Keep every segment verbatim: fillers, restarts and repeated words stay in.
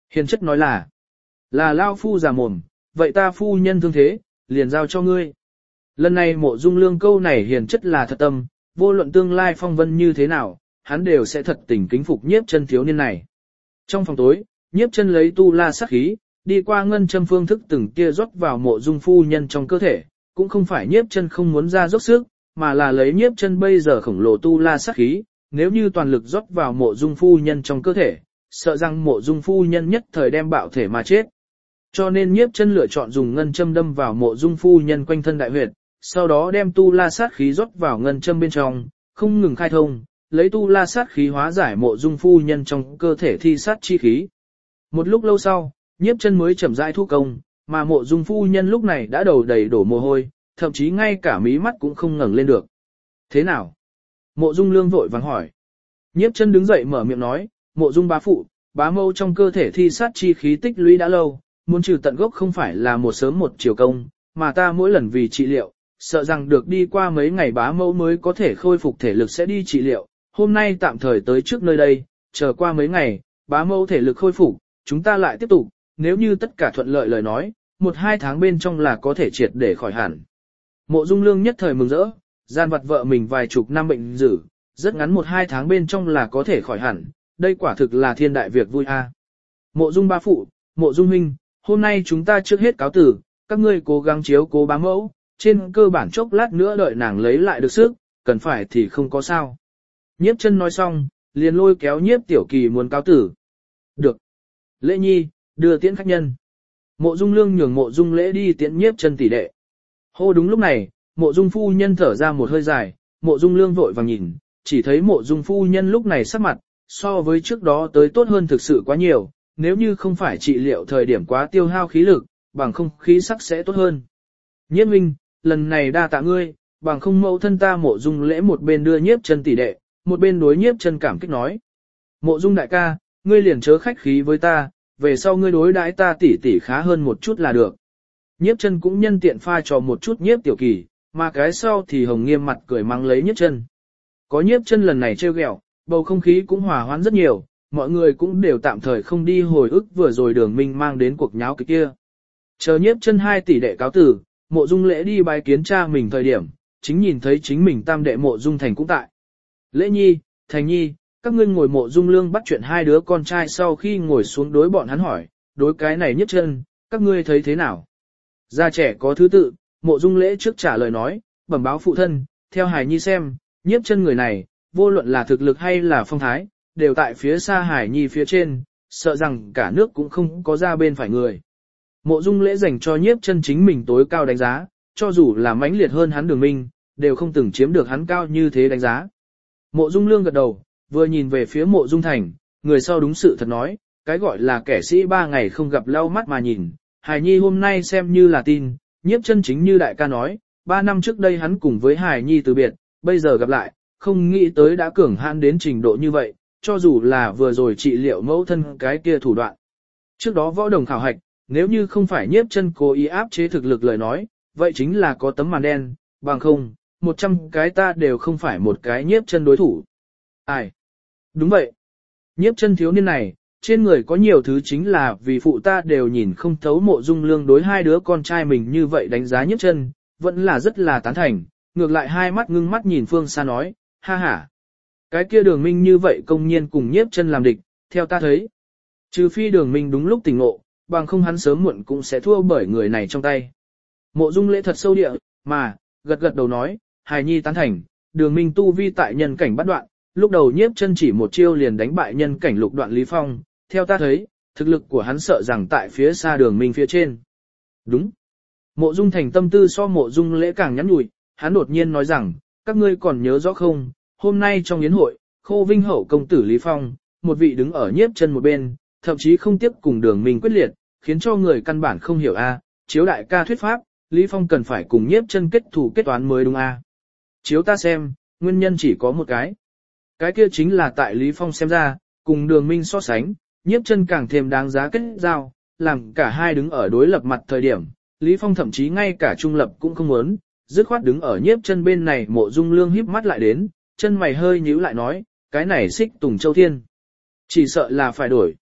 Hiền chất nói là, là lao phu già mồm, vậy ta phu nhân thương thế, liền giao cho ngươi. Lần này mộ dung lương câu này hiền chất là thật tâm, vô luận tương lai phong vân như thế nào, hắn đều sẽ thật tình kính phục nhiếp chân thiếu niên này. Trong phòng tối, nhiếp chân lấy tu la sát khí, đi qua ngân châm phương thức từng tia rót vào mộ dung phu nhân trong cơ thể, cũng không phải nhiếp chân không muốn ra dốc sức, mà là lấy nhiếp chân bây giờ khổng lồ tu la sát khí, nếu như toàn lực rót vào mộ dung phu nhân trong cơ thể, sợ rằng mộ dung phu nhân nhất thời đem bạo thể mà chết. Cho nên nhiếp chân lựa chọn dùng ngân châm đâm vào mộ dung phu nhân quanh thân đại huyệt, sau đó đem tu la sát khí rót vào ngân châm bên trong, không ngừng khai thông, lấy tu la sát khí hóa giải mộ dung phu nhân trong cơ thể thi sát chi khí. Một lúc lâu sau, nhiếp chân mới chậm rãi thu công, mà mộ dung phu nhân lúc này đã đầu đầy đổ mồ hôi, thậm chí ngay cả mí mắt cũng không ngẩng lên được. Thế nào? Mộ dung lương vội vàng hỏi. Nhiếp chân đứng dậy mở miệng nói, mộ dung bá phụ, bá mâu trong cơ thể thi sát chi khí tích lũy đã lâu, muốn trừ tận gốc không phải là một sớm một chiều công, mà ta mỗi lần vì trị liệu, sợ rằng được đi qua mấy ngày bá mâu mới có thể khôi phục thể lực sẽ đi trị liệu, hôm nay tạm thời tới trước nơi đây, chờ qua mấy ngày, bá mâu thể lực khôi phục, chúng ta lại tiếp tục, nếu như tất cả thuận lợi lời nói, một hai tháng bên trong là có thể triệt để khỏi hẳn. Mộ dung lương nhất thời mừng rỡ, gian vặt vợ mình vài chục năm bệnh dữ, rất ngắn một hai tháng bên trong là có thể khỏi hẳn, đây quả thực là thiên đại việc vui a. Mộ dung ba phụ, mộ dung huynh, hôm nay chúng ta trước hết cáo tử, các ngươi cố gắng chiếu cố bá mẫu, trên cơ bản chốc lát nữa đợi nàng lấy lại được sức, cần phải thì không có sao. Nhiếp chân nói xong, liền lôi kéo nhiếp tiểu kỳ muốn cáo tử. Được. Lễ nhi, đưa tiễn khách nhân. Mộ dung lương nhường mộ dung lễ đi tiễn nhiếp chân tỷ đệ. Hô đúng lúc này, mộ dung phu nhân thở ra một hơi dài, mộ dung lương vội vàng nhìn, chỉ thấy mộ dung phu nhân lúc này sắc mặt, so với trước đó tới tốt hơn thực sự quá nhiều, nếu như không phải trị liệu thời điểm quá tiêu hao khí lực, bằng không khí sắc sẽ tốt hơn. Nhiếp huynh, lần này đa tạ ngươi, bằng không mẫu thân ta mộ dung lễ một bên đưa nhiếp chân tỷ đệ, một bên đối nhiếp chân cảm kích nói. Mộ dung đại ca, ngươi liền chớ khách khí với ta, về sau ngươi đối đãi ta tỷ tỷ khá hơn một chút là được. Nhiếp chân cũng nhân tiện pha trò một chút nhiếp tiểu kỳ, mà cái sau thì hồng nghiêm mặt cười mắng lấy nhiếp chân. Có nhiếp chân lần này trêu ghẹo, bầu không khí cũng hòa hoãn rất nhiều, mọi người cũng đều tạm thời không đi hồi ức vừa rồi Đường Minh mang đến cuộc nháo cái kia. Chờ nhiếp chân hai tỷ đệ cáo tử, mộ dung lễ đi bái kiến cha mình thời điểm, chính nhìn thấy chính mình tam đệ mộ dung thành cũng tại. Lễ nhi, thành nhi, các ngươi ngồi. Mộ dung lương bắt chuyện hai đứa con trai sau khi ngồi xuống đối bọn hắn hỏi, đối cái này nhiếp chân, các ngươi thấy thế nào? Gia trẻ có thứ tự, mộ dung lễ trước trả lời nói, bẩm báo phụ thân, theo Hải Nhi xem, nhiếp chân người này, vô luận là thực lực hay là phong thái, đều tại phía xa Hải Nhi phía trên, sợ rằng cả nước cũng không có ra bên phải người. Mộ dung lễ dành cho nhiếp chân chính mình tối cao đánh giá, cho dù là mãnh liệt hơn hắn Đường Minh, đều không từng chiếm được hắn cao như thế đánh giá. Mộ dung lương gật đầu, vừa nhìn về phía mộ dung thành, người sau đúng sự thật nói, cái gọi là kẻ sĩ ba ngày không gặp lau mắt mà nhìn, Hải Nhi hôm nay xem như là tin, nhiếp chân chính như đại ca nói, ba năm trước đây hắn cùng với Hải Nhi từ biệt, bây giờ gặp lại, không nghĩ tới đã cường hãn đến trình độ như vậy, cho dù là vừa rồi trị liệu mẫu thân cái kia thủ đoạn. Trước đó võ đồng khảo hạch, nếu như không phải nhiếp chân cố ý áp chế thực lực lời nói, vậy chính là có tấm màn đen, bằng không, một trăm cái ta đều không phải một cái nhiếp chân đối thủ. Ai? Đúng vậy. Nhiếp chân thiếu niên này, trên người có nhiều thứ chính là vì phụ ta đều nhìn không thấu. Mộ dung lương đối hai đứa con trai mình như vậy đánh giá nhiếp chân, vẫn là rất là tán thành, ngược lại hai mắt ngưng mắt nhìn phương xa nói, ha ha. Cái kia Đường Minh như vậy công nhiên cùng nhiếp chân làm địch, theo ta thấy. Trừ phi Đường Minh đúng lúc tỉnh ngộ, bằng không hắn sớm muộn cũng sẽ thua bởi người này trong tay. Mộ dung lễ thật sâu địa, mà, gật gật đầu nói, Hài Nhi tán thành, Đường Minh tu vi tại nhân cảnh bắt đoạn, lúc đầu nhiếp chân chỉ một chiêu liền đánh bại nhân cảnh lục đoạn Lý Phong, theo ta thấy, thực lực của hắn sợ rằng tại phía xa Đường Minh phía trên. Đúng. Mộ dung thành tâm tư so mộ dung lễ càng nhắn nhủi, hắn đột nhiên nói rằng, các ngươi còn nhớ rõ không, hôm nay trong yến hội, Khô Vinh hậu công tử Lý Phong, một vị đứng ở nhiếp chân một bên, thậm chí không tiếp cùng Đường Minh quyết liệt, khiến cho người căn bản không hiểu a. Chiếu đại ca thuyết pháp, Lý Phong cần phải cùng nhiếp chân kết thù kết toán mới đúng a. Chiếu ta xem, nguyên nhân chỉ có một cái. Cái kia chính là tại Lý Phong xem ra, cùng Đường Minh so sánh, nhiếp chân càng thêm đáng giá kết giao, làm cả hai đứng ở đối lập mặt thời điểm, Lý Phong thậm chí ngay cả trung lập cũng không muốn, dứt khoát đứng ở nhiếp chân bên này. Mộ dung lương híp mắt lại đến, chân mày hơi nhíu lại nói, cái này xích Tùng Châu Thiên. Chỉ sợ là phải đổi.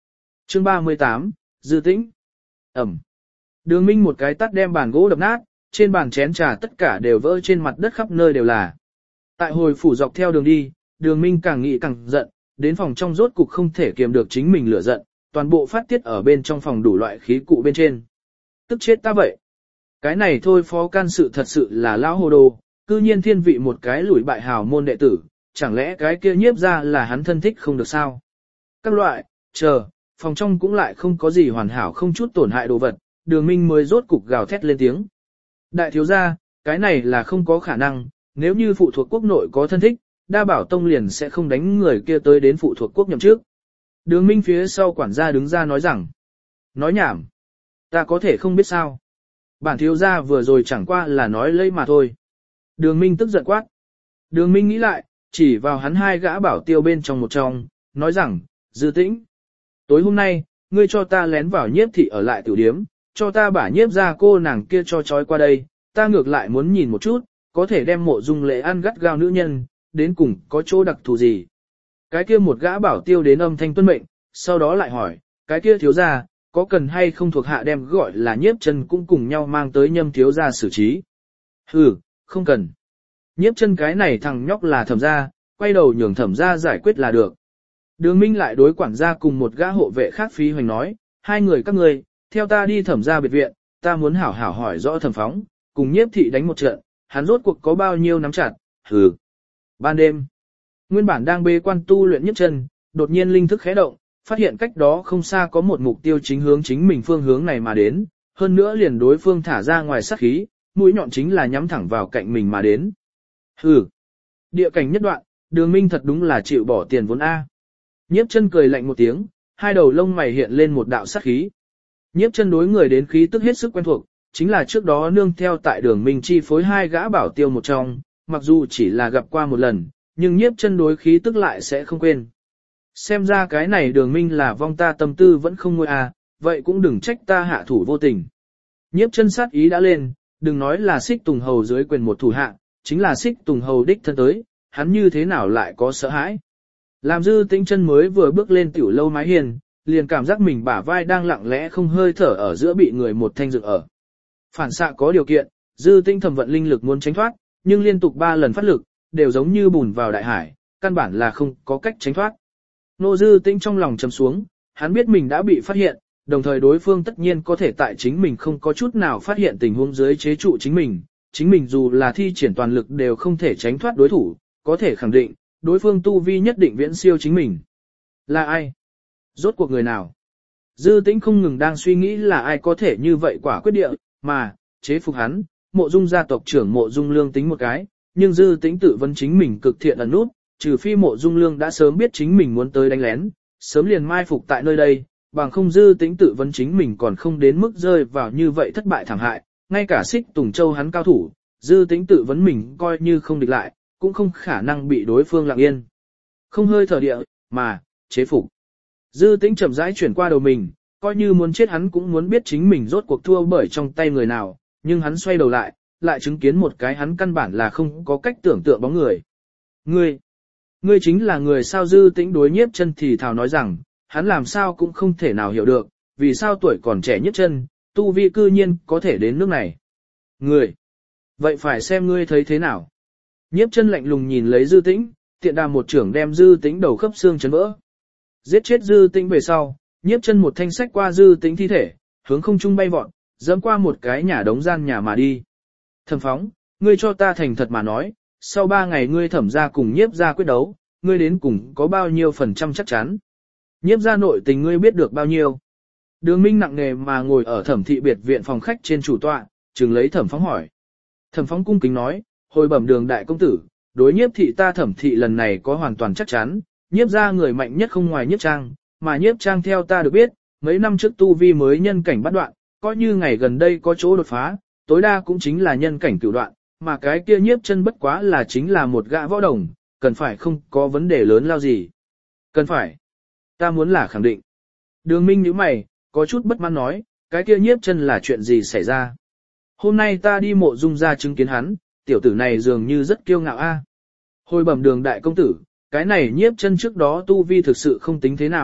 Chương ba mươi tám, Dư Tĩnh. Ẩm. Đường Minh một cái tắt đem bàn gỗ đập nát, trên bàn chén trà tất cả đều vỡ trên mặt đất khắp nơi đều là. Tại hồi phủ dọc theo đường đi, Đường Minh càng nghĩ càng giận, đến phòng trong rốt cục không thể kiềm được chính mình lửa giận, toàn bộ phát tiết ở bên trong phòng đủ loại khí cụ bên trên. Tức chết ta vậy. Cái này thôi phó can sự thật sự là lão hồ đồ, cư nhiên thiên vị một cái lùi bại hào môn đệ tử, chẳng lẽ cái kia nhiếp ra là hắn thân thích không được sao? Các loại, chờ, phòng trong cũng lại không có gì hoàn hảo không chút tổn hại đồ vật, Đường Minh mới rốt cục gào thét lên tiếng. Đại thiếu gia, cái này là không có khả năng, nếu như phụ thuộc quốc nội có thân thích, đa bảo tông liền sẽ không đánh người kia tới đến phụ thuộc quốc nhậm trước. Đường Minh phía sau quản gia đứng ra nói rằng, nói nhảm, ta có thể không biết sao. Bản thiếu gia vừa rồi chẳng qua là nói lây mà thôi. Đường Minh tức giận quát. Đường Minh nghĩ lại, chỉ vào hắn hai gã bảo tiêu bên trong một trong, nói rằng, Dư Tĩnh. Tối hôm nay, ngươi cho ta lén vào nhiếp thị ở lại tiểu điếm, cho ta bả nhiếp ra cô nàng kia cho trói qua đây, ta ngược lại muốn nhìn một chút, có thể đem Mộ Dung Lệ ăn gắt gao nữ nhân, đến cùng có chỗ đặc thù gì. Cái kia một gã bảo tiêu đến âm thanh tuân mệnh, sau đó lại hỏi, cái kia thiếu gia, có cần hay không thuộc hạ đem gọi là nhiếp chân cũng cùng nhau mang tới Nhâm thiếu gia xử trí. Hừ, không cần. Nhiếp chân cái này thằng nhóc là Thẩm gia, quay đầu nhường Thẩm gia giải quyết là được. Đường Minh lại đối quản gia cùng một gã hộ vệ khác Phí Hoành nói, hai người các ngươi, theo ta đi Thẩm gia biệt viện, ta muốn hảo hảo hỏi rõ Thẩm Phóng, cùng nhiếp thị đánh một trận, hắn rốt cuộc có bao nhiêu nắm chặt, hừ. Ban đêm, nguyên bản đang bế quan tu luyện nhiếp chân, đột nhiên linh thức khẽ động, phát hiện cách đó không xa có một mục tiêu chính hướng chính mình phương hướng này mà đến, hơn nữa liền đối phương thả ra ngoài sát khí, mũi nhọn chính là nhắm thẳng vào cạnh mình mà đến. Hừ, địa cảnh nhất đoạn, Đường Minh thật đúng là chịu bỏ tiền vốn A. Nhiếp chân cười lạnh một tiếng, hai đầu lông mày hiện lên một đạo sát khí. Nhiếp chân đối người đến khí tức hết sức quen thuộc, chính là trước đó nương theo tại Đường Minh chi phối hai gã bảo tiêu một trong, mặc dù chỉ là gặp qua một lần, nhưng nhiếp chân đối khí tức lại sẽ không quên. Xem ra cái này Đường Minh là vong ta tâm tư vẫn không nguôi à, vậy cũng đừng trách ta hạ thủ vô tình. Nhiếp chân sát ý đã lên, đừng nói là Xích Tùng Hầu dưới quyền một thủ hạ, chính là Xích Tùng Hầu đích thân tới, hắn như thế nào lại có sợ hãi. Làm Dư Tĩnh chân mới vừa bước lên tiểu lâu mái hiền, liền cảm giác mình bả vai đang lặng lẽ không hơi thở ở giữa bị người một thanh dựng ở. Phản xạ có điều kiện, Dư Tĩnh thầm vận linh lực muốn tránh thoát, nhưng liên tục ba lần phát lực, đều giống như bùn vào đại hải, căn bản là không có cách tránh thoát. Nô Dư Tĩnh trong lòng trầm xuống, hắn biết mình đã bị phát hiện, đồng thời đối phương tất nhiên có thể tại chính mình không có chút nào phát hiện tình huống dưới chế trụ chính mình, chính mình dù là thi triển toàn lực đều không thể tránh thoát đối thủ, có thể khẳng định, đối phương tu vi nhất định viễn siêu chính mình. Là ai? Rốt cuộc người nào? Dư Tĩnh không ngừng đang suy nghĩ là ai có thể như vậy quả quyết địa, mà, chế phục hắn, Mộ Dung gia tộc trưởng Mộ Dung Lương tính một cái, nhưng Dư Tĩnh tự vấn chính mình cực thiện ẩn nút, trừ phi Mộ Dung Lương đã sớm biết chính mình muốn tới đánh lén, sớm liền mai phục tại nơi đây, bằng không Dư Tĩnh tự vấn chính mình còn không đến mức rơi vào như vậy thất bại thảm hại, ngay cả Xích Tùng Châu hắn cao thủ, Dư Tĩnh tự vấn mình coi như không địch lại, cũng không khả năng bị đối phương lặng yên. Không hơi thở địa, mà, chế phục. Dư Tĩnh chậm rãi chuyển qua đầu mình, coi như muốn chết hắn cũng muốn biết chính mình rốt cuộc thua bởi trong tay người nào, nhưng hắn xoay đầu lại, lại chứng kiến một cái hắn căn bản là không có cách tưởng tượng bóng người. Ngươi, ngươi chính là người sao? Dư Tĩnh đối Nhiếp Chân thì thào nói rằng, hắn làm sao cũng không thể nào hiểu được, vì sao tuổi còn trẻ Nhiếp Chân, tu vi cư nhiên có thể đến nước này. Ngươi, vậy phải xem ngươi thấy thế nào. Nhiếp Chân lạnh lùng nhìn lấy Dư Tĩnh, tiện đà một trưởng đem Dư Tĩnh đầu khớp xương chấn vỡ. Giết chết Dư Tĩnh về sau, Nhiếp Chân một thanh sách qua Dư Tĩnh thi thể, hướng không trung bay vọt, dẫm qua một cái nhà đống gian nhà mà đi. Thẩm Phóng, ngươi cho ta thành thật mà nói, sau ba ngày ngươi Thẩm gia cùng Nhiếp gia quyết đấu, ngươi đến cùng có bao nhiêu phần trăm chắc chắn? Nhiếp gia nội tình ngươi biết được bao nhiêu? Đường Minh nặng nề mà ngồi ở Thẩm thị biệt viện phòng khách trên chủ tọa, chừng lấy Thẩm Phóng hỏi. Thẩm Phóng cung kính nói, hồi bẩm Đường đại công tử, đối Nhiếp thị ta Thẩm thị lần này có hoàn toàn chắc chắn, Nhiếp gia người mạnh nhất không ngoài Nhiếp Trang, mà Nhiếp Trang theo ta được biết, mấy năm trước tu vi mới nhân cảnh bắt đoạn, coi như ngày gần đây có chỗ đột phá, tối đa cũng chính là nhân cảnh cửu đoạn, mà cái kia Nhiếp Chân bất quá là chính là một gã võ đồng, cần phải không có vấn đề lớn lao gì. Cần phải. Ta muốn là khẳng định. Đường Minh nhíu mày, có chút bất mãn nói, cái kia Nhiếp Chân là chuyện gì xảy ra? Hôm nay ta đi Mộ Dung gia chứng kiến hắn, tiểu tử này dường như rất kiêu ngạo a. Hồi bẩm Đường đại công tử, cái này Nhiếp Chân trước đó tu vi thực sự không tính thế nào,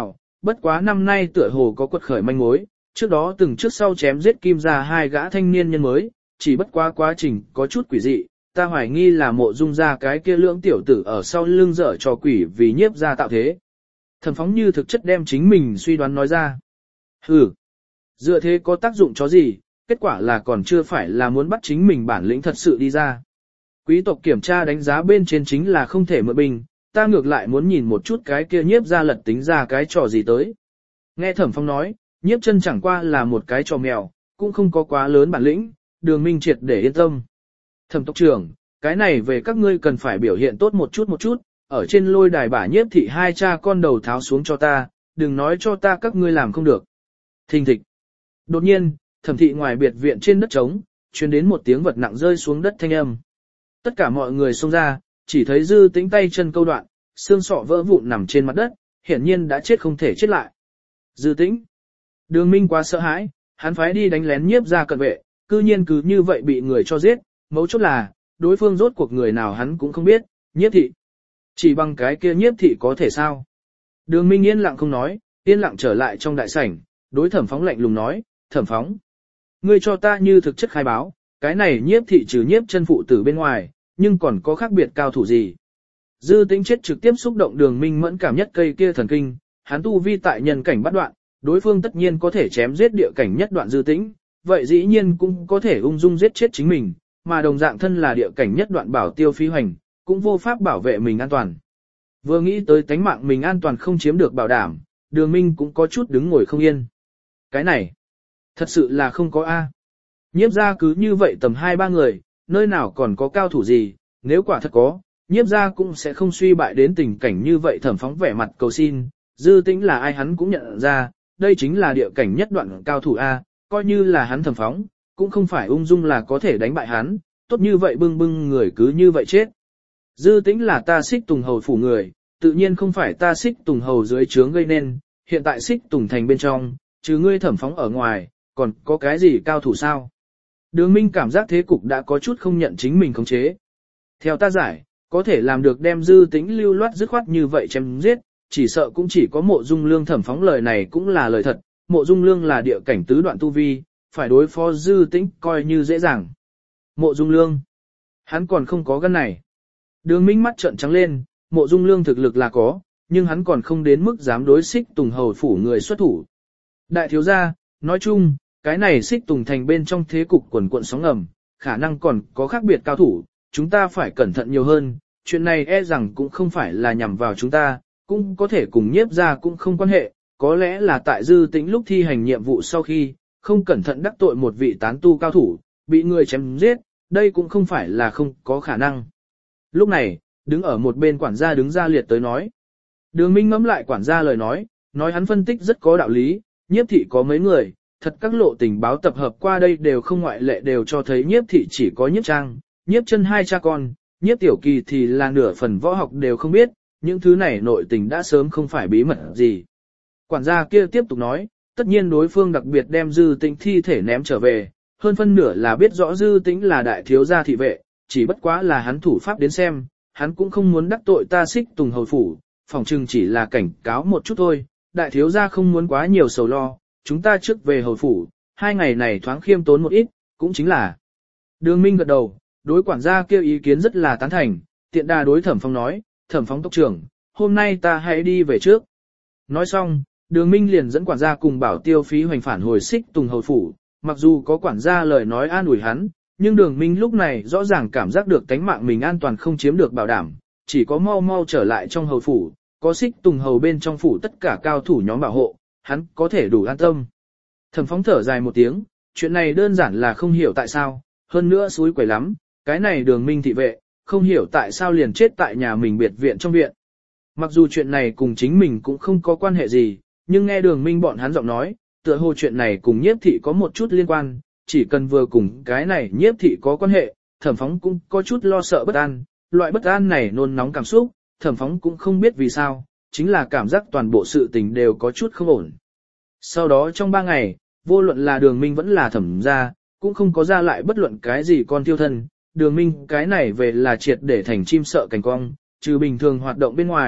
bất quá năm nay tựa hồ có quật khởi manh mối, trước đó từng trước sau chém giết Kim gia hai gã thanh niên nhân mới, chỉ bất quá quá trình có chút quỷ dị, ta hoài nghi là Mộ Dung gia cái kia lưỡng tiểu tử ở sau lưng dở trò quỷ vì nhiếp gia tạo thế. Thẩm Phóng như thực chất đem chính mình suy đoán nói ra. Hừ, dựa thế có tác dụng chó gì, kết quả là còn chưa phải là muốn bắt chính mình bản lĩnh thật sự đi ra. Quý tộc kiểm tra đánh giá bên trên chính là không thể mượn bình, ta ngược lại muốn nhìn một chút cái kia nhiếp gia lật tính ra cái trò gì tới. Nghe Thẩm Phong nói, nhiếp chân chẳng qua là một cái trò mèo, cũng không có quá lớn bản lĩnh, Đường Minh triệt để yên tâm. Thẩm tộc trưởng, cái này về các ngươi cần phải biểu hiện tốt một chút một chút, ở trên lôi đài bả nhiếp thị hai cha con đầu tháo xuống cho ta, đừng nói cho ta các ngươi làm không được. Thình thịch. Đột nhiên, Thẩm thị ngoài biệt viện trên đất trống, truyền đến một tiếng vật nặng rơi xuống đất thanh âm. Tất cả mọi người xông ra, chỉ thấy Dư Tĩnh tay chân câu đoạn, xương sọ vỡ vụn nằm trên mặt đất, hiển nhiên đã chết không thể chết lại. Dư Tĩnh. Đường Minh quá sợ hãi, hắn phái đi đánh lén nhiếp gia cận vệ, cư nhiên cứ như vậy bị người cho giết, mấu chốt là, đối phương rốt cuộc người nào hắn cũng không biết, nhiếp thị. Chỉ bằng cái kia nhiếp thị có thể sao? Đường Minh yên lặng không nói, yên lặng trở lại trong đại sảnh, đối Thẩm Phóng lạnh lùng nói, Thẩm Phóng. Ngươi cho ta như thực chất khai báo, cái này nhiếp thị trừ nhiếp chân phụ tử bên ngoài, nhưng còn có khác biệt cao thủ gì? Dư Tĩnh chết trực tiếp xúc động Đường Minh mẫn cảm nhất cây kia thần kinh, hắn tu vi tại nhân cảnh bắt đoạn, đối phương tất nhiên có thể chém giết địa cảnh nhất đoạn Dư Tĩnh, vậy dĩ nhiên cũng có thể ung dung giết chết chính mình, mà đồng dạng thân là địa cảnh nhất đoạn Bảo Tiêu Phi Hoành, cũng vô pháp bảo vệ mình an toàn. Vừa nghĩ tới tánh mạng mình an toàn không chiếm được bảo đảm, Đường Minh cũng có chút đứng ngồi không yên. Cái này, thật sự là không có A. Nhiếp gia cứ như vậy tầm hai ba người, nơi nào còn có cao thủ gì, nếu quả thật có, nhiếp gia cũng sẽ không suy bại đến tình cảnh như vậy. Thẩm Phóng vẻ mặt cầu xin, Dư Tĩnh là ai hắn cũng nhận ra, đây chính là địa cảnh nhất đoạn cao thủ A, coi như là hắn Thẩm Phóng, cũng không phải ung dung là có thể đánh bại hắn, tốt như vậy bưng bưng người cứ như vậy chết. Dư Tĩnh là ta Xích Tùng Hầu phủ người, tự nhiên không phải ta Xích Tùng Hầu dưới trướng gây nên, hiện tại Xích Tùng thành bên trong, trừ ngươi Thẩm Phóng ở ngoài, còn có cái gì cao thủ sao? Đường Minh cảm giác thế cục đã có chút không nhận chính mình khống chế. Theo ta giải, có thể làm được đem Dư Tĩnh lưu loát dứt khoát như vậy chém giết, chỉ sợ cũng chỉ có Mộ Dung Lương. Thẩm Phóng lời này cũng là lời thật, Mộ Dung Lương là địa cảnh tứ đoạn tu vi, phải đối phó Dư Tĩnh coi như dễ dàng. Mộ Dung Lương, hắn còn không có gân này. Đường Minh mắt trợn trắng lên, Mộ Dung Lương thực lực là có, nhưng hắn còn không đến mức dám đối Xích Tùng Hầu phủ người xuất thủ. Đại thiếu gia, nói chung, cái này Xích Tùng thành bên trong thế cục quần cuộn sóng ngầm, khả năng còn có khác biệt cao thủ, chúng ta phải cẩn thận nhiều hơn, chuyện này e rằng cũng không phải là nhằm vào chúng ta, cũng có thể cùng nhiếp gia cũng không quan hệ, có lẽ là tại Dư Tĩnh lúc thi hành nhiệm vụ sau khi, không cẩn thận đắc tội một vị tán tu cao thủ, bị người chém giết, đây cũng không phải là không có khả năng. Lúc này, đứng ở một bên quản gia đứng ra liệt tới nói. Đường Minh ngẫm lại quản gia lời nói, nói hắn phân tích rất có đạo lý, nhiếp thị có mấy người, thật các lộ tình báo tập hợp qua đây đều không ngoại lệ đều cho thấy nhiếp thị chỉ có nhiếp trang, nhiếp chân hai cha con, nhiếp tiểu kỳ thì là nửa phần võ học đều không biết, những thứ này nội tình đã sớm không phải bí mật gì. Quản gia kia tiếp tục nói, tất nhiên đối phương đặc biệt đem Dư Tĩnh thi thể ném trở về, hơn phân nửa là biết rõ Dư Tĩnh là đại thiếu gia thị vệ, chỉ bất quá là hắn thủ pháp đến xem, hắn cũng không muốn đắc tội ta Xích Tùng Hầu phủ, phòng trừng chỉ là cảnh cáo một chút thôi, đại thiếu gia không muốn quá nhiều sầu lo, chúng ta trước về hầu phủ, hai ngày này thoáng khiêm tốn một ít, cũng chính là. Đường Minh gật đầu, đối quản gia kêu ý kiến rất là tán thành, tiện đà đối Thẩm Phóng nói, Thẩm Phóng tộc trưởng, hôm nay ta hãy đi về trước. Nói xong, Đường Minh liền dẫn quản gia cùng Bảo Tiêu Phí Hoành phản hồi Xích Tùng Hầu phủ, mặc dù có quản gia lời nói an ủi hắn, nhưng Đường Minh lúc này rõ ràng cảm giác được tánh mạng mình an toàn không chiếm được bảo đảm, chỉ có mau mau trở lại trong hầu phủ, có Xích Tùng Hầu bên trong phủ tất cả cao thủ nhóm bảo hộ, hắn có thể đủ an tâm. Thẩm Phóng thở dài một tiếng, chuyện này đơn giản là không hiểu tại sao, hơn nữa xúi quẩy lắm, cái này Đường Minh thị vệ, không hiểu tại sao liền chết tại nhà mình biệt viện trong viện. Mặc dù chuyện này cùng chính mình cũng không có quan hệ gì, nhưng nghe Đường Minh bọn hắn giọng nói, tựa hồ chuyện này cùng nhiếp thị có một chút liên quan, chỉ cần vừa cùng cái này nhiếp thị có quan hệ, Thẩm Phóng cũng có chút lo sợ bất an, loại bất an này nôn nóng cảm xúc, Thẩm Phóng cũng không biết vì sao, chính là cảm giác toàn bộ sự tình đều có chút không ổn. Sau đó trong ba ngày, vô luận là Đường Minh vẫn là Thẩm gia, cũng không có ra lại bất luận cái gì con tiêu thân, Đường Minh cái này về là triệt để thành chim sợ cành cong, trừ bình thường hoạt động bên ngoài,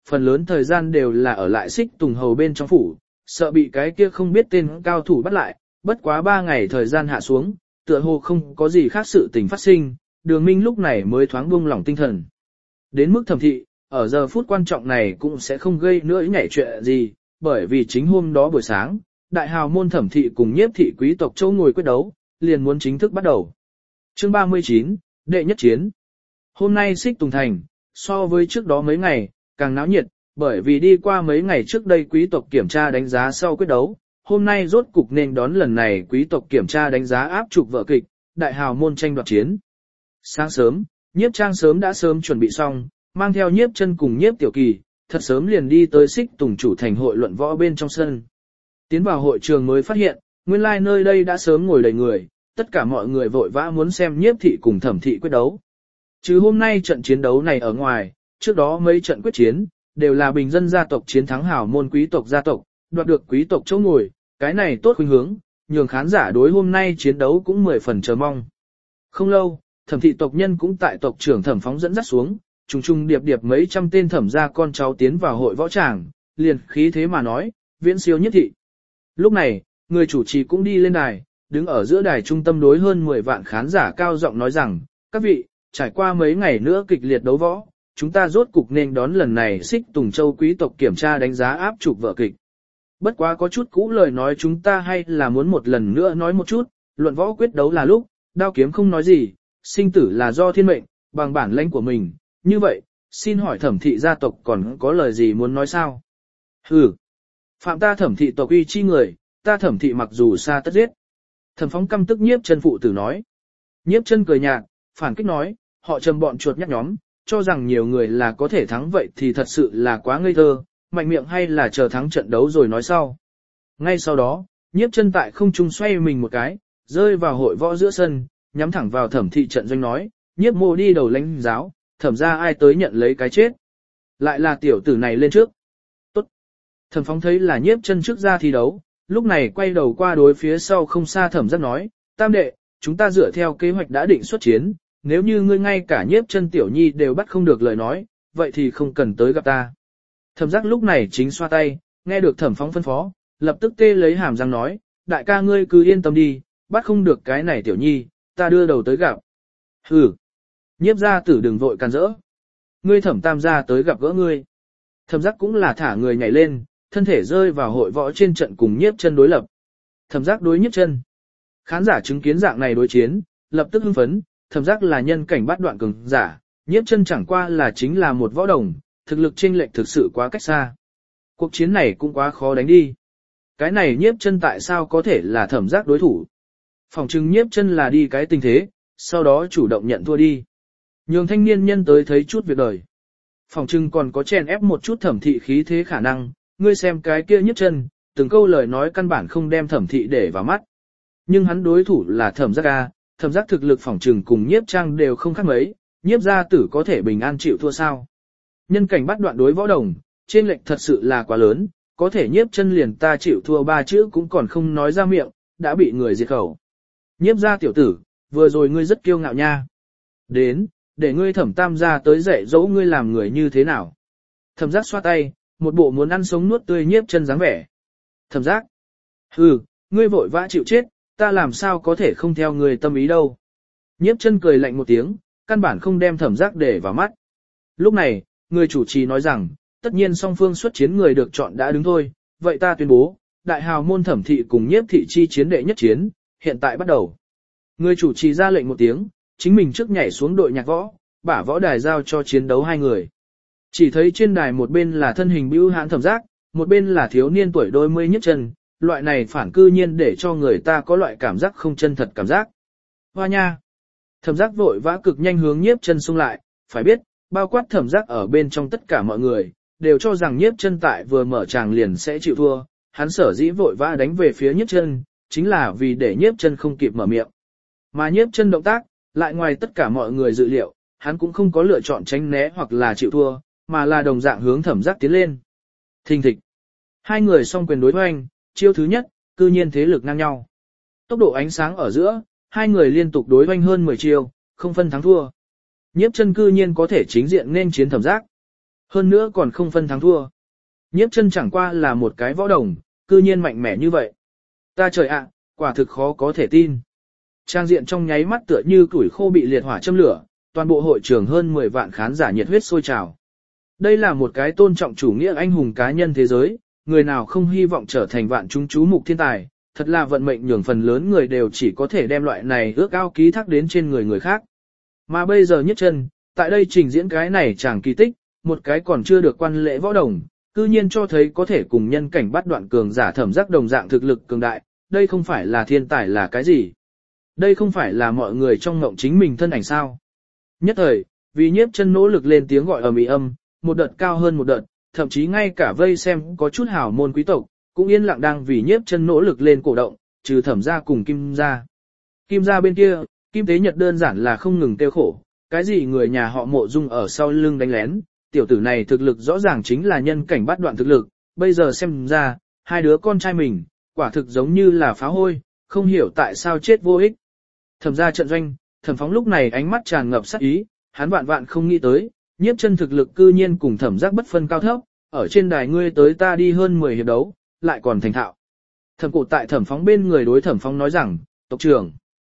phần lớn thời gian đều là ở lại Xích Tùng hầu bên trong phủ, sợ bị cái kia không biết tên cao thủ bắt lại, bất quá ba ngày thời gian hạ xuống, tựa hồ không có gì khác sự tình phát sinh, Đường Minh lúc này mới thoáng buông lỏng tinh thần. Đến mức Thẩm thị, ở giờ phút quan trọng này cũng sẽ không gây nữa nhảy chuyện gì, bởi vì chính hôm đó buổi sáng, đại hào môn Thẩm thị cùng Nhiếp thị quý tộc châu ngồi quyết đấu, liền muốn chính thức bắt đầu. Chương ba mươi chín, đệ nhất chiến. Hôm nay Xích Tùng thành, so với trước đó mấy ngày, càng náo nhiệt, bởi vì đi qua mấy ngày trước đây quý tộc kiểm tra đánh giá sau quyết đấu, hôm nay rốt cục nên đón lần này quý tộc kiểm tra đánh giá áp trục vở kịch, đại hào môn tranh đoạt chiến. Sáng sớm, Nhiếp Trang sớm đã sớm chuẩn bị xong, mang theo Nhiếp Chân cùng Nhiếp Tiểu Kỳ, thật sớm liền đi tới Xích Tùng chủ thành hội luận võ bên trong sân. Tiến vào hội trường mới phát hiện, nguyên lai nơi đây đã sớm ngồi đầy người, tất cả mọi người vội vã muốn xem Nhiếp thị cùng Thẩm thị quyết đấu. Chứ hôm nay trận chiến đấu này ở ngoài, trước đó mấy trận quyết chiến, đều là bình dân gia tộc chiến thắng hào môn quý tộc gia tộc, đoạt được quý tộc chỗ ngồi, cái này tốt khuynh hướng, nhường khán giả đối hôm nay chiến đấu cũng mười phần chờ mong. Không lâu, Thẩm thị tộc nhân cũng tại tộc trưởng Thẩm Phóng dẫn dắt xuống, trùng trùng điệp điệp mấy trăm tên thẩm gia con cháu tiến vào hội võ tràng, liền khí thế mà nói, viễn siêu Nhiếp thị. Lúc này, người chủ trì cũng đi lên đài, đứng ở giữa đài trung tâm đối hơn mười vạn khán giả cao giọng nói rằng, các vị, trải qua mấy ngày nữa kịch liệt đấu võ, chúng ta rốt cục nên đón lần này Xích Tùng Châu quý tộc kiểm tra đánh giá áp trục vở kịch. Bất quá có chút cũ lời nói chúng ta hay là muốn một lần nữa nói một chút, luận võ quyết đấu là lúc, đao kiếm không nói gì, sinh tử là do thiên mệnh, bằng bản lĩnh của mình, như vậy, xin hỏi Thẩm thị gia tộc còn có lời gì muốn nói sao? Hừ, phạm ta Thẩm thị tộc uy chi người, ta Thẩm thị mặc dù xa tất giết. Thẩm Phóng căm tức Nhiếp Chân phụ tử nói. Nhiếp Chân cười nhạt, phản kích nói, họ Trầm bọn chuột nhắt nhóm, cho rằng nhiều người là có thể thắng vậy thì thật sự là quá ngây thơ, mạnh miệng hay là chờ thắng trận đấu rồi nói sau. Ngay sau đó, Nhiếp Chân tại không trung xoay mình một cái, rơi vào hội võ giữa sân, nhắm thẳng vào Thẩm thị trận doanh nói, Nhiếp mô đi đầu lãnh giáo, Thẩm ra ai tới nhận lấy cái chết. Lại là tiểu tử này lên trước. Tốt. Thẩm Phóng thấy là Nhiếp Chân trước ra thi đấu, lúc này quay đầu qua đối phía sau không xa Thẩm Giác nói, tam đệ, chúng ta dựa theo kế hoạch đã định xuất chiến, nếu như ngươi ngay cả Nhiếp Chân tiểu nhi đều bắt không được lời nói, vậy thì không cần tới gặp ta. Thẩm Giác lúc này chính xoa tay, nghe được Thẩm Phóng phân phó, lập tức tê lấy hàm răng nói, đại ca ngươi cứ yên tâm đi, bắt không được cái này tiểu nhi, ta đưa đầu tới gặp. Hừ, Nhiếp gia tử đừng vội can rỡ. Ngươi Thẩm tam gia tới gặp gỡ ngươi. Thẩm Giác cũng là thả người nhảy lên, thân thể rơi vào hội võ trên trận cùng Nhiếp Chân đối lập. Thẩm Giác đối Nhiếp Chân. Khán giả chứng kiến dạng này đối chiến, lập tức hưng phấn, Thẩm Giác là nhân cảnh bát đoạn cường giả, Nhiếp Chân chẳng qua là chính là một võ đồng, thực lực chênh lệch thực sự quá cách xa. Cuộc chiến này cũng quá khó đánh đi. Cái này Nhiếp Chân tại sao có thể là Thẩm Giác đối thủ? Phòng trừng Nhiếp Chân là đi cái tình thế, sau đó chủ động nhận thua đi. Nhường thanh niên nhân tới thấy chút việc đời. Phòng trừng còn có chèn ép một chút Thẩm thị khí thế khả năng, ngươi xem cái kia Nhiếp Chân, từng câu lời nói căn bản không đem Thẩm thị để vào mắt. Nhưng hắn đối thủ là Thẩm Giác a, Thẩm Giác thực lực phòng trừng cùng Nhiếp Trang đều không khác mấy, Nhiếp gia tử có thể bình an chịu thua sao? Nhân cảnh bắt đoạn đối võ đồng, trên lệch thật sự là quá lớn, có thể Nhiếp Chân liền ta chịu thua ba chữ cũng còn không nói ra miệng, đã bị người diệt khẩu. Nhiếp gia tiểu tử, vừa rồi ngươi rất kiêu ngạo nha. Đến, để ngươi Thẩm tam gia tới dạy dỗ ngươi làm người như thế nào. Thẩm Giác xoa tay, một bộ muốn ăn sống nuốt tươi Nhiếp Chân dáng vẻ. Thẩm Giác, hừ, ngươi vội vã chịu chết, ta làm sao có thể không theo ngươi tâm ý đâu. Nhiếp Chân cười lạnh một tiếng, căn bản không đem Thẩm Giác để vào mắt. Lúc này, người chủ trì nói rằng, tất nhiên song phương xuất chiến người được chọn đã đứng thôi, vậy ta tuyên bố, đại hào môn Thẩm thị cùng Nhiếp thị chi chiến đệ nhất chiến, hiện tại bắt đầu. Người chủ trì ra lệnh một tiếng, chính mình trước nhảy xuống đội nhạc võ, bả võ đài giao cho chiến đấu hai người. Chỉ thấy trên đài một bên là thân hình bưu hãn Thẩm Giác, một bên là thiếu niên tuổi đôi mươi Nhiếp Chân, loại này phản cư nhiên để cho người ta có loại cảm giác không chân thật cảm giác. Hoa nha! Thẩm Giác vội vã cực nhanh hướng Nhiếp Chân xung lại, phải biết, bao quát Thẩm Giác ở bên trong tất cả mọi người, đều cho rằng Nhiếp Chân tại vừa mở tràng liền sẽ chịu thua, hắn sở dĩ vội vã đánh về phía Nhiếp Chân, chính là vì để Nhiếp Chân không kịp mở miệng. Mà Nhiếp Chân động tác, lại ngoài tất cả mọi người dự liệu, hắn cũng không có lựa chọn tránh né hoặc là chịu thua, mà là đồng dạng hướng Thẩm Giác tiến lên. Thình thịch. Hai người song quyền đối hoành, chiêu thứ nhất, cư nhiên thế lực ngang nhau. Tốc độ ánh sáng ở giữa, hai người liên tục đối hoành hơn mười chiêu, không phân thắng thua. Nhiếp Chân cư nhiên có thể chính diện nên chiến Thẩm Giác. Hơn nữa còn không phân thắng thua. Nhiếp chân chẳng qua là một cái võ đồng, cư nhiên mạnh mẽ như vậy. Ta trời ạ, quả thực khó có thể tin. Trang diện trong nháy mắt tựa như củi khô bị liệt hỏa châm lửa, toàn bộ hội trường hơn mười vạn khán giả nhiệt huyết sôi trào. Đây là một cái tôn trọng chủ nghĩa anh hùng cá nhân thế giới, người nào không hy vọng trở thành vạn chúng chú mục thiên tài, thật là vận mệnh nhường phần lớn người đều chỉ có thể đem loại này ước ao ký thác đến trên người người khác. Mà bây giờ Nhiếp Chân, tại đây trình diễn cái này chẳng kỳ tích, một cái còn chưa được quan lễ võ đồng, cư nhiên cho thấy có thể cùng nhân cảnh bắt đoạn cường giả thẩm giác đồng dạng thực lực cường đại, đây không phải là thiên tài là cái gì? Đây không phải là mọi người trong ngộng chính mình thân ảnh sao? Nhất thời, vì Nhiếp Chân nỗ lực lên tiếng gọi ầm ĩ âm, một đợt cao hơn một đợt, thậm chí ngay cả vây xem có chút hảo môn quý tộc, cũng yên lặng đang vì Nhiếp Chân nỗ lực lên cổ động, trừ thẩm gia cùng Kim gia. Kim gia bên kia, Kim Tế Nhật đơn giản là không ngừng tiêu khổ, cái gì người nhà họ Mộ Dung ở sau lưng đánh lén, tiểu tử này thực lực rõ ràng chính là nhân cảnh bắt đoạn thực lực, bây giờ xem ra, hai đứa con trai mình, quả thực giống như là phá hôi, không hiểu tại sao chết vô ích. Thẩm gia trận doanh, Thẩm Phóng lúc này ánh mắt tràn ngập sát ý, hắn vạn vạn không nghĩ tới, Nhiếp Chân thực lực cư nhiên cùng Thẩm Giác bất phân cao thấp, ở trên đài ngươi tới ta đi hơn mười hiệp đấu, lại còn thành thạo. Thẩm Cổ tại Thẩm Phóng bên người đối Thẩm Phóng nói rằng, tộc trưởng,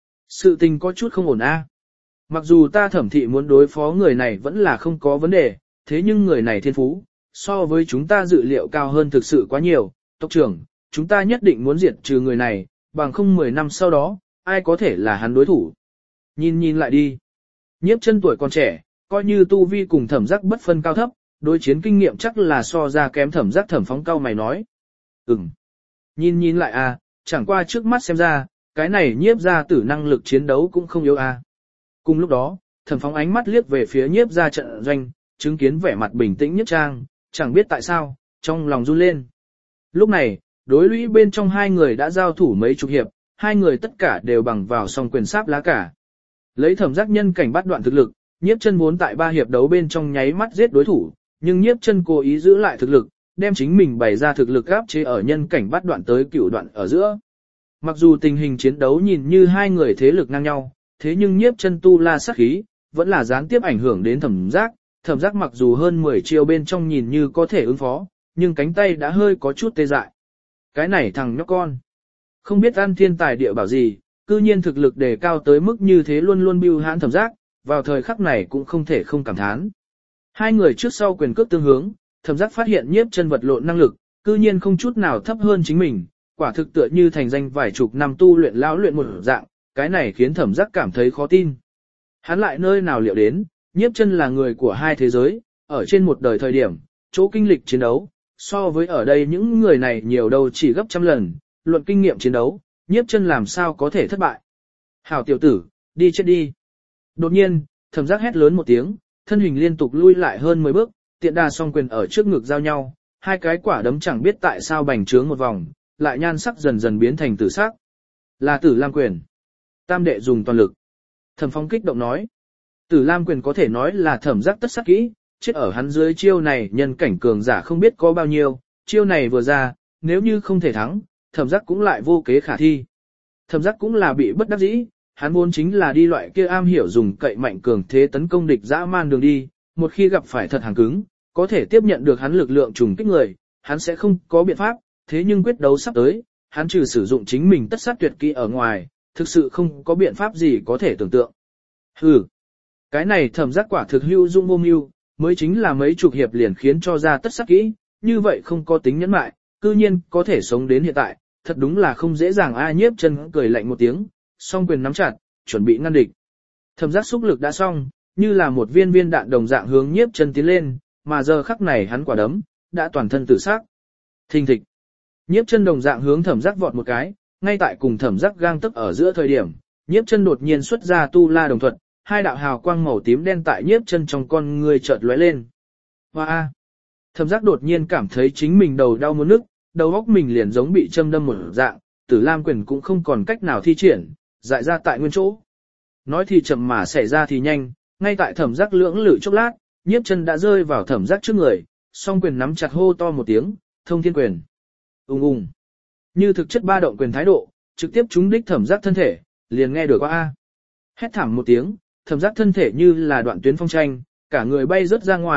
sự tình có chút không ổn a. Mặc dù ta Thẩm thị muốn đối phó người này vẫn là không có vấn đề, thế nhưng người này thiên phú, so với chúng ta dự liệu cao hơn thực sự quá nhiều, tộc trưởng, chúng ta nhất định muốn diệt trừ người này, bằng không mười năm sau đó, ai có thể là hắn đối thủ. Nhìn nhìn lại đi. Nhiếp Chân tuổi còn trẻ, coi như tu vi cùng Thẩm Giác bất phân cao thấp, đối chiến kinh nghiệm chắc là so ra kém Thẩm Giác. Thẩm Phóng cao mày nói. Ừm. Nhìn nhìn lại à, chẳng qua trước mắt xem ra, cái này Nhiếp gia tử năng lực chiến đấu cũng không yếu à. Cùng lúc đó, Thẩm Phóng ánh mắt liếc về phía Nhiếp gia trận doanh, chứng kiến vẻ mặt bình tĩnh Nhiếp Trang, chẳng biết tại sao, trong lòng run lên. Lúc này, đối lũy bên trong hai người đã giao thủ mấy chục hiệp, hai người tất cả đều bằng vào song quyền sáp lá cả. Lấy Thẩm Giác nhân cảnh bắt đoạn thực lực, Nhiếp Chân vốn tại ba hiệp đấu bên trong nháy mắt giết đối thủ, nhưng Nhiếp Chân cố ý giữ lại thực lực, đem chính mình bày ra thực lực áp chế ở nhân cảnh bắt đoạn tới cửu đoạn ở giữa. Mặc dù tình hình chiến đấu nhìn như hai người thế lực ngang nhau, thế nhưng Nhiếp Chân tu la sát khí, vẫn là gián tiếp ảnh hưởng đến Thẩm Giác. Thẩm Giác mặc dù hơn mười chiêu bên trong nhìn như có thể ứng phó, nhưng cánh tay đã hơi có chút tê dại. Cái này thằng nhóc con, không biết ăn thiên tài địa bảo gì, cư nhiên thực lực đề cao tới mức như thế luôn luôn bưu hãn Thẩm Giác, vào thời khắc này cũng không thể không cảm thán. Hai người trước sau quyền cước tương hướng, Thẩm Giác phát hiện Nhiếp Chân vật lộn năng lực, cư nhiên không chút nào thấp hơn chính mình, quả thực tựa như thành danh vài chục năm tu luyện lão luyện một dạng, cái này khiến Thẩm Giác cảm thấy khó tin. Hắn lại nơi nào liệu đến, Nhiếp Chân là người của hai thế giới, ở trên một đời thời điểm, chỗ kinh lịch chiến đấu, so với ở đây những người này nhiều đâu chỉ gấp trăm lần, luận kinh nghiệm chiến đấu, Nhiếp Chân làm sao có thể thất bại. Hảo tiểu tử, đi chết đi. Đột nhiên, Thẩm Giác hét lớn một tiếng, thân hình liên tục lui lại hơn mười bước, tiện đà song quyền ở trước ngực giao nhau, hai cái quả đấm chẳng biết tại sao bành trướng một vòng, lại nhan sắc dần dần biến thành tử sắc. Là Tử Lam quyền. Tam đệ dùng toàn lực. Thẩm Phong kích động nói. Tử Lam quyền có thể nói là Thẩm Giác tất sắc kỹ, chết ở hắn dưới chiêu này nhân cảnh cường giả không biết có bao nhiêu, chiêu này vừa ra, nếu như không thể thắng, Thẩm Giác cũng lại vô kế khả thi. Thẩm Giác cũng là bị bất đắc dĩ, hắn vốn chính là đi loại kia am hiểu dùng cậy mạnh cường thế tấn công địch dã man đường đi, một khi gặp phải thật hàng cứng, có thể tiếp nhận được hắn lực lượng trùng kích người, hắn sẽ không có biện pháp, thế nhưng quyết đấu sắp tới, hắn trừ sử dụng chính mình tất sát tuyệt kỹ ở ngoài, thực sự không có biện pháp gì có thể tưởng tượng. Hừ, cái này Thẩm Giác quả thực hữu dụng vô mưu, mới chính là mấy chục hiệp liền khiến cho ra tất sát kỹ, như vậy không có tính nhẫn mại, cư nhiên có thể sống đến hiện tại, thật đúng là không dễ dàng. A Nhiếp Chân cười lạnh một tiếng, song quyền nắm chặt, chuẩn bị ngăn địch. Thẩm Giác xúc lực đã xong, như là một viên viên đạn đồng dạng hướng Nhiếp Chân tiến lên, mà giờ khắc này hắn quả đấm đã toàn thân tử sắc. Thình thịch. Nhiếp Chân đồng dạng hướng Thẩm Giác vọt một cái, ngay tại cùng Thẩm Giác gang tấc ở giữa thời điểm, Nhiếp Chân đột nhiên xuất ra tu la đồng thuật, hai đạo hào quang màu tím đen tại Nhiếp Chân trong con người chợt lóe lên. Hoa a. Thẩm Giác đột nhiên cảm thấy chính mình đầu đau muốn nức, đầu óc mình liền giống bị châm đâm một dạng, Tử Lam quyền cũng không còn cách nào thi triển, dại ra tại nguyên chỗ. Nói thì chậm mà xảy ra thì nhanh, ngay tại Thẩm Giác lưỡng lự chốc lát, Nhiếp Chân đã rơi vào Thẩm Giác trước người, song quyền nắm chặt hô to một tiếng, Thông Thiên quyền. Ùng ùng. Như thực chất ba động quyền thái độ, trực tiếp trúng đích Thẩm Giác thân thể, liền nghe được a. Hét thảm một tiếng, Thẩm Giác thân thể như là đoạn tuyến phong tranh, cả người bay rớt ra ngoài,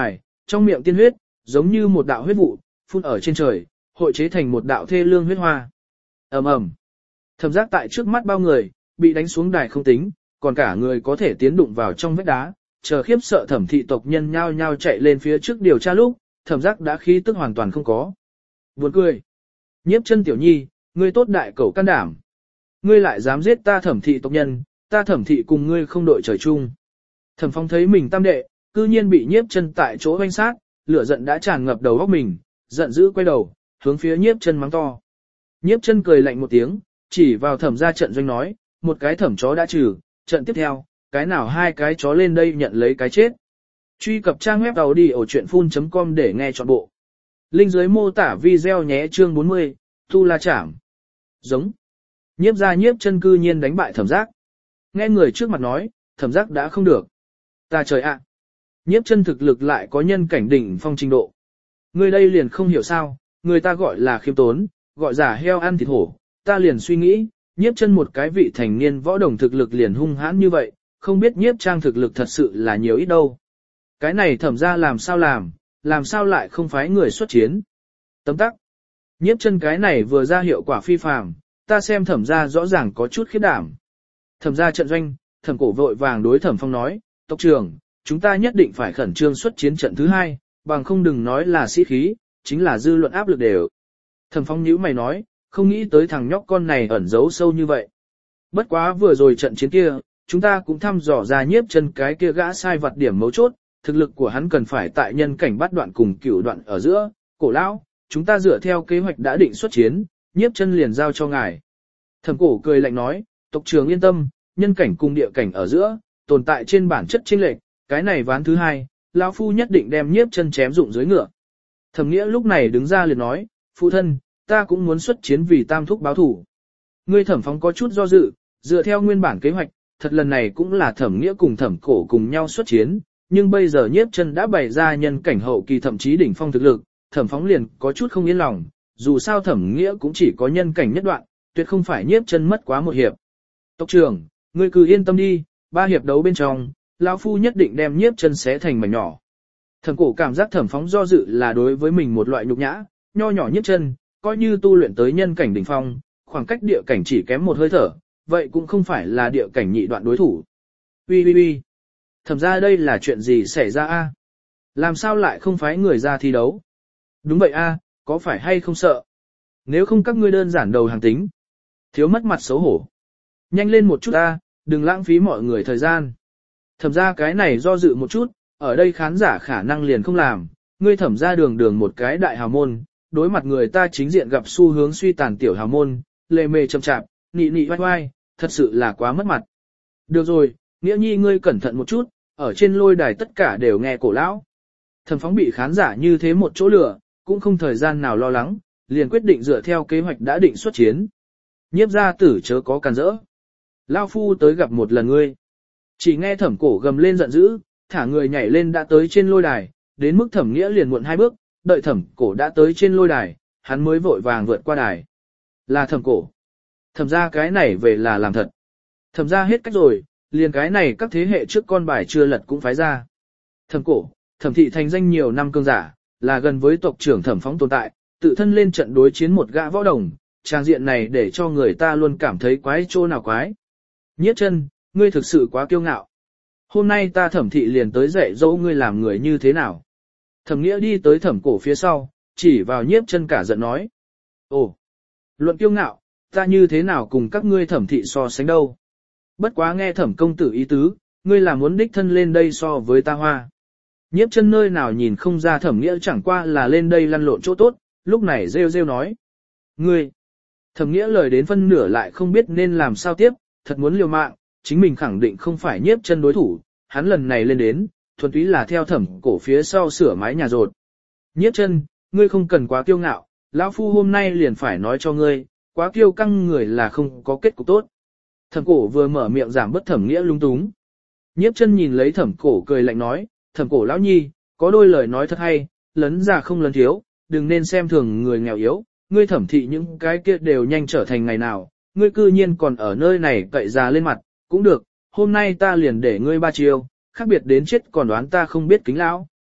trong miệng tiên huyết, giống như một đạo huyết vụ, phun ở trên trời, hội chế thành một đạo thê lương huyết hoa. Ầm ầm. Thẩm giác tại trước mắt bao người, bị đánh xuống đài không tính, còn cả người có thể tiến đụng vào trong vách đá, chờ khiếp sợ thẩm thị tộc nhân nhao nhao chạy lên phía trước điều tra lúc, thẩm giác đã khí tức hoàn toàn không có. Buồn cười. Nhiếp chân tiểu nhi, ngươi tốt đại cẩu can đảm. Ngươi lại dám giết ta thẩm thị tộc nhân, ta thẩm thị cùng ngươi không đội trời chung. Thẩm Phong thấy mình tam đệ, cư nhiên bị nhiếp chân tại chỗ hoanh sát, lửa giận đã tràn ngập đầu óc mình, giận dữ quay đầu, hướng phía nhiếp chân mắng to. Nhiếp chân cười lạnh một tiếng, chỉ vào thẩm ra trận doanh nói, một cái thẩm chó đã trừ, trận tiếp theo, cái nào hai cái chó lên đây nhận lấy cái chết. Truy cập trang web đầu đi ở chuyện full chấm com để nghe trọn bộ. Link dưới mô tả video nhé chương bốn mươi, Tu La Chảm. Giống. Nhiếp ra nhiếp chân cư nhiên đánh bại thẩm giác. Nghe người trước mặt nói, thẩm giác đã không được. Ta trời ạ. Nhiếp chân thực lực lại có nhân cảnh đỉnh phong trình độ. Người đây liền không hiểu sao, người ta gọi là khiêm tốn, gọi giả heo ăn thịt hổ. Ta liền suy nghĩ, nhiếp chân một cái vị thành niên võ đồng thực lực liền hung hãn như vậy, không biết nhiếp trang thực lực thật sự là nhiều ít đâu. Cái này thẩm ra làm sao làm, làm sao lại không phái người xuất chiến. Tấm tắc. Nhiếp chân cái này vừa ra hiệu quả phi phàm, ta xem thẩm ra rõ ràng có chút khiếp đảm. Thẩm ra trận doanh, thẩm cổ vội vàng đối thẩm phong nói, tộc trưởng, chúng ta nhất định phải khẩn trương xuất chiến trận thứ hai, bằng không đừng nói là sĩ khí, chính là dư luận áp lực đều. Thẩm phong nhíu mày nói, không nghĩ tới thằng nhóc con này ẩn giấu sâu như vậy. Bất quá vừa rồi trận chiến kia, chúng ta cũng thăm dò ra nhiếp chân cái kia gã sai vặt điểm mấu chốt, thực lực của hắn cần phải tại nhân cảnh bắt đoạn cùng cửu đoạn ở giữa, cổ lão, chúng ta dựa theo kế hoạch đã định xuất chiến, nhiếp chân liền giao cho ngài. Thẩm cổ cười lạnh nói, tộc trưởng yên tâm, nhân cảnh cùng địa cảnh ở giữa, tồn tại trên bản chất chênh lệch, cái này ván thứ hai, lão phu nhất định đem nhiếp chân chém dụng dưới ngựa. Thẩm nghĩa lúc này đứng ra liền nói, phụ thân, ta cũng muốn xuất chiến vì tam thúc báo thủ. Ngươi Thẩm Phong có chút do dự, dựa theo nguyên bản kế hoạch, thật lần này cũng là thẩm nghĩa cùng thẩm cổ cùng nhau xuất chiến, nhưng bây giờ nhiếp chân đã bày ra nhân cảnh hậu kỳ thậm chí đỉnh phong thực lực, thẩm phóng liền có chút không yên lòng, dù sao thẩm nghĩa cũng chỉ có nhân cảnh nhất đoạn, tuyệt không phải nhiếp chân mất quá một hiệp. Tộc trưởng, ngươi cứ yên tâm đi, ba hiệp đấu bên trong, lão phu nhất định đem nhiếp chân xé thành mảnh nhỏ. Thẩm cổ cảm giác thẩm phóng do dự là đối với mình một loại nhục nhã, nho nhỏ nhiếp chân, coi như tu luyện tới nhân cảnh đỉnh phong, khoảng cách địa cảnh chỉ kém một hơi thở, vậy cũng không phải là địa cảnh nhị đoạn đối thủ. Ui ui ui, thẩm ra đây là chuyện gì xảy ra a? Làm sao lại không phái người ra thi đấu? Đúng vậy a, có phải hay không sợ? Nếu không các ngươi đơn giản đầu hàng tính. Thiếu mất mặt xấu hổ. Nhanh lên một chút a, đừng lãng phí mọi người thời gian. Thẩm ra cái này do dự một chút, ở đây khán giả khả năng liền không làm, ngươi thẩm ra đường đường một cái đại hào môn, đối mặt người ta chính diện gặp xu hướng suy tàn tiểu hào môn, lề mề chậm chạp, nị nị oai oai, thật sự là quá mất mặt. Được rồi, nghĩa nhi ngươi cẩn thận một chút, ở trên lôi đài tất cả đều nghe cổ lão. Thẩm phóng bị khán giả như thế một chỗ lửa, cũng không thời gian nào lo lắng, liền quyết định dựa theo kế hoạch đã định xuất chiến. Nhiếp gia tử chớ có càn rỡ. Lao phu tới gặp một lần ngươi. Chỉ nghe thẩm cổ gầm lên giận dữ, thả người nhảy lên đã tới trên lôi đài, đến mức thẩm nghĩa liền muộn hai bước, đợi thẩm cổ đã tới trên lôi đài, hắn mới vội vàng vượt qua đài. Là thẩm cổ. Thẩm ra cái này về là làm thật. Thẩm ra hết cách rồi, liền cái này các thế hệ trước con bài chưa lật cũng phái ra. Thẩm cổ, thẩm thị thành danh nhiều năm cương giả, là gần với tộc trưởng thẩm phóng tồn tại, tự thân lên trận đối chiến một gã võ đồng, trang diện này để cho người ta luôn cảm thấy quái chỗ nào quái. Nhiếp chân, ngươi thực sự quá kiêu ngạo. Hôm nay ta thẩm thị liền tới dạy dỗ ngươi làm người như thế nào. Thẩm nghĩa đi tới thẩm cổ phía sau, chỉ vào nhiếp chân cả giận nói. Ồ, luận kiêu ngạo, ta như thế nào cùng các ngươi thẩm thị so sánh đâu. Bất quá nghe thẩm công tử ý tứ, ngươi là muốn đích thân lên đây so với ta hoa. Nhiếp chân nơi nào nhìn không ra thẩm nghĩa chẳng qua là lên đây lăn lộn chỗ tốt, lúc này rêu rêu nói. Ngươi, thẩm nghĩa lời đến phân nửa lại không biết nên làm sao tiếp, thật muốn liều mạng, chính mình khẳng định không phải nhiếp chân đối thủ, hắn lần này lên đến, thuần túy là theo thẩm cổ phía sau sửa mái nhà rột. Nhiếp chân, ngươi không cần quá kiêu ngạo, lão phu hôm nay liền phải nói cho ngươi, quá kiêu căng người là không có kết cục tốt. Thẩm cổ vừa mở miệng giảm bất thẩm nghĩa lung túng. Nhiếp chân nhìn lấy thẩm cổ cười lạnh nói, thẩm cổ lão nhi, có đôi lời nói thật hay, lấn già không lấn thiếu, đừng nên xem thường người nghèo yếu, ngươi thẩm thị những cái kia đều nhanh trở thành ngày nào, ngươi cư nhiên còn ở nơi này cậy già lên mặt, cũng được, hôm nay ta liền để ngươi ba chiêu, khác biệt đến chết còn đoán ta không biết kính lão.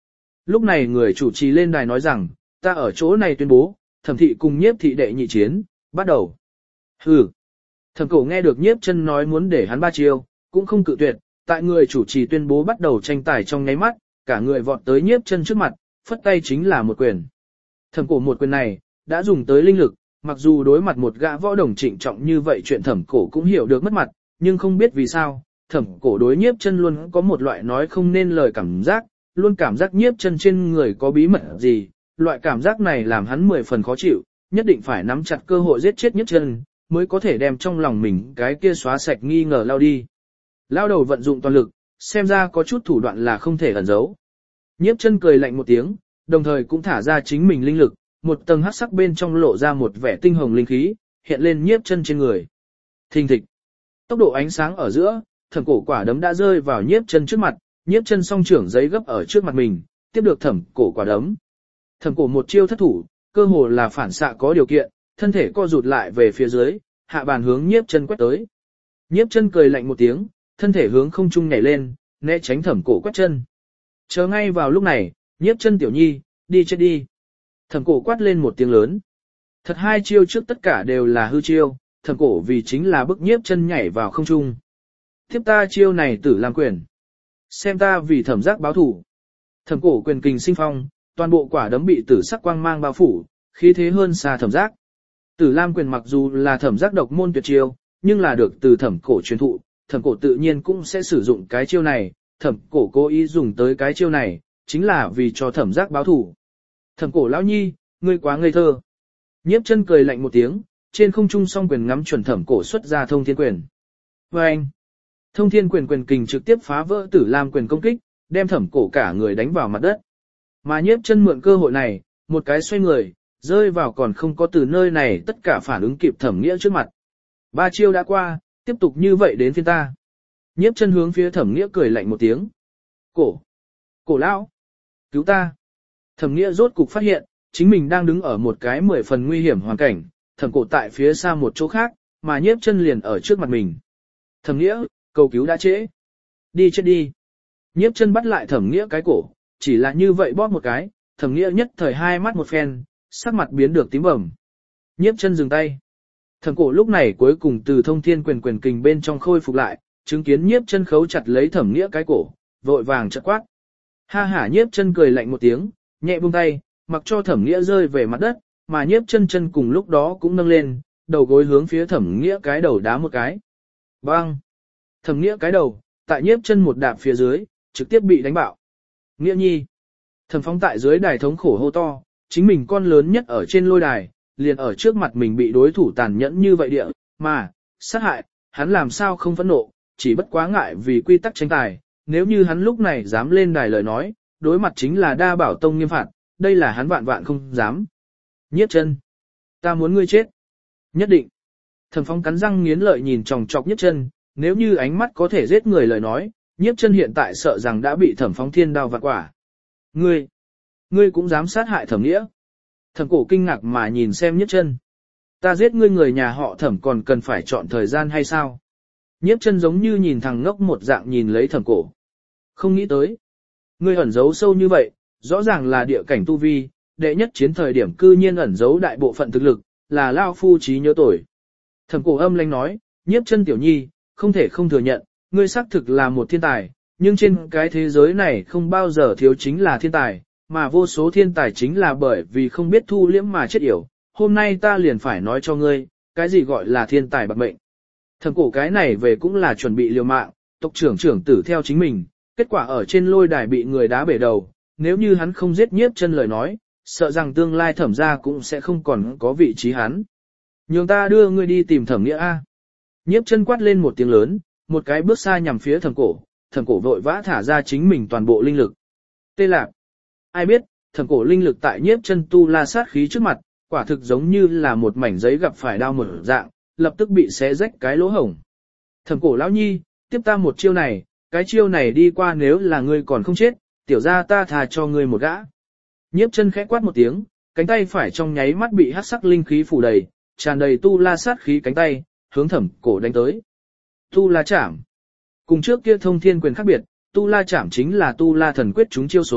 Lúc này người chủ trì lên đài nói rằng, ta ở chỗ này tuyên bố, thẩm thị cùng nhiếp thị đệ nhị chiến, bắt đầu. Hừ. Thẩm cổ nghe được nhiếp chân nói muốn để hắn ba chiêu, cũng không cự tuyệt, tại người chủ trì tuyên bố bắt đầu tranh tài trong nháy mắt, cả người vọt tới nhiếp chân trước mặt, phất tay chính là một quyền. Thẩm cổ một quyền này, đã dùng tới linh lực, mặc dù đối mặt một gã võ đồng trịnh trọng như vậy chuyện thẩm cổ cũng hiểu được mất mặt, nhưng không biết vì sao, thẩm cổ đối nhiếp chân luôn có một loại nói không nên lời cảm giác, luôn cảm giác nhiếp chân trên người có bí mật gì, loại cảm giác này làm hắn mười phần khó chịu, nhất định phải nắm chặt cơ hội giết chết nhiếp chân, mới có thể đem trong lòng mình cái kia xóa sạch nghi ngờ lao đi. Lao đầu vận dụng toàn lực, xem ra có chút thủ đoạn là không thể ẩn giấu. Nhiếp chân cười lạnh một tiếng, đồng thời cũng thả ra chính mình linh lực, một tầng hắc sắc bên trong lộ ra một vẻ tinh hồng linh khí, hiện lên nhiếp chân trên người. Thình thịch. Tốc độ ánh sáng ở giữa, thẩm cổ quả đấm đã rơi vào nhiếp chân trước mặt, nhiếp chân song trưởng giấy gấp ở trước mặt mình, tiếp được thẩm cổ quả đấm. Thẩm cổ một chiêu thất thủ, cơ hồ là phản xạ có điều kiện, thân thể co rụt lại về phía dưới, hạ bàn hướng nhiếp chân quét tới. Nhiếp chân cười lạnh một tiếng, thân thể hướng không trung nhảy lên, né tránh thẩm cổ quét chân. Chờ ngay vào lúc này, nhiếp chân tiểu nhi, đi chết đi. Thẩm cổ quát lên một tiếng lớn. Thật hai chiêu trước tất cả đều là hư chiêu, thẩm cổ vì chính là bức nhiếp chân nhảy vào không trung. Tiếp ta chiêu này tử làm quyền. Xem ta vì thẩm giác báo thủ. Thẩm cổ quyền kình sinh phong, toàn bộ quả đấm bị tử sắc quang mang bao phủ, khí thế hơn xa thẩm giác. Tử lam quyền mặc dù là thẩm giác độc môn tuyệt chiêu, nhưng là được từ thẩm cổ truyền thụ, thẩm cổ tự nhiên cũng sẽ sử dụng cái chiêu này, thẩm cổ cố ý dùng tới cái chiêu này, chính là vì cho thẩm giác báo thủ. Thẩm cổ lão nhi, ngươi quá ngây thơ. Nhiếp chân cười lạnh một tiếng, trên không trung song quyền ngắm chuẩn thẩm cổ xuất ra thông thiên quyền. Và anh, thông thiên quyền quyền kình trực tiếp phá vỡ tử lam quyền công kích, đem thẩm cổ cả người đánh vào mặt đất. Mà nhiếp chân mượn cơ hội này, một cái xoay người, rơi vào còn không có từ nơi này tất cả phản ứng kịp thẩm nghĩa trước mặt. Ba chiêu đã qua, tiếp tục như vậy đến phiên ta. Nhiếp chân hướng phía thẩm nghĩa cười lạnh một tiếng. Cổ! Cổ lão! Cứu ta! Thẩm nghĩa rốt cục phát hiện, chính mình đang đứng ở một cái mười phần nguy hiểm hoàn cảnh, thẩm cổ tại phía xa một chỗ khác, mà nhiếp chân liền ở trước mặt mình. Thẩm nghĩa, cầu cứu đã trễ. Đi chết đi. Nhiếp chân bắt lại thẩm nghĩa cái cổ, chỉ là như vậy bóp một cái, thẩm nghĩa nhất thời hai mắt một phen, sắc mặt biến được tím bầm. Nhiếp chân dừng tay. Thẩm cổ lúc này cuối cùng từ thông thiên quyền quyền kình bên trong khôi phục lại, chứng kiến nhiếp chân khấu chặt lấy thẩm nghĩa cái cổ, vội vàng chợt quát. Ha hả nhiếp chân cười lạnh một tiếng, nhẹ buông tay, mặc cho thẩm nghĩa rơi về mặt đất, mà nhiếp chân chân cùng lúc đó cũng nâng lên, đầu gối hướng phía thẩm nghĩa cái đầu đá một cái. Bang! Thẩm nghĩa cái đầu, tại nhiếp chân một đạp phía dưới, trực tiếp bị đánh bạo. Nghĩa nhi! Thẩm Phong tại dưới đài thống khổ hô to, chính mình con lớn nhất ở trên lôi đài, liền ở trước mặt mình bị đối thủ tàn nhẫn như vậy địa, mà, sát hại, hắn làm sao không phẫn nộ, chỉ bất quá ngại vì quy tắc tranh tài, nếu như hắn lúc này dám lên đài lời nói, đối mặt chính là đa bảo tông nghiêm phạt, đây là hắn vạn vạn không dám. Nhiếp chân, ta muốn ngươi chết. Nhất định. Thẩm Phong cắn răng nghiến lợi nhìn chòng chọc nhiếp chân, nếu như ánh mắt có thể giết người lời nói, nhiếp chân hiện tại sợ rằng đã bị Thẩm Phong thiên đao vạn quả. Ngươi, ngươi cũng dám sát hại Thẩm Nghĩa. Thẩm cổ kinh ngạc mà nhìn xem nhiếp chân. Ta giết ngươi người nhà họ Thẩm còn cần phải chọn thời gian hay sao? Nhiếp chân giống như nhìn thằng ngốc một dạng nhìn lấy Thẩm cổ. Không nghĩ tới. Ngươi ẩn giấu sâu như vậy, rõ ràng là địa cảnh tu vi, đệ nhất chiến thời điểm cư nhiên ẩn giấu đại bộ phận thực lực, là lao phu trí nhớ tuổi. Thẩm cổ âm lãnh nói, nhiếp chân tiểu nhi, không thể không thừa nhận, ngươi xác thực là một thiên tài, nhưng trên cái thế giới này không bao giờ thiếu chính là thiên tài, mà vô số thiên tài chính là bởi vì không biết thu liễm mà chết yểu. Hôm nay ta liền phải nói cho ngươi, cái gì gọi là thiên tài bạc mệnh. Thẩm cổ cái này về cũng là chuẩn bị liều mạng, tộc trưởng trưởng tử theo chính mình, kết quả ở trên lôi đài bị người đá bể đầu, nếu như hắn không giết nhiếp chân lời nói, sợ rằng tương lai thẩm gia cũng sẽ không còn có vị trí hắn. Nhường ta đưa ngươi đi tìm thẩm nghĩa A. Nhiếp chân quát lên một tiếng lớn, một cái bước xa nhằm phía thẩm cổ, thẩm cổ vội vã thả ra chính mình toàn bộ linh lực. Tê lạc. Ai biết, thẩm cổ linh lực tại nhiếp chân tu la sát khí trước mặt, quả thực giống như là một mảnh giấy gặp phải đao mở dạng, lập tức bị xé rách cái lỗ hổng. Thẩm cổ lão nhi, tiếp ta một chiêu này, cái chiêu này đi qua nếu là ngươi còn không chết, tiểu ra ta thà cho ngươi một gã. Nhiếp chân khẽ quát một tiếng, cánh tay phải trong nháy mắt bị hắc sắc linh khí phủ đầy, tràn đầy tu la sát khí cánh tay, hướng thẩm cổ đánh tới. Tu la chảm. Cùng trước kia thông thiên quyền khác biệt, tu la chảm chính là tu la thần quyết chúng chiêu số,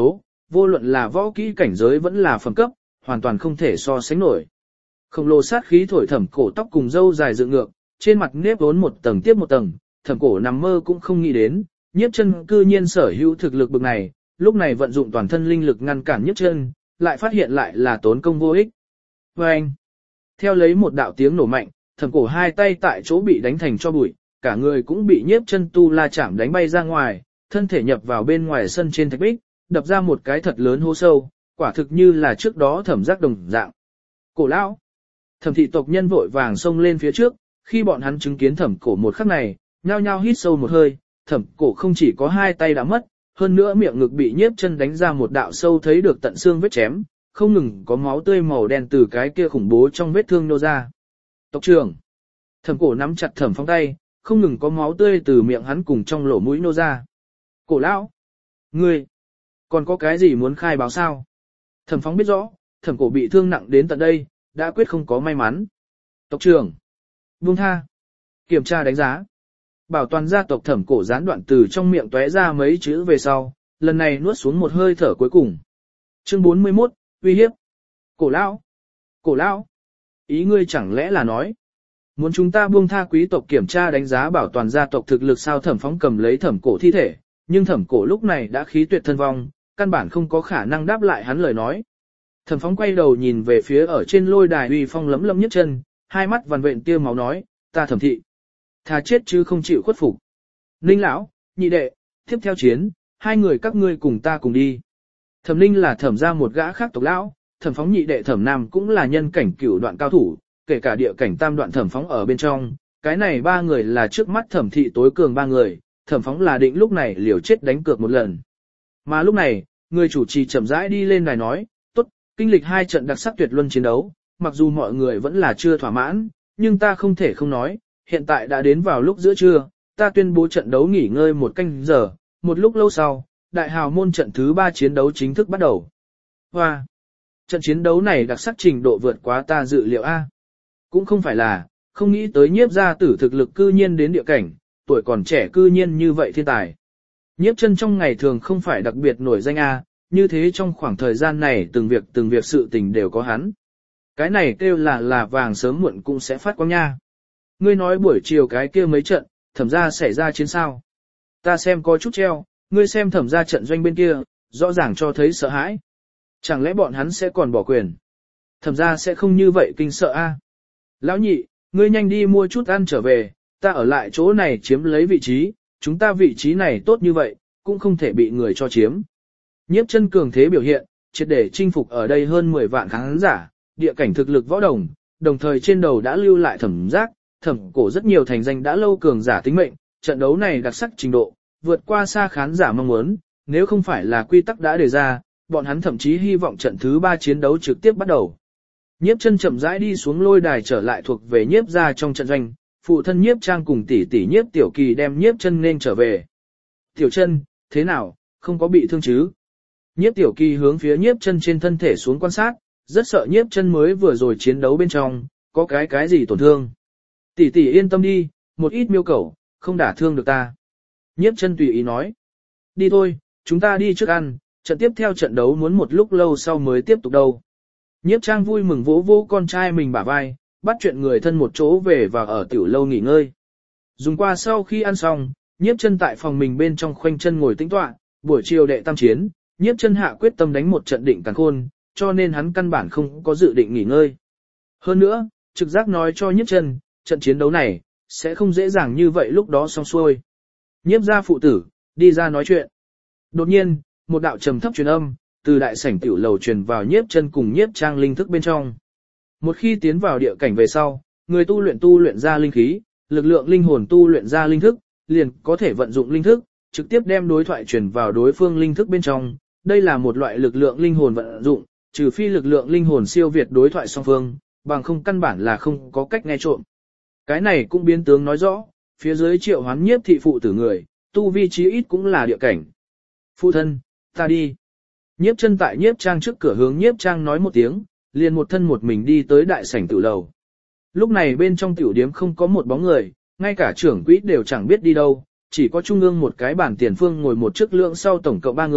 vô luận là võ kỹ cảnh giới vẫn là phẩm cấp, hoàn toàn không thể so sánh nổi. Khổng lồ sát khí thổi Thẩm Cổ tóc cùng râu dài dựng ngược, trên mặt nếp vốn một tầng tiếp một tầng, Thẩm Cổ nằm mơ cũng không nghĩ đến, Nhiếp Chân cư nhiên sở hữu thực lực bực này, lúc này vận dụng toàn thân linh lực ngăn cản Nhiếp Chân, lại phát hiện lại là tốn công vô ích. Oeng! Theo lấy một đạo tiếng nổ mạnh, Thẩm Cổ hai tay tại chỗ bị đánh thành cho bụi, cả người cũng bị Nhiếp Chân tu la chạm đánh bay ra ngoài, thân thể nhập vào bên ngoài sân trên thạch bích, đập ra một cái thật lớn hố sâu, quả thực như là trước đó Thẩm Giác đồng dạng. Cổ lão! Thẩm thị tộc nhân vội vàng xông lên phía trước, khi bọn hắn chứng kiến Thẩm Cổ một khắc này, nhao nhao hít sâu một hơi, Thẩm Cổ không chỉ có hai tay đã mất, hơn nữa miệng ngực bị Nhiếp Chân đánh ra một đạo sâu thấy được tận xương vết chém, không ngừng có máu tươi màu đen từ cái kia khủng bố trong vết thương nô ra. Tộc trưởng! Thẩm Cổ nắm chặt Thẩm Phong tay, không ngừng có máu tươi từ miệng hắn cùng trong lỗ mũi nô ra. Cổ lão! Ngươi! Còn có cái gì muốn khai báo sao? Thẩm Phong biết rõ, Thẩm Cổ bị thương nặng đến tận đây, đã quyết không có may mắn. Tộc trưởng! Buông tha! Kiểm tra đánh giá. Bảo toàn gia tộc Thẩm Cổ gián đoạn từ trong miệng tóe ra mấy chữ về sau, lần này nuốt xuống một hơi thở cuối cùng. Chương bốn mươi mốt, uy hiếp. Cổ lão! Cổ lão! Ý ngươi chẳng lẽ là nói, muốn chúng ta buông tha quý tộc kiểm tra đánh giá bảo toàn gia tộc thực lực sao? Thẩm Phóng cầm lấy Thẩm Cổ thi thể, nhưng Thẩm Cổ lúc này đã khí tuyệt thân vong, căn bản không có khả năng đáp lại hắn lời nói. Thẩm Phóng quay đầu nhìn về phía ở trên lôi đài uy phong lấm lấm Nhiếp Chân, hai mắt vằn vện tia máu nói, ta Thẩm thị, thà chết chứ không chịu khuất phục. Ninh lão, nhị đệ, tiếp theo chiến, hai người các ngươi cùng ta cùng đi. Thẩm Ninh là Thẩm gia một gã khác tộc lão, Thẩm Phóng nhị đệ Thẩm Nam cũng là nhân cảnh cửu đoạn cao thủ, kể cả địa cảnh tam đoạn Thẩm Phóng ở bên trong, cái này ba người là trước mắt Thẩm thị tối cường ba người, Thẩm Phóng là định lúc này liều chết đánh cược một lần. Mà lúc này, người chủ trì chậm rãi đi lên đài nói, tốt, kinh lịch hai trận đặc sắc tuyệt luân chiến đấu, mặc dù mọi người vẫn là chưa thỏa mãn, nhưng ta không thể không nói, hiện tại đã đến vào lúc giữa trưa, ta tuyên bố trận đấu nghỉ ngơi một canh giờ, một lúc lâu sau, đại hào môn trận thứ ba chiến đấu chính thức bắt đầu. Hoa! Trận chiến đấu này đặc sắc trình độ vượt quá ta dự liệu A. Cũng không phải là, không nghĩ tới Nhiếp gia tử thực lực cư nhiên đến địa cảnh, tuổi còn trẻ cư nhiên như vậy thiên tài. Nhiếp Chân trong ngày thường không phải đặc biệt nổi danh A, như thế trong khoảng thời gian này từng việc từng việc sự tình đều có hắn. Cái này kêu là là vàng sớm muộn cũng sẽ phát quang nha. Ngươi nói buổi chiều cái kia mấy trận, Thẩm gia xảy ra chiến sao? Ta xem có chút treo, ngươi xem Thẩm gia trận doanh bên kia, rõ ràng cho thấy sợ hãi. Chẳng lẽ bọn hắn sẽ còn bỏ quyền? Thẩm gia sẽ không như vậy kinh sợ a? Lão nhị, ngươi nhanh đi mua chút ăn trở về, ta ở lại chỗ này chiếm lấy vị trí, chúng ta vị trí này tốt như vậy, cũng không thể bị người cho chiếm. Nhiếp Chân cường thế biểu hiện, triệt để chinh phục ở đây hơn mười vạn khán giả, địa cảnh thực lực võ đồng, đồng thời trên đầu đã lưu lại Thẩm giác, Thẩm Cổ rất nhiều thành danh đã lâu cường giả tính mệnh, trận đấu này đặc sắc trình độ, vượt qua xa khán giả mong muốn, nếu không phải là quy tắc đã đề ra, bọn hắn thậm chí hy vọng trận thứ ba chiến đấu trực tiếp bắt đầu. Nhiếp Chân chậm rãi đi xuống lôi đài trở lại thuộc về Nhiếp gia trong trận doanh, phụ thân Nhiếp Trang cùng tỷ tỷ Nhiếp Tiểu Kỳ đem Nhiếp Chân nên trở về. Tiểu Chân, thế nào, không có bị thương chứ? Nhiếp Tiểu Kỳ hướng phía Nhiếp Chân trên thân thể xuống quan sát, rất sợ Nhiếp Chân mới vừa rồi chiến đấu bên trong, có cái cái gì tổn thương. Tỷ tỷ yên tâm đi, một ít miêu cẩu, không đả thương được ta. Nhiếp Chân tùy ý nói. Đi thôi, chúng ta đi trước ăn, trận tiếp theo trận đấu muốn một lúc lâu sau mới tiếp tục đâu. Nhiếp Trang vui mừng vỗ vỗ con trai mình bả vai, bắt chuyện người thân một chỗ về và ở tiểu lâu nghỉ ngơi. Dùng qua sau khi ăn xong, Nhiếp Chân tại phòng mình bên trong khoanh chân ngồi tĩnh tọa, buổi chiều đệ tam chiến, Nhiếp Chân hạ quyết tâm đánh một trận định càn khôn, cho nên hắn căn bản không có dự định nghỉ ngơi. Hơn nữa, trực giác nói cho Nhiếp Chân, trận chiến đấu này sẽ không dễ dàng như vậy lúc đó xong xuôi. Nhiếp gia phụ tử đi ra nói chuyện. Đột nhiên, một đạo trầm thấp truyền âm từ đại sảnh tiểu lầu truyền vào Nhiếp Chân cùng Nhiếp Trang linh thức bên trong. Một khi tiến vào địa cảnh về sau, người tu luyện tu luyện ra linh khí, lực lượng linh hồn tu luyện ra linh thức, liền có thể vận dụng linh thức, trực tiếp đem đối thoại truyền vào đối phương linh thức bên trong. Đây là một loại lực lượng linh hồn vận dụng, trừ phi lực lượng linh hồn siêu việt đối thoại song phương, bằng không căn bản là không có cách nghe trộm. Cái này cũng biến tướng nói rõ, phía dưới triệu hoán Nhiếp thị phụ tử người, tu vi chí ít cũng là địa cảnh. Phụ thân, ta đi. Nhiếp Chân tại Nhiếp Trang trước cửa hướng Nhiếp Trang nói một tiếng, liền một thân một mình đi tới đại sảnh tiểu lầu. Lúc này bên trong tiểu điếm không có một bóng người, ngay cả trưởng quỹ đều chẳng biết đi đâu, chỉ có trung ương một cái bàn tiền phương ngồi một chiếc lượng sau tổng cộng ba người,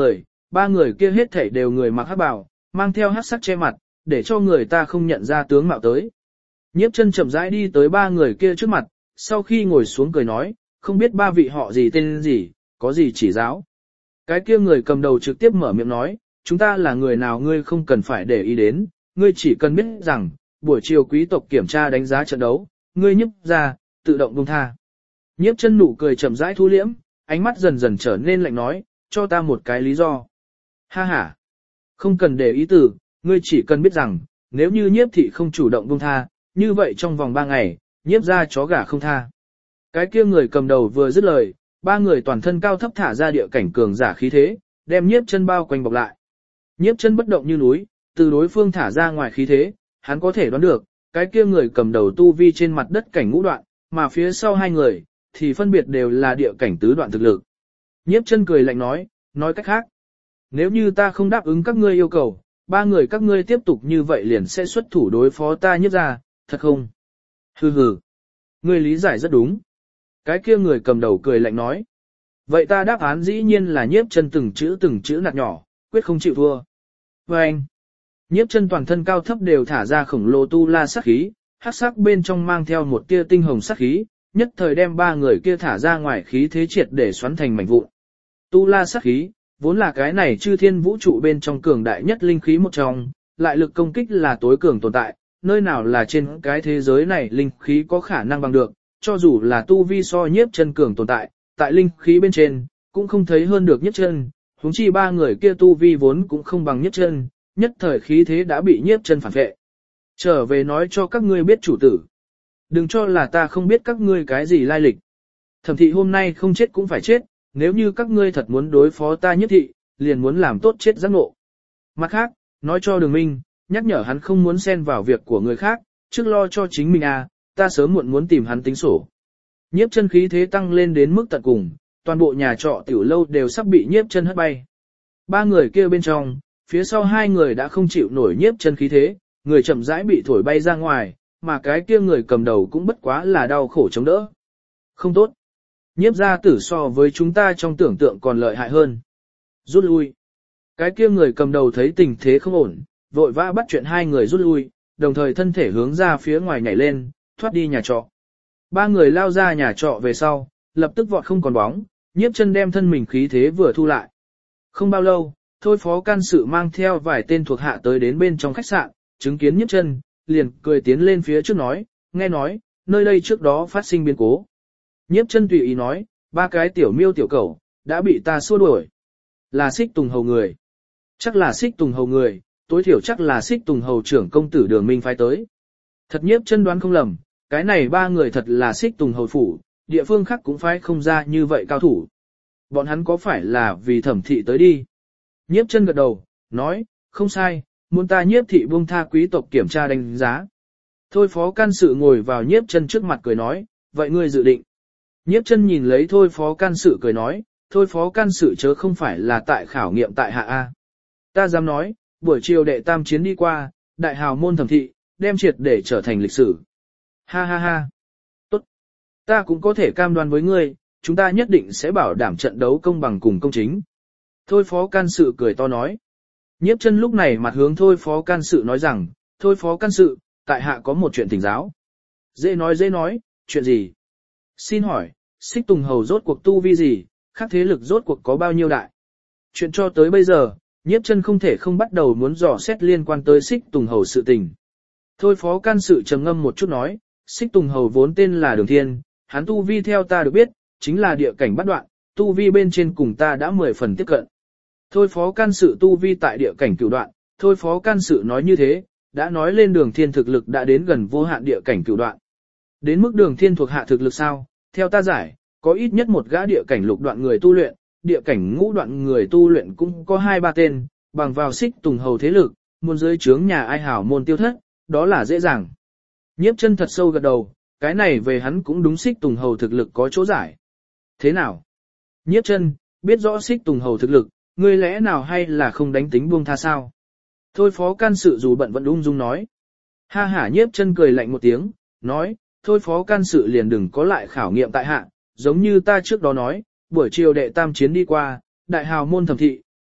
ba người kia hết thảy đều người mặc hắc bào, mang theo hắc sắc che mặt, để cho người ta không nhận ra tướng mạo tới. Nhiếp chân chậm rãi đi tới ba người kia trước mặt, sau khi ngồi xuống cười nói, không biết ba vị họ gì tên gì, có gì chỉ giáo. Cái kia người cầm đầu trực tiếp mở miệng nói, chúng ta là người nào ngươi không cần phải để ý đến, ngươi chỉ cần biết rằng, buổi chiều quý tộc kiểm tra đánh giá trận đấu, ngươi nhấp ra, tự động buông tha. Nhiếp chân nụ cười chậm rãi thu liễm, ánh mắt dần dần trở nên lạnh nói, cho ta một cái lý do. Ha ha, không cần để ý từ, ngươi chỉ cần biết rằng, nếu như nhiếp thị không chủ động buông tha, như vậy trong vòng ba ngày, nhiếp ra chó gà không tha. Cái kia người cầm đầu vừa dứt lời, ba người toàn thân cao thấp thả ra địa cảnh cường giả khí thế, đem nhiếp chân bao quanh bọc lại. Nhiếp chân bất động như núi, từ đối phương thả ra ngoài khí thế, hắn có thể đoán được, cái kia người cầm đầu tu vi trên mặt đất cảnh ngũ đoạn, mà phía sau hai người, thì phân biệt đều là địa cảnh tứ đoạn thực lực. Nhiếp chân cười lạnh nói, nói cách khác. Nếu như ta không đáp ứng các ngươi yêu cầu, ba người các ngươi tiếp tục như vậy liền sẽ xuất thủ đối phó ta nhiếp ra, thật không? Hừ hừ. Ngươi lý giải rất đúng. Cái kia người cầm đầu cười lạnh nói. Vậy ta đáp án dĩ nhiên là nhiếp chân từng chữ từng chữ nạt nhỏ, quyết không chịu thua. Và anh. Nhiếp chân toàn thân cao thấp đều thả ra khổng lồ tu la sát khí, hắc sắc bên trong mang theo một tia tinh hồng sát khí, nhất thời đem ba người kia thả ra ngoài khí thế triệt để xoắn thành mảnh vụn. Tu la sát khí, vốn là cái này chư thiên vũ trụ bên trong cường đại nhất linh khí một trong, lại lực công kích là tối cường tồn tại, nơi nào là trên cái thế giới này linh khí có khả năng bằng được, cho dù là tu vi so nhiếp chân cường tồn tại, tại linh khí bên trên, cũng không thấy hơn được nhiếp chân, huống chi ba người kia tu vi vốn cũng không bằng nhiếp chân, nhất thời khí thế đã bị nhiếp chân phản vệ. Trở về nói cho các ngươi biết chủ tử. Đừng cho là ta không biết các ngươi cái gì lai lịch. Thẩm thị hôm nay không chết cũng phải chết, nếu như các ngươi thật muốn đối phó ta nhiếp thị, liền muốn làm tốt chết giác ngộ. Mặt khác, nói cho Đường Minh, nhắc nhở hắn không muốn xen vào việc của người khác, trước lo cho chính mình à, ta sớm muộn muốn tìm hắn tính sổ. Nhiếp chân khí thế tăng lên đến mức tận cùng, toàn bộ nhà trọ tiểu lâu đều sắp bị nhiếp chân hất bay. Ba người kia bên trong, phía sau hai người đã không chịu nổi nhiếp chân khí thế, người chậm rãi bị thổi bay ra ngoài, mà cái kia người cầm đầu cũng bất quá là đau khổ chống đỡ. Không tốt. Nhiếp gia tử so với chúng ta trong tưởng tượng còn lợi hại hơn. Rút lui. Cái kia người cầm đầu thấy tình thế không ổn, vội vã bắt chuyện hai người rút lui, đồng thời thân thể hướng ra phía ngoài nhảy lên, thoát đi nhà trọ. Ba người lao ra nhà trọ về sau, lập tức vọt không còn bóng, nhiếp chân đem thân mình khí thế vừa thu lại. Không bao lâu, thôi phó can sự mang theo vài tên thuộc hạ tới đến bên trong khách sạn, chứng kiến nhiếp chân, liền cười tiến lên phía trước nói, nghe nói, nơi đây trước đó phát sinh biến cố. Nhiếp chân tùy ý nói, ba cái tiểu miêu tiểu cẩu, đã bị ta xua đuổi. Là Xích Tùng Hầu người. Chắc là Xích Tùng Hầu người, tối thiểu chắc là Xích Tùng Hầu trưởng công tử Đường Minh phái tới. Thật nhiếp chân đoán không lầm, cái này ba người thật là Xích Tùng Hầu phủ, địa phương khác cũng phái không ra như vậy cao thủ. Bọn hắn có phải là vì Thẩm thị tới đi? Nhiếp chân gật đầu, nói, không sai, muốn ta nhiếp thị buông tha quý tộc kiểm tra đánh giá. Thôi phó can sự ngồi vào nhiếp chân trước mặt cười nói, vậy ngươi dự định. Nhiếp chân nhìn lấy thôi phó can sự cười nói, thôi phó can sự chớ không phải là tại khảo nghiệm tại hạ A. Ta dám nói, buổi chiều đệ tam chiến đi qua, đại hào môn Thẩm thị, đem triệt để trở thành lịch sử. Ha ha ha. Tốt. Ta cũng có thể cam đoan với ngươi, chúng ta nhất định sẽ bảo đảm trận đấu công bằng cùng công chính. Thôi phó can sự cười to nói. Nhiếp chân lúc này mặt hướng thôi phó can sự nói rằng, thôi phó can sự, tại hạ có một chuyện thỉnh giáo. Dễ nói dễ nói, chuyện gì? Xin hỏi, Xích Tùng Hầu rốt cuộc tu vi gì, khác thế lực rốt cuộc có bao nhiêu đại? Chuyện cho tới bây giờ, nhiếp chân không thể không bắt đầu muốn dò xét liên quan tới Xích Tùng Hầu sự tình. Thôi phó can sự trầm ngâm một chút nói, Xích Tùng Hầu vốn tên là Đường Thiên, hắn tu vi theo ta được biết, chính là địa cảnh bắt đoạn, tu vi bên trên cùng ta đã mười phần tiếp cận. Thôi phó can sự tu vi tại địa cảnh cửu đoạn, thôi phó can sự nói như thế, đã nói lên Đường Thiên thực lực đã đến gần vô hạn địa cảnh cửu đoạn. Đến mức Đường Thiên thuộc hạ thực lực sao, theo ta giải, có ít nhất một gã địa cảnh lục đoạn người tu luyện, địa cảnh ngũ đoạn người tu luyện cũng có hai ba tên, bằng vào Xích Tùng Hầu thế lực, muốn dưới trướng nhà ai hảo môn tiêu thất, đó là dễ dàng. Nhiếp chân thật sâu gật đầu, cái này về hắn cũng đúng Xích Tùng Hầu thực lực có chỗ giải. Thế nào? Nhiếp chân, biết rõ Xích Tùng Hầu thực lực, ngươi lẽ nào hay là không đánh tính buông tha sao? Thôi phó can sự dù bận vẫn ung dung nói. Ha hả nhiếp chân cười lạnh một tiếng, nói, thôi phó can sự liền đừng có lại khảo nghiệm tại hạ, giống như ta trước đó nói, buổi chiều đệ tam chiến đi qua, đại hào môn Thẩm thị,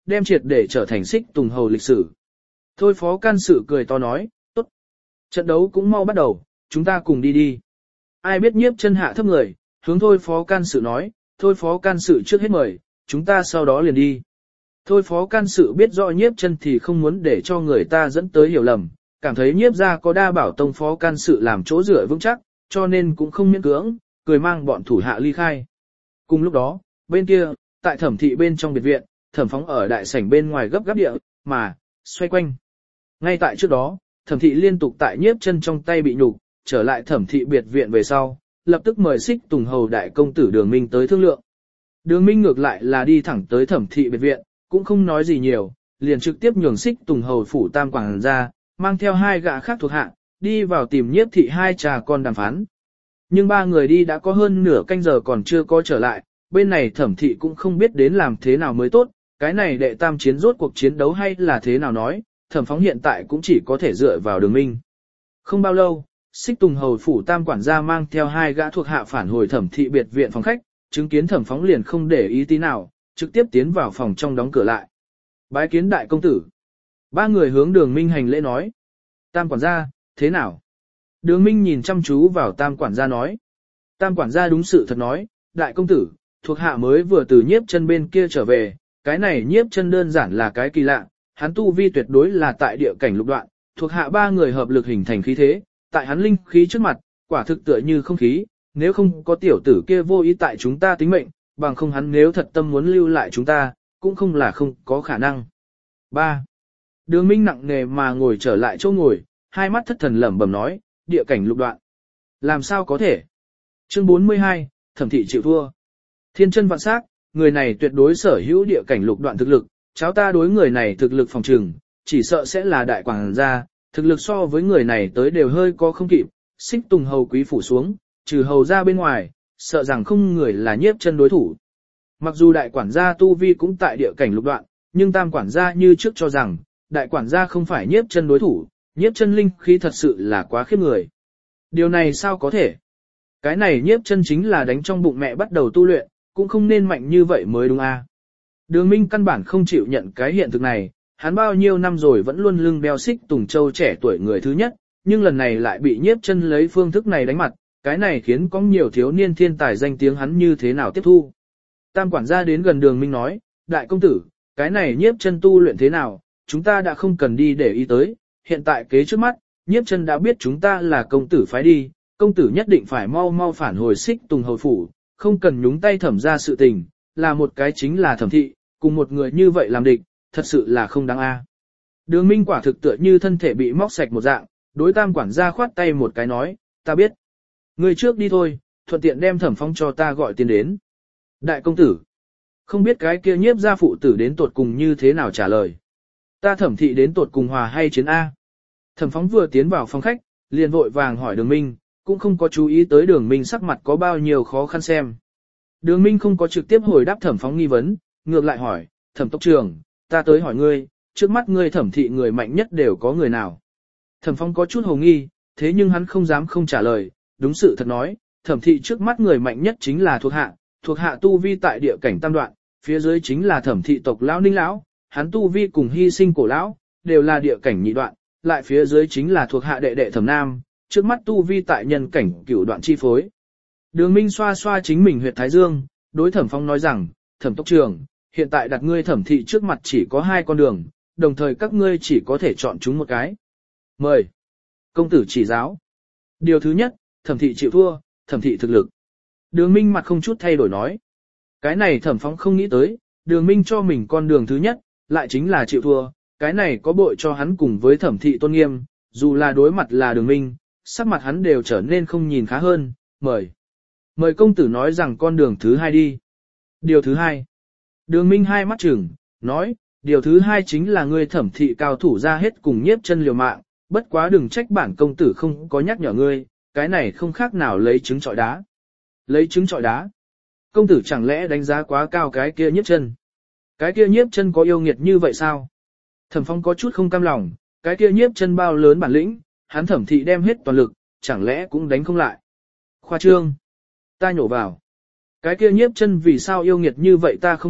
đem triệt để trở thành xích tùng hầu lịch sử. Thôi phó can sự cười to nói, tốt. Trận đấu cũng mau bắt đầu, chúng ta cùng đi đi. Ai biết nhiếp chân hạ thấp người, hướng thôi phó can sự nói, thôi phó can sự trước hết mời, chúng ta sau đó liền đi. Thôi phó can sự biết rõ nhiếp chân thì không muốn để cho người ta dẫn tới hiểu lầm, cảm thấy nhiếp ra có đa bảo tông phó can sự làm chỗ dựa vững chắc, cho nên cũng không miễn cưỡng, cười mang bọn thủ hạ ly khai. Cùng lúc đó, bên kia, tại thẩm thị bên trong biệt viện, thẩm phóng ở đại sảnh bên ngoài gấp gáp địa, mà, xoay quanh. Ngay tại trước đó, thẩm thị liên tục tại nhiếp chân trong tay bị nhục, trở lại thẩm thị biệt viện về sau, lập tức mời xích tùng hầu đại công tử Đường Minh tới thương lượng. Đường Minh ngược lại là đi thẳng tới thẩm thị biệt viện, cũng không nói gì nhiều, liền trực tiếp nhường xích tùng hầu phủ tam quảng ra, mang theo hai gã khác thuộc hạ, đi vào tìm nhiếp thị hai cha con đàm phán. Nhưng ba người đi đã có hơn nửa canh giờ còn chưa có trở lại, bên này thẩm thị cũng không biết đến làm thế nào mới tốt, cái này đệ tam chiến rốt cuộc chiến đấu hay là thế nào nói, thẩm phóng hiện tại cũng chỉ có thể dựa vào Đường Minh. Không bao lâu, xích tùng hầu phủ tam quản gia mang theo hai gã thuộc hạ phản hồi thẩm thị biệt viện phòng khách, chứng kiến thẩm phóng liền không để ý tí nào, trực tiếp tiến vào phòng trong đóng cửa lại. Bái kiến đại công tử. Ba người hướng Đường Minh hành lễ nói. Tam quản gia, thế nào? Đường Minh nhìn chăm chú vào tam quản gia nói. Tam quản gia đúng sự thật nói, đại công tử, thuộc hạ mới vừa từ nhiếp chân bên kia trở về, cái này nhiếp chân đơn giản là cái kỳ lạ, hắn tu vi tuyệt đối là tại địa cảnh lục đoạn, thuộc hạ ba người hợp lực hình thành khí thế, tại hắn linh khí trước mặt, quả thực tựa như không khí, nếu không có tiểu tử kia vô ý tại chúng ta tính mệnh, bằng không hắn nếu thật tâm muốn lưu lại chúng ta, cũng không là không có khả năng. ba. Đường Minh nặng nề mà ngồi trở lại chỗ ngồi, hai mắt thất thần lẩm bẩm nói, địa cảnh lục đoạn. Làm sao có thể? Chương bốn mươi hai, thẩm thị chịu thua. Thiên chân vạn sắc, người này tuyệt đối sở hữu địa cảnh lục đoạn thực lực, cháu ta đối người này thực lực phòng trừng, chỉ sợ sẽ là đại quảng gia, thực lực so với người này tới đều hơi có không kịp, xích tùng hầu quý phủ xuống, trừ hầu ra bên ngoài, sợ rằng không người là nhiếp chân đối thủ. Mặc dù đại quản gia tu vi cũng tại địa cảnh lục đoạn, nhưng tam quản gia như trước cho rằng, đại quản gia không phải nhiếp chân đối thủ, nhiếp chân linh khí thật sự là quá khiếp người. Điều này sao có thể? Cái này nhiếp chân chính là đánh trong bụng mẹ bắt đầu tu luyện, cũng không nên mạnh như vậy mới đúng a. Đường Minh căn bản không chịu nhận cái hiện thực này, hắn bao nhiêu năm rồi vẫn luôn lưng đeo xích tùng châu trẻ tuổi người thứ nhất, nhưng lần này lại bị nhiếp chân lấy phương thức này đánh mặt, cái này khiến có nhiều thiếu niên thiên tài danh tiếng hắn như thế nào tiếp thu. Tam quản gia đến gần Đường Minh nói, đại công tử, cái này nhiếp chân tu luyện thế nào, chúng ta đã không cần đi để ý tới, hiện tại kế trước mắt, nhiếp chân đã biết chúng ta là công tử phái đi, công tử nhất định phải mau mau phản hồi xích tùng hầu phủ, không cần nhúng tay thẩm ra sự tình, là một cái chính là thẩm thị, cùng một người như vậy làm địch, thật sự là không đáng a. Đường Minh quả thực tựa như thân thể bị móc sạch một dạng, đối tam quản gia khoát tay một cái nói, ta biết. Người trước đi thôi, thuận tiện đem thẩm phong cho ta gọi tiền đến. Đại công tử, không biết cái kia nhiếp gia phụ tử đến tột cùng như thế nào trả lời. Ta thẩm thị đến tột cùng hòa hay chiến A. Thẩm phóng vừa tiến vào phòng khách, liền vội vàng hỏi Đường Minh, cũng không có chú ý tới Đường Minh sắc mặt có bao nhiêu khó khăn xem. Đường Minh không có trực tiếp hồi đáp thẩm phóng nghi vấn, ngược lại hỏi, thẩm tốc trưởng, ta tới hỏi ngươi, trước mắt ngươi thẩm thị người mạnh nhất đều có người nào. Thẩm phóng có chút hồ nghi, thế nhưng hắn không dám không trả lời, đúng sự thật nói, thẩm thị trước mắt người mạnh nhất chính là thuộc hạ, thuộc hạ tu vi tại địa cảnh tam đoạn, phía dưới chính là thẩm thị tộc lão Ninh lão, hắn tu vi cùng hy sinh cổ lão, đều là địa cảnh nhị đoạn, lại phía dưới chính là thuộc hạ đệ đệ thẩm nam, trước mắt tu vi tại nhân cảnh cửu đoạn chi phối. Đường Minh xoa xoa chính mình huyệt thái dương, đối thẩm phong nói rằng, thẩm tốc trưởng, hiện tại đặt ngươi thẩm thị trước mặt chỉ có hai con đường, đồng thời các ngươi chỉ có thể chọn chúng một cái. Mời. Công tử chỉ giáo. Điều thứ nhất, thẩm thị chịu thua, thẩm thị thực lực. Đường Minh mặt không chút thay đổi nói. Cái này thẩm phóng không nghĩ tới, Đường Minh cho mình con đường thứ nhất, lại chính là chịu thua, cái này có bội cho hắn cùng với thẩm thị tôn nghiêm, dù là đối mặt là Đường Minh, sắc mặt hắn đều trở nên không nhìn khá hơn, mời. Mời công tử nói rằng con đường thứ hai đi. Điều thứ hai. Đường Minh hai mắt chừng, nói, điều thứ hai chính là ngươi thẩm thị cao thủ ra hết cùng nhiếp chân liều mạng, bất quá đừng trách bản công tử không có nhắc nhở ngươi, cái này không khác nào lấy trứng trọi đá. Lấy trứng trọi đá. Công tử chẳng lẽ đánh giá quá cao cái kia nhiếp chân? Cái kia nhiếp chân có yêu nghiệt như vậy sao? Thẩm Phong có chút không cam lòng, cái kia nhiếp chân bao lớn bản lĩnh, hắn thẩm thị đem hết toàn lực, chẳng lẽ cũng đánh không lại? Khoa trương. Ta nhổ vào. Cái kia nhiếp chân vì sao yêu nghiệt như vậy ta không biết,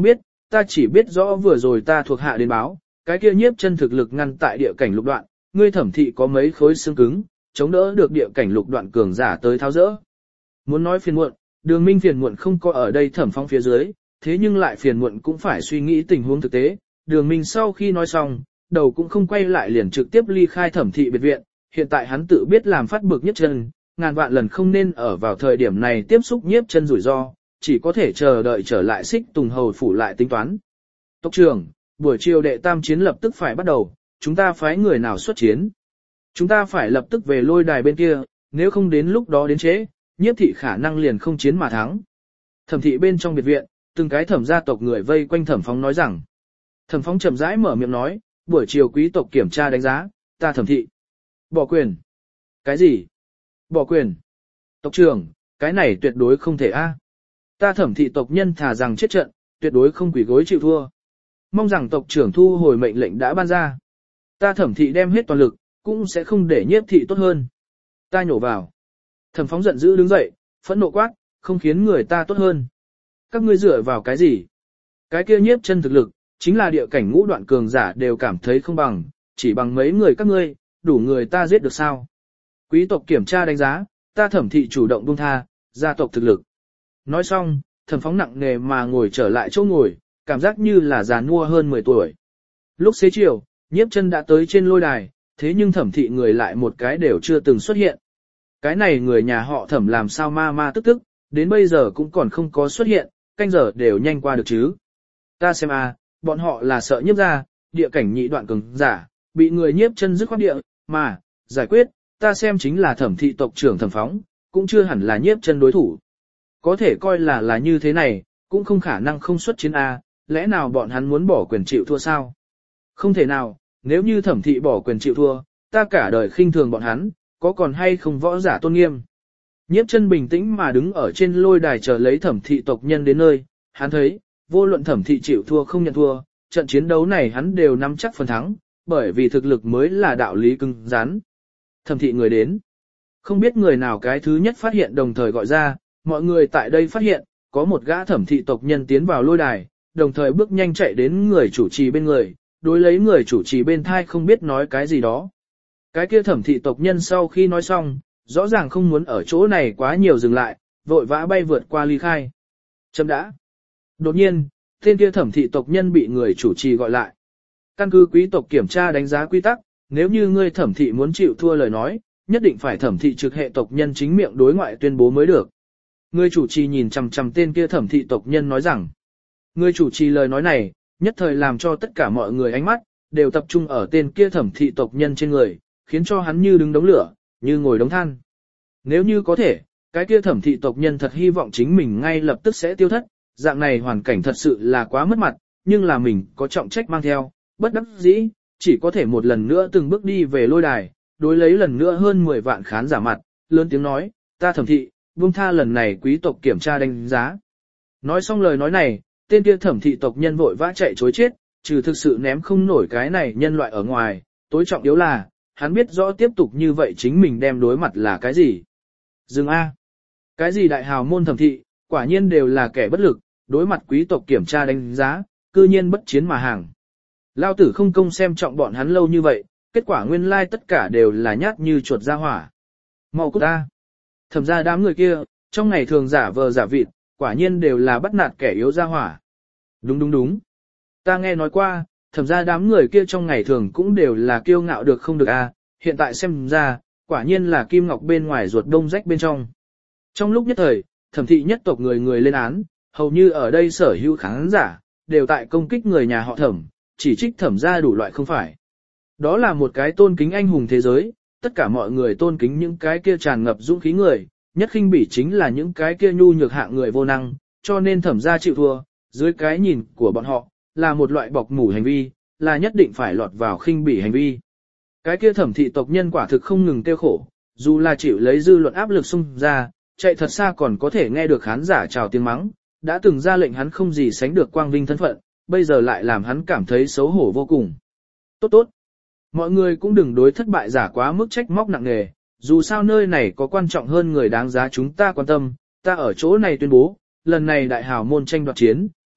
ta chỉ biết rõ vừa rồi ta thuộc hạ đến báo, cái kia nhiếp chân thực lực ngăn tại địa cảnh lục đoạn, ngươi thẩm thị có mấy khối xương cứng, chống đỡ được địa cảnh lục đoạn cường giả tới tháo rỡ. Muốn nói phiền muộn, Đường Minh phiền muộn không có ở đây Thẩm Phóng phía dưới, thế nhưng lại phiền muộn cũng phải suy nghĩ tình huống thực tế. Đường Minh sau khi nói xong, đầu cũng không quay lại liền trực tiếp ly khai Thẩm thị biệt viện, hiện tại hắn tự biết làm phát bực nhiếp chân, ngàn vạn lần không nên ở vào thời điểm này tiếp xúc nhiếp chân rủi ro, chỉ có thể chờ đợi trở lại Xích Tùng hầu phủ lại tính toán. Tộc trưởng, buổi chiều đệ tam chiến lập tức phải bắt đầu, chúng ta phái người nào xuất chiến? Chúng ta phải lập tức về lôi đài bên kia, nếu không đến lúc đó đến trễ, nhiếp thị khả năng liền không chiến mà thắng. Thẩm thị bên trong biệt viện, từng cái thẩm gia tộc người vây quanh Thẩm Phóng nói rằng. Thẩm Phóng chậm rãi mở miệng nói, buổi chiều quý tộc kiểm tra đánh giá, ta Thẩm thị. Bỏ quyền. Cái gì? Bỏ quyền. Tộc trưởng, cái này tuyệt đối không thể a. Ta Thẩm thị tộc nhân thà rằng chết trận, tuyệt đối không quỳ gối chịu thua. Mong rằng tộc trưởng thu hồi mệnh lệnh đã ban ra. Ta Thẩm thị đem hết toàn lực, cũng sẽ không để nhiếp thị tốt hơn. Ta nhổ vào. Thẩm Phóng giận dữ đứng dậy, phẫn nộ quát, không khiến người ta tốt hơn. Các ngươi dựa vào cái gì? Cái kia nhiếp chân thực lực, chính là địa cảnh ngũ đoạn cường giả đều cảm thấy không bằng, chỉ bằng mấy người các ngươi, đủ người ta giết được sao? Quý tộc kiểm tra đánh giá, ta Thẩm thị chủ động buông tha, gia tộc thực lực. Nói xong, Thẩm Phóng nặng nề mà ngồi trở lại chỗ ngồi, cảm giác như là già nua hơn mười tuổi. Lúc xế chiều, nhiếp chân đã tới trên lôi đài, thế nhưng Thẩm thị người lại một cái đều chưa từng xuất hiện. Cái này người nhà họ Thẩm làm sao ma ma tức tức, đến bây giờ cũng còn không có xuất hiện, canh giờ đều nhanh qua được chứ. Ta xem a, bọn họ là sợ nhiếp ra, địa cảnh nhị đoạn cường giả, bị người nhiếp chân dứt khoát địa, mà, giải quyết, ta xem chính là Thẩm thị tộc trưởng Thẩm Phóng, cũng chưa hẳn là nhiếp chân đối thủ. Có thể coi là là như thế này, cũng không khả năng không xuất chiến a, lẽ nào bọn hắn muốn bỏ quyền chịu thua sao? Không thể nào, nếu như Thẩm thị bỏ quyền chịu thua, ta cả đời khinh thường bọn hắn, có còn hay không võ giả tôn nghiêm. Nhiếp chân bình tĩnh mà đứng ở trên lôi đài chờ lấy Thẩm thị tộc nhân đến nơi, hắn thấy, vô luận Thẩm thị chịu thua không nhận thua, trận chiến đấu này hắn đều nắm chắc phần thắng, bởi vì thực lực mới là đạo lý cứng rắn. Thẩm thị người đến. Không biết người nào cái thứ nhất phát hiện đồng thời gọi ra, mọi người tại đây phát hiện, có một gã Thẩm thị tộc nhân tiến vào lôi đài, đồng thời bước nhanh chạy đến người chủ trì bên người, đối lấy người chủ trì bên thai không biết nói cái gì đó. Cái kia Thẩm thị tộc nhân sau khi nói xong, rõ ràng không muốn ở chỗ này quá nhiều dừng lại, vội vã bay vượt qua ly khai. Chấm đã. Đột nhiên, tên kia Thẩm thị tộc nhân bị người chủ trì gọi lại. Căn cứ quý tộc kiểm tra đánh giá quy tắc, nếu như ngươi Thẩm thị muốn chịu thua lời nói, nhất định phải Thẩm thị trực hệ tộc nhân chính miệng đối ngoại tuyên bố mới được. Người chủ trì nhìn chằm chằm tên kia Thẩm thị tộc nhân nói rằng, người chủ trì lời nói này, nhất thời làm cho tất cả mọi người ánh mắt, đều tập trung ở tên kia Thẩm thị tộc nhân trên người, khiến cho hắn như đứng đống lửa, như ngồi đống than. Nếu như có thể, cái kia Thẩm thị tộc nhân thật hy vọng chính mình ngay lập tức sẽ tiêu thất, dạng này hoàn cảnh thật sự là quá mất mặt, nhưng là mình có trọng trách mang theo, bất đắc dĩ, chỉ có thể một lần nữa từng bước đi về lôi đài, đối lấy lần nữa hơn mười vạn khán giả mặt, lớn tiếng nói, ta Thẩm thị, buông tha lần này quý tộc kiểm tra đánh giá. Nói xong lời nói này, tên kia Thẩm thị tộc nhân vội vã chạy trối chết, trừ thực sự ném không nổi cái này nhân loại ở ngoài, tối trọng yếu là, hắn biết rõ tiếp tục như vậy chính mình đem đối mặt là cái gì. Dừng A. Cái gì đại hào môn Thẩm thị, quả nhiên đều là kẻ bất lực, đối mặt quý tộc kiểm tra đánh giá, cư nhiên bất chiến mà hàng. Lao tử không công xem trọng bọn hắn lâu như vậy, kết quả nguyên lai tất cả đều là nhát như chuột ra hỏa. Mau cút ta. Thẩm ra đám người kia, trong ngày thường giả vờ giả vịt, quả nhiên đều là bắt nạt kẻ yếu ra hỏa. Đúng đúng đúng. Ta nghe nói qua, thẩm ra đám người kia trong ngày thường cũng đều là kiêu ngạo được không được a, hiện tại xem ra, quả nhiên là kim ngọc bên ngoài ruột đông rách bên trong. Trong lúc nhất thời, Thẩm thị nhất tộc người người lên án, hầu như ở đây sở hữu khán giả, đều tại công kích người nhà họ Thẩm, chỉ trích Thẩm ra đủ loại không phải. Đó là một cái tôn kính anh hùng thế giới, tất cả mọi người tôn kính những cái kia tràn ngập dũng khí người, nhất khinh bỉ chính là những cái kia nhu nhược hạng người vô năng, cho nên Thẩm ra chịu thua, dưới cái nhìn của bọn họ, là một loại bọc mủ hành vi, là nhất định phải lọt vào khinh bỉ hành vi. Cái kia Thẩm thị tộc nhân quả thực không ngừng tiêu khổ, dù là chịu lấy dư luận áp lực xung ra, chạy thật xa còn có thể nghe được khán giả chào tiếng mắng, đã từng ra lệnh hắn không gì sánh được quang vinh thân phận, bây giờ lại làm hắn cảm thấy xấu hổ vô cùng. Tốt tốt. Mọi người cũng đừng đối thất bại giả quá mức trách móc nặng nề, dù sao nơi này có quan trọng hơn người đáng giá chúng ta quan tâm, ta ở chỗ này tuyên bố, lần này đại hào môn tranh đoạt chiến,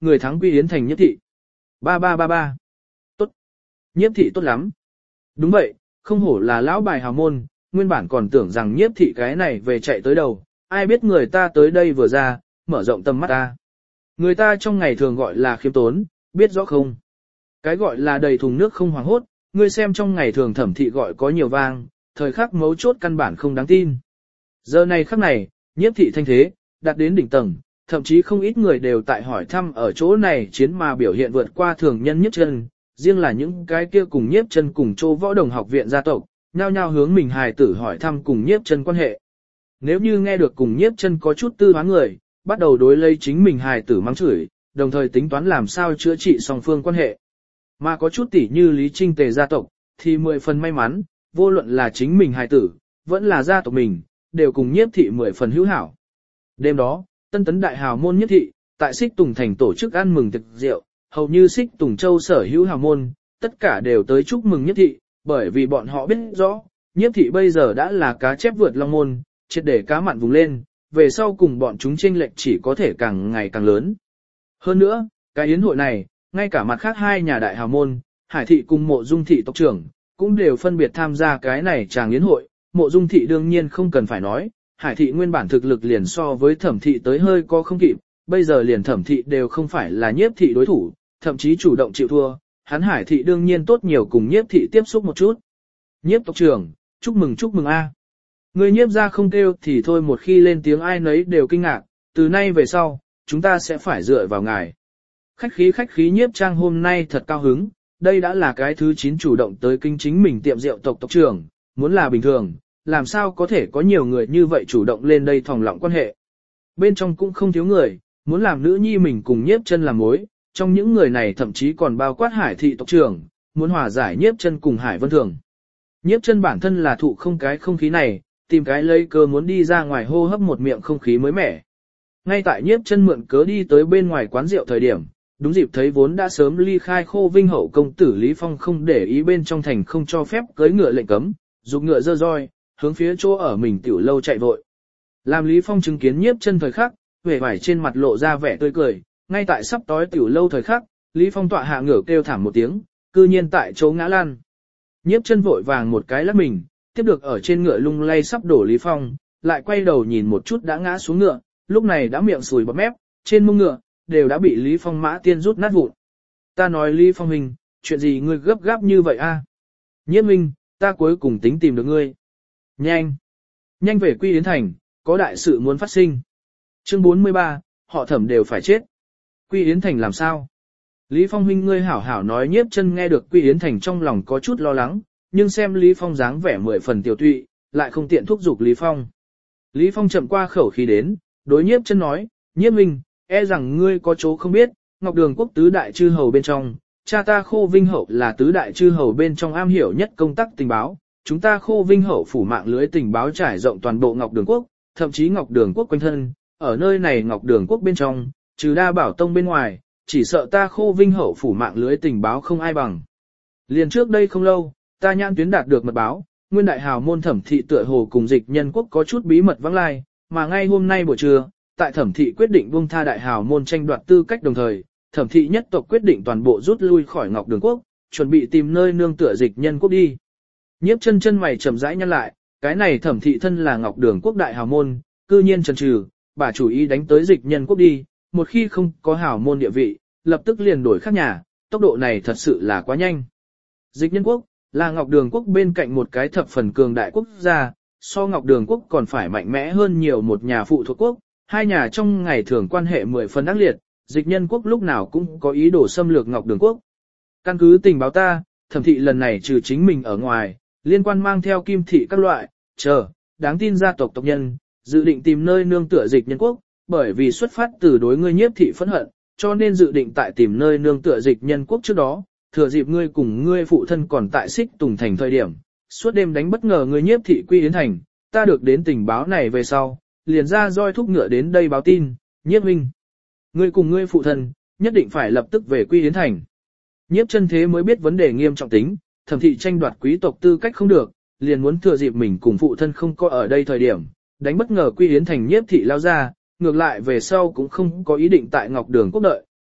người thắng Quy Yến thành Nhiếp thị. Ba ba ba ba. Tốt. Nhiếp thị tốt lắm. Đúng vậy, không hổ là lão bài hào môn, nguyên bản còn tưởng rằng Nhiếp thị cái này về chạy tới đầu, ai biết người ta tới đây vừa ra, mở rộng tầm mắt ta. Người ta trong ngày thường gọi là khiêm tốn, biết rõ không? Cái gọi là đầy thùng nước không hoảng hốt, ngươi xem trong ngày thường Thẩm thị gọi có nhiều vang, thời khắc mấu chốt căn bản không đáng tin. Giờ này khắc này, Nhiếp thị thanh thế, đạt đến đỉnh tầng, thậm chí không ít người đều tại hỏi thăm ở chỗ này chiến mà biểu hiện vượt qua thường nhân Nhiếp chân, riêng là những cái kia cùng Nhiếp chân cùng Châu Võ Đồng học viện gia tộc, nhao nhao hướng mình hài tử hỏi thăm cùng Nhiếp chân quan hệ. Nếu như nghe được cùng Nhiếp chân có chút tư hóa người, bắt đầu đối lấy chính mình hài tử mắng chửi, đồng thời tính toán làm sao chữa trị song phương quan hệ. Mà có chút tỷ như Lý Trinh Tề gia tộc, thì mười phần may mắn, vô luận là chính mình hài tử, vẫn là gia tộc mình, đều cùng Nhiếp thị mười phần hữu hảo. Đêm đó, Tân Tấn đại hào môn Nhiếp thị, tại Xích Tùng thành tổ chức ăn mừng tiệc rượu, hầu như Xích Tùng Châu sở hữu hào môn, tất cả đều tới chúc mừng Nhiếp thị, bởi vì bọn họ biết rõ, Nhiếp thị bây giờ đã là cá chép vượt long môn, triệt để cá mặn vùng lên, về sau cùng bọn chúng chênh lệch chỉ có thể càng ngày càng lớn. Hơn nữa, cái yến hội này, ngay cả mặt khác hai nhà đại hào môn, Hải thị cùng Mộ Dung thị tộc trưởng, cũng đều phân biệt tham gia cái này chàng yến hội. Mộ Dung thị đương nhiên không cần phải nói, Hải thị nguyên bản thực lực liền so với Thẩm thị tới hơi có không kịp, bây giờ liền Thẩm thị đều không phải là Nhiếp thị đối thủ, thậm chí chủ động chịu thua, hắn Hải thị đương nhiên tốt nhiều cùng Nhiếp thị tiếp xúc một chút. Nhiếp tộc trưởng, chúc mừng chúc mừng a. Người Nhiếp gia không kêu thì thôi, một khi lên tiếng ai nấy đều kinh ngạc, từ nay về sau, chúng ta sẽ phải dựa vào ngài. Khách khí khách khí Nhiếp Trang hôm nay thật cao hứng, đây đã là cái thứ chín chủ động tới kinh chính mình tiệm rượu tộc tộc trưởng, muốn là bình thường, làm sao có thể có nhiều người như vậy chủ động lên đây thòng lọng quan hệ. Bên trong cũng không thiếu người, muốn làm nữ nhi mình cùng Nhiếp Chân làm mối, trong những người này thậm chí còn bao quát Hải thị tộc trưởng, muốn hòa giải Nhiếp Chân cùng Hải Vân Thường. Nhiếp Chân bản thân là thụ không cái không khí này, tìm cái lấy cơ muốn đi ra ngoài hô hấp một miệng không khí mới mẻ. Ngay tại Nhiếp Chân mượn cớ đi tới bên ngoài quán rượu thời điểm, đúng dịp thấy vốn đã sớm ly khai Khô Vinh hậu công tử Lý Phong không để ý bên trong thành không cho phép cưỡi ngựa lệnh cấm, dục ngựa dơ roi, hướng phía chỗ ở mình tiểu lâu chạy vội. Làm Lý Phong chứng kiến Nhiếp Chân thời khắc, vẻ vải trên mặt lộ ra vẻ tươi cười, ngay tại sắp tối tiểu lâu thời khắc, Lý Phong tọa hạ ngửa kêu thảm một tiếng, cư nhiên tại chỗ ngã lăn. Nhiếp Chân vội vàng một cái lắc mình, tiếp được ở trên ngựa lung lay sắp đổ Lý Phong, lại quay đầu nhìn một chút đã ngã xuống ngựa, lúc này đã miệng sùi bọt mép, trên mông ngựa đều đã bị Lý Phong mã tiên rút nát vụn. Ta nói Lý Phong huynh, chuyện gì ngươi gấp gáp như vậy a? Nhiếp huynh, ta cuối cùng tính tìm được ngươi. Nhanh, nhanh về Quy Yến thành, có đại sự muốn phát sinh. Chương bốn mươi ba, họ Thẩm đều phải chết. Quy Yến thành làm sao? Lý Phong huynh ngươi hảo hảo nói. Nhiếp Chân nghe được Quy Yến thành trong lòng có chút lo lắng, nhưng xem Lý Phong dáng vẻ mười phần tiểu tụy, lại không tiện thúc giục Lý Phong. Lý Phong chậm qua khẩu khí đến, đối Nhiếp Chân nói, Nhiếp huynh, e rằng ngươi có chỗ không biết, Ngọc Đường quốc tứ đại chư hầu bên trong, cha ta Khô Vinh hậu là tứ đại chư hầu bên trong am hiểu nhất công tác tình báo, chúng ta Khô Vinh hậu phủ mạng lưới tình báo trải rộng toàn bộ Ngọc Đường quốc, thậm chí Ngọc Đường quốc quanh thân, ở nơi này Ngọc Đường quốc bên trong, trừ Đa Bảo tông bên ngoài, chỉ sợ ta Khô Vinh hậu phủ mạng lưới tình báo không ai bằng. Liền trước đây không lâu, ta nhãn tuyến đạt được mật báo, nguyên đại hào môn Thẩm thị tựa hồ cùng Dịch Nhân quốc có chút bí mật vắng lai, mà ngay hôm nay buổi trưa, tại Thẩm thị quyết định buông tha đại hào môn tranh đoạt tư cách đồng thời, Thẩm thị nhất tộc quyết định toàn bộ rút lui khỏi Ngọc Đường quốc, chuẩn bị tìm nơi nương tựa Dịch Nhân quốc đi. Nhiếp Chân chân mày chậm rãi nhăn lại, cái này Thẩm thị thân là Ngọc Đường quốc đại hào môn, cư nhiên chần chừ, bà chủ ý đánh tới Dịch Nhân quốc đi, một khi không có hào môn địa vị, lập tức liền đổi khác nhà, tốc độ này thật sự là quá nhanh. Dịch Nhân quốc là Ngọc Đường quốc bên cạnh một cái thập phần cường đại quốc gia, so Ngọc Đường quốc còn phải mạnh mẽ hơn nhiều một nhà phụ thuộc quốc, hai nhà trong ngày thường quan hệ mười phần ác liệt, Dịch Nhân quốc lúc nào cũng có ý đồ xâm lược Ngọc Đường quốc. Căn cứ tình báo ta, Thẩm thị lần này trừ chính mình ở ngoài, liên quan mang theo Kim thị các loại, chờ, đáng tin gia tộc tộc nhân, dự định tìm nơi nương tựa Dịch Nhân quốc, bởi vì xuất phát từ đối ngươi Nhiếp thị phẫn hận, cho nên dự định tại tìm nơi nương tựa Dịch Nhân quốc trước đó, thừa dịp ngươi cùng ngươi phụ thân còn tại Xích Tùng thành thời điểm, suốt đêm đánh bất ngờ ngươi Nhiếp thị Quy Yến thành, ta được đến tình báo này về sau, liền ra roi thúc ngựa đến đây báo tin, Nhiếp huynh, ngươi cùng ngươi phụ thân, nhất định phải lập tức về Quy Yến thành. Nhiếp Chân thế mới biết vấn đề nghiêm trọng tính, Thẩm thị tranh đoạt quý tộc tư cách không được, liền muốn thừa dịp mình cùng phụ thân không có ở đây thời điểm, đánh bất ngờ Quy Yến thành Nhiếp thị lao ra, ngược lại về sau cũng không có ý định tại Ngọc Đường quốc đợi,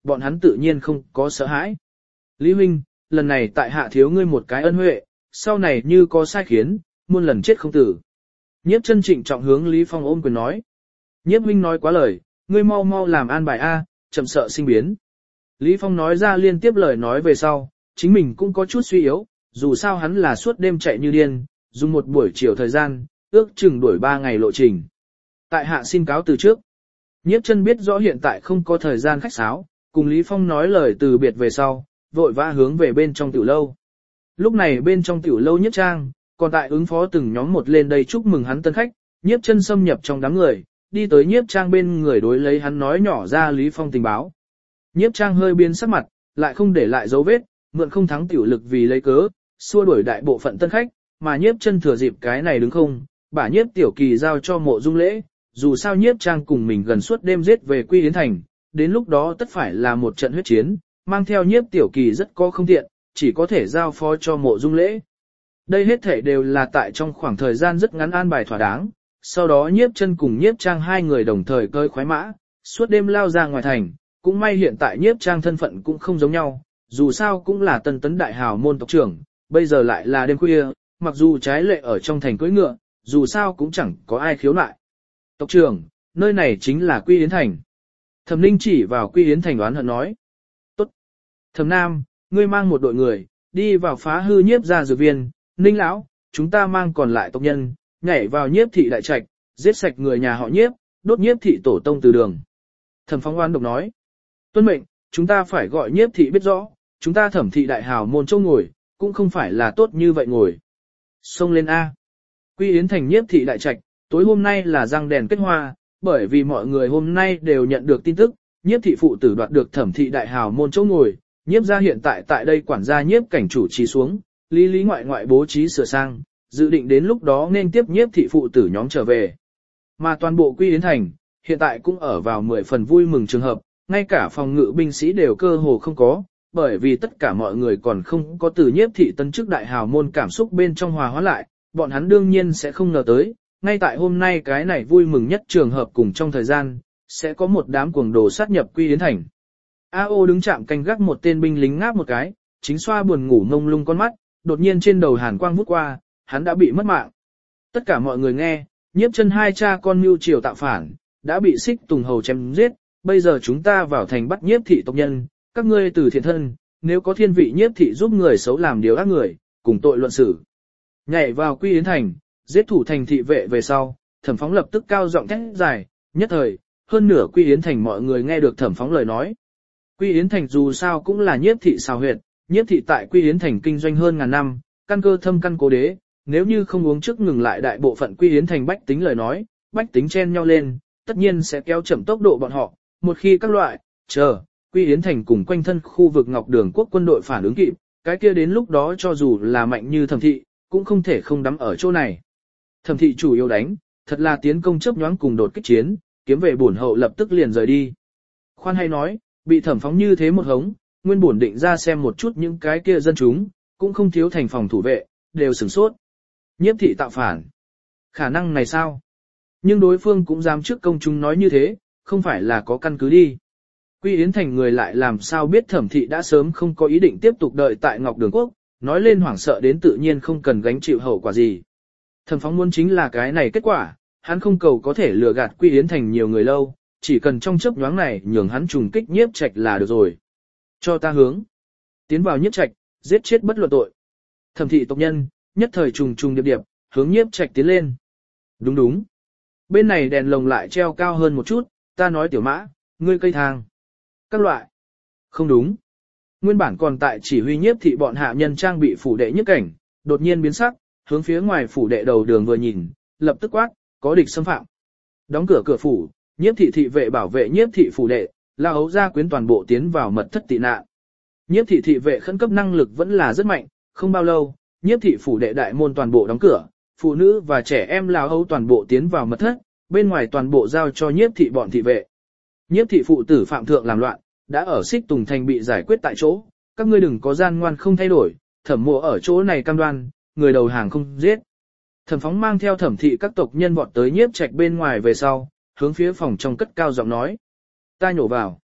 bọn hắn tự nhiên không có sợ hãi. Lý huynh, lần này tại hạ thiếu ngươi một cái ân huệ, sau này như có sai khiến, muôn lần chết không tử. Nhiếp chân trịnh trọng hướng Lý Phong ôm quyền nói. Nhiếp huynh nói quá lời, ngươi mau mau làm an bài A, chậm sợ sinh biến. Lý Phong nói ra liên tiếp lời nói về sau, chính mình cũng có chút suy yếu, dù sao hắn là suốt đêm chạy như điên, dùng một buổi chiều thời gian, ước chừng đuổi ba ngày lộ trình. Tại hạ xin cáo từ trước. Nhiếp chân biết rõ hiện tại không có thời gian khách sáo, cùng Lý Phong nói lời từ biệt về sau, vội vã hướng về bên trong tiểu lâu. Lúc này bên trong tiểu lâu Nhiếp Trang, còn tại ứng phó từng nhóm một lên đây chúc mừng hắn tân khách, Nhiếp chân xâm nhập trong đám người, đi tới Nhiếp Trang bên người đối lấy hắn nói nhỏ ra Lý Phong tình báo. Nhiếp Trang hơi biến sắc mặt, lại không để lại dấu vết, mượn không thắng tiểu lực vì lấy cớ, xua đuổi đại bộ phận tân khách, mà Nhiếp chân thừa dịp cái này đứng không, bả Nhiếp Tiểu Kỳ giao cho Mộ Dung Lễ, dù sao Nhiếp Trang cùng mình gần suốt đêm giết về Quy Yến Thành, đến lúc đó tất phải là một trận huyết chiến, mang theo Nhiếp Tiểu Kỳ rất có không tiện, chỉ có thể giao phó cho Mộ Dung Lễ. Đây hết thể đều là tại trong khoảng thời gian rất ngắn an bài thỏa đáng, sau đó Nhiếp chân cùng Nhiếp Trang hai người đồng thời cơi khoái mã, suốt đêm lao ra ngoài thành, cũng may hiện tại Nhiếp Trang thân phận cũng không giống nhau, dù sao cũng là tân tấn đại hào môn tộc trưởng, bây giờ lại là đêm khuya, mặc dù trái lệ ở trong thành cưỡi ngựa, dù sao cũng chẳng có ai khiếu nại. Tộc trưởng, nơi này chính là Quy Yến Thành. Thẩm Ninh chỉ vào Quy Yến Thành đoán hận nói. Tốt. Thẩm Nam, ngươi mang một đội người, đi vào phá hư Nhiếp gia dược viên, Ninh lão, chúng ta mang còn lại tộc nhân, nhảy vào Nhiếp thị đại trạch, giết sạch người nhà họ Nhiếp, đốt Nhiếp thị tổ tông từ đường. Thẩm Phong oan độc nói. Tuân mệnh, chúng ta phải gọi Nhiếp thị biết rõ, chúng ta Thẩm thị đại hào môn châu ngồi, cũng không phải là tốt như vậy ngồi. Xông lên A. Quy Yến Thành Nhiếp thị đại trạch, tối hôm nay là răng đèn kết hoa, bởi vì mọi người hôm nay đều nhận được tin tức, Nhiếp thị phụ tử đoạt được Thẩm thị đại hào môn châu ngồi, Nhiếp gia hiện tại tại đây quản gia Nhiếp cảnh chủ trì xuống, lý lý ngoại ngoại bố trí sửa sang, dự định đến lúc đó nên tiếp Nhiếp thị phụ tử nhóm trở về. Mà toàn bộ Quy Yến Thành, hiện tại cũng ở vào mười phần vui mừng trường hợp, ngay cả phòng ngự binh sĩ đều cơ hồ không có, bởi vì tất cả mọi người còn không có từ Nhiếp thị tân chức đại hào môn cảm xúc bên trong hòa hóa lại, bọn hắn đương nhiên sẽ không ngờ tới, ngay tại hôm nay cái này vui mừng nhất trường hợp cùng trong thời gian, sẽ có một đám cuồng đồ sát nhập Quy Yến Thành. A O đứng chạm canh gác một tên binh lính ngáp một cái, chính xoa buồn ngủ ngông lung con mắt, đột nhiên trên đầu hàn quang vút qua, hắn đã bị mất mạng. Tất cả mọi người nghe, Nhiếp chân hai cha con mưu triều tạo phản, đã bị xích tùng hầu chém giết, bây giờ chúng ta vào thành bắt Nhiếp thị tộc nhân, các ngươi từ thiện thân, nếu có thiên vị Nhiếp thị giúp người xấu làm điều ác người, cùng tội luận xử. Nhảy vào Quy Yến Thành, giết thủ thành thị vệ về sau, Thẩm Phóng lập tức cao giọng thét dài, nhất thời, hơn nửa Quy Yến Thành mọi người nghe được Thẩm Phóng lời nói. Quy Yến Thành dù sao cũng là Nhiếp thị xào huyệt, Nhiếp thị tại Quy Yến Thành kinh doanh hơn ngàn năm, căn cơ thâm căn cố đế, nếu như không uống trước ngừng lại đại bộ phận Quy Yến Thành bách tính lời nói, bách tính chen nhau lên, tất nhiên sẽ kéo chậm tốc độ bọn họ, một khi các loại, chờ, Quy Yến Thành cùng quanh thân khu vực Ngọc Đường quốc quân đội phản ứng kịp, cái kia đến lúc đó cho dù là mạnh như Thẩm thị, cũng không thể không đắm ở chỗ này. Thẩm thị chủ yếu đánh, thật là tiến công chớp nhoáng cùng đột kích chiến, kiếm về bổn hậu lập tức liền rời đi. Khoan hay nói, bị Thẩm Phóng như thế một hống, nguyên bổn định ra xem một chút những cái kia dân chúng, cũng không thiếu thành phòng thủ vệ, đều sửng sốt. Nhiếp thị tạo phản. Khả năng này sao? Nhưng đối phương cũng dám trước công chúng nói như thế, không phải là có căn cứ đi. Quy Yến Thành người lại làm sao biết Thẩm thị đã sớm không có ý định tiếp tục đợi tại Ngọc Đường Quốc, nói lên hoảng sợ đến tự nhiên không cần gánh chịu hậu quả gì. Thẩm Phóng muốn chính là cái này kết quả, hắn không cầu có thể lừa gạt Quy Yến Thành nhiều người lâu, chỉ cần trong chớp nhoáng này nhường hắn trùng kích Nhiếp Trạch là được rồi. Cho ta hướng. Tiến vào Nhiếp Trạch, giết chết bất luận tội. Thẩm thị tộc nhân, nhất thời trùng trùng điệp điệp, hướng Nhiếp Trạch tiến lên. Đúng đúng. Bên này đèn lồng lại treo cao hơn một chút, ta nói tiểu mã, ngươi cây thang. Các loại. Không đúng. Nguyên bản còn tại chỉ huy Nhiếp thị bọn hạ nhân trang bị phủ đệ nhất cảnh, đột nhiên biến sắc, hướng phía ngoài phủ đệ đầu đường vừa nhìn, lập tức quát, có địch xâm phạm. Đóng cửa cửa phủ, Nhiếp thị thị vệ bảo vệ Nhiếp thị phủ đệ, La Hấu gia quyến toàn bộ tiến vào mật thất tị nạn. Nhiếp thị thị vệ khẩn cấp năng lực vẫn là rất mạnh, không bao lâu, Nhiếp thị phủ đệ đại môn toàn bộ đóng cửa, phụ nữ và trẻ em La Hấu toàn bộ tiến vào mật thất, bên ngoài toàn bộ giao cho Nhiếp thị bọn thị vệ. Nhiếp thị phụ tử phạm thượng làm loạn, đã ở Xích Tùng Thành bị giải quyết tại chỗ, các ngươi đừng có gian ngoan không thay đổi, Thẩm Mộ ở chỗ này cam đoan, người đầu hàng không giết. Thẩm Phóng mang theo Thẩm thị các tộc nhân vọt tới Nhiếp Trạch bên ngoài về sau, hướng phía phòng trong cất cao giọng nói: "Ta nhổ vào.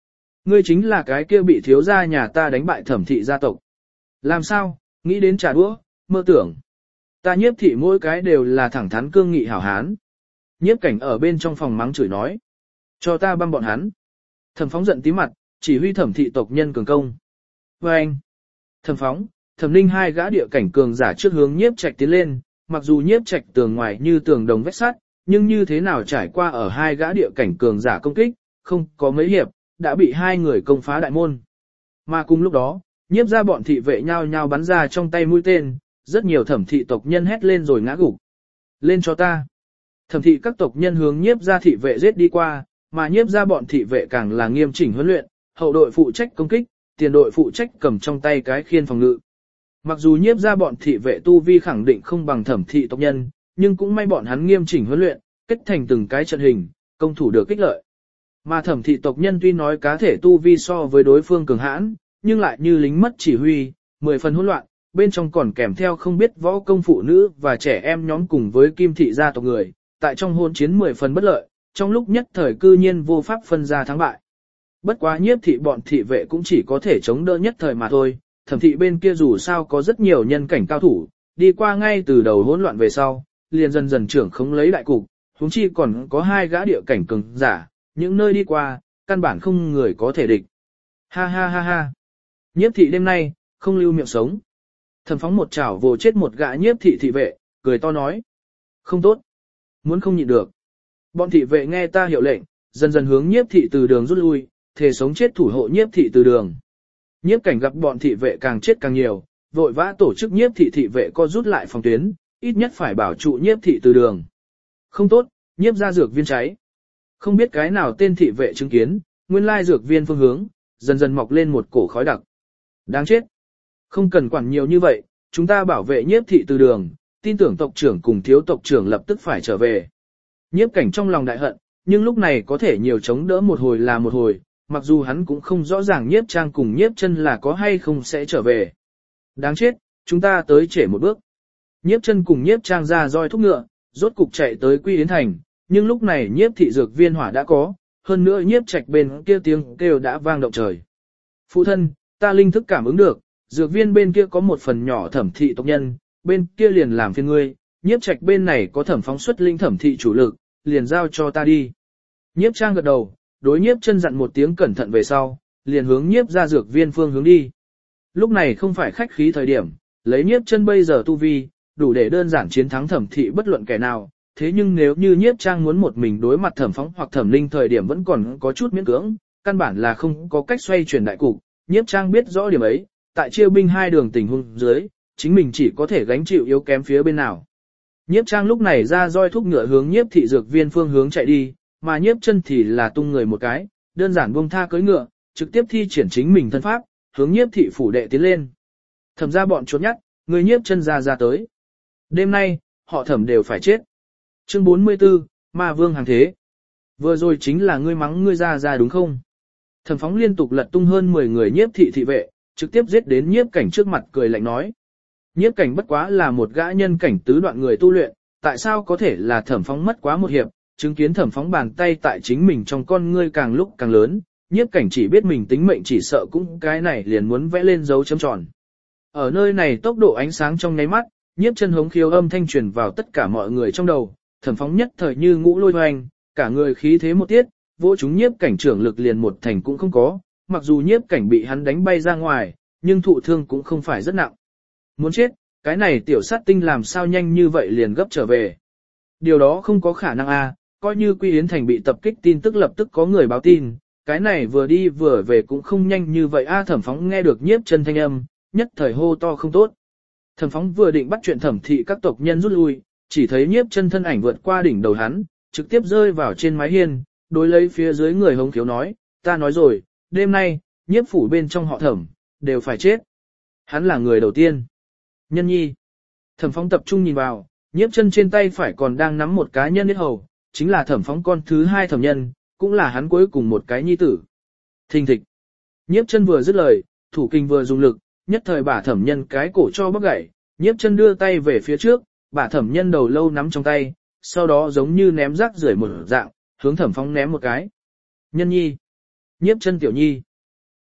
Ngươi chính là cái kia bị thiếu gia nhà ta đánh bại thẩm thị gia tộc. Làm sao, nghĩ đến trả đũa, mơ tưởng. Ta nhiếp thị mỗi cái đều là thẳng thắn cương nghị hảo hán. Nhiếp cảnh ở bên trong phòng mắng chửi nói. Cho ta băm bọn hắn. Thẩm phóng giận tí mặt, chỉ huy thẩm thị tộc nhân cường công. Và anh, thẩm phóng, thẩm ninh hai gã địa cảnh cường giả trước hướng nhiếp trạch tiến lên, mặc dù nhiếp trạch tường ngoài như tường đồng vách sắt, nhưng như thế nào trải qua ở hai gã địa cảnh cường giả công kích, không có mấy hiệp, đã bị hai người công phá đại môn. Mà cùng lúc đó, nhiếp ra bọn thị vệ nhao nhao bắn ra trong tay mũi tên, rất nhiều thẩm thị tộc nhân hét lên rồi ngã gục. Lên cho ta. Thẩm thị các tộc nhân hướng nhiếp ra thị vệ giết đi qua, mà nhiếp ra bọn thị vệ càng là nghiêm chỉnh huấn luyện, hậu đội phụ trách công kích, tiền đội phụ trách cầm trong tay cái khiên phòng ngự. Mặc dù nhiếp ra bọn thị vệ tu vi khẳng định không bằng thẩm thị tộc nhân, nhưng cũng may bọn hắn nghiêm chỉnh huấn luyện, kết thành từng cái trận hình, công thủ được kích lợi. Mà thẩm thị tộc nhân tuy nói cá thể tu vi so với đối phương cường hãn, nhưng lại như lính mất chỉ huy, mười phần hỗn loạn, bên trong còn kèm theo không biết võ công phụ nữ và trẻ em nhóm cùng với kim thị gia tộc người, tại trong hôn chiến mười phần bất lợi, trong lúc nhất thời cư nhiên vô pháp phân ra thắng bại. Bất quá nhiếp thị bọn thị vệ cũng chỉ có thể chống đỡ nhất thời mà thôi, thẩm thị bên kia dù sao có rất nhiều nhân cảnh cao thủ, đi qua ngay từ đầu hỗn loạn về sau, liền dần dần trưởng không lấy đại cục, huống chi còn có hai gã địa cảnh cường giả, những nơi đi qua, căn bản không người có thể địch. Ha ha ha ha. Nhiếp thị đêm nay, không lưu miệng sống. Thẩm phóng một chảo vồ chết một gã nhiếp thị thị vệ, cười to nói. Không tốt. Muốn không nhịn được. Bọn thị vệ nghe ta hiệu lệnh, dần dần hướng nhiếp thị từ đường rút lui, thề sống chết thủ hộ nhiếp thị từ đường. Nhiếp cảnh gặp bọn thị vệ càng chết càng nhiều, vội vã tổ chức nhiếp thị thị vệ co rút lại phòng tuyến, ít nhất phải bảo trụ nhiếp thị từ đường. Không tốt, nhiếp ra dược viên cháy. Không biết cái nào tên thị vệ chứng kiến, nguyên lai dược viên phương hướng, dần dần mọc lên một cổ khói đặc. Đáng chết. Không cần quản nhiều như vậy, chúng ta bảo vệ nhiếp thị từ đường, tin tưởng tộc trưởng cùng thiếu tộc trưởng lập tức phải trở về. Nhiếp cảnh trong lòng đại hận, nhưng lúc này có thể nhiều chống đỡ một hồi là một hồi, mặc dù hắn cũng không rõ ràng nhiếp trang cùng nhiếp chân là có hay không sẽ trở về. Đáng chết, chúng ta tới trễ một bước. Nhiếp chân cùng nhiếp trang ra roi thúc ngựa, rốt cục chạy tới Quy Yến Thành, nhưng lúc này nhiếp thị dược viên hỏa đã có, hơn nữa nhiếp trạch bên kia tiếng kêu đã vang động trời. Phụ thân, ta linh thức cảm ứng được, dược viên bên kia có một phần nhỏ thẩm thị tộc nhân, bên kia liền làm phiền ngươi, nhiếp trạch bên này có thẩm phóng xuất linh thẩm thị chủ lực, liền giao cho ta đi. Nhiếp trang gật đầu, đối nhiếp chân dặn một tiếng cẩn thận về sau, liền hướng nhiếp ra dược viên phương hướng đi. Lúc này không phải khách khí thời điểm, lấy nhiếp chân bây giờ tu vi, đủ để đơn giản chiến thắng thẩm thị bất luận kẻ nào, thế nhưng nếu như nhiếp trang muốn một mình đối mặt thẩm phóng hoặc thẩm linh thời điểm vẫn còn có chút miễn cưỡng, căn bản là không có cách xoay chuyển đại cục, nhiếp trang biết rõ điểm ấy, tại chia binh hai đường tình huống dưới, chính mình chỉ có thể gánh chịu yếu kém phía bên nào. Nhiếp trang lúc này ra roi thúc ngựa hướng nhiếp thị dược viên phương hướng chạy đi, mà nhiếp chân thì là tung người một cái, đơn giản buông tha cưỡi ngựa, trực tiếp thi triển chính mình thân pháp, hướng nhiếp thị phủ đệ tiến lên. Thẩm ra bọn trốn nhắt, người nhiếp chân ra ra tới. Đêm nay, họ thẩm đều phải chết. Chương bốn mươi tư, Ma Vương hàng thế. Vừa rồi chính là ngươi mắng ngươi ra ra đúng không? Thẩm phóng liên tục lật tung hơn mười người nhiếp thị thị vệ, trực tiếp giết đến nhiếp cảnh trước mặt cười lạnh nói. Nhiếp cảnh bất quá là một gã nhân cảnh tứ đoạn người tu luyện, tại sao có thể là thẩm phóng mất quá một hiệp, chứng kiến thẩm phóng bàn tay tại chính mình trong con ngươi càng lúc càng lớn, nhiếp cảnh chỉ biết mình tính mệnh chỉ sợ cũng cái này liền muốn vẽ lên dấu chấm tròn. Ở nơi này tốc độ ánh sáng trong nháy mắt, nhiếp chân hống khiếu âm thanh truyền vào tất cả mọi người trong đầu, thẩm phóng nhất thời như ngũ lôi hoành, cả người khí thế một tiết, vỗ chúng nhiếp cảnh trưởng lực liền một thành cũng không có, mặc dù nhiếp cảnh bị hắn đánh bay ra ngoài, nhưng thụ thương cũng không phải rất nặng. Muốn chết, cái này tiểu sát tinh làm sao nhanh như vậy liền gấp trở về. Điều đó không có khả năng a, coi như Quy Yến Thành bị tập kích tin tức lập tức có người báo tin, cái này vừa đi vừa về cũng không nhanh như vậy a. Thẩm phóng nghe được nhiếp chân thanh âm, nhất thời hô to không tốt. Thẩm phóng vừa định bắt chuyện thẩm thị các tộc nhân rút lui, chỉ thấy nhiếp chân thân ảnh vượt qua đỉnh đầu hắn, trực tiếp rơi vào trên mái hiên, đối lấy phía dưới người hống khiếu nói, ta nói rồi, đêm nay, nhiếp phủ bên trong họ thẩm, đều phải chết. Hắn là người đầu tiên. Nhân nhi. Thẩm phóng tập trung nhìn vào, nhiếp chân trên tay phải còn đang nắm một cá nhân huyết hầu, chính là thẩm phóng con thứ hai thẩm nhân, cũng là hắn cuối cùng một cái nhi tử. Thình thịch. Nhiếp chân vừa dứt lời, thủ kinh vừa dùng lực, nhất thời bả thẩm nhân cái cổ cho bóc gãy, nhiếp chân đưa tay về phía trước, bả thẩm nhân đầu lâu nắm trong tay, sau đó giống như ném rác rưởi một dạng, hướng thẩm phóng ném một cái. Nhân nhi. Nhiếp chân tiểu nhi.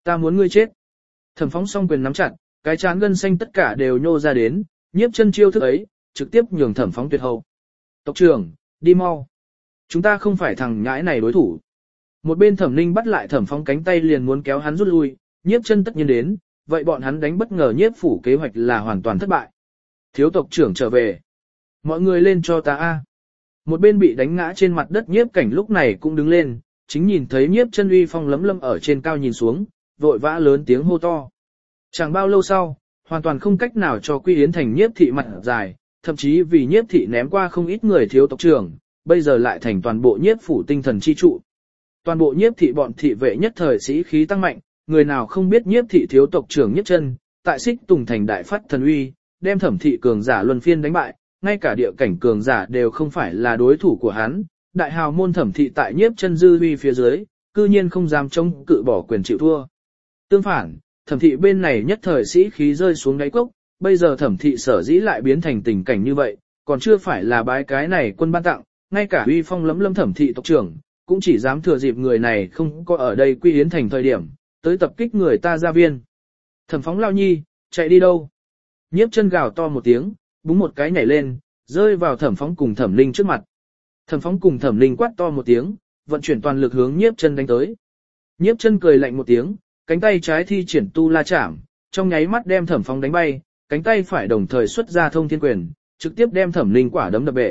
Ta muốn ngươi chết. Thẩm Phóng song quyền nắm chặt, cái chán gân xanh tất cả đều nhô ra đến, Nhiếp Chân chiêu thức ấy, trực tiếp nhường Thẩm Phóng tuyệt hậu. Tộc trưởng, đi mau. Chúng ta không phải thằng nhãi này đối thủ. Một bên Thẩm Ninh bắt lại Thẩm Phóng cánh tay liền muốn kéo hắn rút lui, Nhiếp Chân tất nhiên đến, vậy bọn hắn đánh bất ngờ Nhiếp phủ kế hoạch là hoàn toàn thất bại. Thiếu tộc trưởng trở về. Mọi người lên cho ta a. Một bên bị đánh ngã trên mặt đất Nhiếp Cảnh lúc này cũng đứng lên, chính nhìn thấy Nhiếp Chân uy phong lấm lâm ở trên cao nhìn xuống, vội vã lớn tiếng hô to. Chẳng bao lâu sau, hoàn toàn không cách nào cho Quy Yến thành Nhiếp thị mặt dài, thậm chí vì Nhiếp thị ném qua không ít người thiếu tộc trưởng, bây giờ lại thành toàn bộ Nhiếp phủ tinh thần chi trụ. Toàn bộ Nhiếp thị bọn thị vệ nhất thời sĩ khí tăng mạnh, người nào không biết Nhiếp thị thiếu tộc trưởng Nhiếp Chân, tại Xích Tùng thành đại phát thần uy, đem Thẩm thị cường giả luân phiên đánh bại, ngay cả địa cảnh cường giả đều không phải là đối thủ của hắn. Đại hào môn Thẩm thị tại Nhiếp Chân dư uy phía dưới, cư nhiên không dám chống cự bỏ quyền chịu thua. Tương phản, Thẩm thị bên này nhất thời sĩ khí rơi xuống đáy cốc, bây giờ Thẩm thị sở dĩ lại biến thành tình cảnh như vậy, còn chưa phải là bái cái này quân ban tặng, ngay cả uy phong lấm lâm Thẩm thị tộc trưởng, cũng chỉ dám thừa dịp người này không có ở đây Quy Yến thành thời điểm, tới tập kích người ta gia viên. Thẩm Phóng lao nhi, chạy đi đâu? Nhiếp Chân gào to một tiếng, búng một cái nhảy lên, rơi vào Thẩm Phóng cùng Thẩm Linh trước mặt. Thẩm Phóng cùng Thẩm Linh quát to một tiếng, vận chuyển toàn lực hướng Nhiếp Chân đánh tới. Nhiếp Chân cười lạnh một tiếng, cánh tay trái thi triển tu la chạm, trong nháy mắt đem Thẩm Phóng đánh bay, cánh tay phải đồng thời xuất ra thông thiên quyền, trực tiếp đem Thẩm Linh quả đấm đập bể.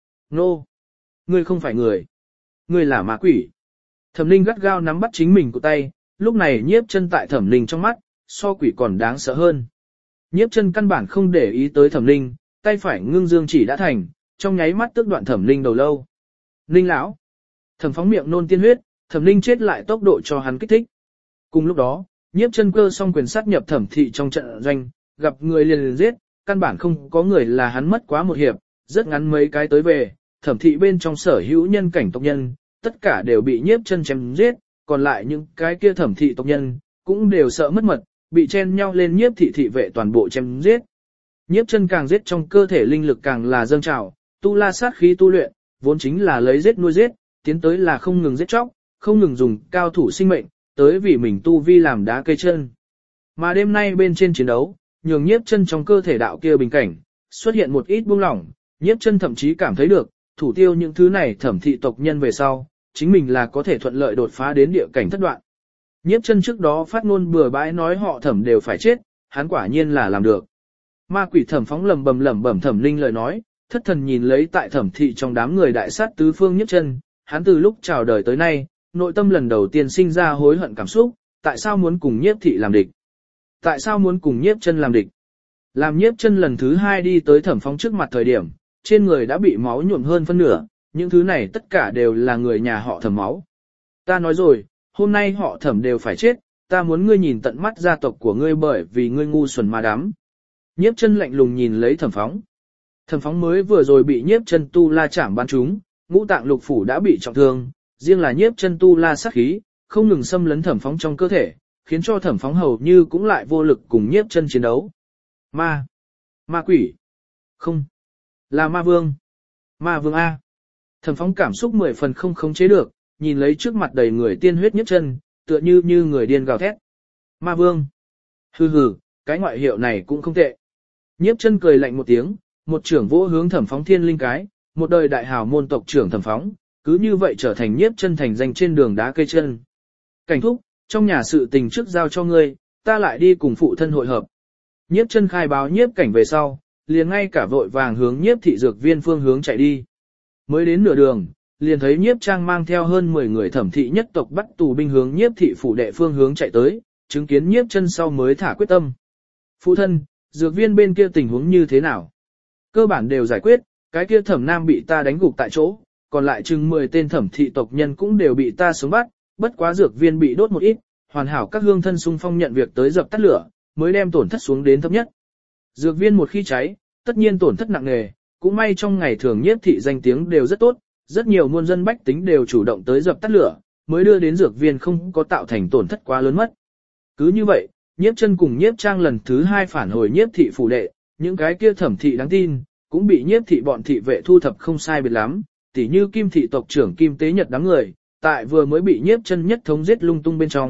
Nô! Ngươi không phải người. Ngươi là ma quỷ. Thẩm Linh gắt gao nắm bắt chính mình của tay, lúc này Nhiếp Chân tại Thẩm Linh trong mắt, so quỷ còn đáng sợ hơn. Nhiếp Chân căn bản không để ý tới Thẩm Linh, tay phải ngưng dương chỉ đã thành, trong nháy mắt tước đoạn Thẩm Linh đầu lâu. Linh lão! Thẩm Phóng miệng nôn tiên huyết, Thẩm Linh chết lại tốc độ cho hắn kích thích. Cùng lúc đó, Nhiếp Chân cơ song quyền sát nhập Thẩm thị trong trận doanh, gặp người liền liền giết, căn bản không có người là hắn mất quá một hiệp, rất ngắn mấy cái tới về, Thẩm thị bên trong sở hữu nhân cảnh tộc nhân, tất cả đều bị Nhiếp Chân chém giết, còn lại những cái kia Thẩm thị tộc nhân, cũng đều sợ mất mật, bị chen nhau lên Nhiếp thị thị vệ toàn bộ chém giết. Nhiếp Chân càng giết trong cơ thể linh lực càng là dâng trào, tu la sát khí tu luyện, vốn chính là lấy giết nuôi giết, tiến tới là không ngừng giết chóc, không ngừng dùng cao thủ sinh mệnh, tới vì mình tu vi làm đá cây chân. Mà đêm nay bên trên chiến đấu, nhường Nhiếp Chân trong cơ thể đạo kia bình cảnh, xuất hiện một ít buông lỏng, Nhiếp Chân thậm chí cảm thấy được, thủ tiêu những thứ này Thẩm thị tộc nhân về sau, chính mình là có thể thuận lợi đột phá đến địa cảnh thất đoạn. Nhiếp Chân trước đó phát ngôn bừa bãi nói họ Thẩm đều phải chết, hắn quả nhiên là làm được. Ma quỷ Thẩm Phóng lầm bầm lẩm bẩm Thẩm Linh lời nói, thất thần nhìn lấy tại Thẩm thị trong đám người đại sát tứ phương Nhiếp Chân, hắn từ lúc chào đời tới nay, nội tâm lần đầu tiên sinh ra hối hận cảm xúc, tại sao muốn cùng Nhiếp thị làm địch? Tại sao muốn cùng Nhiếp Chân làm địch? Làm Nhiếp Chân lần thứ hai đi tới Thẩm Phóng trước mặt thời điểm, trên người đã bị máu nhuộm hơn phân nửa, những thứ này tất cả đều là người nhà họ Thẩm máu. Ta nói rồi, hôm nay họ Thẩm đều phải chết, ta muốn ngươi nhìn tận mắt gia tộc của ngươi bởi vì ngươi ngu xuẩn mà đắm. Nhiếp Chân lạnh lùng nhìn lấy Thẩm Phóng. Thẩm Phóng mới vừa rồi bị Nhiếp Chân tu la chạm bắn trúng, ngũ tạng lục phủ đã bị trọng thương, riêng là Nhiếp Chân tu la sát khí, không ngừng xâm lấn Thẩm Phóng trong cơ thể, khiến cho Thẩm Phóng hầu như cũng lại vô lực cùng Nhiếp Chân chiến đấu. Ma, ma quỷ, không, là ma vương, ma vương a. Thẩm Phóng cảm xúc mười phần không khống chế được, nhìn lấy trước mặt đầy người tiên huyết Nhiếp Chân, tựa như như người điên gào thét. Ma vương, hừ hừ, cái ngoại hiệu này cũng không tệ. Nhiếp Chân cười lạnh một tiếng, một trưởng vỗ hướng Thẩm Phóng thiên linh cái, một đời đại hào môn tộc trưởng Thẩm Phóng, cứ như vậy trở thành Nhiếp Chân thành danh trên đường đá cây chân. Cảnh thúc, trong nhà sự tình trước giao cho ngươi, ta lại đi cùng phụ thân hội hợp. Nhiếp Chân khai báo Nhiếp Cảnh về sau, liền ngay cả vội vàng hướng Nhiếp thị dược viên phương hướng chạy đi. Mới đến nửa đường, liền thấy Nhiếp Trang mang theo hơn mười người Thẩm thị nhất tộc bắt tù binh hướng Nhiếp thị phủ đệ phương hướng chạy tới, chứng kiến Nhiếp Chân sau mới thả quyết tâm. Phụ thân, dược viên bên kia tình huống như thế nào? Cơ bản đều giải quyết, cái kia Thẩm Nam bị ta đánh gục tại chỗ, còn lại chừng mười tên Thẩm thị tộc nhân cũng đều bị ta sống bắt, bất quá dược viên bị đốt một ít, hoàn hảo các hương thân xung phong nhận việc tới dập tắt lửa, mới đem tổn thất xuống đến thấp nhất. Dược viên một khi cháy, tất nhiên tổn thất nặng nề, cũng may trong ngày thường Nhiếp thị danh tiếng đều rất tốt, rất nhiều muôn dân bách tính đều chủ động tới dập tắt lửa, mới đưa đến dược viên không có tạo thành tổn thất quá lớn mất. Cứ như vậy, Nhiếp Chân cùng Nhiếp Trang lần thứ hai phản hồi Nhiếp thị phủ đệ, những cái kia Thẩm thị đáng tin, cũng bị Nhiếp thị bọn thị vệ thu thập không sai biệt lắm, tỉ như Kim thị tộc trưởng Kim Tế Nhật đám người, tại vừa mới bị Nhiếp Chân nhất thống giết lung tung bên trong,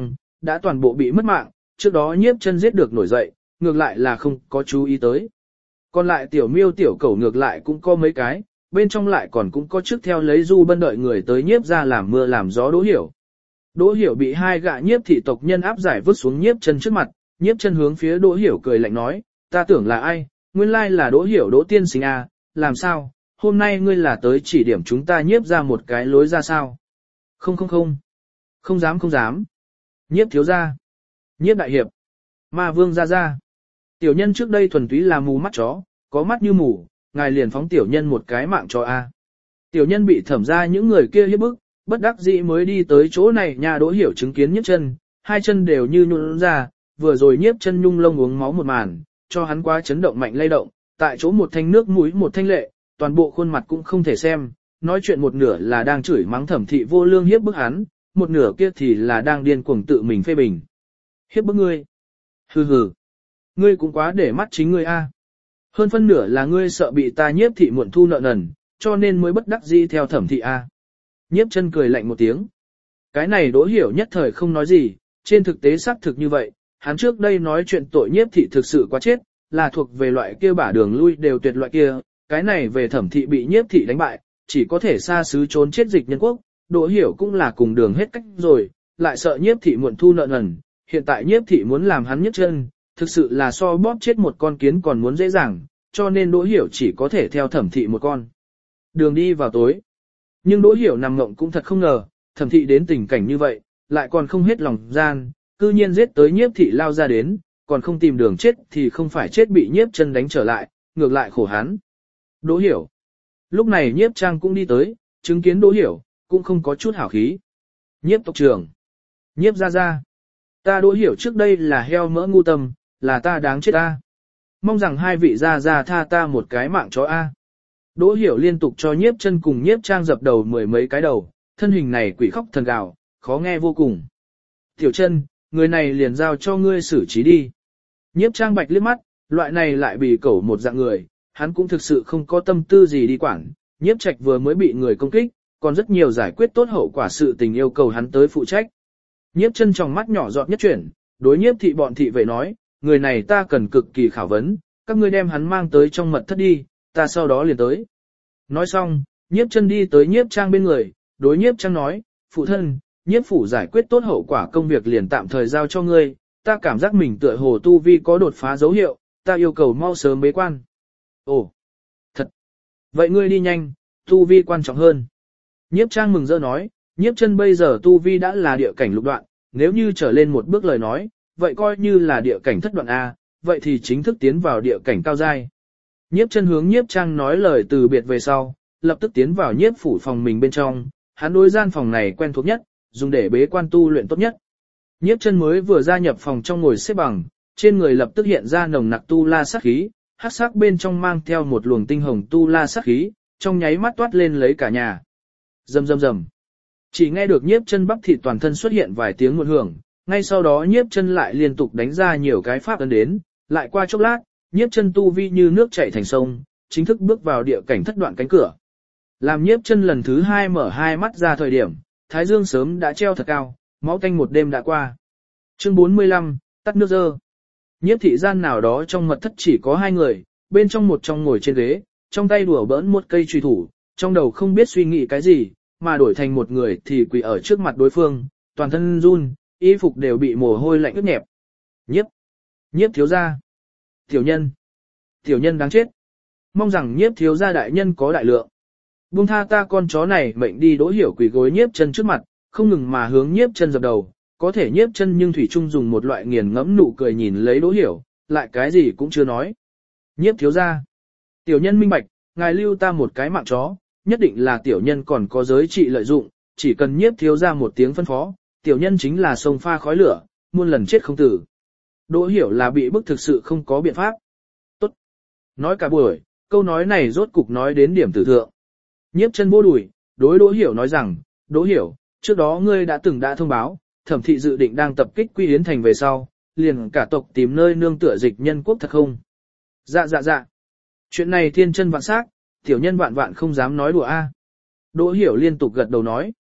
đã toàn bộ bị mất mạng, trước đó nhiếp chân giết được nổi dậy, ngược lại là không có chú ý tới. Còn lại tiểu miêu tiểu cẩu ngược lại cũng có mấy cái, bên trong lại còn cũng có trước theo lấy du bân đợi người tới nhiếp ra làm mưa làm gió Đỗ Hiểu. Đỗ Hiểu bị hai gã nhiếp thị tộc nhân áp giải vứt xuống nhiếp chân trước mặt, nhiếp chân hướng phía Đỗ Hiểu cười lạnh nói, ta tưởng là ai, nguyên lai là Đỗ Hiểu Đỗ tiên sinh à, làm sao, hôm nay ngươi là tới chỉ điểm chúng ta nhiếp ra một cái lối ra sao? Không không không, không dám không dám. Nhiếp thiếu gia, nhiếp đại hiệp, ma vương gia gia. Tiểu nhân trước đây thuần túy là mù mắt chó, có mắt như mù, ngài liền phóng tiểu nhân một cái mạng cho a. Tiểu nhân bị thẩm ra những người kia hiếp bức, bất đắc dĩ mới đi tới chỗ này nhà Đỗ Hiểu chứng kiến nhiếp chân, hai chân đều như nhũn ra, vừa rồi nhiếp chân nhung lông uống máu một màn, cho hắn quá chấn động mạnh lay động, tại chỗ một thanh nước mũi một thanh lệ, toàn bộ khuôn mặt cũng không thể xem, nói chuyện một nửa là đang chửi mắng thẩm thị vô lương hiếp bức hắn, một nửa kia thì là đang điên cuồng tự mình phê bình. Hiếp bức ngươi. Hừ hừ. Ngươi cũng quá để mắt chính ngươi a. Hơn phân nửa là ngươi sợ bị ta nhiếp thị muộn thu nợ nần, cho nên mới bất đắc dĩ theo thẩm thị a. Nhiếp chân cười lạnh một tiếng. Cái này Đỗ Hiểu nhất thời không nói gì, trên thực tế xác thực như vậy, hắn trước đây nói chuyện tội nhiếp thị thực sự quá chết, là thuộc về loại kia bả đường lui đều tuyệt loại kia, cái này về thẩm thị bị nhiếp thị đánh bại, chỉ có thể xa xứ trốn chết dịch nhân quốc, Đỗ Hiểu cũng là cùng đường hết cách rồi, lại sợ nhiếp thị muộn thu nợ nần, hiện tại nhiếp thị muốn làm hắn nhất chân, thực sự là so bóp chết một con kiến còn muốn dễ dàng, cho nên Đỗ Hiểu chỉ có thể theo thẩm thị một con đường đi vào tối. Nhưng Đỗ Hiểu nằm ngộng cũng thật không ngờ, thẩm thị đến tình cảnh như vậy, lại còn không hết lòng gian, cư nhiên giết tới nhiếp thị lao ra đến, còn không tìm đường chết thì không phải chết bị nhiếp chân đánh trở lại, ngược lại khổ hắn. Đỗ Hiểu. Lúc này nhiếp trang cũng đi tới, chứng kiến Đỗ Hiểu, cũng không có chút hảo khí. Nhiếp tộc trưởng. Nhiếp ra ra. Ta Đỗ Hiểu trước đây là heo mỡ ngu tâm, là ta đáng chết ta. Mong rằng hai vị ra ra tha ta một cái mạng chó A. Đỗ Hiểu liên tục cho nhiếp chân cùng nhiếp trang dập đầu mười mấy cái đầu, thân hình này quỷ khóc thần gào, khó nghe vô cùng. Tiểu chân, người này liền giao cho ngươi xử trí đi. Nhiếp trang bạch liếc mắt, loại này lại bị cẩu một dạng người, hắn cũng thực sự không có tâm tư gì đi quản. Nhiếp trạch vừa mới bị người công kích, còn rất nhiều giải quyết tốt hậu quả sự tình yêu cầu hắn tới phụ trách. Nhiếp chân trong mắt nhỏ giọt nhất chuyển, đối nhiếp thị bọn thị vệ nói, người này ta cần cực kỳ khảo vấn, các ngươi đem hắn mang tới trong mật thất đi, ta sau đó liền tới. Nói xong, nhiếp chân đi tới nhiếp trang bên người, đối nhiếp trang nói, phụ thân, nhiếp phủ giải quyết tốt hậu quả công việc liền tạm thời giao cho ngươi, ta cảm giác mình tựa hồ tu vi có đột phá dấu hiệu, ta yêu cầu mau sớm bế quan. Ồ, thật. Vậy ngươi đi nhanh, tu vi quan trọng hơn. Nhiếp trang mừng rỡ nói, nhiếp chân bây giờ tu vi đã là địa cảnh lục đoạn, nếu như trở lên một bước lời nói, vậy coi như là địa cảnh thất đoạn A, vậy thì chính thức tiến vào địa cảnh cao giai. Nhiếp chân hướng nhiếp trang nói lời từ biệt về sau, lập tức tiến vào nhiếp phủ phòng mình bên trong, hắn đối gian phòng này quen thuộc nhất, dùng để bế quan tu luyện tốt nhất. Nhiếp chân mới vừa gia nhập phòng trong ngồi xếp bằng, trên người lập tức hiện ra nồng nặc tu la sát khí, hắc sắc bên trong mang theo một luồng tinh hồng tu la sát khí, trong nháy mắt toát lên lấy cả nhà. Rầm rầm rầm. Chỉ nghe được nhiếp chân bắp thịt toàn thân xuất hiện vài tiếng một hưởng, ngay sau đó nhiếp chân lại liên tục đánh ra nhiều cái pháp ấn đến, lại qua chốc lát, nhiếp chân tu vi như nước chảy thành sông, chính thức bước vào địa cảnh thất đoạn cánh cửa. Làm nhiếp chân lần thứ hai mở hai mắt ra thời điểm, thái dương sớm đã treo thật cao, máu tanh một đêm đã qua. Chương bốn mươi lăm, tắt nước dơ. Nhiếp thị gian nào đó trong mật thất chỉ có hai người, bên trong một trong ngồi trên ghế, trong tay đùa bỡn một cây truy thủ, trong đầu không biết suy nghĩ cái gì, mà đổi thành một người thì quỳ ở trước mặt đối phương, toàn thân run, y phục đều bị mồ hôi lạnh ướt nhẹp. Nhiếp, nhiếp thiếu gia, tiểu nhân, tiểu nhân đáng chết. Mong rằng nhiếp thiếu gia đại nhân có đại lượng. Buông tha ta con chó này mệnh đi. Đỗ Hiểu quỳ gối nhiếp chân trước mặt, không ngừng mà hướng nhiếp chân dập đầu, có thể nhiếp chân nhưng thủy chung dùng một loại nghiền ngẫm nụ cười nhìn lấy Đỗ Hiểu, lại cái gì cũng chưa nói. Nhiếp thiếu gia, tiểu nhân minh bạch, ngài lưu ta một cái mạng chó, nhất định là tiểu nhân còn có giới trị lợi dụng, chỉ cần nhiếp thiếu gia một tiếng phân phó, tiểu nhân chính là sông pha khói lửa, muôn lần chết không tử. Đỗ Hiểu là bị bức thực sự không có biện pháp. Tốt. Nói cả buổi, câu nói này rốt cục nói đến điểm tử thượng. Nhiếp chân vô đùi, đối Đỗ Hiểu nói rằng, Đỗ Hiểu, trước đó ngươi đã từng đã thông báo, thẩm thị dự định đang tập kích Quy Yến Thành về sau, liền cả tộc tìm nơi nương tựa dịch nhân quốc thật không? Dạ dạ dạ. Chuyện này thiên chân vạn xác, tiểu nhân vạn vạn không dám nói đùa a. Đỗ Hiểu liên tục gật đầu nói.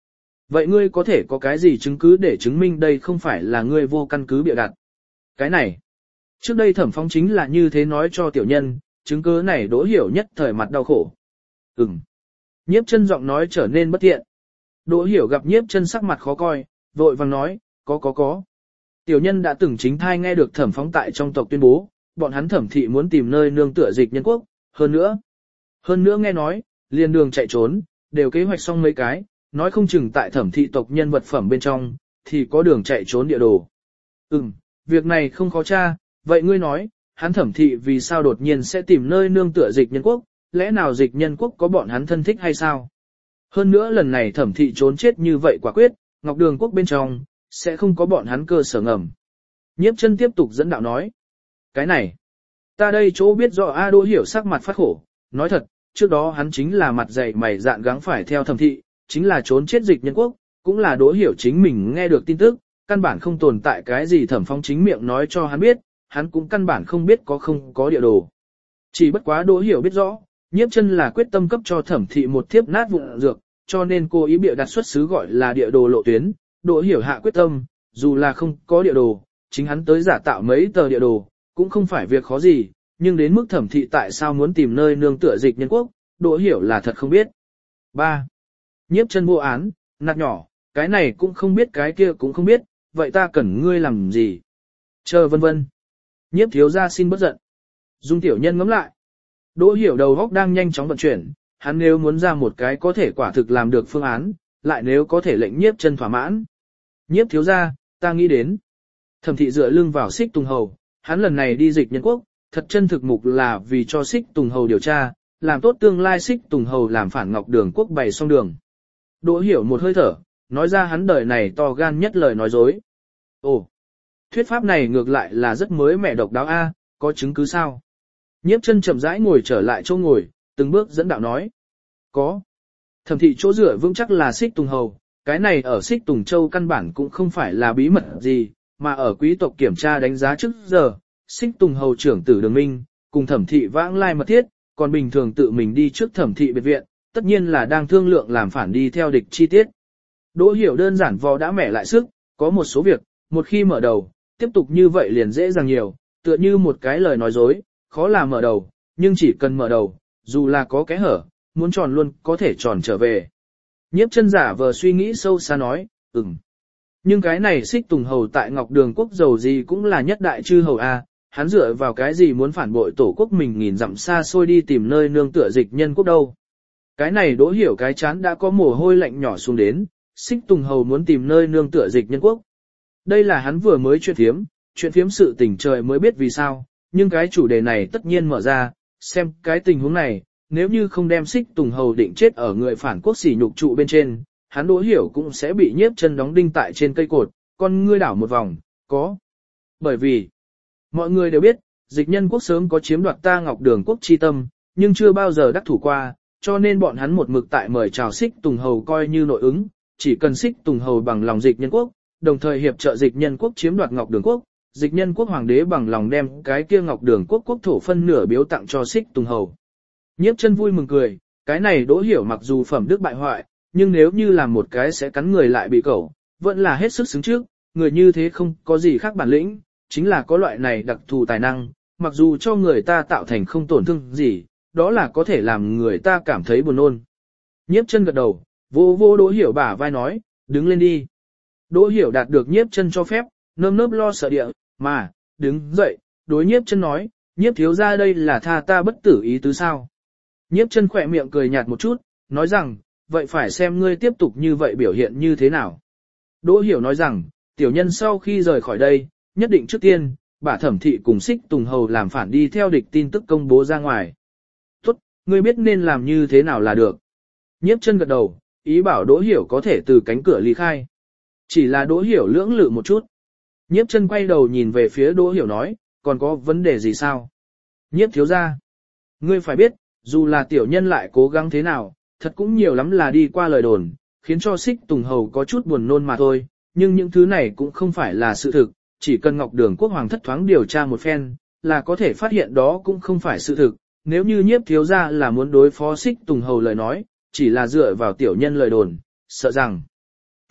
Vậy ngươi có thể có cái gì chứng cứ để chứng minh đây không phải là ngươi vô căn cứ bịa đặt? Cái này, trước đây thẩm phóng chính là như thế nói cho tiểu nhân, chứng cứ này Đỗ Hiểu nhất thời mặt đau khổ. Ừm. Nhiếp chân giọng nói trở nên bất thiện. Đỗ Hiểu gặp nhiếp chân sắc mặt khó coi, vội vàng nói, có có có. Tiểu nhân đã từng chính thai nghe được thẩm phóng tại trong tộc tuyên bố, bọn hắn thẩm thị muốn tìm nơi nương tựa dịch nhân quốc, hơn nữa. Hơn nữa nghe nói, liền đường chạy trốn, đều kế hoạch xong mấy cái, nói không chừng tại thẩm thị tộc nhân vật phẩm bên trong, thì có đường chạy trốn địa đồ. Ừm, việc này không khó tra, vậy ngươi nói, hắn thẩm thị vì sao đột nhiên sẽ tìm nơi nương tựa dịch nhân quốc, lẽ nào dịch nhân quốc có bọn hắn thân thích hay sao? Hơn nữa lần này thẩm thị trốn chết như vậy quả quyết, Ngọc Đường quốc bên trong, sẽ không có bọn hắn cơ sở ngầm. Nhiếp chân tiếp tục dẫn đạo nói. Cái này, ta đây chỗ biết rõ A Đỗ Hiểu sắc mặt phát khổ, nói thật, trước đó hắn chính là mặt dày mày dạn gắng phải theo thẩm thị, chính là trốn chết dịch nhân quốc, cũng là Đỗ Hiểu chính mình nghe được tin tức, căn bản không tồn tại cái gì thẩm phong chính miệng nói cho hắn biết, hắn cũng căn bản không biết có không có địa đồ. Chỉ bất quá Đỗ Hiểu biết rõ, nhiếp chân là quyết tâm cấp cho thẩm thị một thiếp nát vụn dược, cho nên cô ý bịa đặt xuất xứ gọi là địa đồ lộ tuyến, Đỗ Hiểu hạ quyết tâm, dù là không có địa đồ, chính hắn tới giả tạo mấy tờ địa đồ, cũng không phải việc khó gì, nhưng đến mức thẩm thị tại sao muốn tìm nơi nương tựa dịch nhân quốc, Đỗ Hiểu là thật không biết. ba. Nhiếp chân vô án, nạt nhỏ, cái này cũng không biết cái kia cũng không biết, vậy ta cần ngươi làm gì? Chờ vân vân. Nhiếp thiếu gia xin bất giận. Dung tiểu nhân ngẫm lại. Đỗ Hiểu đầu óc đang nhanh chóng vận chuyển, hắn nếu muốn ra một cái có thể quả thực làm được phương án, lại nếu có thể lệnh nhiếp chân thỏa mãn. Nhiếp thiếu gia, ta nghĩ đến. Thẩm thị dựa lưng vào Xích Tùng Hầu, hắn lần này đi dịch nhân quốc, thật chân thực mục là vì cho Xích Tùng Hầu điều tra, làm tốt tương lai Xích Tùng Hầu làm phản Ngọc Đường quốc bày xong đường. Đỗ Hiểu một hơi thở, nói ra hắn đời này to gan nhất lời nói dối. Ồ, thuyết pháp này ngược lại là rất mới mẻ độc đáo a, có chứng cứ sao? Nhiếp chân chậm rãi ngồi trở lại chỗ ngồi, từng bước dẫn đạo nói. Có. Thẩm thị chỗ dựa vững chắc là Xích Tùng Hầu, cái này ở Xích Tùng Châu căn bản cũng không phải là bí mật gì, mà ở quý tộc kiểm tra đánh giá trước giờ, Xích Tùng Hầu trưởng tử Đường Minh, cùng thẩm thị vãng lai mật thiết, còn bình thường tự mình đi trước thẩm thị biệt viện, tất nhiên là đang thương lượng làm phản đi theo địch chi tiết. Đỗ Hiểu đơn giản vò đã mẻ lại sức, có một số việc, một khi mở đầu, tiếp tục như vậy liền dễ dàng nhiều, tựa như một cái lời nói dối, khó là mở đầu, nhưng chỉ cần mở đầu, dù là có kẽ hở, muốn tròn luôn có thể tròn trở về. Nhiếp chân giả vờ suy nghĩ sâu xa nói, ừm. Nhưng cái này Xích Tùng Hầu tại Ngọc Đường quốc giàu gì cũng là nhất đại chư hầu a, hắn dựa vào cái gì muốn phản bội tổ quốc mình nghìn dặm xa xôi đi tìm nơi nương tựa dịch nhân quốc đâu. Cái này Đỗ Hiểu cái chán đã có mồ hôi lạnh nhỏ xuống đến, Xích Tùng Hầu muốn tìm nơi nương tựa dịch nhân quốc. Đây là hắn vừa mới chuyện thiếm, chuyện thiếm sự tình trời mới biết vì sao, nhưng cái chủ đề này tất nhiên mở ra, xem cái tình huống này, nếu như không đem Xích Tùng Hầu định chết ở người phản quốc sỉ nhục trụ bên trên, hắn Đỗ Hiểu cũng sẽ bị nhiếp chân đóng đinh tại trên cây cột, con ngươi đảo một vòng, có. Bởi vì, mọi người đều biết, dịch nhân quốc sớm có chiếm đoạt ta Ngọc Đường quốc chi tâm, nhưng chưa bao giờ đắc thủ qua, cho nên bọn hắn một mực tại mời chào Xích Tùng Hầu coi như nội ứng, chỉ cần Xích Tùng Hầu bằng lòng dịch nhân quốc, đồng thời hiệp trợ dịch nhân quốc chiếm đoạt Ngọc Đường quốc, dịch nhân quốc hoàng đế bằng lòng đem cái kia Ngọc Đường quốc quốc thổ phân nửa biếu tặng cho Xích Tùng Hầu. Nhiếp chân vui mừng cười, cái này Đỗ Hiểu mặc dù phẩm đức bại hoại, nhưng nếu như làm một cái sẽ cắn người lại bị cẩu, vẫn là hết sức xứng trước, người như thế không có gì khác bản lĩnh, chính là có loại này đặc thù tài năng, mặc dù cho người ta tạo thành không tổn thương gì, đó là có thể làm người ta cảm thấy buồn nôn. Nhiếp chân gật đầu, vô vô Đỗ Hiểu bả vai nói, đứng lên đi. Đỗ Hiểu đạt được nhiếp chân cho phép, nơm nớp lo sợ địa, mà, đứng dậy, đối nhiếp chân nói, nhiếp thiếu ra đây là tha ta bất tử ý tứ sao. Nhiếp chân khỏe miệng cười nhạt một chút, nói rằng, vậy phải xem ngươi tiếp tục như vậy biểu hiện như thế nào. Đỗ Hiểu nói rằng, tiểu nhân sau khi rời khỏi đây, nhất định trước tiên, bà thẩm thị cùng Xích Tùng Hầu làm phản đi theo địch tin tức công bố ra ngoài. Tốt, ngươi biết nên làm như thế nào là được. Nhiếp chân gật đầu, ý bảo Đỗ Hiểu có thể từ cánh cửa ly khai. Chỉ là Đỗ Hiểu lưỡng lự một chút. Nhiếp chân quay đầu nhìn về phía Đỗ Hiểu nói, còn có vấn đề gì sao? Nhiếp thiếu ra. Ngươi phải biết, dù là tiểu nhân lại cố gắng thế nào, thật cũng nhiều lắm là đi qua lời đồn, khiến cho Xích Tùng Hầu có chút buồn nôn mà thôi, nhưng những thứ này cũng không phải là sự thực, chỉ cần Ngọc Đường quốc hoàng thất thoáng điều tra một phen, là có thể phát hiện đó cũng không phải sự thực, nếu như nhiếp thiếu ra là muốn đối phó Xích Tùng Hầu lời nói, chỉ là dựa vào tiểu nhân lời đồn, sợ rằng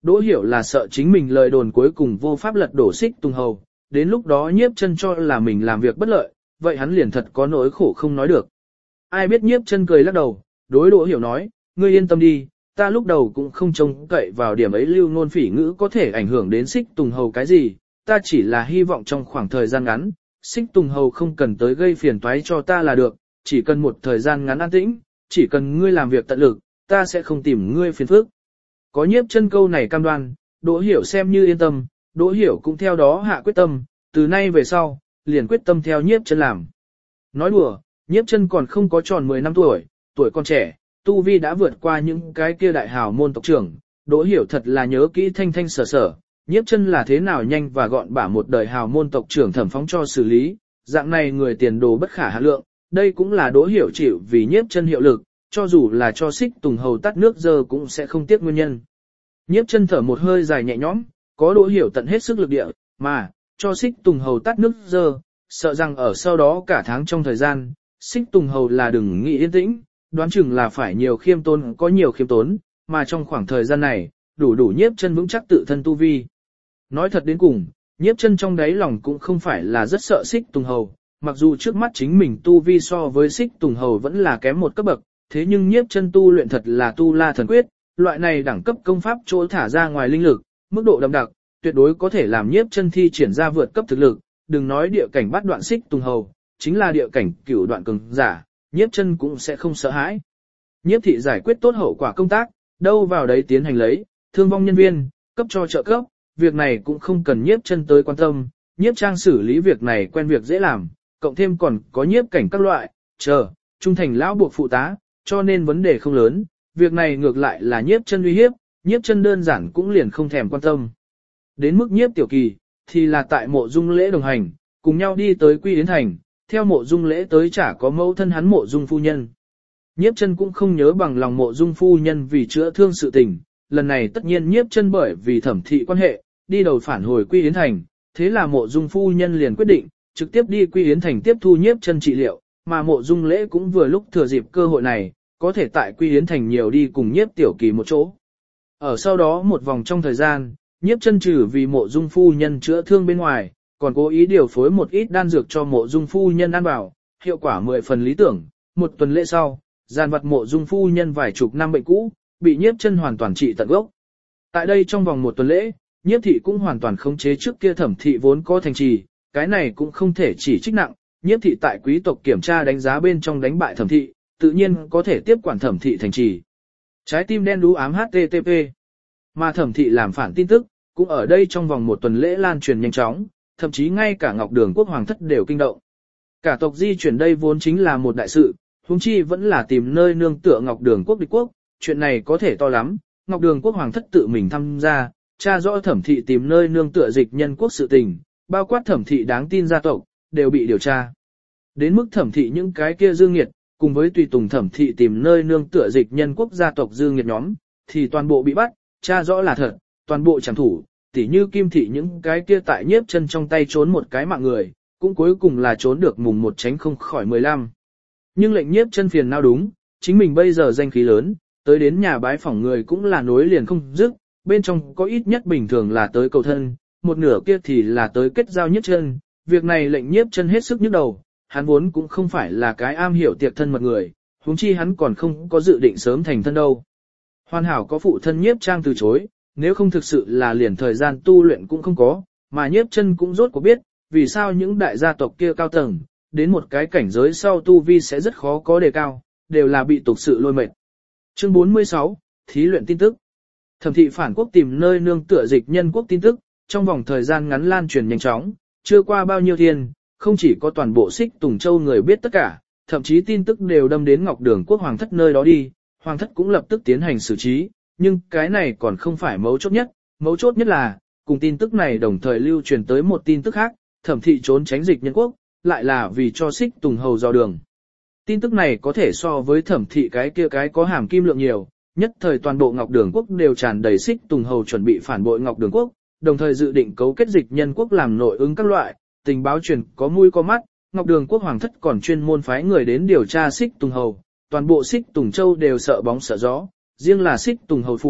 Đỗ Hiểu là sợ chính mình lời đồn cuối cùng vô pháp lật đổ Xích Tùng Hầu, đến lúc đó Nhiếp Chân cho là mình làm việc bất lợi, vậy hắn liền thật có nỗi khổ không nói được. Ai biết Nhiếp Chân cười lắc đầu, đối Đỗ Hiểu nói, ngươi yên tâm đi, ta lúc đầu cũng không trông cậy vào điểm ấy lưu ngôn phỉ ngữ có thể ảnh hưởng đến Xích Tùng Hầu cái gì, ta chỉ là hy vọng trong khoảng thời gian ngắn, Xích Tùng Hầu không cần tới gây phiền toái cho ta là được, chỉ cần một thời gian ngắn an tĩnh, chỉ cần ngươi làm việc tận lực, ta sẽ không tìm ngươi phiền phức. Có Nhiếp Chân câu này cam đoan, Đỗ Hiểu xem như yên tâm, Đỗ Hiểu cũng theo đó hạ quyết tâm, từ nay về sau, liền quyết tâm theo Nhiếp Chân làm. Nói đùa, Nhiếp Chân còn không có tròn mười năm tuổi, tuổi còn trẻ, tu vi đã vượt qua những cái kia đại hào môn tộc trưởng, Đỗ Hiểu thật là nhớ kỹ thanh thanh sở sở, Nhiếp Chân là thế nào nhanh và gọn bả một đời hào môn tộc trưởng thẩm phóng cho xử lý, dạng này người tiền đồ bất khả hạn lượng, đây cũng là Đỗ Hiểu chịu vì Nhiếp Chân hiệu lực, cho dù là cho Xích Tùng Hầu tắt nước dơ cũng sẽ không tiếc nguyên nhân. Nhiếp Chân thở một hơi dài nhẹ nhõm, có Đỗ Hiểu tận hết sức lực địa, mà, cho Xích Tùng Hầu tắt nước dơ, sợ rằng ở sau đó cả tháng trong thời gian, Xích Tùng Hầu là đừng nghĩ yên tĩnh, đoán chừng là phải nhiều khiêm tốn có nhiều khiêm tốn, mà trong khoảng thời gian này, đủ đủ Nhiếp Chân vững chắc tự thân tu vi. Nói thật đến cùng, Nhiếp Chân trong đáy lòng cũng không phải là rất sợ Xích Tùng Hầu, mặc dù trước mắt chính mình tu vi so với Xích Tùng Hầu vẫn là kém một cấp bậc, thế nhưng Nhiếp Chân tu luyện thật là tu la thần quyết, loại này đẳng cấp công pháp chỗ thả ra ngoài linh lực, mức độ đậm đặc, tuyệt đối có thể làm Nhiếp Chân thi triển ra vượt cấp thực lực, đừng nói địa cảnh bắt đoạn Xích Tùng Hầu, chính là địa cảnh cửu đoạn cường giả, Nhiếp Chân cũng sẽ không sợ hãi. Nhiếp thị giải quyết tốt hậu quả công tác, đâu vào đấy tiến hành lấy, thương vong nhân viên, cấp cho trợ cấp, việc này cũng không cần Nhiếp Chân tới quan tâm, Nhiếp Trang xử lý việc này quen việc dễ làm, cộng thêm còn có nhiếp cảnh các loại, chờ, trung thành lão buộc phụ tá, cho nên vấn đề không lớn, việc này ngược lại là Nhiếp Chân uy hiếp, Nhiếp Chân đơn giản cũng liền không thèm quan tâm. Đến mức Nhiếp Tiểu Kỳ, thì là tại Mộ Dung Lễ đồng hành, cùng nhau đi tới Quy Yến Thành, theo Mộ Dung Lễ tới chả có mẫu thân hắn Mộ Dung phu nhân. Nhiếp Chân cũng không nhớ bằng lòng Mộ Dung phu nhân vì chữa thương sự tình, lần này tất nhiên Nhiếp Chân bởi vì thẩm thị quan hệ, đi đầu phản hồi Quy Yến Thành, thế là Mộ Dung phu nhân liền quyết định, trực tiếp đi Quy Yến Thành tiếp thu Nhiếp Chân trị liệu, mà Mộ Dung Lễ cũng vừa lúc thừa dịp cơ hội này, có thể tại Quy Yến Thành nhiều đi cùng Nhiếp Tiểu Kỳ một chỗ. Ở sau đó một vòng trong thời gian, Nhiếp Chân trừ vì Mộ Dung phu nhân chữa thương bên ngoài, còn cố ý điều phối một ít đan dược cho Mộ Dung phu nhân ăn vào, hiệu quả mười phần lý tưởng. Một tuần lễ sau, gian vật Mộ Dung phu nhân vài chục năm bệnh cũ, bị Nhiếp Chân hoàn toàn trị tận gốc. Tại đây trong vòng một tuần lễ, Nhiếp thị cũng hoàn toàn khống chế trước kia thẩm thị vốn có thành trì, cái này cũng không thể chỉ trích nặng, Nhiếp thị tại quý tộc kiểm tra đánh giá bên trong đánh bại thẩm thị, tự nhiên có thể tiếp quản thẩm thị thành trì. Trái tim đen đú ám hát tê tê pê. Mà thẩm thị làm phản tin tức, cũng ở đây trong vòng một tuần lễ lan truyền nhanh chóng, thậm chí ngay cả Ngọc Đường quốc hoàng thất đều kinh động. Cả tộc di chuyển đây vốn chính là một đại sự, huống chi vẫn là tìm nơi nương tựa Ngọc Đường quốc địch quốc, chuyện này có thể to lắm, Ngọc Đường quốc hoàng thất tự mình tham gia, tra rõ thẩm thị tìm nơi nương tựa dịch nhân quốc sự tình, bao quát thẩm thị đáng tin gia tộc, đều bị điều tra. Đến mức thẩm thị những cái kia dương nghiệt, cùng với tùy tùng thẩm thị tìm nơi nương tựa dịch nhân quốc gia tộc dương nghiệt nhóm, thì toàn bộ bị bắt, tra rõ là thật, toàn bộ chẳng thủ, tỉ như Kim thị những cái kia tại Nhiếp Chân trong tay trốn một cái mạng người, cũng cuối cùng là trốn được mùng một tránh không khỏi mười lăm. Nhưng lệnh Nhiếp Chân phiền não đúng, chính mình bây giờ danh khí lớn, tới đến nhà bái phỏng người cũng là nối liền không dứt, bên trong có ít nhất bình thường là tới cầu thân, một nửa kia thì là tới kết giao Nhiếp Chân, việc này lệnh Nhiếp Chân hết sức nhức đầu, hắn vốn cũng không phải là cái am hiểu tiệc thân mật người, huống chi hắn còn không có dự định sớm thành thân đâu. Hoàn hảo có phụ thân Nhiếp Trang từ chối, nếu không thực sự là liền thời gian tu luyện cũng không có, mà Nhiếp Chân cũng rốt cuộc biết, vì sao những đại gia tộc kia cao tầng, đến một cái cảnh giới sau tu vi sẽ rất khó có đề cao, đều là bị tục sự lôi mệt. Chương bốn mươi sáu, thí luyện tin tức. Thẩm thị phản quốc tìm nơi nương tựa dịch nhân quốc tin tức, trong vòng thời gian ngắn lan truyền nhanh chóng, chưa qua bao nhiêu thiên, không chỉ có toàn bộ Xích Tùng Châu người biết tất cả, thậm chí tin tức đều đâm đến Ngọc Đường quốc hoàng thất nơi đó đi, hoàng thất cũng lập tức tiến hành xử trí, nhưng cái này còn không phải mấu chốt nhất, mấu chốt nhất là, cùng tin tức này đồng thời lưu truyền tới một tin tức khác, thẩm thị trốn tránh dịch nhân quốc, lại là vì cho Xích Tùng Hầu dò đường. Tin tức này có thể so với thẩm thị cái kia cái có hàm kim lượng nhiều, nhất thời toàn bộ Ngọc Đường quốc đều tràn đầy Xích Tùng Hầu chuẩn bị phản bội Ngọc Đường quốc, đồng thời dự định cấu kết dịch nhân quốc làm nội ứng các loại, tình báo truyền có mũi có mắt, Ngọc Đường quốc hoàng thất còn chuyên môn phái người đến điều tra Xích Tùng Hầu, toàn bộ Xích Tùng Châu đều sợ bóng sợ gió, riêng là Xích Tùng Hầu phủ,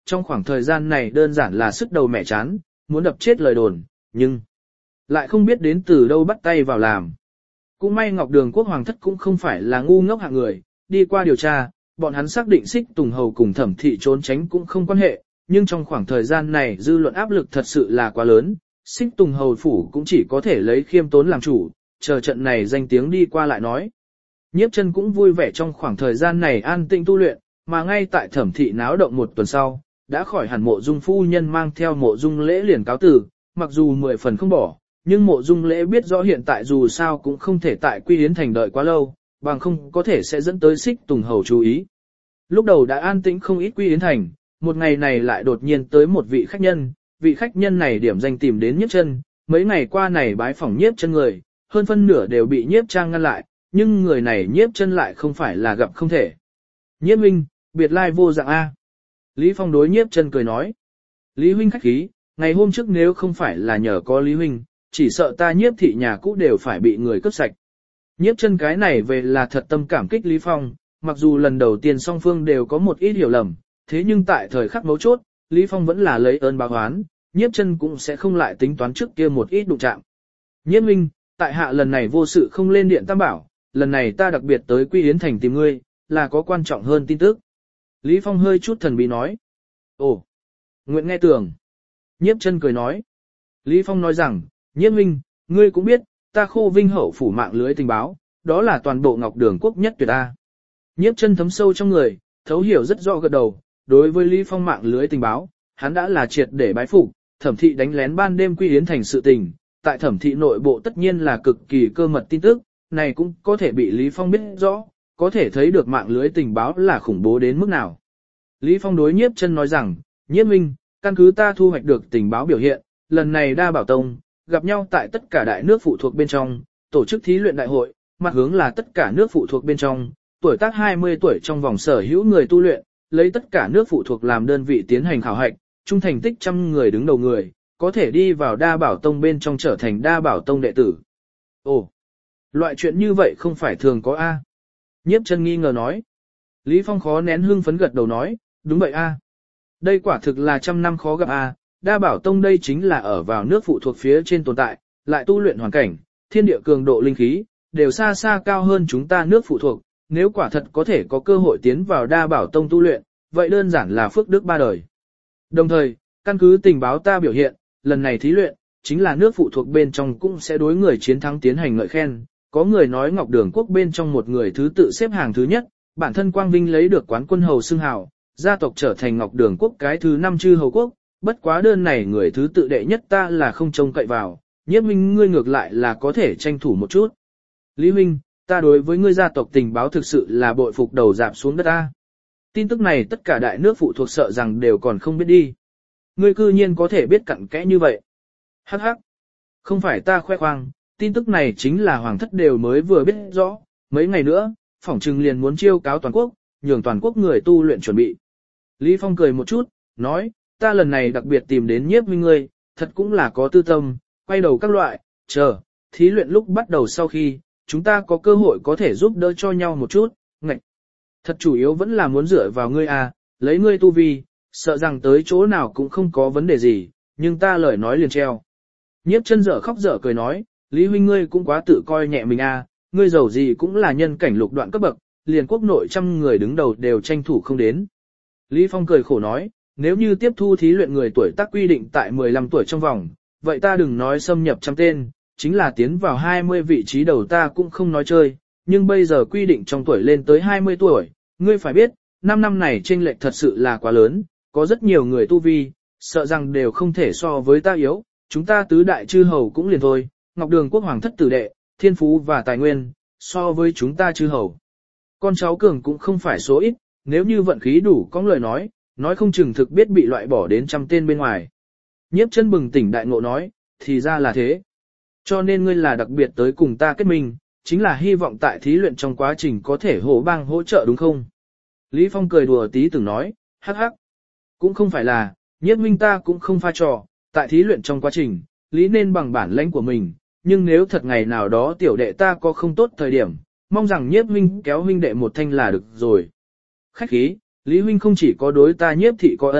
trong khoảng thời gian này đơn giản là sức đầu mẹ chán, muốn đập chết lời đồn, nhưng lại không biết đến từ đâu bắt tay vào làm. Cũng may Ngọc Đường Quốc Hoàng thất cũng không phải là ngu ngốc hạng người, đi qua điều tra, bọn hắn xác định Xích Tùng Hầu cùng Thẩm Thị trốn tránh cũng không quan hệ, nhưng trong khoảng thời gian này dư luận áp lực thật sự là quá lớn, Xích Tùng Hầu phủ cũng chỉ có thể lấy khiêm tốn làm chủ, chờ trận này danh tiếng đi qua lại nói. Nhiếp Chân cũng vui vẻ trong khoảng thời gian này an tĩnh tu luyện, mà ngay tại Thẩm Thị náo động một tuần sau, đã khỏi hẳn Mộ Dung phu nhân mang theo Mộ Dung Lễ liền cáo từ, mặc dù mười phần không bỏ, nhưng Mộ Dung Lễ biết rõ hiện tại dù sao cũng không thể tại Quy Yến thành đợi quá lâu, bằng không có thể sẽ dẫn tới Xích Tùng Hầu chú ý. Lúc đầu đã an tĩnh không ít Quy Yến thành, một ngày này lại đột nhiên tới một vị khách nhân, vị khách nhân này điểm danh tìm đến Nhiếp Chân, mấy ngày qua này bái phỏng Nhiếp Chân người, hơn phân nửa đều bị Nhiếp Trang ngăn lại, nhưng người này Nhiếp Chân lại không phải là gặp không thể. Nhiếp huynh, biệt lai vô dạng a. Lý Phong đối Nhiếp Chân cười nói. Lý huynh khách khí, ngày hôm trước nếu không phải là nhờ có Lý huynh, chỉ sợ ta Nhiếp thị nhà cũ đều phải bị người cướp sạch. Nhiếp Chân cái này về là thật tâm cảm kích Lý Phong, mặc dù lần đầu tiên song phương đều có một ít hiểu lầm, thế nhưng tại thời khắc mấu chốt, Lý Phong vẫn là lấy ơn báo oán, Nhiếp Chân cũng sẽ không lại tính toán trước kia một ít đụng chạm. Nhiếp huynh, tại hạ lần này vô sự không lên điện tam bảo, lần này ta đặc biệt tới Quy Yến thành tìm ngươi, là có quan trọng hơn tin tức. Lý Phong hơi chút thần bí nói. Ồ, nguyện nghe tưởng. Nhiếp Chân cười nói. Lý Phong nói rằng, Nhiếp huynh, ngươi cũng biết, ta Khô Vinh hậu phủ mạng lưới tình báo, đó là toàn bộ Ngọc Đường Quốc nhất tuyệt a. Nhiếp Chân thấm sâu trong người, thấu hiểu rất rõ gật đầu, đối với Lý Phong mạng lưới tình báo, hắn đã là triệt để bái phục, Thẩm Thị đánh lén ban đêm Quy Yến thành sự tình, tại Thẩm Thị nội bộ tất nhiên là cực kỳ cơ mật tin tức, này cũng có thể bị Lý Phong biết rõ, có thể thấy được mạng lưới tình báo là khủng bố đến mức nào. Lý Phong đối Nhiếp Chân nói rằng, Nhiếp huynh, căn cứ ta thu hoạch được tình báo biểu hiện, lần này Đa Bảo Tông gặp nhau tại tất cả đại nước phụ thuộc bên trong, tổ chức thí luyện đại hội, mặt hướng là tất cả nước phụ thuộc bên trong, tuổi tác hai mươi tuổi trong vòng sở hữu người tu luyện, lấy tất cả nước phụ thuộc làm đơn vị tiến hành khảo hạch, trung thành tích trăm người đứng đầu người, có thể đi vào Đa Bảo Tông bên trong trở thành Đa Bảo Tông đệ tử. Ồ, loại chuyện như vậy không phải thường có a? Nhiếp Chân nghi ngờ nói. Lý Phong khó nén hưng phấn gật đầu nói, đúng vậy a. Đây quả thực là trăm năm khó gặp a, Đa Bảo Tông đây chính là ở vào nước phụ thuộc phía trên tồn tại, lại tu luyện hoàn cảnh, thiên địa cường độ linh khí, đều xa xa cao hơn chúng ta nước phụ thuộc, nếu quả thật có thể có cơ hội tiến vào Đa Bảo Tông tu luyện, vậy đơn giản là phước đức ba đời. Đồng thời, căn cứ tình báo ta biểu hiện, lần này thí luyện, chính là nước phụ thuộc bên trong cũng sẽ đối người chiến thắng tiến hành ngợi khen, có người nói Ngọc Đường Quốc bên trong một người thứ tự xếp hàng thứ nhất, bản thân Quang Vinh lấy được quán quân hầu xưng hào, gia tộc trở thành Ngọc Đường Quốc cái thứ năm chư hầu quốc, bất quá đơn này người thứ tự đệ nhất ta là không trông cậy vào, Nhiếp minh ngươi ngược lại là có thể tranh thủ một chút. Lý Minh, ta đối với ngươi gia tộc tình báo thực sự là bội phục đầu dạp xuống đất ta. Tin tức này tất cả đại nước phụ thuộc sợ rằng đều còn không biết đi. Ngươi cư nhiên có thể biết cặn kẽ như vậy. Hắc hắc. Không phải ta khoe khoang, tin tức này chính là hoàng thất đều mới vừa biết rõ, mấy ngày nữa, phỏng trừng liền muốn chiêu cáo toàn quốc, nhường toàn quốc người tu luyện chuẩn bị. Lý Phong cười một chút, nói, ta lần này đặc biệt tìm đến Nhiếp minh ngươi, thật cũng là có tư tâm, quay đầu các loại, chờ, thí luyện lúc bắt đầu sau khi, chúng ta có cơ hội có thể giúp đỡ cho nhau một chút, ngạch. Thật chủ yếu vẫn là muốn dựa vào ngươi à, lấy ngươi tu vi, sợ rằng tới chỗ nào cũng không có vấn đề gì, nhưng ta lời nói liền treo. Nhiếp Chân dở khóc dở cười nói, Lý huynh ngươi cũng quá tự coi nhẹ mình à, ngươi giàu gì cũng là nhân cảnh lục đoạn cấp bậc, liền quốc nội trăm người đứng đầu đều tranh thủ không đến. Lý Phong cười khổ nói, nếu như tiếp thu thí luyện người tuổi tác quy định tại mười lăm tuổi trong vòng, vậy ta đừng nói xâm nhập trăm tên, chính là tiến vào hai mươi vị trí đầu ta cũng không nói chơi, nhưng bây giờ quy định trong tuổi lên tới hai mươi tuổi, ngươi phải biết, năm năm này chênh lệch thật sự là quá lớn, có rất nhiều người tu vi, sợ rằng đều không thể so với ta yếu, chúng ta tứ đại chư hầu cũng liền thôi, Ngọc Đường Quốc hoàng thất tử đệ, thiên phú và tài nguyên, so với chúng ta chư hầu. Con cháu cường cũng không phải số ít, nếu như vận khí đủ có lời nói, nói không chừng thực biết bị loại bỏ đến trăm tên bên ngoài. Nhiếp Chân bừng tỉnh đại ngộ nói, thì ra là thế. Cho nên ngươi là đặc biệt tới cùng ta kết minh, chính là hy vọng tại thí luyện trong quá trình có thể hỗ bang hỗ trợ đúng không? Lý Phong cười đùa tí từng nói, hắc hắc. Cũng không phải là, Nhiếp minh ta cũng không pha trò, tại thí luyện trong quá trình, lý nên bằng bản lãnh của mình, nhưng nếu thật ngày nào đó tiểu đệ ta có không tốt thời điểm, mong rằng Nhiếp huynh kéo huynh đệ một thanh là được rồi. Khách khí, Lý huynh không chỉ có đối ta Nhiếp thị có ân,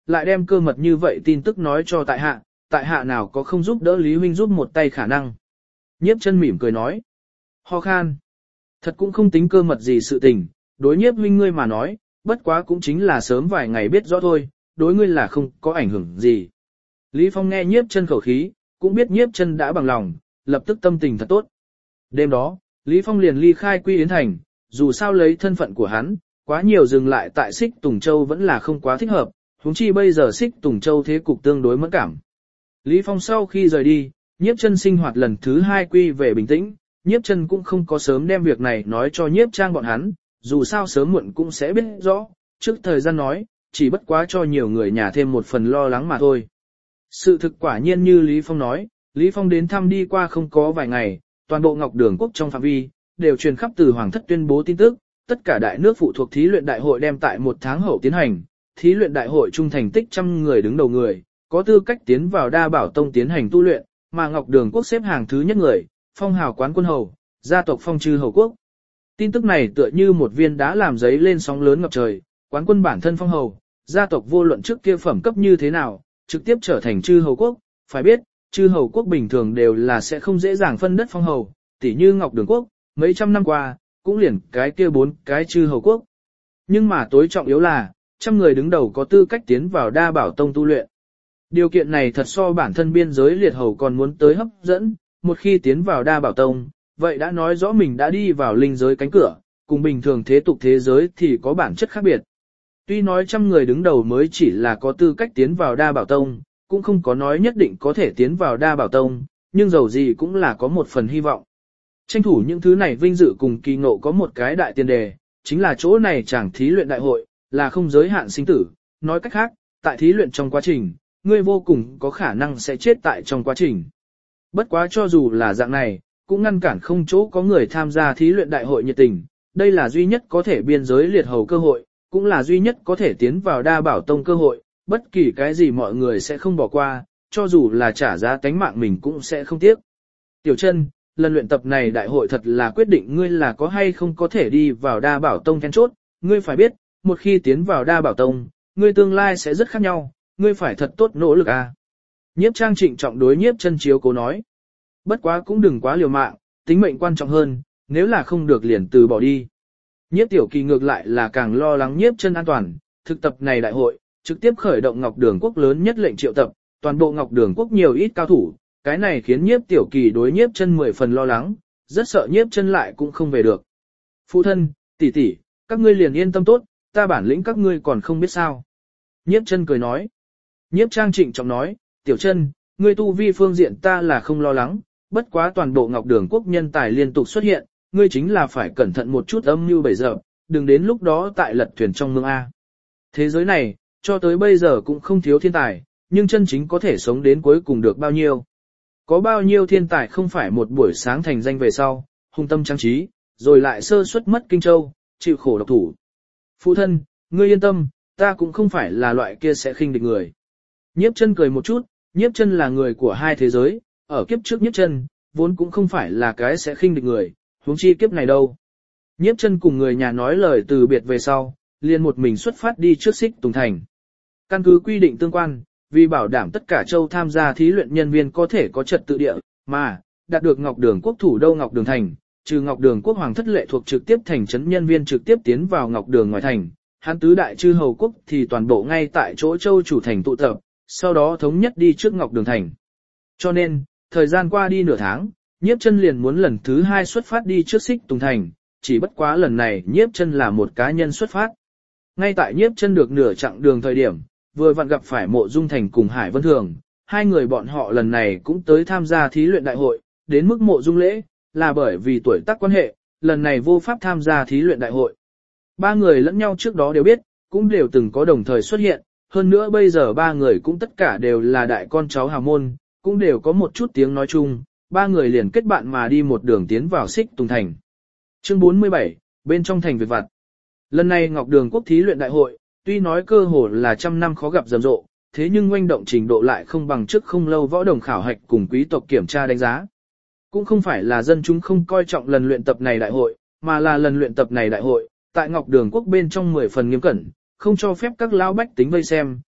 lại đem cơ mật như vậy tin tức nói cho tại hạ, tại hạ nào có không giúp đỡ Lý huynh giúp một tay khả năng. Nhiếp chân mỉm cười nói. Ho khan. Thật cũng không tính cơ mật gì sự tình, đối nhiếp huynh ngươi mà nói, bất quá cũng chính là sớm vài ngày biết rõ thôi, đối ngươi là không có ảnh hưởng gì. Lý Phong nghe nhiếp chân khẩu khí, cũng biết nhiếp chân đã bằng lòng, lập tức tâm tình thật tốt. Đêm đó, Lý Phong liền ly khai Quy Yến Thành, dù sao lấy thân phận của hắn, quá nhiều dừng lại tại Xích Tùng Châu vẫn là không quá thích hợp, huống chi bây giờ Xích Tùng Châu thế cục tương đối mẫn cảm. Lý Phong sau khi rời đi, nhiếp chân sinh hoạt lần thứ hai quy về bình tĩnh, nhiếp chân cũng không có sớm đem việc này nói cho nhiếp trang bọn hắn, dù sao sớm muộn cũng sẽ biết rõ, trước thời gian nói, chỉ bất quá cho nhiều người nhà thêm một phần lo lắng mà thôi. Sự thực quả nhiên như Lý Phong nói, Lý Phong đến thăm đi qua không có vài ngày, toàn bộ Ngọc Đường quốc trong phạm vi, đều truyền khắp từ Hoàng thất tuyên bố tin tức, tất cả đại nước phụ thuộc thí luyện đại hội đem tại một tháng hậu tiến hành, thí luyện đại hội trung thành tích trăm người đứng đầu người, có tư cách tiến vào Đa Bảo Tông tiến hành tu luyện, mà Ngọc Đường quốc xếp hàng thứ nhất người, phong hào quán quân hầu, gia tộc phong trư hầu quốc. Tin tức này tựa như một viên đá làm giấy lên sóng lớn ngập trời, quán quân bản thân phong hầu, gia tộc vô luận trước kia phẩm cấp như thế nào, trực tiếp trở thành chư hầu quốc, phải biết, chư hầu quốc bình thường đều là sẽ không dễ dàng phân đất phong hầu, tỉ như Ngọc Đường quốc, mấy trăm năm qua, cũng liền cái kia bốn cái chư hầu quốc. Nhưng mà tối trọng yếu là, trăm người đứng đầu có tư cách tiến vào Đa Bảo Tông tu luyện. Điều kiện này thật so bản thân biên giới liệt hầu còn muốn tới hấp dẫn, một khi tiến vào Đa Bảo Tông, vậy đã nói rõ mình đã đi vào linh giới cánh cửa, cùng bình thường thế tục thế giới thì có bản chất khác biệt. Tuy nói trăm người đứng đầu mới chỉ là có tư cách tiến vào Đa Bảo Tông, cũng không có nói nhất định có thể tiến vào Đa Bảo Tông, nhưng dầu gì cũng là có một phần hy vọng. Tranh thủ những thứ này vinh dự cùng kỳ ngộ có một cái đại tiền đề, chính là chỗ này chẳng thí luyện đại hội, là không giới hạn sinh tử, nói cách khác, tại thí luyện trong quá trình, ngươi vô cùng có khả năng sẽ chết tại trong quá trình. Bất quá cho dù là dạng này, cũng ngăn cản không chỗ có người tham gia thí luyện đại hội nhiệt tình, đây là duy nhất có thể biên giới liệt hầu cơ hội, cũng là duy nhất có thể tiến vào Đa Bảo Tông cơ hội, bất kỳ cái gì mọi người sẽ không bỏ qua, cho dù là trả giá tánh mạng mình cũng sẽ không tiếc. Tiểu Chân, lần luyện tập này đại hội thật là quyết định ngươi là có hay không có thể đi vào Đa Bảo Tông then chốt, ngươi phải biết, một khi tiến vào Đa Bảo Tông, ngươi tương lai sẽ rất khác nhau, ngươi phải thật tốt nỗ lực a. Nhiếp Trang trịnh trọng đối Nhiếp Chân chiếu cố nói. Bất quá cũng đừng quá liều mạng, tính mệnh quan trọng hơn, nếu là không được liền từ bỏ đi. Nhiếp Tiểu Kỳ ngược lại là càng lo lắng Nhiếp Chân an toàn, thực tập này đại hội, trực tiếp khởi động Ngọc Đường quốc lớn nhất lệnh triệu tập, toàn bộ Ngọc Đường quốc nhiều ít cao thủ, cái này khiến Nhiếp Tiểu Kỳ đối Nhiếp Chân mười phần lo lắng, rất sợ Nhiếp Chân lại cũng không về được. Phụ thân, tỷ tỷ, các ngươi liền yên tâm tốt, ta bản lĩnh các ngươi còn không biết sao. Nhiếp Chân cười nói. Nhiếp Trang trịnh trọng nói, Tiểu Chân, ngươi tu vi phương diện ta là không lo lắng, bất quá toàn bộ Ngọc Đường quốc nhân tài liên tục xuất hiện, ngươi chính là phải cẩn thận một chút âm mưu bày giờ, đừng đến lúc đó tại lật thuyền trong mương A. Thế giới này, cho tới bây giờ cũng không thiếu thiên tài, nhưng chân chính có thể sống đến cuối cùng được bao nhiêu. Có bao nhiêu thiên tài không phải một buổi sáng thành danh về sau, hung tâm trang trí, rồi lại sơ suất mất Kinh Châu, chịu khổ độc thủ. Phụ thân, ngươi yên tâm, ta cũng không phải là loại kia sẽ khinh địch người. Nhiếp Chân cười một chút, Nhiếp Chân là người của hai thế giới, ở kiếp trước Nhiếp Chân, vốn cũng không phải là cái sẽ khinh địch người, huống chi kiếp này đâu. Nhiếp Chân cùng người nhà nói lời từ biệt về sau, liền một mình xuất phát đi trước Xích Tùng Thành. Căn cứ quy định tương quan, vì bảo đảm tất cả châu tham gia thí luyện nhân viên có thể có trật tự địa, mà đạt được Ngọc Đường quốc thủ đô Ngọc Đường thành, trừ Ngọc Đường quốc hoàng thất lệ thuộc trực tiếp thành trấn nhân viên trực tiếp tiến vào Ngọc Đường ngoài thành, hắn tứ đại chư hầu quốc thì toàn bộ ngay tại chỗ châu chủ thành tụ tập, sau đó thống nhất đi trước Ngọc Đường thành. Cho nên, thời gian qua đi nửa tháng, Nhiếp Chân liền muốn lần thứ hai xuất phát đi trước Xích Tùng thành, chỉ bất quá lần này Nhiếp Chân là một cá nhân xuất phát. Ngay tại Nhiếp Chân được nửa chặng đường thời điểm, vừa vặn gặp phải Mộ Dung Thành cùng Hải Vân Thường, hai người bọn họ lần này cũng tới tham gia thí luyện đại hội, đến mức Mộ Dung lễ, là bởi vì tuổi tác quan hệ, lần này vô pháp tham gia thí luyện đại hội. Ba người lẫn nhau trước đó đều biết, cũng đều từng có đồng thời xuất hiện, hơn nữa bây giờ ba người cũng tất cả đều là đại con cháu hào môn, cũng đều có một chút tiếng nói chung, ba người liền kết bạn mà đi một đường tiến vào Xích Tùng thành. Chương bốn mươi bảy, bên trong thành việc vặt. Lần này Ngọc Đường quốc thí luyện đại hội, tuy nói cơ hồ là trăm năm khó gặp rầm rộ, thế nhưng oanh động trình độ lại không bằng trước không lâu võ đồng khảo hạch cùng quý tộc kiểm tra đánh giá. Cũng không phải là dân chúng không coi trọng lần luyện tập này đại hội, mà là lần luyện tập này đại hội, tại Ngọc Đường quốc bên trong mười phần nghiêm cẩn, không cho phép các lão bách tính vây xem,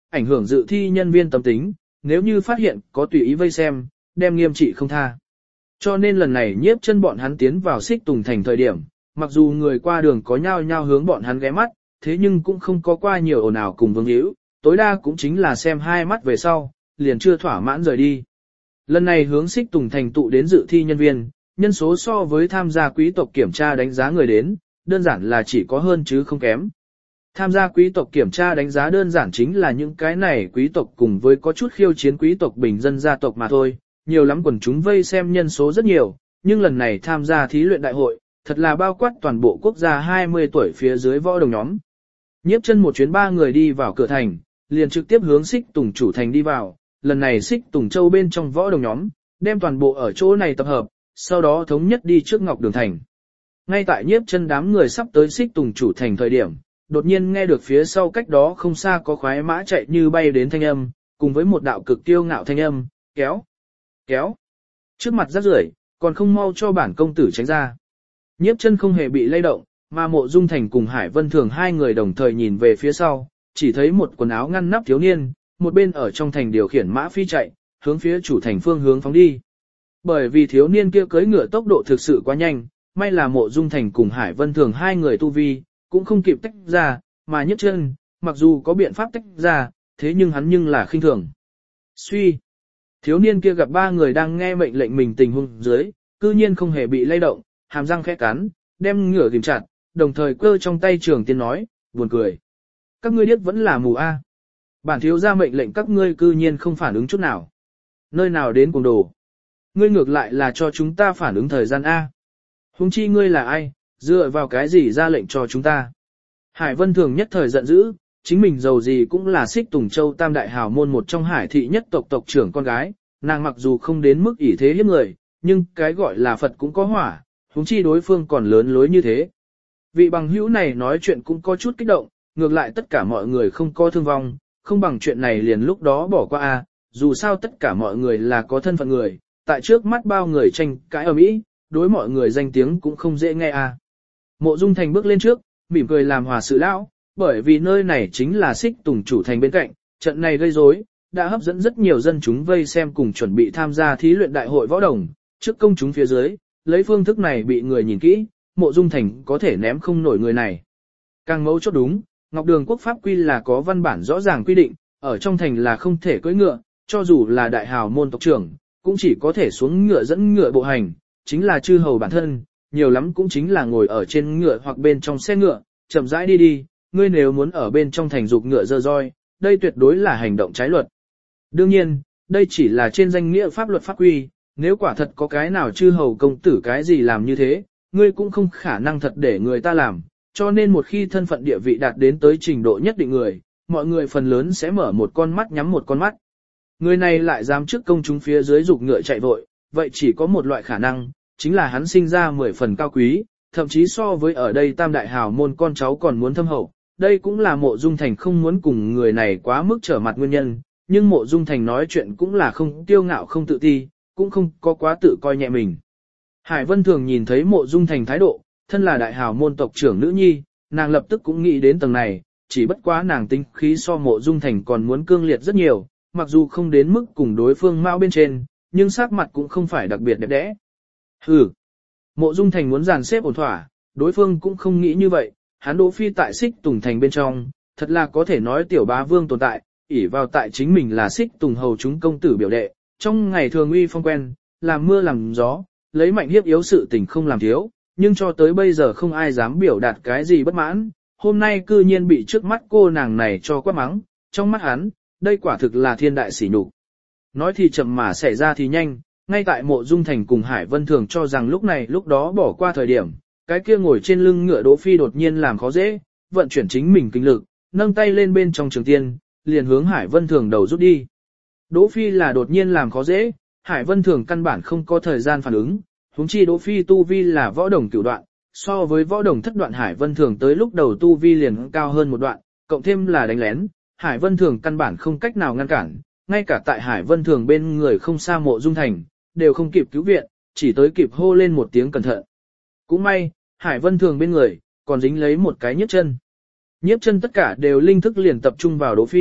ảnh hưởng dự thi nhân viên tâm tính, nếu như phát hiện có tùy ý vây xem, đem nghiêm trị không tha. Cho nên lần này nhiếp chân bọn hắn tiến vào Xích Tùng Thành thời điểm, mặc dù người qua đường có nhao nhao hướng bọn hắn ghé mắt, thế nhưng cũng không có qua nhiều ồn ào cùng vương hữu, tối đa cũng chính là xem hai mắt về sau, liền chưa thỏa mãn rời đi. Lần này hướng Xích Tùng Thành tụ đến dự thi nhân viên, nhân số so với tham gia quý tộc kiểm tra đánh giá người đến, đơn giản là chỉ có hơn chứ không kém. Tham gia quý tộc kiểm tra đánh giá đơn giản chính là những cái này quý tộc cùng với có chút khiêu chiến quý tộc bình dân gia tộc mà thôi, nhiều lắm quần chúng vây xem nhân số rất nhiều, nhưng lần này tham gia thí luyện đại hội, thật là bao quát toàn bộ quốc gia hai mươi tuổi phía dưới võ đồng nhóm. Nhiếp chân một chuyến ba người đi vào cửa thành, liền trực tiếp hướng Xích Tùng chủ thành đi vào, lần này Xích Tùng Châu bên trong võ đồng nhóm, đem toàn bộ ở chỗ này tập hợp, sau đó thống nhất đi trước Ngọc Đường Thành. Ngay tại nhiếp chân đám người sắp tới Xích Tùng chủ thành thời điểm, đột nhiên nghe được phía sau cách đó không xa có khoái mã chạy như bay đến thanh âm, cùng với một đạo cực tiêu ngạo thanh âm, kéo, kéo. Trước mặt rác rưởi, còn không mau cho bản công tử tránh ra. Nhiếp chân không hề bị lay động, mà Mộ Dung Thành cùng Hải Vân Thường hai người đồng thời nhìn về phía sau, chỉ thấy một quần áo ngăn nắp thiếu niên, một bên ở trong thành điều khiển mã phi chạy, hướng phía chủ thành phương hướng phóng đi. Bởi vì thiếu niên kia cưỡi ngựa tốc độ thực sự quá nhanh, may là Mộ Dung Thành cùng Hải Vân Thường hai người tu vi, cũng không kịp tách ra, mà Nhiếp chân, mặc dù có biện pháp tách ra, thế nhưng hắn nhưng là khinh thường. Suy! Thiếu niên kia gặp ba người đang nghe mệnh lệnh mình tình huống dưới, cư nhiên không hề bị lay động, hàm răng khẽ cắn, đem ngựa ghim chặt, đồng thời cơ trong tay trường tiên nói, buồn cười. Các ngươi điếc vẫn là mù a. Bản thiếu ra mệnh lệnh các ngươi cư nhiên không phản ứng chút nào. Nơi nào đến cùng đồ. Ngươi ngược lại là cho chúng ta phản ứng thời gian A. Huống chi ngươi là ai, dựa vào cái gì ra lệnh cho chúng ta. Hải Vân Thường nhất thời giận dữ, chính mình giàu gì cũng là Xích Tùng Châu tam đại hào môn một trong hải thị nhất tộc tộc trưởng con gái, nàng mặc dù không đến mức ỷ thế hiếp người, nhưng cái gọi là Phật cũng có hỏa, huống chi đối phương còn lớn lối như thế. Vị bằng hữu này nói chuyện cũng có chút kích động, ngược lại tất cả mọi người không có thương vong, không bằng chuyện này liền lúc đó bỏ qua a. Dù sao tất cả mọi người là có thân phận người, tại trước mắt bao người tranh cãi ở Mỹ, đối mọi người danh tiếng cũng không dễ nghe a. Mộ Dung Thành bước lên trước, mỉm cười làm hòa sự lão, bởi vì nơi này chính là Xích Tùng chủ thành bên cạnh, trận này gây rối đã hấp dẫn rất nhiều dân chúng vây xem cùng chuẩn bị tham gia thí luyện đại hội võ đồng, trước công chúng phía dưới, lấy phương thức này bị người nhìn kỹ, Mộ Dung Thành có thể ném không nổi người này. Càng mấu chốt đúng, Ngọc Đường quốc pháp quy là có văn bản rõ ràng quy định, ở trong thành là không thể cưỡi ngựa, cho dù là đại hào môn tộc trưởng, cũng chỉ có thể xuống ngựa dẫn ngựa bộ hành, chính là chư hầu bản thân, nhiều lắm cũng chính là ngồi ở trên ngựa hoặc bên trong xe ngựa, chậm rãi đi đi, ngươi nếu muốn ở bên trong thành dục ngựa dơ roi, đây tuyệt đối là hành động trái luật. Đương nhiên, đây chỉ là trên danh nghĩa pháp luật pháp quy, nếu quả thật có cái nào chư hầu công tử cái gì làm như thế, ngươi cũng không khả năng thật để người ta làm, cho nên một khi thân phận địa vị đạt đến tới trình độ nhất định người, mọi người phần lớn sẽ mở một con mắt nhắm một con mắt. Người này lại dám trước công chúng phía dưới dục ngựa chạy vội, vậy chỉ có một loại khả năng, chính là hắn sinh ra mười phần cao quý, thậm chí so với ở đây tam đại hào môn con cháu còn muốn thâm hậu. Đây cũng là Mộ Dung Thành không muốn cùng người này quá mức trở mặt nguyên nhân, nhưng Mộ Dung Thành nói chuyện cũng là không tiêu ngạo không tự ti, cũng không có quá tự coi nhẹ mình. Hải Vân Thường nhìn thấy Mộ Dung Thành thái độ, thân là đại hào môn tộc trưởng nữ nhi, nàng lập tức cũng nghĩ đến tầng này, chỉ bất quá nàng tính khí so Mộ Dung Thành còn muốn cương liệt rất nhiều, mặc dù không đến mức cùng đối phương mao bên trên, nhưng sắc mặt cũng không phải đặc biệt đẹp đẽ. Hừ. Mộ Dung Thành muốn dàn xếp ổn thỏa, đối phương cũng không nghĩ như vậy, hắn Đỗ Phi tại Xích Tùng thành bên trong, thật là có thể nói tiểu bá vương tồn tại, ỷ vào tại chính mình là Xích Tùng hầu chúng công tử biểu đệ, trong ngày thường uy phong quen, làm mưa làm gió, lấy mạnh hiếp yếu sự tình không làm thiếu, nhưng cho tới bây giờ không ai dám biểu đạt cái gì bất mãn, hôm nay cư nhiên bị trước mắt cô nàng này cho quát mắng, trong mắt hắn, đây quả thực là thiên đại sỉ nhục. Nói thì chậm mà xảy ra thì nhanh, ngay tại Mộ Dung Thành cùng Hải Vân Thường cho rằng lúc này lúc đó bỏ qua thời điểm, cái kia ngồi trên lưng ngựa Đỗ Phi đột nhiên làm khó dễ, vận chuyển chính mình kinh lực, nâng tay lên bên trong trường tiên, liền hướng Hải Vân Thường đầu rút đi. Đỗ Phi là đột nhiên làm khó dễ, Hải Vân Thường căn bản không có thời gian phản ứng, huống chi Đỗ Phi tu vi là võ đồng cửu đoạn, so với võ đồng thất đoạn Hải Vân Thường tới lúc đầu tu vi liền cao hơn một đoạn, cộng thêm là đánh lén, Hải Vân Thường căn bản không cách nào ngăn cản, ngay cả tại Hải Vân Thường bên người không xa Mộ Dung Thành, đều không kịp cứu viện, chỉ tới kịp hô lên một tiếng cẩn thận. Cũng may, Hải Vân Thường bên người, còn dính lấy một cái nhiếp chân. Nhiếp chân tất cả đều linh thức liền tập trung vào Đỗ Phi,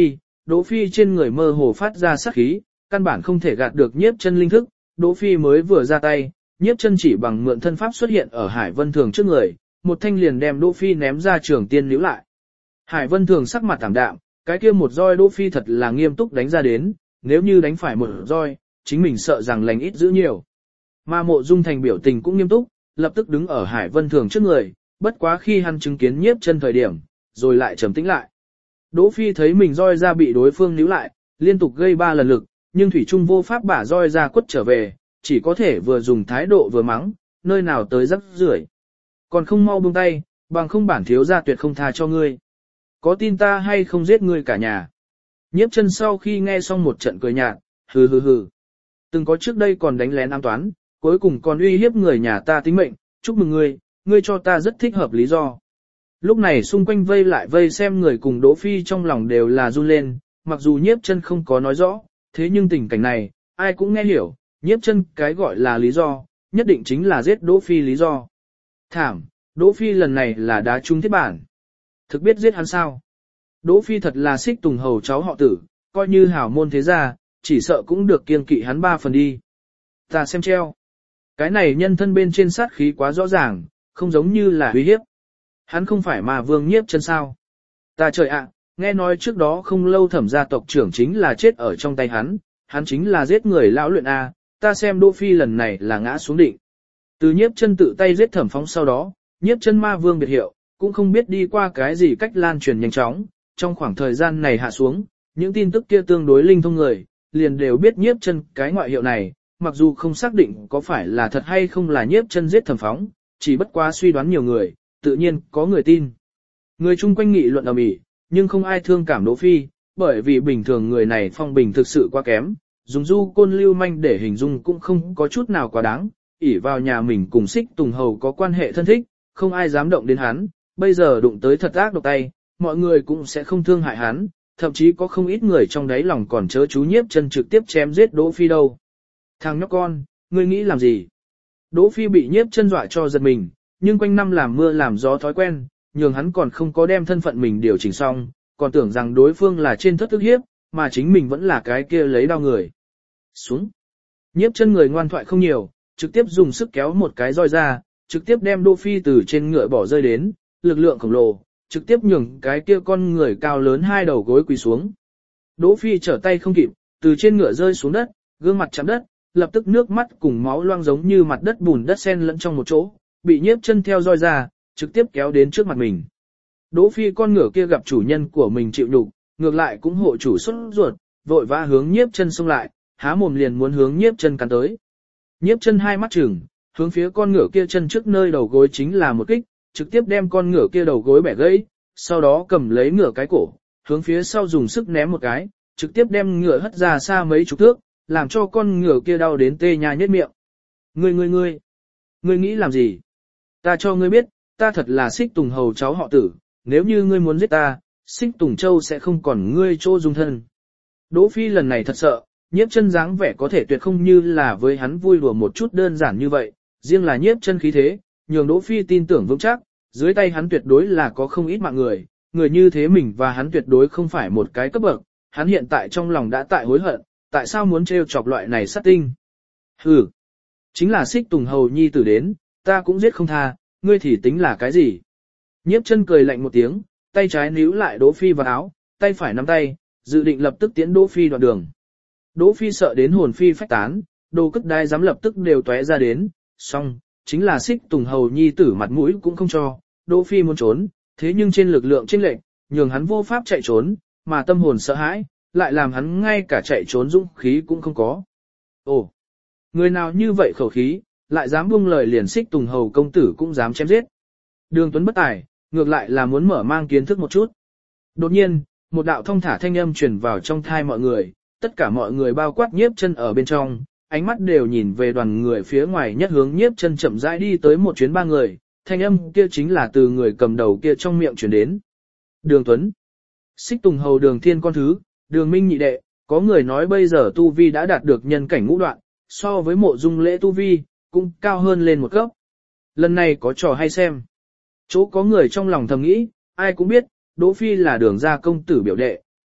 Đỗ Phi trên người mơ hồ phát ra sát khí, căn bản không thể gạt được nhiếp chân linh thức, Đỗ Phi mới vừa ra tay, nhiếp chân chỉ bằng mượn thân pháp xuất hiện ở Hải Vân Thường trước người, một thanh liền đem Đỗ Phi ném ra trường tiên níu lại. Hải Vân Thường sắc mặt tạm đạm, cái kia một roi Đỗ Phi thật là nghiêm túc đánh ra đến, nếu như đánh phải một roi, chính mình sợ rằng lành ít giữ nhiều. Mà Mộ Dung Thành biểu tình cũng nghiêm túc, lập tức đứng ở Hải Vân Thường trước người, bất quá khi hắn chứng kiến nhiếp chân thời điểm, rồi lại trầm tĩnh lại. Đỗ Phi thấy mình roi ra bị đối phương níu lại, liên tục gây ba lần lực, nhưng thủy trung vô pháp bả roi ra quất trở về, chỉ có thể vừa dùng thái độ vừa mắng, nơi nào tới rắc rưởi. Còn không mau buông tay, bằng không bản thiếu gia tuyệt không tha cho ngươi. Có tin ta hay không giết ngươi cả nhà. Nhiếp chân sau khi nghe xong một trận cười nhạt, hừ hừ hừ. Từng có trước đây còn đánh lén ám toán, cuối cùng còn uy hiếp người nhà ta tính mệnh, chúc mừng ngươi, ngươi cho ta rất thích hợp lý do. Lúc này xung quanh vây lại vây xem người cùng Đỗ Phi trong lòng đều là run lên, mặc dù nhiếp chân không có nói rõ, thế nhưng tình cảnh này, ai cũng nghe hiểu, nhiếp chân cái gọi là lý do, nhất định chính là giết Đỗ Phi lý do. Thảm, Đỗ Phi lần này là đá trúng thiết bản. Thực biết giết hắn sao? Đỗ Phi thật là xích tùng hầu cháu họ Tử, coi như hảo môn thế gia, chỉ sợ cũng được kiêng kỵ hắn ba phần đi. Ta xem treo. Cái này nhân thân bên trên sát khí quá rõ ràng, không giống như là uy hiếp. Hắn không phải mà vương nhiếp chân sao? Ta trời ạ, nghe nói trước đó không lâu Thẩm gia tộc trưởng chính là chết ở trong tay hắn, hắn chính là giết người lão luyện A, ta xem Đỗ Phi lần này là ngã xuống định. Từ nhiếp chân tự tay giết Thẩm Phóng sau đó, nhiếp chân ma vương biệt hiệu, cũng không biết đi qua cái gì cách lan truyền nhanh chóng, trong khoảng thời gian này hạ xuống, những tin tức kia tương đối linh thông người, liền đều biết nhiếp chân cái ngoại hiệu này, mặc dù không xác định có phải là thật hay không là nhiếp chân giết Thẩm Phóng, chỉ bất quá suy đoán nhiều người, tự nhiên có người tin. Người chung quanh nghị luận ầm ĩ, nhưng không ai thương cảm Đỗ Phi, bởi vì bình thường người này phong bình thực sự quá kém, dùng du côn lưu manh để hình dung cũng không có chút nào quá đáng, ỷ vào nhà mình cùng Xích Tùng Hầu có quan hệ thân thích, không ai dám động đến hắn, bây giờ đụng tới thật ác độc tay, mọi người cũng sẽ không thương hại hắn, thậm chí có không ít người trong đáy lòng còn chớ chú nhiếp chân trực tiếp chém giết Đỗ Phi đâu. Thằng nhóc con, ngươi nghĩ làm gì? Đỗ Phi bị nhiếp chân dọa cho giật mình, nhưng quanh năm làm mưa làm gió thói quen, nhường hắn còn không có đem thân phận mình điều chỉnh xong, còn tưởng rằng đối phương là trên thất ức hiếp, mà chính mình vẫn là cái kia lấy đau người. Xuống. Nhiếp chân người ngoan thoại không nhiều, trực tiếp dùng sức kéo một cái roi ra, trực tiếp đem Đỗ Phi từ trên ngựa bỏ rơi đến, lực lượng khổng lồ, trực tiếp nhường cái kia con người cao lớn hai đầu gối quỳ xuống. Đỗ Phi trở tay không kịp, từ trên ngựa rơi xuống đất, gương mặt chạm đất, lập tức nước mắt cùng máu loang giống như mặt đất bùn đất xen lẫn trong một chỗ, bị nhiếp chân theo roi ra, trực tiếp kéo đến trước mặt mình. Đỗ Phi con ngựa kia gặp chủ nhân của mình chịu nhục, ngược lại cũng hộ chủ xuất ruột, vội vã hướng nhiếp chân xông lại, há mồm liền muốn hướng nhiếp chân cắn tới. Nhiếp chân hai mắt trừng, hướng phía con ngựa kia chân trước nơi đầu gối chính là một kích, trực tiếp đem con ngựa kia đầu gối bẻ gãy, sau đó cầm lấy ngựa cái cổ, hướng phía sau dùng sức ném một cái, trực tiếp đem ngựa hất ra xa mấy chục thước, làm cho con ngựa kia đau đến tê nha nhếch miệng. Ngươi ngươi ngươi, ngươi nghĩ làm gì? Ta cho ngươi biết, ta thật là Xích Tùng Hầu cháu họ Tử, nếu như ngươi muốn giết ta, Xích Tùng Châu sẽ không còn ngươi chỗ dung thân. Đỗ Phi lần này thật sợ, nhiếp chân dáng vẻ có thể tuyệt không như là với hắn vui đùa một chút đơn giản như vậy, riêng là nhiếp chân khí thế, nhường Đỗ Phi tin tưởng vững chắc, dưới tay hắn tuyệt đối là có không ít mạng người, người như thế mình và hắn tuyệt đối không phải một cái cấp bậc, hắn hiện tại trong lòng đã tại hối hận, tại sao muốn trêu chọc loại này sát tinh. Hừ, chính là Xích Tùng Hầu nhi tử đến, ta cũng giết không tha, ngươi thì tính là cái gì? Nhiếp chân cười lạnh một tiếng, tay trái níu lại Đỗ Phi vào áo, tay phải nắm tay, dự định lập tức tiến Đỗ Phi đoạn đường. Đỗ Phi sợ đến hồn phi phách tán, đồ cất đai dám lập tức đều tóe ra đến, xong, chính là Xích Tùng Hầu nhi tử mặt mũi cũng không cho, Đỗ Phi muốn trốn, thế nhưng trên lực lượng chênh lệch, nhường hắn vô pháp chạy trốn, mà tâm hồn sợ hãi, lại làm hắn ngay cả chạy trốn dũng khí cũng không có. Ồ, người nào như vậy khẩu khí, lại dám buông lời liền Xích Tùng Hầu công tử cũng dám chém giết. Đường Tuấn bất tài, ngược lại là muốn mở mang kiến thức một chút. Đột nhiên, một đạo thông thả thanh âm truyền vào trong thai mọi người, tất cả mọi người bao quát nhiếp chân ở bên trong, ánh mắt đều nhìn về đoàn người phía ngoài nhất hướng nhiếp chân chậm rãi đi tới một chuyến ba người, thanh âm kia chính là từ người cầm đầu kia trong miệng truyền đến. Đường Tuấn, Xích Tùng Hầu Đường Thiên con thứ, Đường Minh nhị đệ, có người nói bây giờ tu vi đã đạt được nhân cảnh ngũ đoạn, so với Mộ Dung Lễ tu vi, cũng cao hơn lên một cấp. Lần này có trò hay xem. Chỗ có người trong lòng thầm nghĩ, ai cũng biết, Đỗ Phi là Đường gia công tử biểu đệ,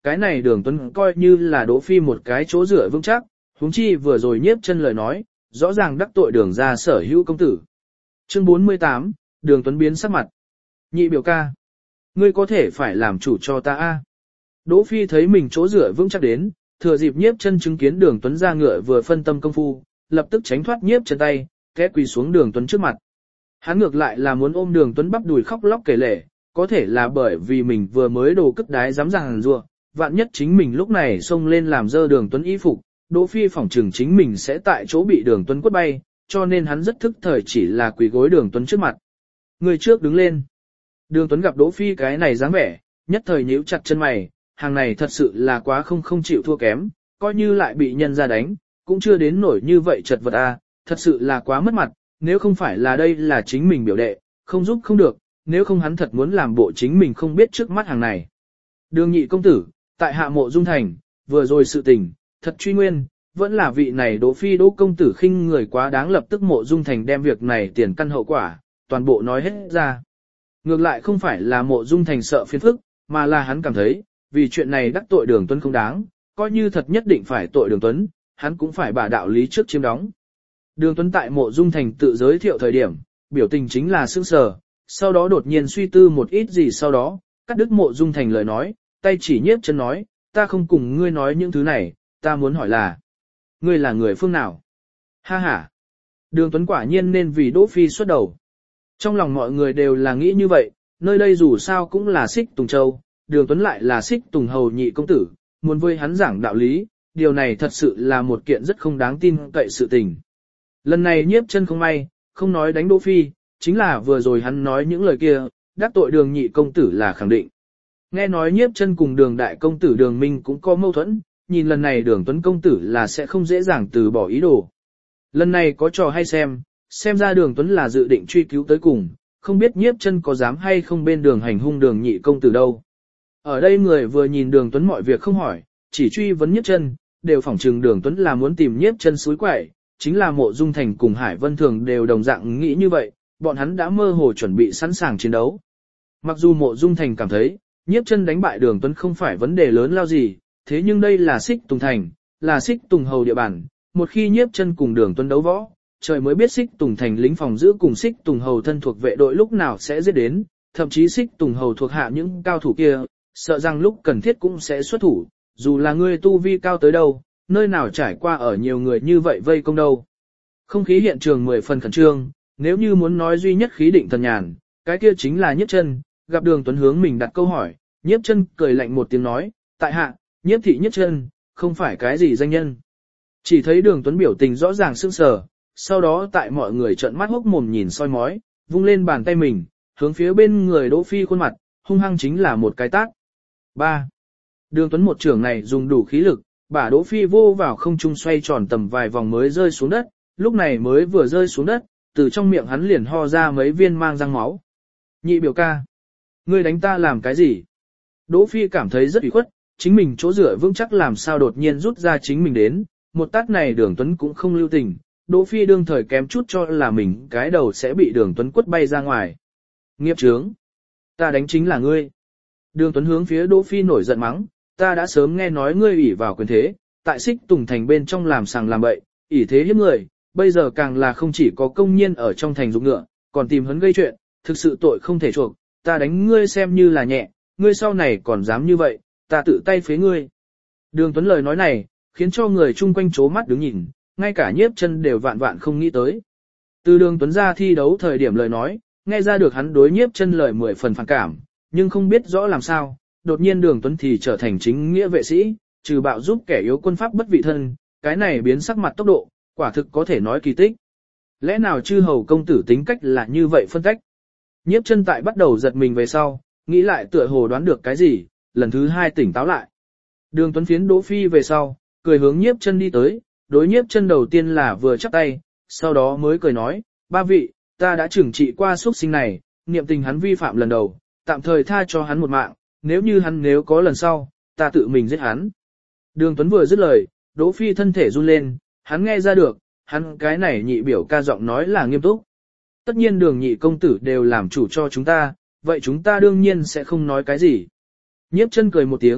cái này Đường Tuấn coi như là Đỗ Phi một cái chỗ dựa vững chắc, huống chi vừa rồi Nhiếp Chân lời nói, rõ ràng đắc tội Đường gia sở hữu công tử. Chương bốn mươi tám, Đường Tuấn biến sắc mặt. Nhị biểu ca, ngươi có thể phải làm chủ cho ta a. Đỗ Phi thấy mình chỗ dựa vững chắc đến, thừa dịp Nhiếp Chân chứng kiến Đường Tuấn ra ngựa vừa phân tâm công phu, lập tức tránh thoát Nhiếp Chân tay, té quỳ xuống Đường Tuấn trước mặt. Hắn ngược lại là muốn ôm Đường Tuấn bắp đùi khóc lóc kể lể, có thể là bởi vì mình vừa mới đồ cất đái dám rằng rùa, vạn nhất chính mình lúc này xông lên làm dơ Đường Tuấn y phục, Đỗ Phi phỏng chừng chính mình sẽ tại chỗ bị Đường Tuấn quất bay, cho nên hắn rất thức thời chỉ là quỳ gối Đường Tuấn trước mặt. Người trước đứng lên. Đường Tuấn gặp Đỗ Phi cái này dáng vẻ, nhất thời nhíu chặt chân mày, hàng này thật sự là quá không không chịu thua kém, coi như lại bị nhân ra đánh, cũng chưa đến nổi như vậy chật vật a, thật sự là quá mất mặt, nếu không phải là đây là chính mình biểu đệ, không giúp không được, nếu không hắn thật muốn làm bộ chính mình không biết trước mắt hàng này. Đường nhị công tử, tại hạ mộ dung thành, vừa rồi sự tình, thật truy nguyên, vẫn là vị này Đỗ Phi Đỗ công tử khinh người quá đáng, lập tức mộ dung thành đem việc này tiền căn hậu quả, toàn bộ nói hết ra. Ngược lại không phải là mộ dung thành sợ phiền phức, mà là hắn cảm thấy, vì chuyện này đắc tội Đường Tuấn không đáng, coi như thật nhất định phải tội Đường Tuấn, hắn cũng phải bà đạo lý trước chiếm đóng. Đường Tuấn tại mộ dung thành tự giới thiệu thời điểm, biểu tình chính là sững sờ, sau đó đột nhiên suy tư một ít gì sau đó, cắt đứt mộ dung thành lời nói, tay chỉ Nhiếp Chân nói, ta không cùng ngươi nói những thứ này, ta muốn hỏi là, ngươi là người phương nào? Ha ha! Đường Tuấn quả nhiên nên vì Đỗ Phi xuất đầu. Trong lòng mọi người đều là nghĩ như vậy, nơi đây dù sao cũng là Xích Tùng Châu, Đường Tuấn lại là Xích Tùng hầu nhị công tử, muốn với hắn giảng đạo lý, điều này thật sự là một kiện rất không đáng tin cậy sự tình. Lần này Nhiếp Chân không may, không nói đánh Đỗ Phi, chính là vừa rồi hắn nói những lời kia, đắc tội Đường nhị công tử là khẳng định. Nghe nói Nhiếp Chân cùng Đường đại công tử Đường Minh cũng có mâu thuẫn, nhìn lần này Đường Tuấn công tử là sẽ không dễ dàng từ bỏ ý đồ. Lần này có trò hay xem, xem ra Đường Tuấn là dự định truy cứu tới cùng, không biết Nhiếp Chân có dám hay không bên đường hành hung Đường nhị công tử đâu. Ở đây người vừa nhìn Đường Tuấn mọi việc không hỏi, chỉ truy vấn Nhiếp Chân, đều phỏng chừng Đường Tuấn là muốn tìm Nhiếp Chân suối quậy, chính là Mộ Dung Thành cùng Hải Vân Thường đều đồng dạng nghĩ như vậy, bọn hắn đã mơ hồ chuẩn bị sẵn sàng chiến đấu. Mặc dù Mộ Dung Thành cảm thấy, Nhiếp Chân đánh bại Đường Tuấn không phải vấn đề lớn lao gì, thế nhưng đây là Xích Tùng Thành, là Xích Tùng hầu địa bàn, một khi Nhiếp Chân cùng Đường Tuấn đấu võ, trời mới biết Xích Tùng Thành lính phòng giữ cùng Xích Tùng hầu thân thuộc vệ đội lúc nào sẽ giết đến, thậm chí Xích Tùng hầu thuộc hạ những cao thủ kia, sợ rằng lúc cần thiết cũng sẽ xuất thủ, dù là ngươi tu vi cao tới đâu, nơi nào trải qua ở nhiều người như vậy vây công đâu. Không khí hiện trường mười phần khẩn trương, nếu như muốn nói duy nhất khí định thần nhàn, cái kia chính là Nhiếp Chân, gặp Đường Tuấn hướng mình đặt câu hỏi, Nhiếp Chân cười lạnh một tiếng nói, tại hạ, Nhiếp thị Nhiếp Chân, không phải cái gì danh nhân. Chỉ thấy Đường Tuấn biểu tình rõ ràng sững sờ, sau đó tại mọi người trợn mắt hốc mồm nhìn soi mói, vung lên bàn tay mình, hướng phía bên người Đỗ Phi khuôn mặt, hung hăng chính là một cái tát. ba. Đường Tuấn một trường này dùng đủ khí lực, bả Đỗ Phi vô vào không trung xoay tròn tầm vài vòng mới rơi xuống đất, lúc này mới vừa rơi xuống đất, từ trong miệng hắn liền ho ra mấy viên mang răng máu. Nhị biểu ca, ngươi đánh ta làm cái gì? Đỗ Phi cảm thấy rất ủy khuất, chính mình chỗ dựa vững chắc làm sao đột nhiên rút ra chính mình đến, một tát này Đường Tuấn cũng không lưu tình, Đỗ Phi đương thời kém chút cho là mình cái đầu sẽ bị Đường Tuấn quất bay ra ngoài. Nghiệp chướng, ta đánh chính là ngươi. Đường Tuấn hướng phía Đỗ Phi nổi giận mắng, ta đã sớm nghe nói ngươi ủy vào quyền thế, tại Xích Tùng Thành bên trong làm sàng làm bậy, ỷ thế hiếp người, bây giờ càng là không chỉ có công nhiên ở trong thành dụng ngựa, còn tìm hấn gây chuyện, thực sự tội không thể chuộc, ta đánh ngươi xem như là nhẹ, ngươi sau này còn dám như vậy, ta tự tay phế ngươi. Đường Tuấn lời nói này, khiến cho người chung quanh chố mắt đứng nhìn, ngay cả Nhiếp Chân đều vạn vạn không nghĩ tới. Từ Đường Tuấn ra thi đấu thời điểm lời nói, nghe ra được hắn đối Nhiếp Chân lời mười phần phản cảm, nhưng không biết rõ làm sao, đột nhiên Đường Tuấn thì trở thành chính nghĩa vệ sĩ, trừ bạo giúp kẻ yếu quân pháp bất vị thân, cái này biến sắc mặt tốc độ, quả thực có thể nói kỳ tích. Lẽ nào chư hầu công tử tính cách là như vậy phân cách? Nhiếp Chân tại bắt đầu giật mình về sau, nghĩ lại tựa hồ đoán được cái gì, lần thứ hai tỉnh táo lại. Đường Tuấn phiến Đỗ Phi về sau, cười hướng Nhiếp Chân đi tới, đối Nhiếp Chân đầu tiên là vừa chắp tay, sau đó mới cười nói, ba vị, ta đã trừng trị qua xuất sinh này, niệm tình hắn vi phạm lần đầu, tạm thời tha cho hắn một mạng, nếu như hắn nếu có lần sau, ta tự mình giết hắn. Đường Tuấn vừa dứt lời, Đỗ Phi thân thể run lên, hắn nghe ra được, hắn cái này nhị biểu ca giọng nói là nghiêm túc. Tất nhiên Đường nhị công tử đều làm chủ cho chúng ta, vậy chúng ta đương nhiên sẽ không nói cái gì. Nhiếp Chân cười một tiếng,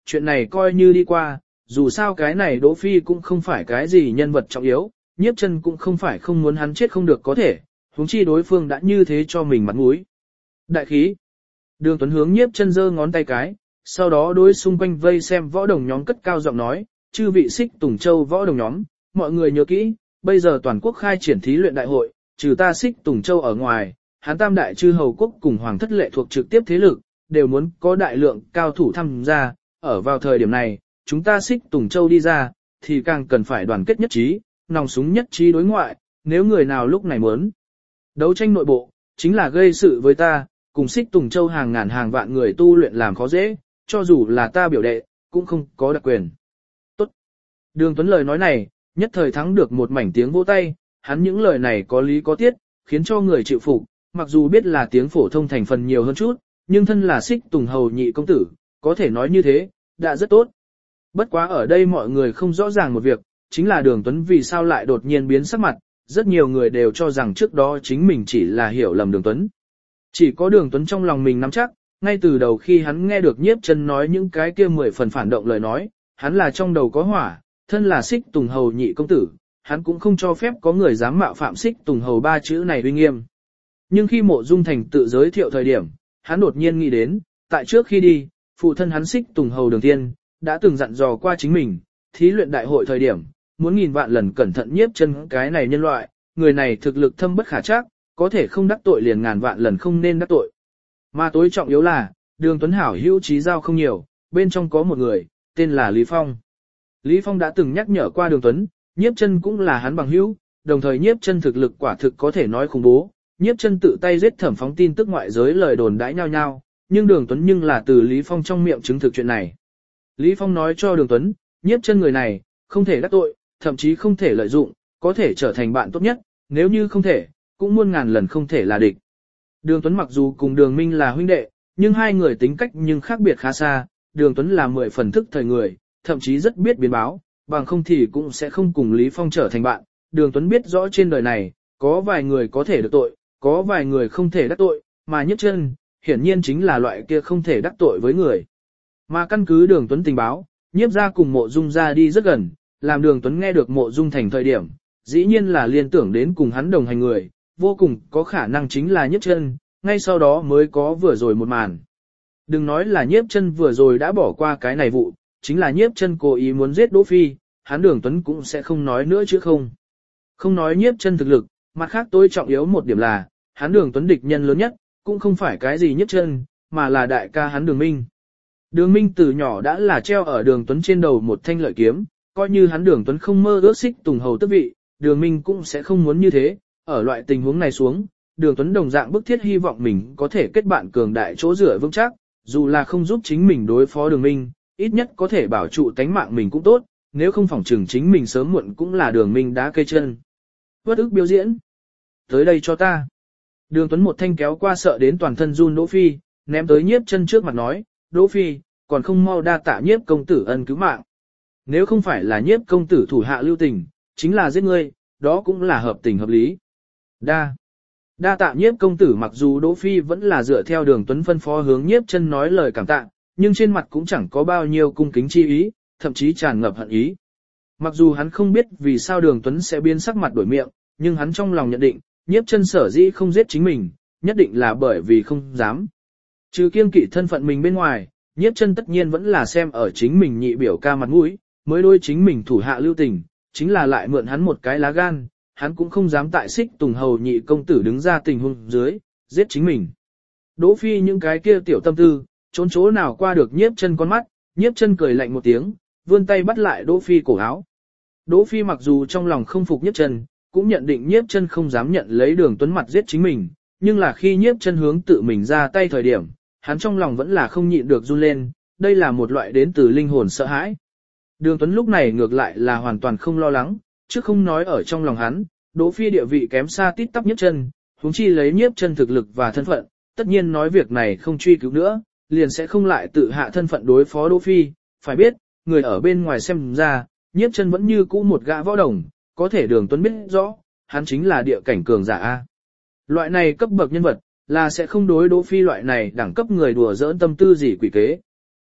chuyện này coi như đi qua, dù sao cái này Đỗ Phi cũng không phải cái gì nhân vật trọng yếu, nhiếp chân cũng không phải không muốn hắn chết không được có thể, huống chi đối phương đã như thế cho mình mặt mũi. Đại khí. Đường Tuấn hướng nhiếp chân giơ ngón tay cái, sau đó đối xung quanh vây xem võ đồng nhóm cất cao giọng nói, chư vị Xích Tùng Châu võ đồng nhóm, mọi người nhớ kỹ, bây giờ toàn quốc khai triển thí luyện đại hội, trừ ta Xích Tùng Châu ở ngoài, Hán Tam Đại Chư Hầu Quốc cùng Hoàng Thất Lệ thuộc trực tiếp thế lực, đều muốn có đại lượng cao thủ tham gia, ở vào thời điểm này, chúng ta Xích Tùng Châu đi ra, thì càng cần phải đoàn kết nhất trí, nòng súng nhất trí đối ngoại, nếu người nào lúc này muốn đấu tranh nội bộ, chính là gây sự với ta, cùng Xích Tùng Châu hàng ngàn hàng vạn người tu luyện làm khó dễ, cho dù là ta biểu đệ, cũng không có đặc quyền. Tốt. Đường Tuấn lời nói này, nhất thời thắng được một mảnh tiếng vỗ tay, hắn những lời này có lý có tiết, khiến cho người chịu phục, mặc dù biết là tiếng phổ thông thành phần nhiều hơn chút, nhưng thân là Xích Tùng hầu nhị công tử, có thể nói như thế, đã rất tốt. Bất quá ở đây mọi người không rõ ràng một việc, chính là Đường Tuấn vì sao lại đột nhiên biến sắc mặt, rất nhiều người đều cho rằng trước đó chính mình chỉ là hiểu lầm Đường Tuấn. Chỉ có Đường Tuấn trong lòng mình nắm chắc, ngay từ đầu khi hắn nghe được Nhiếp Chân nói những cái kia mười phần phản động lời nói, hắn là trong đầu có hỏa, thân là Xích Tùng hầu nhị công tử, hắn cũng không cho phép có người dám mạo phạm Xích Tùng hầu ba chữ này uy nghiêm. Nhưng khi Mộ Dung Thành tự giới thiệu thời điểm, hắn đột nhiên nghĩ đến, tại trước khi đi, phụ thân hắn Xích Tùng hầu Đường Tiên đã từng dặn dò qua chính mình, thí luyện đại hội thời điểm, muốn nghìn vạn lần cẩn thận Nhiếp Chân cái này nhân loại, người này thực lực thâm bất khả trắc, có thể không đắc tội liền ngàn vạn lần không nên đắc tội. Mà tối trọng yếu là, Đường Tuấn hảo hữu trí giao không nhiều, bên trong có một người, tên là Lý Phong. Lý Phong đã từng nhắc nhở qua Đường Tuấn, Nhiếp Chân cũng là hắn bằng hữu, đồng thời Nhiếp Chân thực lực quả thực có thể nói khủng bố. Nhiếp Chân tự tay giết Thẩm Phóng tin tức ngoại giới lời đồn đãi nhau nhau, nhưng Đường Tuấn nhưng là từ Lý Phong trong miệng chứng thực chuyện này. Lý Phong nói cho Đường Tuấn, Nhiếp Chân người này, không thể đắc tội, thậm chí không thể lợi dụng, có thể trở thành bạn tốt nhất, nếu như không thể, cũng muôn ngàn lần không thể là địch. Đường Tuấn mặc dù cùng Đường Minh là huynh đệ, nhưng hai người tính cách nhưng khác biệt khá xa, Đường Tuấn là mười phần thức thời người, thậm chí rất biết biến báo, bằng không thì cũng sẽ không cùng Lý Phong trở thành bạn. Đường Tuấn biết rõ trên đời này, có vài người có thể được tội, có vài người không thể đắc tội, mà Nhiếp Chân, hiển nhiên chính là loại kia không thể đắc tội với người. Mà căn cứ Đường Tuấn tình báo, Nhiếp gia cùng Mộ Dung gia đi rất gần, làm Đường Tuấn nghe được Mộ Dung Thành thời điểm, dĩ nhiên là liên tưởng đến cùng hắn đồng hành người, vô cùng có khả năng chính là Nhiếp Chân, ngay sau đó mới có vừa rồi một màn. Đừng nói là Nhiếp Chân vừa rồi đã bỏ qua cái này vụ, chính là Nhiếp Chân cố ý muốn giết Đỗ Phi, hắn Đường Tuấn cũng sẽ không nói nữa chứ không. Không nói Nhiếp Chân thực lực, mặt khác tôi trọng yếu một điểm là, hắn Đường Tuấn địch nhân lớn nhất, cũng không phải cái gì Nhiếp Chân, mà là đại ca hắn Đường Minh. Đường Minh từ nhỏ đã là treo ở Đường Tuấn trên đầu một thanh lợi kiếm, coi như hắn Đường Tuấn không mơ ước Xích Tùng hầu tước vị, Đường Minh cũng sẽ không muốn như thế. Ở loại tình huống này xuống, Đường Tuấn đồng dạng bức thiết hy vọng mình có thể kết bạn cường đại chỗ dựa vững chắc, dù là không giúp chính mình đối phó Đường Minh, ít nhất có thể bảo trụ tánh mạng mình cũng tốt, nếu không phỏng chừng chính mình sớm muộn cũng là Đường Minh đá cây chân. Vất ức biểu diễn. Tới đây cho ta. Đường Tuấn một thanh kéo qua sợ đến toàn thân run Đỗ Phi, ném tới Nhiếp Chân trước mặt nói, Đỗ Phi, còn không mau đa tạ Nhiếp công tử ân cứu mạng. Nếu không phải là Nhiếp công tử thủ hạ lưu tình, chính là giết ngươi, đó cũng là hợp tình hợp lý. Đa. Đa tạ Nhiếp công tử, mặc dù Đỗ Phi vẫn là dựa theo Đường Tuấn phân phó hướng Nhiếp Chân nói lời cảm tạ, nhưng trên mặt cũng chẳng có bao nhiêu cung kính chi ý, thậm chí tràn ngập hận ý. Mặc dù hắn không biết vì sao Đường Tuấn sẽ biến sắc mặt đổi miệng, nhưng hắn trong lòng nhận định, Nhiếp Chân sở dĩ không giết chính mình, nhất định là bởi vì không dám. Trừ kiêng kỵ thân phận mình bên ngoài, Nhiếp Chân tất nhiên vẫn là xem ở chính mình nhị biểu ca mặt mũi, mới đôi chính mình thủ hạ lưu tình, chính là lại mượn hắn một cái lá gan, hắn cũng không dám tại Xích Tùng hầu nhị công tử đứng ra tình huống dưới, giết chính mình. Đỗ Phi những cái kia tiểu tâm tư, trốn chỗ nào qua được Nhiếp Chân con mắt, Nhiếp Chân cười lạnh một tiếng, vươn tay bắt lại Đỗ Phi cổ áo. Đỗ Phi mặc dù trong lòng không phục Nhiếp Chân, cũng nhận định Nhiếp Chân không dám nhận lấy Đường Tuấn mặt giết chính mình, nhưng là khi Nhiếp Chân hướng tự mình ra tay thời điểm, hắn trong lòng vẫn là không nhịn được run lên, đây là một loại đến từ linh hồn sợ hãi. Đường Tuấn lúc này ngược lại là hoàn toàn không lo lắng, chứ không nói ở trong lòng hắn, Đỗ Phi địa vị kém xa tít tắp Nhiếp Chân, huống chi lấy Nhiếp Chân thực lực và thân phận, tất nhiên nói việc này không truy cứu nữa, liền sẽ không lại tự hạ thân phận đối phó Đỗ Phi, phải biết, người ở bên ngoài xem ra, Nhiếp Chân vẫn như cũ một gã võ đồng, có thể Đường Tuấn biết rõ, hắn chính là địa cảnh cường giả a. Loại này cấp bậc nhân vật, là sẽ không đối Đỗ Phi loại này đẳng cấp người đùa giỡn tâm tư gì quỷ kế.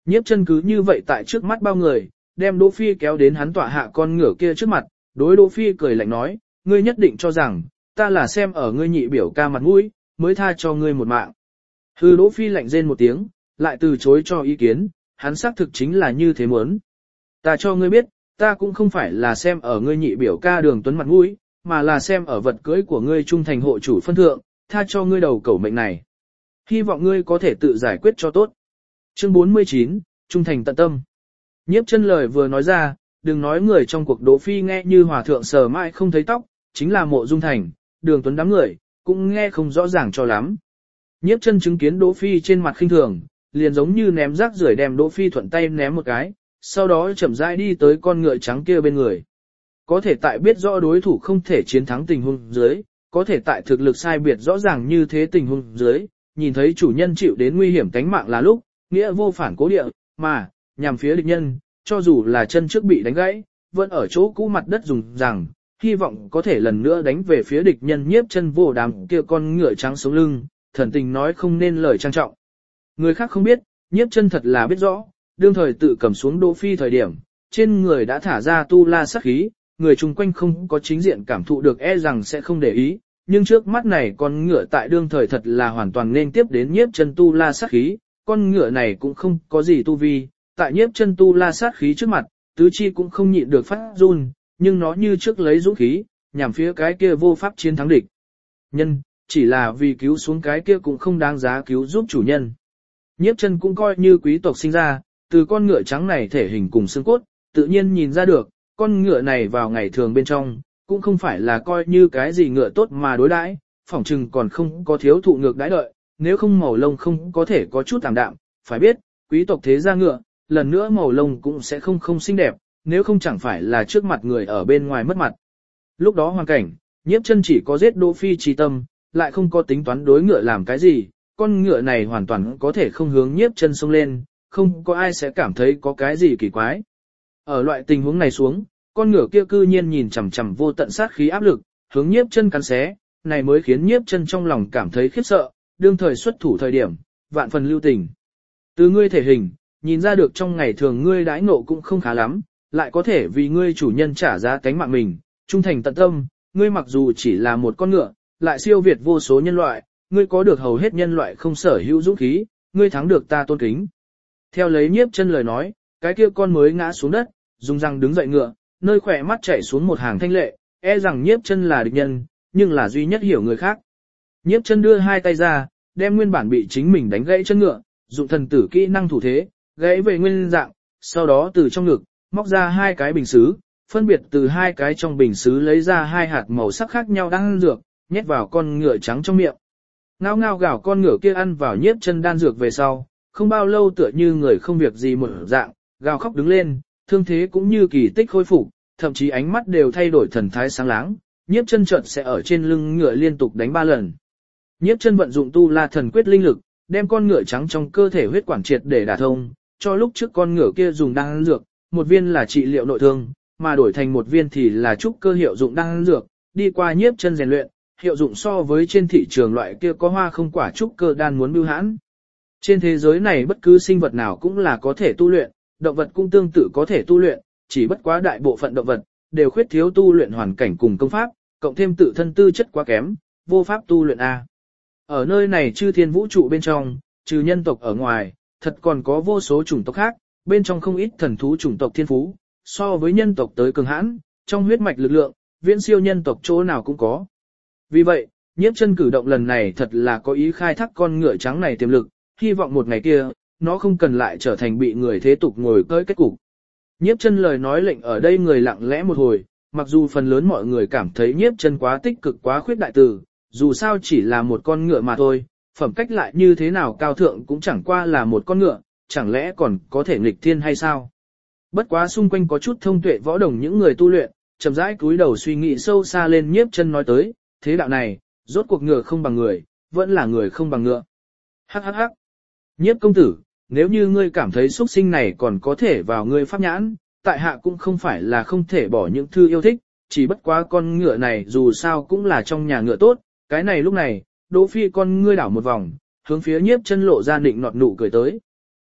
Nhiếp chân cứ như vậy tại trước mắt bao người, đem Đỗ Phi kéo đến hắn tỏa hạ con ngựa kia trước mặt, đối Đỗ Phi cười lạnh nói, ngươi nhất định cho rằng, ta là xem ở ngươi nhị biểu ca mặt mũi, mới tha cho ngươi một mạng. Hư Đỗ Phi lạnh rên một tiếng, lại từ chối cho ý kiến, hắn xác thực chính là như thế muốn. Ta cho ngươi biết, ta cũng không phải là xem ở ngươi nhị biểu ca Đường Tuấn mặt mũi, mà là xem ở vật cưới của ngươi trung thành hộ chủ phân thượng, tha cho ngươi đầu cẩu mệnh này. Hy vọng ngươi có thể tự giải quyết cho tốt. Chương bốn mươi chín, Trung thành tận tâm. Nhiếp chân lời vừa nói ra, đừng nói người trong cuộc Đỗ Phi nghe như hòa thượng sờ mãi không thấy tóc, chính là Mộ Dung Thành, Đường Tuấn đám người, cũng nghe không rõ ràng cho lắm. Nhiếp chân chứng kiến Đỗ Phi trên mặt khinh thường, liền giống như ném rác rưởi đem Đỗ Phi thuận tay ném một cái, sau đó chậm rãi đi tới con ngựa trắng kia bên người. Có thể tại biết rõ đối thủ không thể chiến thắng tình huống dưới, có thể tại thực lực sai biệt rõ ràng như thế tình huống dưới, nhìn thấy chủ nhân chịu đến nguy hiểm tánh mạng là lúc, nghĩa vô phản cố địa, mà, nhằm phía địch nhân, cho dù là chân trước bị đánh gãy, vẫn ở chỗ cũ mặt đất dùng rằng, hy vọng có thể lần nữa đánh về phía địch nhân. Nhiếp chân vô đám kia con ngựa trắng sống lưng, thần tình nói không nên lời trang trọng. Người khác không biết, nhiếp chân thật là biết rõ, đương thời tự cầm xuống Đỗ Phi thời điểm, trên người đã thả ra tu la sát khí, người chung quanh không có chính diện cảm thụ được e rằng sẽ không để ý, nhưng trước mắt này con ngựa tại đương thời thật là hoàn toàn nên tiếp đến nhiếp chân tu la sát khí, con ngựa này cũng không có gì tu vi, tại nhiếp chân tu la sát khí trước mặt, tứ chi cũng không nhịn được phát run, nhưng nó như trước lấy dũng khí, nhằm phía cái kia vô pháp chiến thắng địch. Nhân, chỉ là vì cứu xuống cái kia cũng không đáng giá cứu giúp chủ nhân. Nhiếp chân cũng coi như quý tộc sinh ra, từ con ngựa trắng này thể hình cùng xương cốt, tự nhiên nhìn ra được, con ngựa này vào ngày thường bên trong, cũng không phải là coi như cái gì ngựa tốt mà đối đãi, phỏng chừng còn không có thiếu thụ ngược đãi đợi, nếu không màu lông không có thể có chút tạm đạm, phải biết, quý tộc thế gia ngựa, lần nữa màu lông cũng sẽ không không xinh đẹp, nếu không chẳng phải là trước mặt người ở bên ngoài mất mặt. Lúc đó hoàn cảnh, nhiếp chân chỉ có giết Đỗ Phi chi tâm, lại không có tính toán đối ngựa làm cái gì, con ngựa này hoàn toàn có thể không hướng nhiếp chân xông lên, không có ai sẽ cảm thấy có cái gì kỳ quái. Ở loại tình huống này xuống, con ngựa kia cư nhiên nhìn chằm chằm vô tận sát khí áp lực, hướng nhiếp chân cắn xé, này mới khiến nhiếp chân trong lòng cảm thấy khiếp sợ, đương thời xuất thủ thời điểm, vạn phần lưu tình. Từ ngươi thể hình, nhìn ra được trong ngày thường ngươi đãi ngộ cũng không khá lắm, lại có thể vì ngươi chủ nhân trả giá cánh mạng mình, trung thành tận tâm, ngươi mặc dù chỉ là một con ngựa, lại siêu việt vô số nhân loại, ngươi có được hầu hết nhân loại không sở hữu dũng khí, ngươi thắng được ta tôn kính. Theo lấy nhiếp chân lời nói, cái kia con mới ngã xuống đất, dùng răng đứng dậy ngựa, nơi khỏe mắt chảy xuống một hàng thanh lệ, e rằng nhiếp chân là địch nhân, nhưng là duy nhất hiểu người khác. Nhiếp chân đưa hai tay ra, đem nguyên bản bị chính mình đánh gãy chân ngựa, dụng thần tử kỹ năng thủ thế, gãy về nguyên dạng, sau đó từ trong ngực, móc ra hai cái bình sứ, phân biệt từ hai cái trong bình sứ lấy ra hai hạt màu sắc khác nhau đan dược, nhét vào con ngựa trắng trong miệng. Ngao ngao gào con ngựa kia ăn vào nhiếp chân đan dược về sau, không bao lâu tựa như người không việc gì một dạng, gào khóc đứng lên, thương thế cũng như kỳ tích khôi phục, thậm chí ánh mắt đều thay đổi thần thái sáng láng, nhiếp chân chợt sẽ ở trên lưng ngựa liên tục đánh ba lần. Nhiếp chân vận dụng tu la thần quyết linh lực, đem con ngựa trắng trong cơ thể huyết quản triệt để đả thông, cho lúc trước con ngựa kia dùng đan dược, một viên là trị liệu nội thương, mà đổi thành một viên thì là trúc cơ hiệu dụng đan dược, đi qua nhiếp chân rèn luyện, hiệu dụng so với trên thị trường loại kia có hoa không quả trúc cơ đan muốn bưu hãn. Trên thế giới này bất cứ sinh vật nào cũng là có thể tu luyện, động vật cũng tương tự có thể tu luyện, chỉ bất quá đại bộ phận động vật đều khuyết thiếu tu luyện hoàn cảnh cùng công pháp, cộng thêm tự thân tư chất quá kém, vô pháp tu luyện a. Ở nơi này chư thiên vũ trụ bên trong, trừ nhân tộc ở ngoài, thật còn có vô số chủng tộc khác, bên trong không ít thần thú chủng tộc thiên phú, so với nhân tộc tới cường hãn, trong huyết mạch lực lượng, viễn siêu nhân tộc chỗ nào cũng có. Vì vậy, nhiếp chân cử động lần này thật là có ý khai thác con ngựa trắng này tiềm lực, hy vọng một ngày kia, nó không cần lại trở thành bị người thế tục ngồi cơi kết cục. Nhiếp chân lời nói lệnh ở đây người lặng lẽ một hồi, mặc dù phần lớn mọi người cảm thấy nhiếp chân quá tích cực quá khuyết đại từ, dù sao chỉ là một con ngựa mà thôi, phẩm cách lại như thế nào cao thượng cũng chẳng qua là một con ngựa, chẳng lẽ còn có thể nghịch thiên hay sao? Bất quá xung quanh có chút thông tuệ võ đồng những người tu luyện, chậm rãi cúi đầu suy nghĩ sâu xa lên. Nhiếp chân nói tới, thế đạo này, rốt cuộc ngựa không bằng người, vẫn là người không bằng ngựa. Hắc hắc hắc. Nhiếp công tử, nếu như ngươi cảm thấy xuất sinh này còn có thể vào ngươi pháp nhãn, tại hạ cũng không phải là không thể bỏ những thư yêu thích, chỉ bất quá con ngựa này dù sao cũng là trong nhà ngựa tốt, cái này lúc này, Đỗ Phi con ngươi đảo một vòng, hướng phía nhiếp chân lộ ra định nọt nụ cười tới.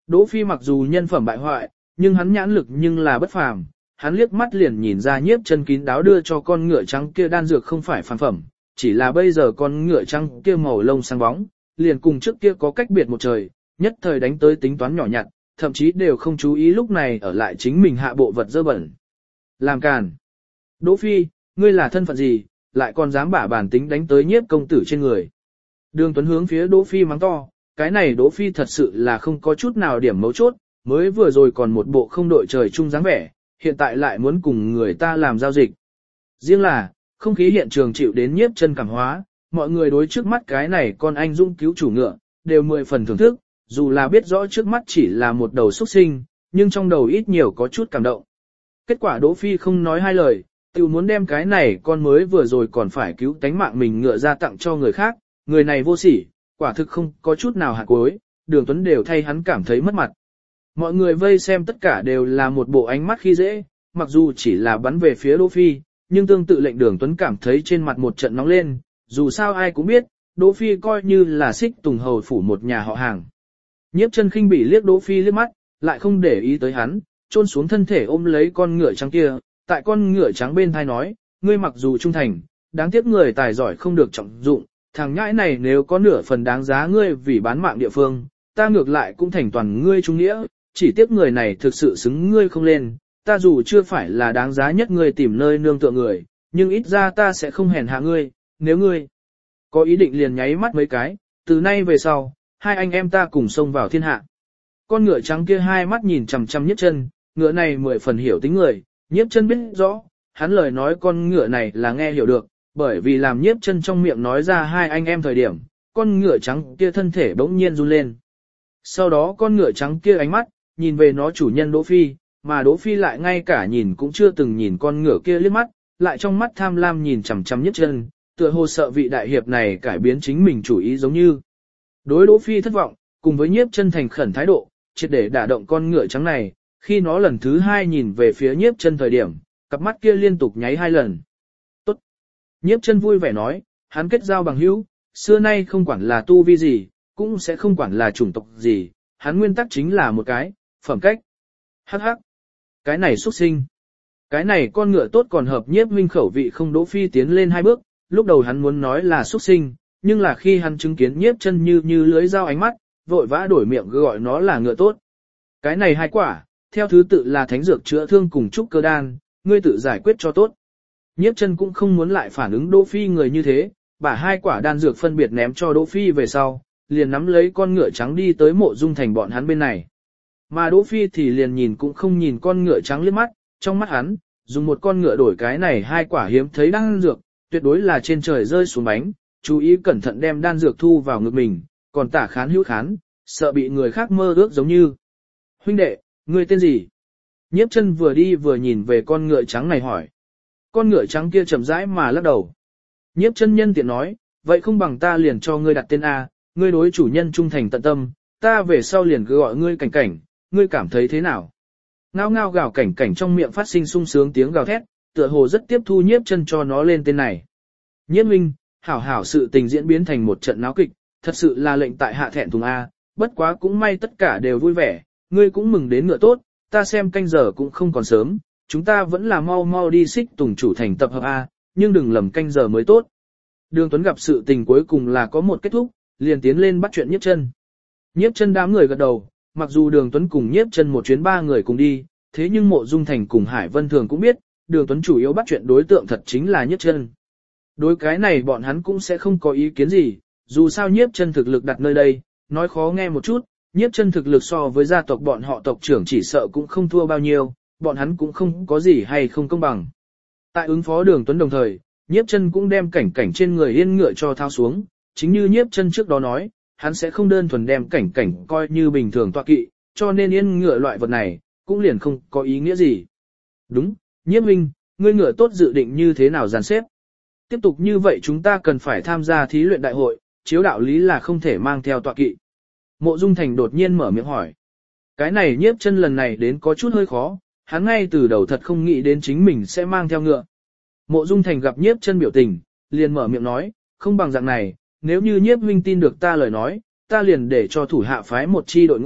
Đỗ Phi mặc dù nhân phẩm bại hoại, nhưng hắn nhãn lực nhưng là bất phàm, hắn liếc mắt liền nhìn ra Nhiếp Chân kín đáo đưa cho con ngựa trắng kia đan dược không phải phàm phẩm, chỉ là bây giờ con ngựa trắng kia màu lông sáng bóng, liền cùng trước kia có cách biệt một trời, nhất thời đánh tới tính toán nhỏ nhặt, thậm chí đều không chú ý lúc này ở lại chính mình hạ bộ vật dơ bẩn. Làm càn. Đỗ Phi, ngươi là thân phận gì, lại còn dám bả bản tính đánh tới Nhiếp công tử trên người. Đường Tuấn hướng phía Đỗ Phi mắng to, cái này Đỗ Phi thật sự là không có chút nào điểm mấu chốt, mới vừa rồi còn một bộ không đội trời chung dáng vẻ, hiện tại lại muốn cùng người ta làm giao dịch. Riêng là, không khí hiện trường chịu đến Nhiếp Chân cảm hóa, mọi người đối trước mắt cái này con anh dũng cứu chủ ngựa, đều mười phần thưởng thức, dù là biết rõ trước mắt chỉ là một đầu xuất sinh, nhưng trong đầu ít nhiều có chút cảm động. Kết quả Đỗ Phi không nói hai lời, tự muốn đem cái này con mới vừa rồi còn phải cứu tánh mạng mình ngựa ra tặng cho người khác, người này vô sỉ, quả thực không có chút nào hạt cuối, Đường Tuấn đều thay hắn cảm thấy mất mặt. Mọi người vây xem tất cả đều là một bộ ánh mắt khi dễ, mặc dù chỉ là bắn về phía Đỗ Phi, nhưng tương tự lệnh Đường Tuấn cảm thấy trên mặt một trận nóng lên, dù sao ai cũng biết, Đỗ Phi coi như là xích tùng hầu phủ một nhà họ hàng. Nhiếp Chân khinh bỉ liếc Đỗ Phi liếc mắt, lại không để ý tới hắn, chôn xuống thân thể ôm lấy con ngựa trắng kia, tại con ngựa trắng bên thai nói, ngươi mặc dù trung thành, đáng tiếc người tài giỏi không được trọng dụng, thằng nhãi này nếu có nửa phần đáng giá ngươi vì bán mạng địa phương, ta ngược lại cũng thành toàn ngươi trung nghĩa, chỉ tiếc người này thực sự xứng ngươi không lên, ta dù chưa phải là đáng giá nhất ngươi tìm nơi nương tựa người, nhưng ít ra ta sẽ không hèn hạ ngươi, nếu ngươi có ý định liền nháy mắt mấy cái, từ nay về sau, hai anh em ta cùng xông vào thiên hạ. Con ngựa trắng kia hai mắt nhìn chằm chằm Nhiếp Chân, ngựa này mười phần hiểu tính người, Nhiếp Chân biết rõ, hắn lời nói con ngựa này là nghe hiểu được, bởi vì làm Nhiếp Chân trong miệng nói ra hai anh em thời điểm, con ngựa trắng kia thân thể bỗng nhiên run lên. Sau đó con ngựa trắng kia ánh mắt, nhìn về nó chủ nhân Đỗ Phi, mà Đỗ Phi lại ngay cả nhìn cũng chưa từng nhìn con ngựa kia liếc mắt, lại trong mắt tham lam nhìn chằm chằm Nhiếp Chân, tựa hồ sợ vị đại hiệp này cải biến chính mình chủ ý giống như. Đối Đỗ Phi thất vọng, cùng với Nhiếp Chân thành khẩn thái độ, triệt để đả động con ngựa trắng này, khi nó lần thứ hai nhìn về phía Nhiếp Chân thời điểm, cặp mắt kia liên tục nháy hai lần. Tốt. Nhiếp Chân vui vẻ nói, hắn kết giao bằng hữu, xưa nay không quản là tu vi gì, cũng sẽ không quản là chủng tộc gì, hắn nguyên tắc chính là một cái, phẩm cách. Hắc hắc. Cái này xuất sinh. Cái này con ngựa tốt còn hợp Nhiếp huynh khẩu vị không. Đỗ Phi tiến lên hai bước, lúc đầu hắn muốn nói là xuất sinh, nhưng là khi hắn chứng kiến Nhiếp Chân như như lưới dao ánh mắt, vội vã đổi miệng gọi nó là ngựa tốt. Cái này hai quả, theo thứ tự là thánh dược chữa thương cùng trúc cơ đan, ngươi tự giải quyết cho tốt. Nhiếp Chân cũng không muốn lại phản ứng Đỗ Phi người như thế, bả hai quả đan dược phân biệt ném cho Đỗ Phi về sau, liền nắm lấy con ngựa trắng đi tới Mộ Dung Thành bọn hắn bên này. Mà Đỗ Phi thì liền nhìn cũng không nhìn con ngựa trắng liếc mắt, trong mắt hắn, dùng một con ngựa đổi cái này hai quả hiếm thấy đan dược, tuyệt đối là trên trời rơi xuống bánh, chú ý cẩn thận đem đan dược thu vào ngực mình, còn tả khán hữu khán, sợ bị người khác mơ ước giống như. Huynh đệ, ngươi tên gì? Nhiếp Chân vừa đi vừa nhìn về con ngựa trắng này hỏi. Con ngựa trắng kia chậm rãi mà lắc đầu. Nhiếp Chân nhân tiện nói, vậy không bằng ta liền cho ngươi đặt tên A, ngươi đối chủ nhân trung thành tận tâm, ta về sau liền cứ gọi ngươi Cảnh Cảnh, ngươi cảm thấy thế nào? Ngao ngao gào Cảnh Cảnh trong miệng phát sinh sung sướng tiếng gào thét, tựa hồ rất tiếp thu Nhiếp Chân cho nó lên tên này. Nhiếp huynh, hảo hảo sự tình diễn biến thành một trận náo kịch, thật sự là lệnh tại hạ thẹn thùng A, bất quá cũng may tất cả đều vui vẻ, ngươi cũng mừng đến ngựa tốt, ta xem canh giờ cũng không còn sớm, chúng ta vẫn là mau mau đi xích tùng chủ thành tập hợp A, nhưng đừng lầm canh giờ mới tốt. Đường Tuấn gặp sự tình cuối cùng là có một kết thúc, liền tiến lên bắt chuyện Nhiếp Chân. Nhiếp Chân đám người gật đầu, mặc dù Đường Tuấn cùng Nhiếp Chân một chuyến ba người cùng đi, thế nhưng Mộ Dung Thành cùng Hải Vân Thường cũng biết, Đường Tuấn chủ yếu bắt chuyện đối tượng thật chính là Nhiếp Chân. Đối cái này bọn hắn cũng sẽ không có ý kiến gì, dù sao Nhiếp Chân thực lực đặt nơi đây, nói khó nghe một chút, Nhiếp Chân thực lực so với gia tộc bọn họ tộc trưởng chỉ sợ cũng không thua bao nhiêu, bọn hắn cũng không có gì hay không công bằng. Tại ứng phó Đường Tuấn đồng thời, Nhiếp Chân cũng đem Cảnh Cảnh trên người yên ngựa cho thao xuống, chính như Nhiếp Chân trước đó nói, hắn sẽ không đơn thuần đem Cảnh Cảnh coi như bình thường tọa kỵ, cho nên yên ngựa loại vật này, cũng liền không có ý nghĩa gì. Đúng, Nhiếp huynh, ngươi ngựa tốt dự định như thế nào dàn xếp? Tiếp tục như vậy chúng ta cần phải tham gia thí luyện đại hội, chiếu đạo lý là không thể mang theo tọa kỵ. Mộ Dung Thành đột nhiên mở miệng hỏi. Cái này Nhiếp Chân lần này đến có chút hơi khó, hắn ngay từ đầu thật không nghĩ đến chính mình sẽ mang theo ngựa. Mộ Dung Thành gặp Nhiếp Chân biểu tình, liền mở miệng nói, không bằng dạng này, nếu như Nhiếp huynh tin được ta lời nói, ta liền để cho thủ hạ phái một chi đội ngũ,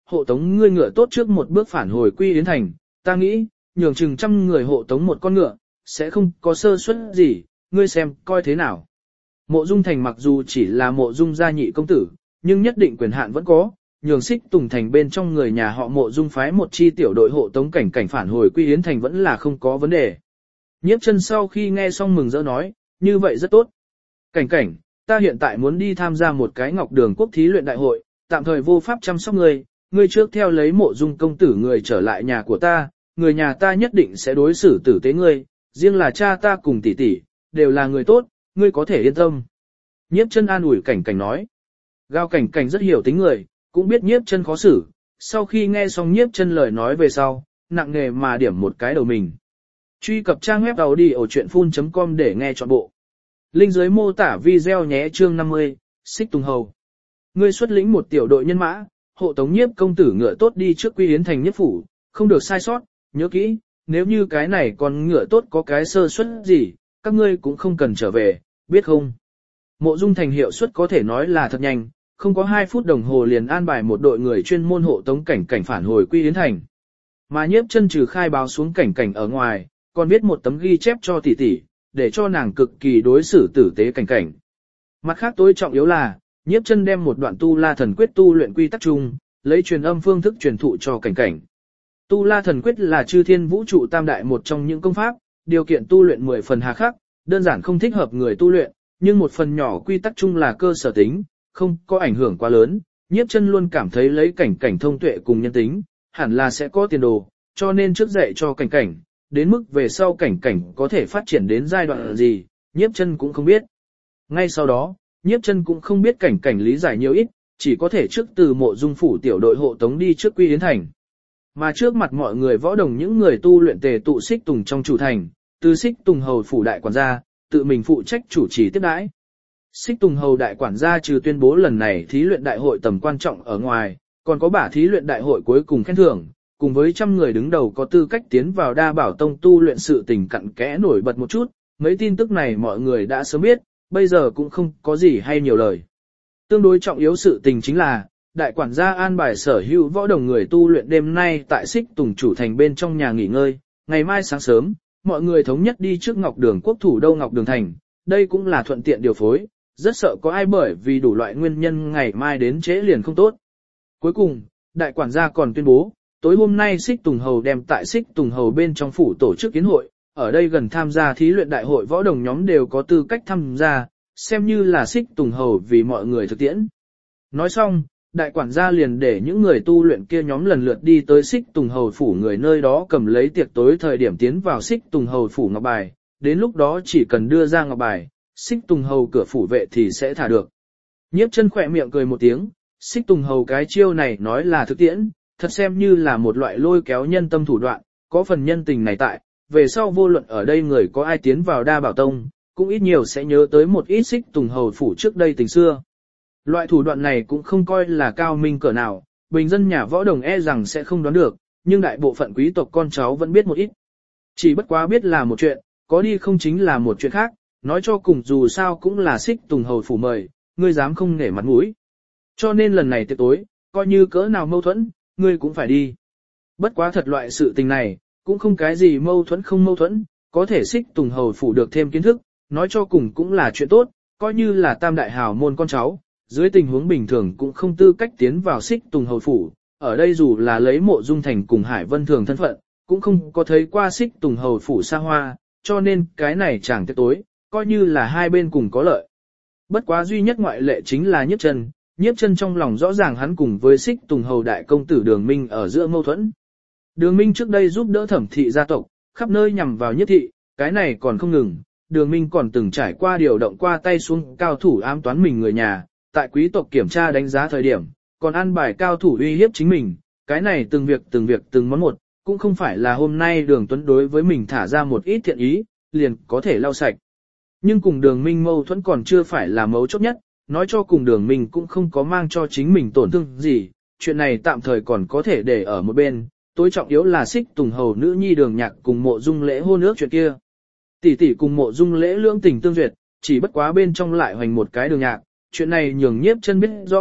hộ tống ngươi ngựa tốt trước một bước phản hồi Quy Yến Thành, ta nghĩ, nhường chừng trăm người hộ tống một con ngựa, sẽ không có sơ suất gì, ngươi xem, coi thế nào. Mộ Dung Thành mặc dù chỉ là Mộ Dung gia nhị công tử, nhưng nhất định quyền hạn vẫn có, nhường Xích Tùng Thành bên trong người nhà họ Mộ Dung phái một chi tiểu đội hộ tống cảnh cảnh phản hồi Quy Yến Thành vẫn là không có vấn đề. Nhiếp Chân sau khi nghe xong mừng rỡ nói, như vậy rất tốt. Cảnh cảnh, ta hiện tại muốn đi tham gia một cái Ngọc Đường Quốc thí luyện đại hội, tạm thời vô pháp chăm sóc ngươi, ngươi trước theo lấy Mộ Dung công tử người trở lại nhà của ta, người nhà ta nhất định sẽ đối xử tử tế ngươi, riêng là cha ta cùng tỷ tỷ, đều là người tốt, ngươi có thể yên tâm. Nhiếp Chân an ủi cảnh cảnh nói. Gao cảnh cảnh rất hiểu tính người, cũng biết Nhiếp Chân khó xử, sau khi nghe xong Nhiếp Chân lời nói về sau, nặng nề mà điểm một cái đầu mình. Truy cập trang web đầu đi ở chuyện phun chấm com để nghe trọn bộ. Link dưới mô tả video nhé. Chương năm mươi, Xích Tùng Hầu. Ngươi xuất lĩnh một tiểu đội nhân mã, hộ tống Nhiếp công tử ngựa tốt đi trước Quy Yến Thành Nhiếp phủ, không được sai sót, nhớ kỹ, nếu như cái này còn ngựa tốt có cái sơ suất gì, các ngươi cũng không cần trở về, biết không? Mộ Dung Thành hiệu suất có thể nói là thật nhanh, không có hai phút đồng hồ liền an bài một đội người chuyên môn hộ tống cảnh cảnh phản hồi Quy Yến Thành. Mà Nhiếp Chân trừ khai báo xuống cảnh cảnh ở ngoài, còn viết một tấm ghi chép cho tỷ tỷ, để cho nàng cực kỳ đối xử tử tế cảnh cảnh. Mặt khác tối trọng yếu là, Nhiếp Chân đem một đoạn tu la thần quyết tu luyện quy tắc chung, lấy truyền âm phương thức truyền thụ cho cảnh cảnh. Tu la thần quyết là chư thiên vũ trụ tam đại một trong những công pháp, điều kiện tu luyện mười phần hà khắc, đơn giản không thích hợp người tu luyện, nhưng một phần nhỏ quy tắc chung là cơ sở tính, không có ảnh hưởng quá lớn. Nhiếp Chân luôn cảm thấy lấy cảnh cảnh thông tuệ cùng nhân tính, hẳn là sẽ có tiền đồ, cho nên trước dạy cho cảnh cảnh, đến mức về sau cảnh cảnh có thể phát triển đến giai đoạn gì, Nhiếp Chân cũng không biết. Ngay sau đó, Nhiếp Chân cũng không biết cảnh cảnh lý giải nhiều ít, chỉ có thể trước từ Mộ Dung phủ tiểu đội hộ tống đi trước Quy Yến Thành. Mà trước mặt mọi người võ đồng những người tu luyện tề tụ Xích Tùng trong chủ thành, từ Xích Tùng hầu phủ đại quản gia, tự mình phụ trách chủ trì tiếp đãi. Xích Tùng hầu đại quản gia trừ tuyên bố lần này thí luyện đại hội tầm quan trọng ở ngoài, còn có bả thí luyện đại hội cuối cùng khen thưởng, cùng với trăm người đứng đầu có tư cách tiến vào Đa Bảo Tông tu luyện sự tình cặn kẽ nổi bật một chút, mấy tin tức này mọi người đã sớm biết, bây giờ cũng không có gì hay nhiều lời. Tương đối trọng yếu sự tình chính là, đại quản gia an bài sở hữu võ đồng người tu luyện đêm nay tại Xích Tùng chủ thành bên trong nhà nghỉ ngơi, ngày mai sáng sớm, mọi người thống nhất đi trước Ngọc Đường Quốc thủ đô Ngọc Đường Thành, đây cũng là thuận tiện điều phối, rất sợ có ai bởi vì đủ loại nguyên nhân ngày mai đến trễ liền không tốt. Cuối cùng, đại quản gia còn tuyên bố, tối hôm nay Xích Tùng Hầu đem tại Xích Tùng Hầu bên trong phủ tổ chức kiến hội, ở đây gần tham gia thí luyện đại hội võ đồng nhóm đều có tư cách tham gia, xem như là Xích Tùng Hầu vì mọi người thực tiễn. Nói xong, đại quản gia liền để những người tu luyện kia nhóm lần lượt đi tới Xích Tùng Hầu phủ người nơi đó cầm lấy tiệc tối thời điểm tiến vào Xích Tùng Hầu phủ ngọc bài, đến lúc đó chỉ cần đưa ra ngọc bài, Xích Tùng Hầu cửa phủ vệ thì sẽ thả được. Nhiếp Chân khỏe miệng cười một tiếng, Xích Tùng Hầu cái chiêu này nói là thực tiễn, thật xem như là một loại lôi kéo nhân tâm thủ đoạn, có phần nhân tình này tại, về sau vô luận ở đây người có ai tiến vào Đa Bảo Tông, cũng ít nhiều sẽ nhớ tới một ít Xích Tùng Hầu phủ trước đây tình xưa. Loại thủ đoạn này cũng không coi là cao minh cỡ nào, bình dân nhà võ đồng e rằng sẽ không đoán được, nhưng đại bộ phận quý tộc con cháu vẫn biết một ít. Chỉ bất quá biết là một chuyện, có đi không chính là một chuyện khác, nói cho cùng dù sao cũng là Xích Tùng Hầu phủ mời, ngươi dám không nể mặt mũi. Cho nên lần này tiệc tối, coi như cỡ nào mâu thuẫn, ngươi cũng phải đi. Bất quá thật loại sự tình này, cũng không cái gì mâu thuẫn không mâu thuẫn, có thể Xích Tùng Hầu phủ được thêm kiến thức, nói cho cùng cũng là chuyện tốt, coi như là tam đại hào môn con cháu, dưới tình huống bình thường cũng không tư cách tiến vào Xích Tùng Hầu phủ, ở đây dù là lấy Mộ Dung Thành cùng Hải Vân Thường thân phận, cũng không có thấy qua Xích Tùng Hầu phủ xa hoa, cho nên cái này chẳng tiệc tối, coi như là hai bên cùng có lợi. Bất quá duy nhất ngoại lệ chính là Nhiếp Chân, Nhiếp Chân trong lòng rõ ràng hắn cùng với Xích Tùng Hầu đại công tử Đường Minh ở giữa mâu thuẫn. Đường Minh trước đây giúp đỡ Thẩm thị gia tộc, khắp nơi nhằm vào Nhiếp thị, cái này còn không ngừng, Đường Minh còn từng trải qua điều động qua tay xuống cao thủ ám toán mình người nhà, tại quý tộc kiểm tra đánh giá thời điểm, còn ăn bài cao thủ uy hiếp chính mình, cái này từng việc từng việc từng món một, cũng không phải là hôm nay Đường Tuấn đối với mình thả ra một ít thiện ý, liền có thể lau sạch. Nhưng cùng Đường Minh mâu thuẫn còn chưa phải là mấu chốt nhất, nói cho cùng Đường Minh cũng không có mang cho chính mình tổn thương gì, chuyện này tạm thời còn có thể để ở một bên, tối trọng yếu là Xích Tùng Hầu nữ nhi Đường Nhạc cùng Mộ Dung Lễ hôn ước chuyện kia. Tỷ tỷ cùng Mộ Dung Lễ lưỡng tình tương duyệt, chỉ bất quá bên trong lại hoành một cái Đường Nhạc, chuyện này nhường Nhiếp Chân biết rõ,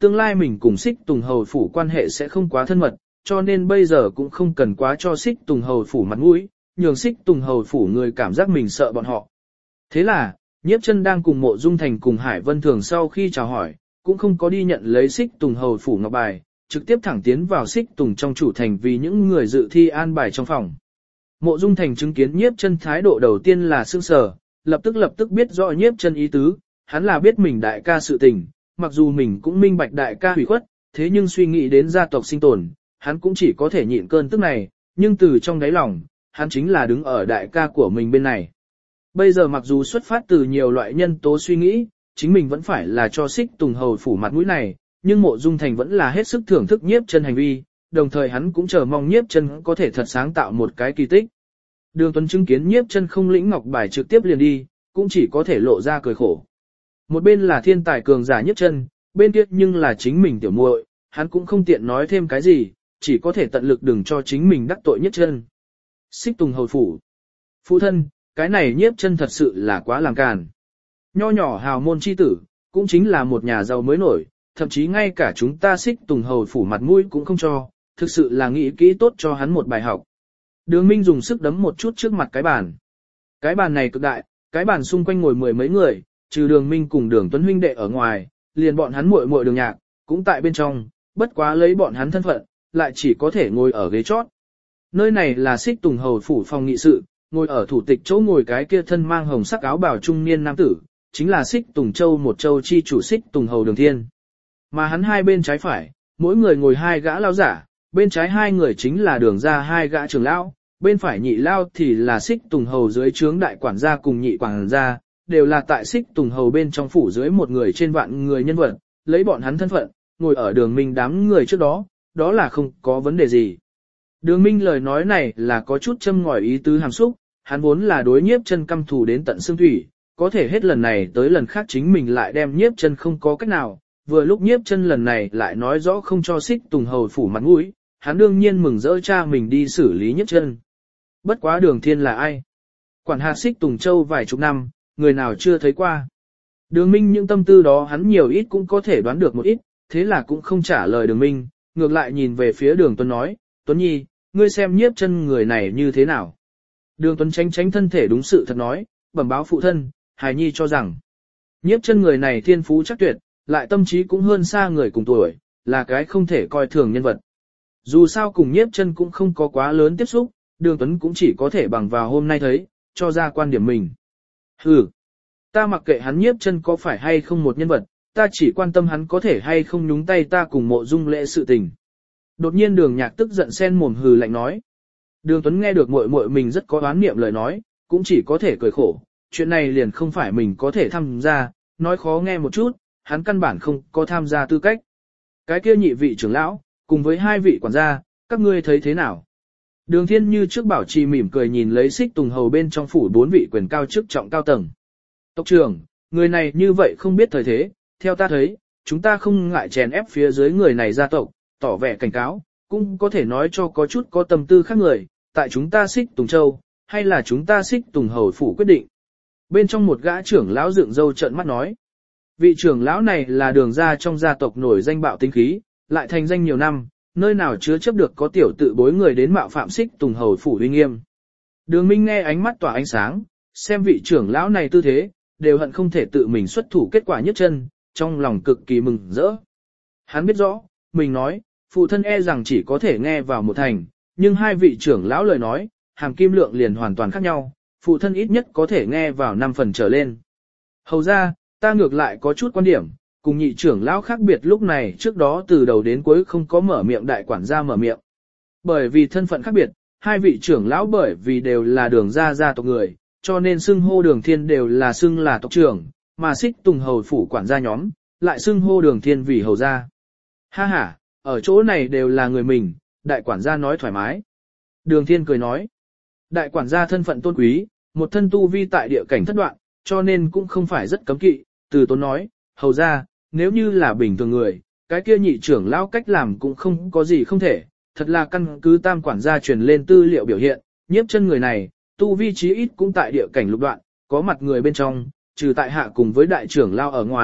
tương lai mình cùng Xích Tùng Hầu phủ quan hệ sẽ không quá thân mật, cho nên bây giờ cũng không cần quá cho Xích Tùng Hầu phủ mặt mũi, nhường Xích Tùng Hầu phủ người cảm giác mình sợ bọn họ. Thế là, Nhiếp Chân đang cùng Mộ Dung Thành cùng Hải Vân Thường sau khi chào hỏi, cũng không có đi nhận lấy Xích Tùng Hầu phủ ngọc bài, trực tiếp thẳng tiến vào Xích Tùng trong chủ thành vì những người dự thi an bài trong phòng. Mộ Dung Thành chứng kiến Nhiếp Chân thái độ đầu tiên là sững sờ, lập tức lập tức biết rõ Nhiếp Chân ý tứ, hắn là biết mình đại ca sự tình, mặc dù mình cũng minh bạch đại ca hủy khuất, thế nhưng suy nghĩ đến gia tộc sinh tồn, hắn cũng chỉ có thể nhịn cơn tức này, nhưng từ trong đáy lòng, hắn chính là đứng ở đại ca của mình bên này. Bây giờ mặc dù xuất phát từ nhiều loại nhân tố suy nghĩ, chính mình vẫn phải là cho Xích Tùng Hầu phủ mặt mũi này, nhưng Mộ Dung Thành vẫn là hết sức thưởng thức Nhiếp Chân hành vi, đồng thời hắn cũng chờ mong Nhiếp Chân có thể thật sáng tạo một cái kỳ tích. Đường Tuấn chứng kiến Nhiếp Chân không lĩnh ngọc bài trực tiếp liền đi, cũng chỉ có thể lộ ra cười khổ. Một bên là thiên tài cường giả Nhiếp Chân, bên kia nhưng là chính mình tiểu muội, hắn cũng không tiện nói thêm cái gì, chỉ có thể tận lực đừng cho chính mình đắc tội Nhiếp Chân. Xích Tùng Hầu phủ. Phụ thân, cái này Nhiếp Chân thật sự là quá làm càn. Nho nhỏ hào môn chi tử, cũng chính là một nhà giàu mới nổi, thậm chí ngay cả chúng ta Xích Tùng Hầu phủ mặt mũi cũng không cho, thực sự là nghĩ kỹ tốt cho hắn một bài học. Đường Minh dùng sức đấm một chút trước mặt cái bàn. Cái bàn này cực đại, cái bàn xung quanh ngồi mười mấy người, trừ Đường Minh cùng Đường Tuấn huynh đệ ở ngoài, liền bọn hắn muội muội Đường Nhạc cũng tại bên trong, bất quá lấy bọn hắn thân phận, lại chỉ có thể ngồi ở ghế chót. Nơi này là Xích Tùng Hầu phủ phòng nghị sự, ngồi ở thủ tịch chỗ ngồi cái kia thân mang hồng sắc áo bào trung niên nam tử, chính là Xích Tùng Châu một châu chi chủ Xích Tùng Hầu Đường Thiên. Mà hắn hai bên trái phải, mỗi người ngồi hai gã lao giả, bên trái hai người chính là Đường gia hai gã trưởng lão, bên phải nhị lao thì là Xích Tùng Hầu dưới trướng đại quản gia cùng nhị quản gia, đều là tại Xích Tùng Hầu bên trong phủ dưới một người trên vạn người nhân vật, lấy bọn hắn thân phận, ngồi ở Đường Minh đám người trước đó, đó là không có vấn đề gì. Đường Minh lời nói này là có chút châm ngòi ý tứ hàm xúc, hắn vốn là đối Nhiếp Chân căm thù đến tận xương thủy, có thể hết lần này tới lần khác chính mình lại đem Nhiếp Chân không có cách nào, vừa lúc Nhiếp Chân lần này lại nói rõ không cho Xích Tùng Hầu phủ mặt mũi, hắn đương nhiên mừng rỡ cha mình đi xử lý Nhiếp Chân. Bất quá Đường Thiên là ai? Quản hạt Xích Tùng Châu vài chục năm, người nào chưa thấy qua. Đường Minh những tâm tư đó hắn nhiều ít cũng có thể đoán được một ít, thế là cũng không trả lời Đường Minh, ngược lại nhìn về phía Đường Tuấn nói, Tuấn Nhi, ngươi xem Nhiếp Chân người này như thế nào? Đường Tuấn tránh tránh thân thể đúng sự thật nói, bẩm báo phụ thân, Hải Nhi cho rằng, Nhiếp Chân người này thiên phú chắc tuyệt, lại tâm trí cũng hơn xa người cùng tuổi, là cái không thể coi thường nhân vật. Dù sao cùng Nhiếp Chân cũng không có quá lớn tiếp xúc, Đường Tuấn cũng chỉ có thể bằng vào hôm nay thấy, cho ra quan điểm mình. Hừ, ta mặc kệ hắn Nhiếp Chân có phải hay không một nhân vật, ta chỉ quan tâm hắn có thể hay không nhúng tay ta cùng Mộ Dung Lễ sự tình. Đột nhiên Đường Nhạc tức giận sen mồm hừ lạnh nói. Đường Tuấn nghe được muội muội mình rất có oán niệm lời nói, cũng chỉ có thể cười khổ, chuyện này liền không phải mình có thể tham gia, nói khó nghe một chút, hắn căn bản không có tham gia tư cách. Cái kia nhị vị trưởng lão, cùng với hai vị quản gia, các ngươi thấy thế nào? Đường Thiên như trước bảo trì mỉm cười nhìn lấy Xích Tùng Hầu bên trong phủ bốn vị quyền cao chức trọng cao tầng. Tộc trưởng, người này như vậy không biết thời thế, theo ta thấy, chúng ta không ngại chèn ép phía dưới người này gia tộc, tỏ vẻ cảnh cáo, cũng có thể nói cho có chút có tâm tư khác người, tại chúng ta Xích Tùng Châu, hay là chúng ta Xích Tùng Hầu phủ quyết định. Bên trong một gã trưởng lão dựng râu trợn mắt nói, vị trưởng lão này là Đường gia trong gia tộc nổi danh bạo tính khí, lại thành danh nhiều năm, nơi nào chứa chấp được có tiểu tự bối người đến mạo phạm Xích Tùng Hầu phủ uy nghiêm. Đường Minh nghe ánh mắt tỏa ánh sáng, xem vị trưởng lão này tư thế, đều hận không thể tự mình xuất thủ kết quả Nhiếp Chân, trong lòng cực kỳ mừng rỡ. Hắn biết rõ, mình nói, phụ thân e rằng chỉ có thể nghe vào một thành, nhưng hai vị trưởng lão lời nói, hàm kim lượng liền hoàn toàn khác nhau, phụ thân ít nhất có thể nghe vào năm phần trở lên. Hầu ra, ta ngược lại có chút quan điểm, cùng nhị trưởng lão khác biệt lúc này trước đó từ đầu đến cuối không có mở miệng đại quản gia mở miệng. Bởi vì thân phận khác biệt, hai vị trưởng lão bởi vì đều là Đường gia gia tộc người, cho nên xưng hô Đường Thiên đều là xưng là tộc trưởng, mà Xích Tùng Hầu phủ quản gia nhóm, lại xưng hô Đường Thiên vì hầu gia. Ha ha, ở chỗ này đều là người mình, đại quản gia nói thoải mái. Đường Thiên cười nói, đại quản gia thân phận tôn quý, một thân tu vi tại địa cảnh thất đoạn, cho nên cũng không phải rất cấm kỵ, từ tốn nói, hầu gia, nếu như là bình thường người, cái kia nhị trưởng lão cách làm cũng không có gì không thể, thật là căn cứ tam quản gia truyền lên tư liệu biểu hiện, Nhiếp Chân người này, tu vi chí ít cũng tại địa cảnh lục đoạn, có mặt người bên trong, trừ tại hạ cùng với đại trưởng lão ở ngoài,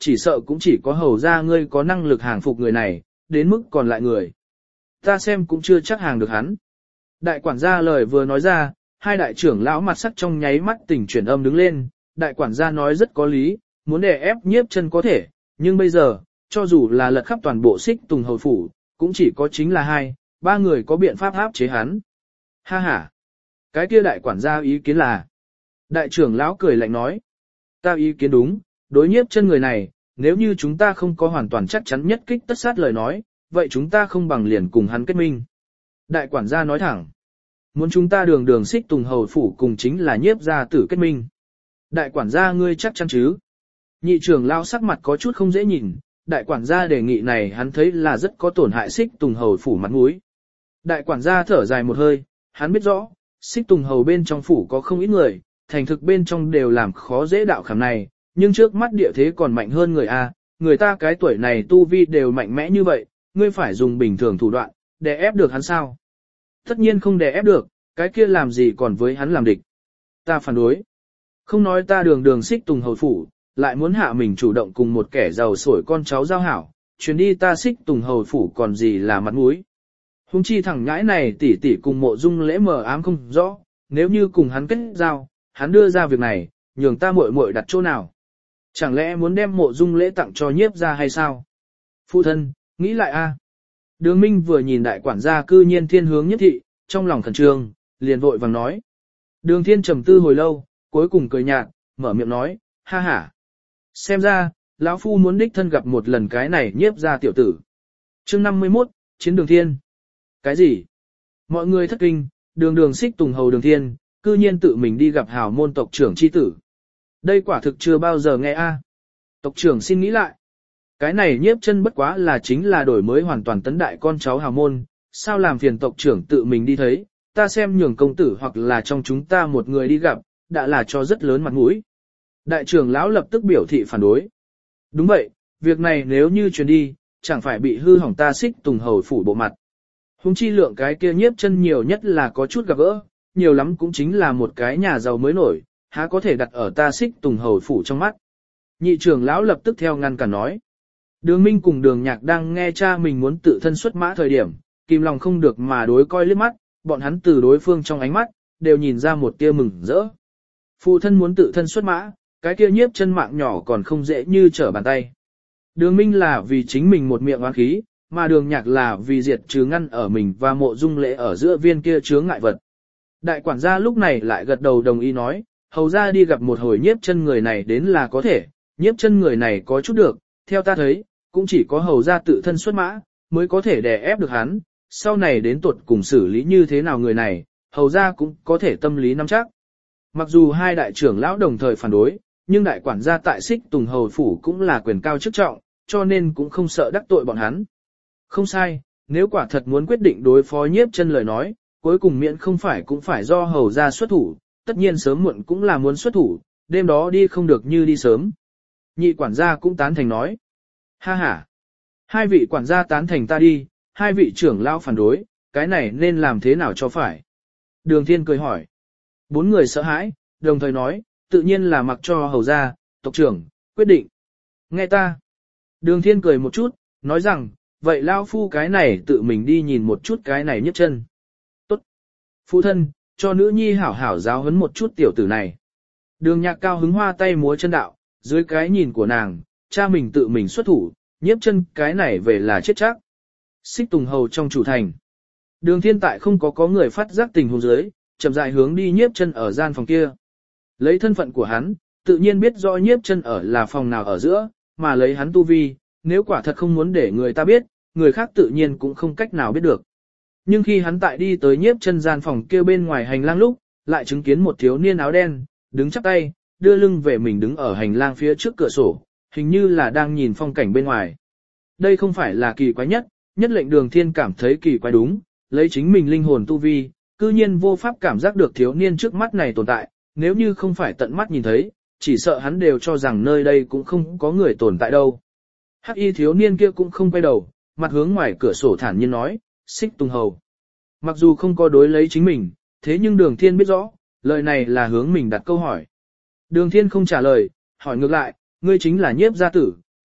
chỉ sợ cũng chỉ có hầu ra ngươi có năng lực hàng phục người này, đến mức còn lại người. Ta xem cũng chưa chắc hàng được hắn. Đại quản gia lời vừa nói ra, hai đại trưởng lão mặt sắc trong nháy mắt tỉnh chuyển âm đứng lên, đại quản gia nói rất có lý, muốn đè ép Nhiếp Chân có thể, nhưng bây giờ, cho dù là lật khắp toàn bộ Xích Tùng hầu phủ, cũng chỉ có chính là hai, ba người có biện pháp áp chế hắn. Ha ha. Cái kia đại quản gia ý kiến là. Đại trưởng lão cười lạnh nói. Ta ý kiến đúng, đối Nhiếp Chân người này, nếu như chúng ta không có hoàn toàn chắc chắn nhất kích tất sát lời nói, vậy chúng ta không bằng liền cùng hắn kết minh. Đại quản gia nói thẳng. Muốn chúng ta đường đường Xích Tùng hầu phủ cùng chính là Nhiếp gia tử kết minh. Đại quản gia ngươi chắc chắn chứ? Nhị trưởng lão sắc mặt có chút không dễ nhìn, đại quản gia đề nghị này hắn thấy là rất có tổn hại Xích Tùng hầu phủ mặt mũi. Đại quản gia thở dài một hơi, hắn biết rõ, Xích Tùng hầu bên trong phủ có không ít người, thành thực bên trong đều làm khó dễ đạo khảm này, nhưng trước mắt địa thế còn mạnh hơn người A, người ta cái tuổi này tu vi đều mạnh mẽ như vậy, ngươi phải dùng bình thường thủ đoạn, để ép được hắn sao? Tất nhiên không để ép được, cái kia làm gì còn với hắn làm địch. Ta phản đối. Không nói ta đường đường Xích Tùng hầu phủ, lại muốn hạ mình chủ động cùng một kẻ giàu sổi con cháu giao hảo, chuyến đi ta Xích Tùng hầu phủ còn gì là mặt mũi. Hùng chi thằng nhãi này tỷ tỷ cùng Mộ Dung Lễ mờ ám không rõ, nếu như cùng hắn kết giao, hắn đưa ra việc này, nhường ta muội muội đặt chỗ nào. Chẳng lẽ muốn đem Mộ Dung Lễ tặng cho Nhiếp gia hay sao? Phụ thân, nghĩ lại a. Đường Minh vừa nhìn đại quản gia cư nhiên thiên hướng nhất thị, trong lòng khẩn trương, liền vội vàng nói. Đường Thiên trầm tư hồi lâu, cuối cùng cười nhạt, mở miệng nói, ha ha. Xem ra, lão phu muốn đích thân gặp một lần cái này Nhiếp gia tiểu tử. Chương năm mươi mốt, Chiến Đường Thiên. Cái gì? Mọi người thất kinh, đường đường Xích Tùng hầu Đường Thiên, cư nhiên tự mình đi gặp hào môn tộc trưởng chi tử. Đây quả thực chưa bao giờ nghe a. Tộc trưởng xin nghĩ lại. Cái này Nhiếp Chân bất quá là chính là đổi mới hoàn toàn tấn đại con cháu hào môn, sao làm phiền tộc trưởng tự mình đi thấy, ta xem nhường công tử hoặc là trong chúng ta một người đi gặp, đã là cho rất lớn mặt mũi. Đại trưởng lão lập tức biểu thị phản đối. Đúng vậy, việc này nếu như truyền đi, chẳng phải bị hư hỏng ta Xích Tùng hầu phủ bộ mặt. Hùng chi lượng cái kia Nhiếp Chân nhiều nhất là có chút gặp gỡ, nhiều lắm cũng chính là một cái nhà giàu mới nổi, há có thể đặt ở ta Xích Tùng hầu phủ trong mắt. Nhị trưởng lão lập tức theo ngăn cả nói. Đường Minh cùng Đường Nhạc đang nghe cha mình muốn tự thân xuất mã thời điểm, kìm lòng không được mà đối coi liếc mắt, bọn hắn từ đối phương trong ánh mắt, đều nhìn ra một tia mừng rỡ. Phụ thân muốn tự thân xuất mã, cái kia Nhiếp Chân mạng nhỏ còn không dễ như trở bàn tay. Đường Minh là vì chính mình một miệng oán khí, mà Đường Nhạc là vì diệt trừ ngăn ở mình và Mộ Dung Lễ ở giữa viên kia chướng ngại vật. Đại quản gia lúc này lại gật đầu đồng ý nói, hầu ra đi gặp một hồi Nhiếp Chân người này đến là có thể, Nhiếp Chân người này có chút được, theo ta thấy, cũng chỉ có hầu ra tự thân xuất mã, mới có thể đè ép được hắn, sau này đến tuột cùng xử lý như thế nào người này, hầu ra cũng có thể tâm lý nắm chắc. Mặc dù hai đại trưởng lão đồng thời phản đối, nhưng đại quản gia tại Xích Tùng hầu phủ cũng là quyền cao chức trọng, cho nên cũng không sợ đắc tội bọn hắn. Không sai, nếu quả thật muốn quyết định đối phó Nhiếp Chân lời nói, cuối cùng miễn không phải cũng phải do hầu ra xuất thủ, tất nhiên sớm muộn cũng là muốn xuất thủ, đêm đó đi không được như đi sớm. Nhị quản gia cũng tán thành nói. Ha ha, hai vị quản gia tán thành ta đi, hai vị trưởng lão phản đối, cái này nên làm thế nào cho phải? Đường Thiên cười hỏi. Bốn người sợ hãi, đồng thời nói, tự nhiên là mặc cho hầu gia, tộc trưởng, quyết định. Nghe ta. Đường Thiên cười một chút, nói rằng, vậy lão phu cái này tự mình đi nhìn một chút cái này Nhiếp Chân. Tốt. Phụ thân, cho nữ nhi hảo hảo giáo huấn một chút tiểu tử này. Đường Nhạc cao hứng hoa tay múa chân đạo, dưới cái nhìn của nàng, cha mình tự mình xuất thủ, Nhiếp Chân cái này về là chết chắc. Xích Tùng hầu trong chủ thành. Đường Thiên tại không có có người phát giác tình huống dưới, chậm rãi hướng đi Nhiếp Chân ở gian phòng kia. Lấy thân phận của hắn, tự nhiên biết rõ Nhiếp Chân ở là phòng nào ở giữa, mà lấy hắn tu vi, nếu quả thật không muốn để người ta biết, người khác tự nhiên cũng không cách nào biết được. Nhưng khi hắn tại đi tới Nhiếp Chân gian phòng kia bên ngoài hành lang lúc, lại chứng kiến một thiếu niên áo đen, đứng chắp tay, đưa lưng về mình đứng ở hành lang phía trước cửa sổ, hình như là đang nhìn phong cảnh bên ngoài. Đây không phải là kỳ quái nhất, nhất lệnh Đường Thiên cảm thấy kỳ quái đúng, lấy chính mình linh hồn tu vi, cư nhiên vô pháp cảm giác được thiếu niên trước mắt này tồn tại, nếu như không phải tận mắt nhìn thấy, chỉ sợ hắn đều cho rằng nơi đây cũng không có người tồn tại đâu. Hắc y thiếu niên kia cũng không quay đầu, mặt hướng ngoài cửa sổ thản nhiên nói, Xích Tùng hầu. Mặc dù không có đối lấy chính mình, thế nhưng Đường Thiên biết rõ, lời này là hướng mình đặt câu hỏi. Đường Thiên không trả lời, hỏi ngược lại, ngươi chính là Nhiếp gia tử,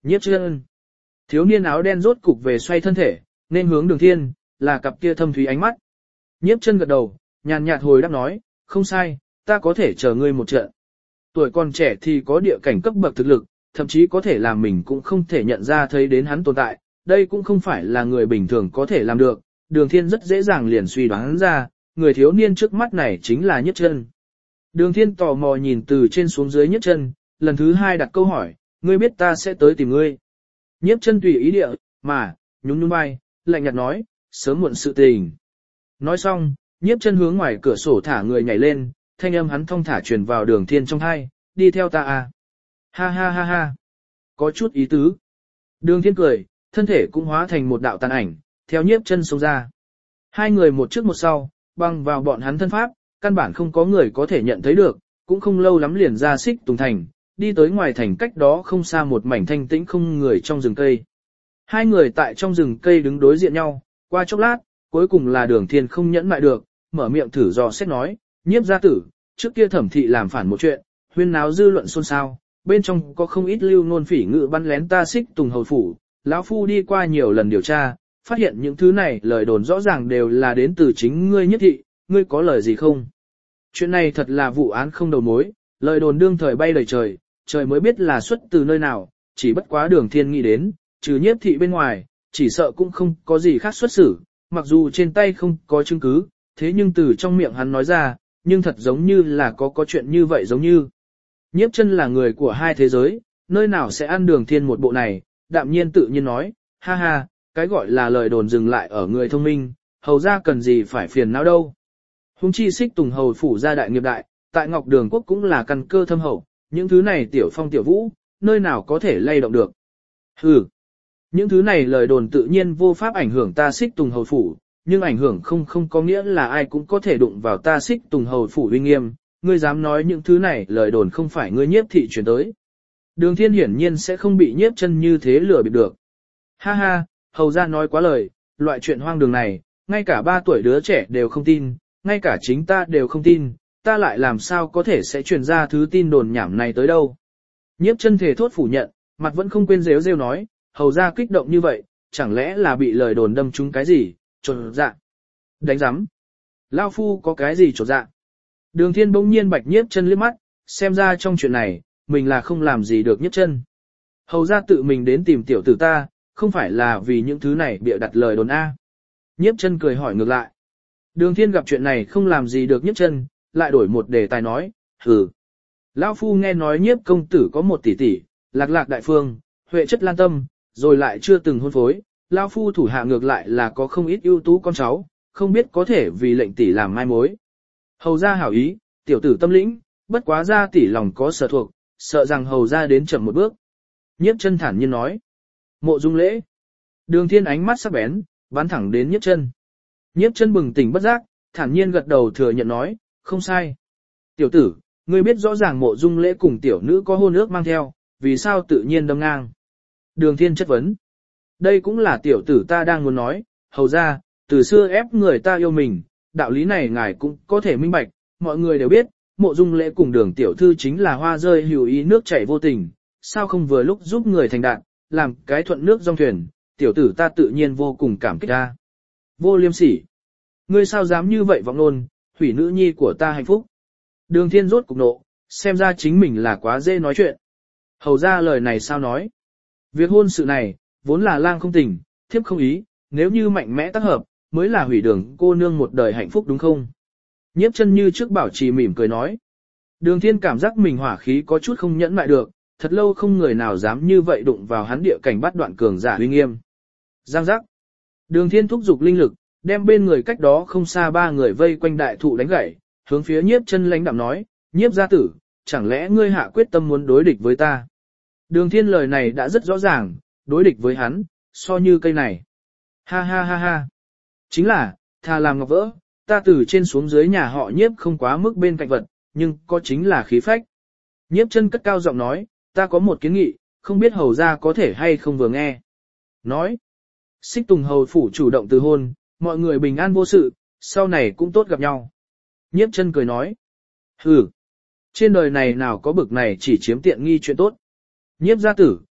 Nhiếp chân. Thiếu niên áo đen rốt cục về xoay thân thể, nên hướng Đường Thiên, là cặp kia thâm thúy ánh mắt. Nhiếp chân gật đầu, nhàn nhạt hồi đáp nói, không sai, ta có thể chờ ngươi một trận. Tuổi còn trẻ thì có địa cảnh cấp bậc thực lực, thậm chí có thể làm mình cũng không thể nhận ra thấy đến hắn tồn tại, đây cũng không phải là người bình thường có thể làm được. Đường Thiên rất dễ dàng liền suy đoán ra, người thiếu niên trước mắt này chính là Nhiếp chân. Đường Thiên tò mò nhìn từ trên xuống dưới Nhiếp chân, lần thứ hai đặt câu hỏi, ngươi biết ta sẽ tới tìm ngươi. Nhiếp chân tùy ý địa, mà, nhún nhún vai, lạnh nhạt nói, sớm muộn sự tình. Nói xong, Nhiếp chân hướng ngoài cửa sổ thả người nhảy lên, thanh âm hắn thong thả truyền vào Đường Thiên trong tai, đi theo ta à. Ha ha ha ha. Có chút ý tứ. Đường Thiên cười, thân thể cũng hóa thành một đạo tàn ảnh, theo Nhiếp chân xông ra. Hai người một trước một sau, băng vào bọn hắn thân pháp, căn bản không có người có thể nhận thấy được, cũng không lâu lắm liền ra Xích Tùng Thành, đi tới ngoài thành cách đó không xa một mảnh thanh tĩnh không người trong rừng cây. Hai người tại trong rừng cây đứng đối diện nhau, qua chốc lát, cuối cùng là Đường Thiên không nhẫn mại được, mở miệng thử dò xét nói, Nhiếp gia tử, trước kia thẩm thị làm phản một chuyện, huyên náo dư luận xôn xao, bên trong có không ít lưu ngôn phỉ ngữ bắn lén ta Xích Tùng hầu phủ, lão phu đi qua nhiều lần điều tra, phát hiện những thứ này lời đồn rõ ràng đều là đến từ chính ngươi Nhiếp thị, ngươi có lời gì không? Chuyện này thật là vụ án không đầu mối, lời đồn đương thời bay lời trời, trời mới biết là xuất từ nơi nào, chỉ bất quá Đường Thiên nghĩ đến, trừ Nhiếp thị bên ngoài, chỉ sợ cũng không có gì khác xuất xử, mặc dù trên tay không có chứng cứ, thế nhưng từ trong miệng hắn nói ra, nhưng thật giống như là có có chuyện như vậy giống như. Nhiếp chân là người của hai thế giới, nơi nào sẽ ăn Đường Thiên một bộ này, đạm nhiên tự nhiên nói, ha ha, cái gọi là lời đồn dừng lại ở người thông minh, hầu ra cần gì phải phiền não đâu. Hùng chi Xích Tùng hầu phủ gia đại nghiệp đại, tại Ngọc Đường quốc cũng là căn cơ thâm hậu, những thứ này tiểu phong tiểu vũ, nơi nào có thể lay động được. Hừ, những thứ này lời đồn tự nhiên vô pháp ảnh hưởng ta Xích Tùng hầu phủ, nhưng ảnh hưởng không không có nghĩa là ai cũng có thể đụng vào ta Xích Tùng hầu phủ uy nghiêm, ngươi dám nói những thứ này lời đồn không phải ngươi Nhiếp thị truyền tới. Đường Thiên hiển nhiên sẽ không bị Nhiếp chân như thế lừa bịp được. Ha ha, hầu ra nói quá lời, loại chuyện hoang đường này, ngay cả ba tuổi đứa trẻ đều không tin, ngay cả chính ta đều không tin, ta lại làm sao có thể sẽ truyền ra thứ tin đồn nhảm này tới đâu. Nhiếp chân thể thốt phủ nhận, mặt vẫn không quên rêu rêu nói, hầu ra kích động như vậy, chẳng lẽ là bị lời đồn đâm trúng cái gì, chột dạ. Đánh giám. Lao phu có cái gì chột dạ. Đường Thiên bỗng nhiên bạch Nhiếp chân liếc mắt, xem ra trong chuyện này, mình là không làm gì được Nhiếp chân. Hầu ra tự mình đến tìm tiểu tử ta, không phải là vì những thứ này bịa đặt lời đồn A. Nhiếp chân cười hỏi ngược lại. Đường Thiên gặp chuyện này không làm gì được Nhiếp chân, lại đổi một đề tài nói, hừ. Lão phu nghe nói Nhiếp công tử có một tỷ tỷ, lạc lạc đại phương, huệ chất lan tâm, rồi lại chưa từng hôn phối, Lão phu thủ hạ ngược lại là có không ít ưu tú con cháu, không biết có thể vì lệnh tỷ làm mai mối. Hầu ra hảo ý, tiểu tử tâm lĩnh, bất quá ra tỷ lòng có sở thuộc, sợ rằng hầu ra đến chậm một bước. Nhiếp chân thản nhiên nói. Mộ Dung lễ. Đường Thiên ánh mắt sắc bén, bắn thẳng đến Nhiếp chân. Nhiếp chân bừng tỉnh bất giác, thản nhiên gật đầu thừa nhận nói, không sai. Tiểu tử, ngươi biết rõ ràng Mộ Dung lễ cùng tiểu nữ có hôn ước mang theo, vì sao tự nhiên đâm ngang. Đường Thiên chất vấn. Đây cũng là tiểu tử ta đang muốn nói, hầu ra, từ xưa ép người ta yêu mình, đạo lý này ngài cũng có thể minh bạch, mọi người đều biết, Mộ Dung lễ cùng Đường tiểu thư chính là hoa rơi hữu ý nước chảy vô tình, sao không vừa lúc giúp người thành đạt, làm cái thuận nước dòng thuyền, tiểu tử ta tự nhiên vô cùng cảm kích ta. Vô liêm sỉ. Ngươi sao dám như vậy vọng nôn, hủy nữ nhi của ta hạnh phúc. Đường Thiên rốt cục nộ, xem ra chính mình là quá dễ nói chuyện. Hầu ra lời này sao nói. Việc hôn sự này, vốn là lang không tình, thiếp không ý, nếu như mạnh mẽ tác hợp, mới là hủy đường cô nương một đời hạnh phúc đúng không? Nhiếp chân như trước bảo trì mỉm cười nói. Đường Thiên cảm giác mình hỏa khí có chút không nhẫn mại được, thật lâu không người nào dám như vậy đụng vào hắn địa cảnh bắt đoạn cường giả uy nghiêm. Giang giác. Đường Thiên thúc giục linh lực, đem bên người cách đó không xa ba người vây quanh đại thụ đánh gãy, hướng phía Nhiếp chân lãnh đạm nói, Nhiếp gia tử, chẳng lẽ ngươi hạ quyết tâm muốn đối địch với ta? Đường Thiên lời này đã rất rõ ràng, đối địch với hắn, so như cây này. Ha ha ha ha. Chính là, thà làm ngọc vỡ, ta từ trên xuống dưới nhà họ Nhiếp không quá mức bên cạnh vật, nhưng có chính là khí phách. Nhiếp chân cất cao giọng nói, ta có một kiến nghị, không biết hầu ra có thể hay không vừa nghe. Nói, Xích Tùng hầu phủ chủ động từ hôn, mọi người bình an vô sự, sau này cũng tốt gặp nhau. Nhiếp chân cười nói, hừ, trên đời này nào có bực này chỉ chiếm tiện nghi chuyện tốt. Nhiếp gia tử,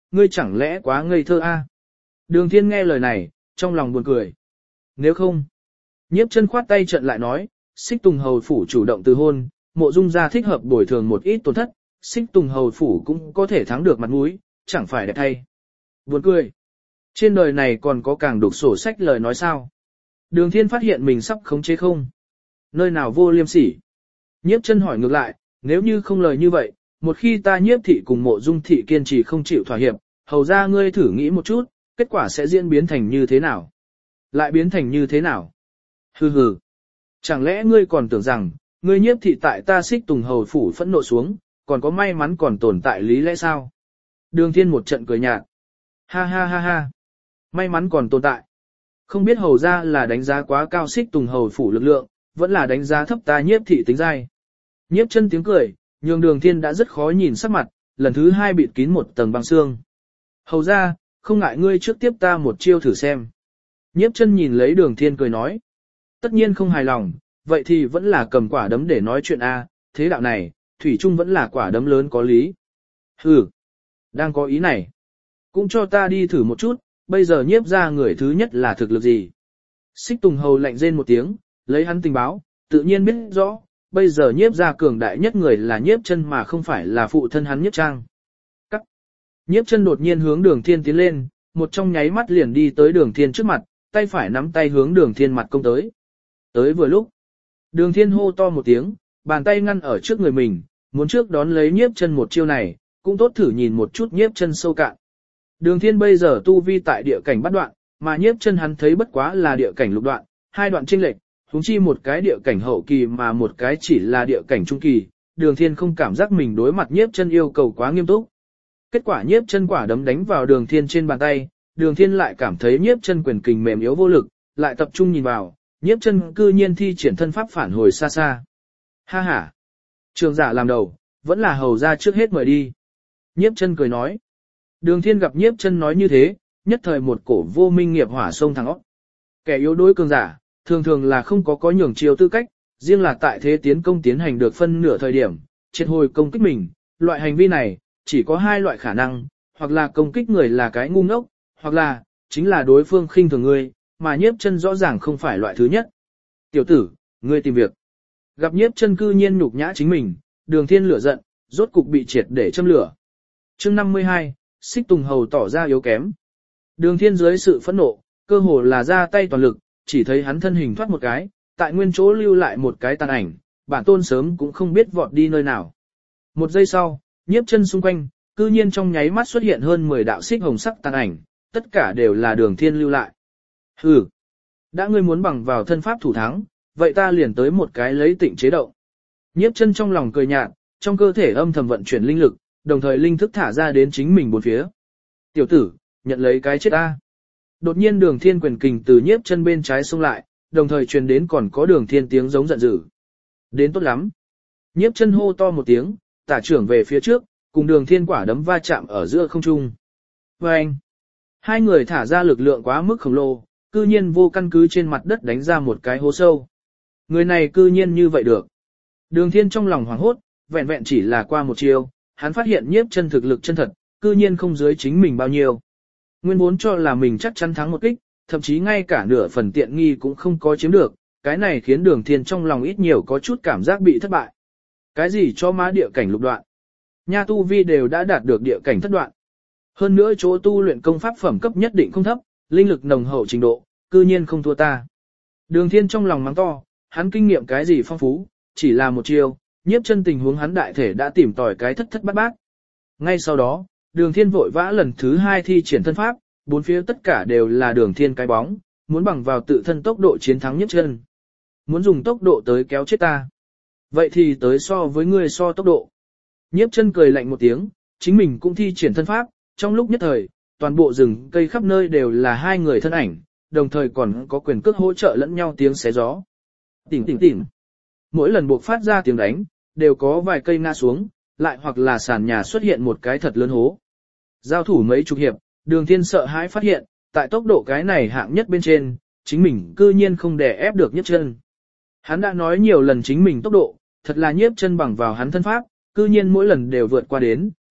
ngươi chẳng lẽ quá ngây thơ a? Đường Thiên nghe lời này, trong lòng buồn cười. Nếu không, Nhiếp Chân khoát tay trận lại nói, Xích Tùng hầu phủ chủ động từ hôn, Mộ Dung gia thích hợp bồi thường một ít tổn thất, Xích Tùng hầu phủ cũng có thể thắng được mặt mũi, chẳng phải đẹp thay. Buồn cười. Trên đời này còn có càng đục sổ sách lời nói sao? Đường Thiên phát hiện mình sắp khống chế không. Nơi nào vô liêm sỉ? Nhiếp Chân hỏi ngược lại, nếu như không lời như vậy, một khi ta Nhiếp thị cùng Mộ Dung thị kiên trì không chịu thỏa hiệp, hầu ra ngươi thử nghĩ một chút, kết quả sẽ diễn biến thành như thế nào? Lại biến thành như thế nào? Hừ hừ. Chẳng lẽ ngươi còn tưởng rằng, ngươi Nhiếp thị tại ta Xích Tùng hầu phủ phẫn nộ xuống, còn có may mắn còn tồn tại lý lẽ sao? Đường Thiên một trận cười nhạt. Ha ha ha ha. May mắn còn tồn tại. Không biết hầu ra là đánh giá quá cao Xích Tùng hầu phủ lực lượng, vẫn là đánh giá thấp ta Nhiếp thị tính dai. Nhiếp Chân tiếng cười, nhường Đường Thiên đã rất khó nhìn sắc mặt, lần thứ hai bịt kín một tầng băng xương. Hầu ra, không ngại ngươi trước tiếp ta một chiêu thử xem. Nhiếp Chân nhìn lấy Đường Thiên cười nói. Tất nhiên không hài lòng, vậy thì vẫn là cầm quả đấm để nói chuyện a, thế đạo này, thủy chung vẫn là quả đấm lớn có lý. Hừ, đang có ý này. Cũng cho ta đi thử một chút, bây giờ Nhiếp ra người thứ nhất là thực lực gì. Xích Tùng hầu lạnh rên một tiếng, lấy hắn tình báo, tự nhiên biết rõ, bây giờ Nhiếp ra cường đại nhất người là Nhiếp Chân mà không phải là phụ thân hắn Nhiếp Trang. Cắt. Nhiếp Chân đột nhiên hướng Đường Thiên tiến lên, một trong nháy mắt liền đi tới Đường Thiên trước mặt, tay phải nắm tay hướng Đường Thiên mặt công tới. Tới vừa lúc, Đường Thiên hô to một tiếng, bàn tay ngăn ở trước người mình, muốn trước đón lấy Nhiếp Chân một chiêu này, cũng tốt thử nhìn một chút Nhiếp Chân sâu cạn. Đường Thiên bây giờ tu vi tại địa cảnh bắt đoạn, mà Nhiếp Chân hắn thấy bất quá là địa cảnh lục đoạn, hai đoạn chênh lệch, huống chi một cái địa cảnh hậu kỳ mà một cái chỉ là địa cảnh trung kỳ, Đường Thiên không cảm giác mình đối mặt Nhiếp Chân yêu cầu quá nghiêm túc. Kết quả Nhiếp Chân quả đấm đánh vào Đường Thiên trên bàn tay, Đường Thiên lại cảm thấy Nhiếp Chân quyền kình mềm yếu vô lực, lại tập trung nhìn vào, Nhiếp Chân cư nhiên thi triển thân pháp phản hồi xa xa. Ha ha, trường giả làm đầu, vẫn là hầu ra trước hết mời đi. Nhiếp Chân cười nói. Đường Thiên gặp Nhiếp Chân nói như thế, nhất thời một cổ vô minh nghiệp hỏa sông thẳng óc. Kẻ yếu đối cường giả, thường thường là không có có nhường chiêu tư cách, riêng là tại thế tiến công tiến hành được phân nửa thời điểm, triệt hồi công kích mình, loại hành vi này, chỉ có hai loại khả năng, hoặc là công kích người là cái ngu ngốc, hoặc là, chính là đối phương khinh thường ngươi, mà Nhiếp Chân rõ ràng không phải loại thứ nhất. Tiểu tử, ngươi tìm việc. Gặp Nhiếp Chân cư nhiên nhục nhã chính mình, Đường Thiên lửa giận, rốt cục bị triệt để châm lửa. Chương năm mươi hai, Xích Tùng hầu tỏ ra yếu kém. Đường Thiên dưới sự phẫn nộ, cơ hồ là ra tay toàn lực, chỉ thấy hắn thân hình thoát một cái, tại nguyên chỗ lưu lại một cái tàn ảnh, bản tôn sớm cũng không biết vọt đi nơi nào. Một giây sau, Nhiếp Chân xung quanh, cư nhiên trong nháy mắt xuất hiện hơn mười đạo xích hồng sắc tàn ảnh, tất cả đều là Đường Thiên lưu lại. Hừ, đã ngươi muốn bằng vào thân pháp thủ thắng, vậy ta liền tới một cái lấy tịnh chế động. Nhiếp Chân trong lòng cười nhạt, trong cơ thể âm thầm vận chuyển linh lực, đồng thời linh thức thả ra đến chính mình bốn phía. Tiểu tử, nhận lấy cái chết ta. Đột nhiên Đường Thiên quyền kình từ Nhiếp Chân bên trái xông lại, đồng thời truyền đến còn có Đường Thiên tiếng giống giận dữ. Đến tốt lắm. Nhiếp Chân hô to một tiếng, tả trưởng về phía trước, cùng Đường Thiên quả đấm va chạm ở giữa không trung. Oeng! Hai người thả ra lực lượng quá mức khổng lồ, cư nhiên vô căn cứ trên mặt đất đánh ra một cái hố sâu. Người này cư nhiên như vậy được. Đường Thiên trong lòng hoảng hốt, vẹn vẹn chỉ là qua một chiêu, hắn phát hiện Nhiếp Chân thực lực chân thật, cư nhiên không dưới chính mình bao nhiêu. Nguyên vốn cho là mình chắc chắn thắng một kích, thậm chí ngay cả nửa phần tiện nghi cũng không có chiếm được, cái này khiến Đường Thiên trong lòng ít nhiều có chút cảm giác bị thất bại. Cái gì cho má địa cảnh lục đoạn? Nha tu vi đều đã đạt được địa cảnh thất đoạn. Hơn nữa chỗ tu luyện công pháp phẩm cấp nhất định không thấp, linh lực nồng hậu trình độ, cư nhiên không thua ta. Đường Thiên trong lòng mắng to, hắn kinh nghiệm cái gì phong phú, chỉ là một chiêu, Nhiếp Chân tình huống hắn đại thể đã tìm tòi cái thất thất bát bát. Ngay sau đó, Đường Thiên vội vã lần thứ hai thi triển thân pháp, bốn phía tất cả đều là Đường Thiên cái bóng, muốn bằng vào tự thân tốc độ chiến thắng Nhiếp Chân. Muốn dùng tốc độ tới kéo chết ta. Vậy thì tới so với ngươi so tốc độ. Nhiếp Chân cười lạnh một tiếng, chính mình cũng thi triển thân pháp, trong lúc nhất thời, toàn bộ rừng cây khắp nơi đều là hai người thân ảnh, đồng thời còn có quyền cước hỗ trợ lẫn nhau tiếng xé gió. Tỉnh tỉnh tỉnh. Mỗi lần buộc phát ra tiếng đánh, đều có vài cây ngã xuống, lại hoặc là sàn nhà xuất hiện một cái thật lớn hố. Giao thủ mấy chục hiệp, Đường Thiên sợ hãi phát hiện, tại tốc độ cái này hạng nhất bên trên, chính mình cư nhiên không đè ép được Nhiếp Chân. Hắn đã nói nhiều lần chính mình tốc độ, thật là Nhiếp Chân bằng vào hắn thân pháp, cư nhiên mỗi lần đều vượt qua đến,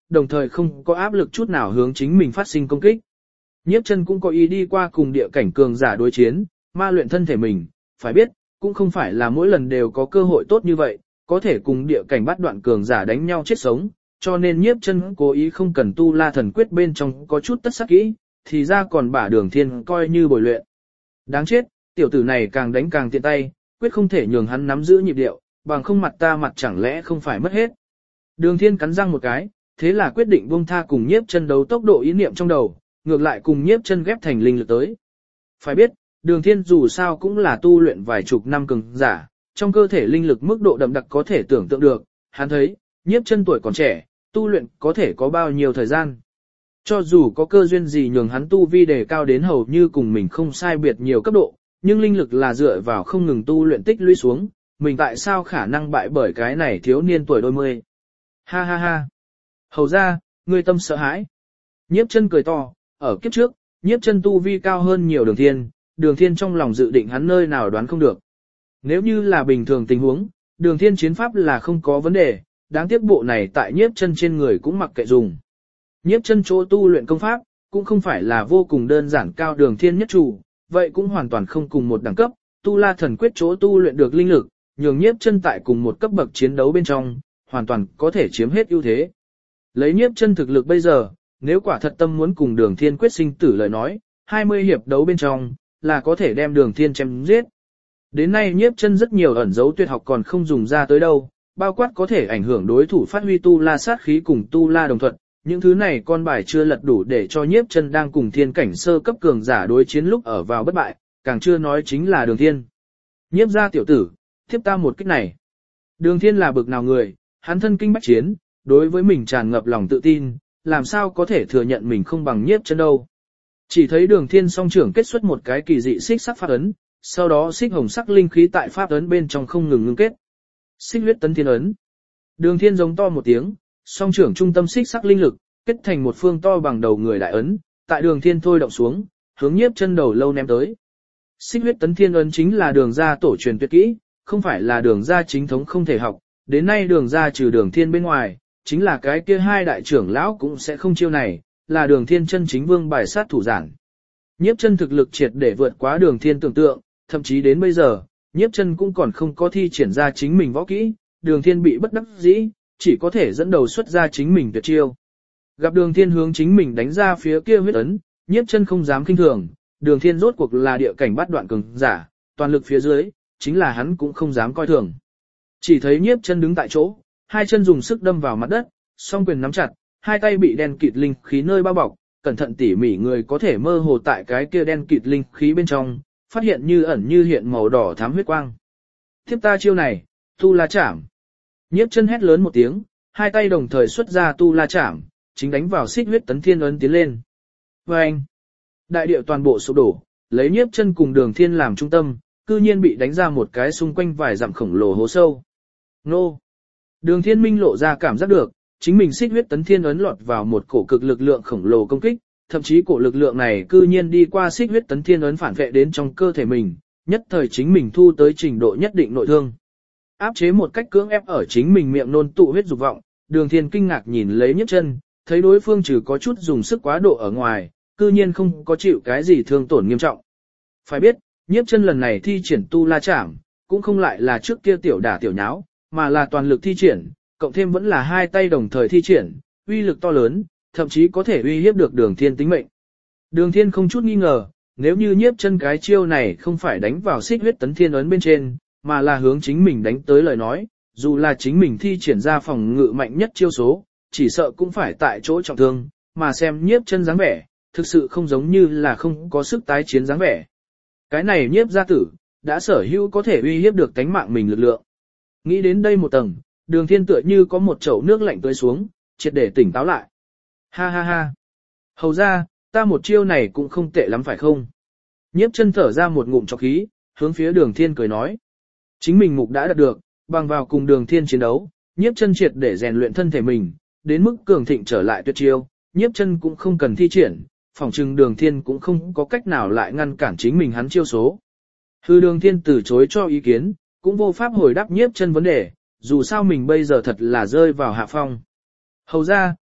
đồng thời không có áp lực chút nào hướng chính mình phát sinh công kích. Nhiếp chân cũng có ý đi qua cùng địa cảnh cường giả đối chiến, ma luyện thân thể mình, phải biết, cũng không phải là mỗi lần đều có cơ hội tốt như vậy, có thể cùng địa cảnh bắt đoạn cường giả đánh nhau chết sống, cho nên nhiếp chân cố ý không cần tu la thần quyết bên trong có chút tất sắc kỹ, thì ra còn bả đường thiên coi như bồi luyện. Đáng chết, tiểu tử này càng đánh càng tiện tay, quyết không thể nhường hắn nắm giữ nhịp điệu, bằng không mặt ta mặt chẳng lẽ không phải mất hết. Đường thiên cắn răng một cái, thế là quyết định buông tha cùng nhiếp chân đấu tốc độ ý niệm trong đầu, ngược lại cùng nhiếp chân ghép thành linh lực tới. Phải biết, đường thiên dù sao cũng là tu luyện vài chục năm cường giả, trong cơ thể linh lực mức độ đậm đặc có thể tưởng tượng được, hắn thấy, nhiếp chân tuổi còn trẻ, tu luyện có thể có bao nhiêu thời gian. Cho dù có cơ duyên gì nhường hắn tu vi đề cao đến hầu như cùng mình không sai biệt nhiều cấp độ, nhưng linh lực là dựa vào không ngừng tu luyện tích lũy xuống, mình tại sao khả năng bại bởi cái này thiếu niên tuổi đôi mươi. Ha ha ha. Hầu ra, ngươi tâm sợ hãi. Nhiếp chân cười to, ở kiếp trước, nhiếp chân tu vi cao hơn nhiều đường thiên, đường thiên trong lòng dự định hắn nơi nào đoán không được. Nếu như là bình thường tình huống, đường thiên chiến pháp là không có vấn đề, đáng tiếc bộ này tại nhiếp chân trên người cũng mặc kệ dùng. Nhiếp chân chỗ tu luyện công pháp, cũng không phải là vô cùng đơn giản cao đường thiên nhất chủ, vậy cũng hoàn toàn không cùng một đẳng cấp, tu la thần quyết chỗ tu luyện được linh lực, nhường nhiếp chân tại cùng một cấp bậc chiến đấu bên trong, hoàn toàn có thể chiếm hết ưu thế. Lấy nhiếp chân thực lực bây giờ, nếu quả thật tâm muốn cùng đường thiên quyết sinh tử lời nói, hai mươi hiệp đấu bên trong, là có thể đem đường thiên chém giết. Đến nay nhiếp chân rất nhiều ẩn dấu tuyệt học còn không dùng ra tới đâu, bao quát có thể ảnh hưởng đối thủ phát huy tu la sát khí cùng tu la đồng thuận, những thứ này con bài chưa lật đủ để cho nhiếp chân đang cùng thiên cảnh sơ cấp cường giả đối chiến lúc ở vào bất bại, càng chưa nói chính là đường thiên. Nhiếp gia tiểu tử, tiếp ta một kích này. Đường thiên là bực nào người, hắn thân kinh bách chiến, đối với mình tràn ngập lòng tự tin, làm sao có thể thừa nhận mình không bằng nhiếp chân đâu. Chỉ thấy đường thiên song trưởng kết xuất một cái kỳ dị xích sắc pháp ấn, sau đó xích hồng sắc linh khí tại pháp ấn bên trong không ngừng ngưng kết. Xích huyết tấn thiên ấn. Đường thiên giống to một tiếng, song trưởng trung tâm xích sắc linh lực, kết thành một phương to bằng đầu người đại ấn, tại đường thiên thôi động xuống, hướng nhiếp chân đầu lâu ném tới. Xích huyết tấn thiên ấn chính là đường gia tổ truyền tuyệt kỹ, không phải là đường gia chính thống không thể học, đến nay đường gia trừ đường thiên bên ngoài, chính là cái kia hai đại trưởng lão cũng sẽ không chiêu này, là đường thiên chân chính vương bài sát thủ giản. Nhiếp chân thực lực triệt để vượt quá đường thiên tưởng tượng, thậm chí đến bây giờ, nhiếp chân cũng còn không có thi triển ra chính mình võ kỹ, đường thiên bị bất đắc dĩ, chỉ có thể dẫn đầu xuất ra chính mình tuyệt chiêu. Gặp đường thiên hướng chính mình đánh ra phía kia huyết ấn, nhiếp chân không dám kinh thường, đường thiên rốt cuộc là địa cảnh bắt đoạn cường giả, toàn lực phía dưới, chính là hắn cũng không dám coi thường. Chỉ thấy nhiếp chân đứng tại chỗ, hai chân dùng sức đâm vào mặt đất, song quyền nắm chặt, hai tay bị đen kịt linh khí nơi bao bọc, cẩn thận tỉ mỉ người có thể mơ hồ tại cái kia đen kịt linh khí bên trong, phát hiện như ẩn như hiện màu đỏ thắm huyết quang. Tiếp ta chiêu này, tu la chảm. Nhiếp chân hét lớn một tiếng, hai tay đồng thời xuất ra tu la chảm, chính đánh vào xích huyết tấn thiên ấn tiến lên. Và anh, đại địa toàn bộ sụp đổ, lấy nhiếp chân cùng đường thiên làm trung tâm, cư nhiên bị đánh ra một cái xung quanh vài dặm khổng lồ hố sâu. Nô! Đường thiên minh lộ ra cảm giác được, chính mình xích huyết tấn thiên ấn lọt vào một cổ cực lực lượng khổng lồ công kích, thậm chí cổ lực lượng này cư nhiên đi qua xích huyết tấn thiên ấn phản vệ đến trong cơ thể mình, nhất thời chính mình thu tới trình độ nhất định nội thương. Áp chế một cách cưỡng ép ở chính mình miệng nôn tụ huyết dục vọng, đường thiên kinh ngạc nhìn lấy nhiếp chân, thấy đối phương trừ có chút dùng sức quá độ ở ngoài, cư nhiên không có chịu cái gì thương tổn nghiêm trọng. Phải biết, nhiếp chân lần này thi triển tu la chảm, cũng không lại là trước kia tiểu đả tiểu nháo, mà là toàn lực thi triển, cộng thêm vẫn là hai tay đồng thời thi triển, uy lực to lớn, thậm chí có thể uy hiếp được đường thiên tính mệnh. Đường thiên không chút nghi ngờ, nếu như nhiếp chân cái chiêu này không phải đánh vào xích huyết tấn thiên ấn bên trên, mà là hướng chính mình đánh tới lời nói, dù là chính mình thi triển ra phòng ngự mạnh nhất chiêu số, chỉ sợ cũng phải tại chỗ trọng thương, mà xem nhiếp chân dáng vẻ, thực sự không giống như là không có sức tái chiến dáng vẻ. Cái này nhiếp gia tử, đã sở hữu có thể uy hiếp được tánh mạng mình lực lượng. Nghĩ đến đây một tầng, đường thiên tựa như có một chậu nước lạnh tưới xuống, triệt để tỉnh táo lại. Ha ha ha. Hầu ra, ta một chiêu này cũng không tệ lắm phải không? Nhiếp chân thở ra một ngụm trọc khí, hướng phía đường thiên cười nói. Chính mình mục đã đạt được, bằng vào cùng đường thiên chiến đấu, nhiếp chân triệt để rèn luyện thân thể mình, đến mức cường thịnh trở lại tuyệt chiêu, nhiếp chân cũng không cần thi triển, phỏng chừng đường thiên cũng không có cách nào lại ngăn cản chính mình hắn chiêu số. Hư đường thiên từ chối cho ý kiến, cũng vô pháp hồi đáp nhiếp chân vấn đề, dù sao mình bây giờ thật là rơi vào hạ phong. Hầu ra,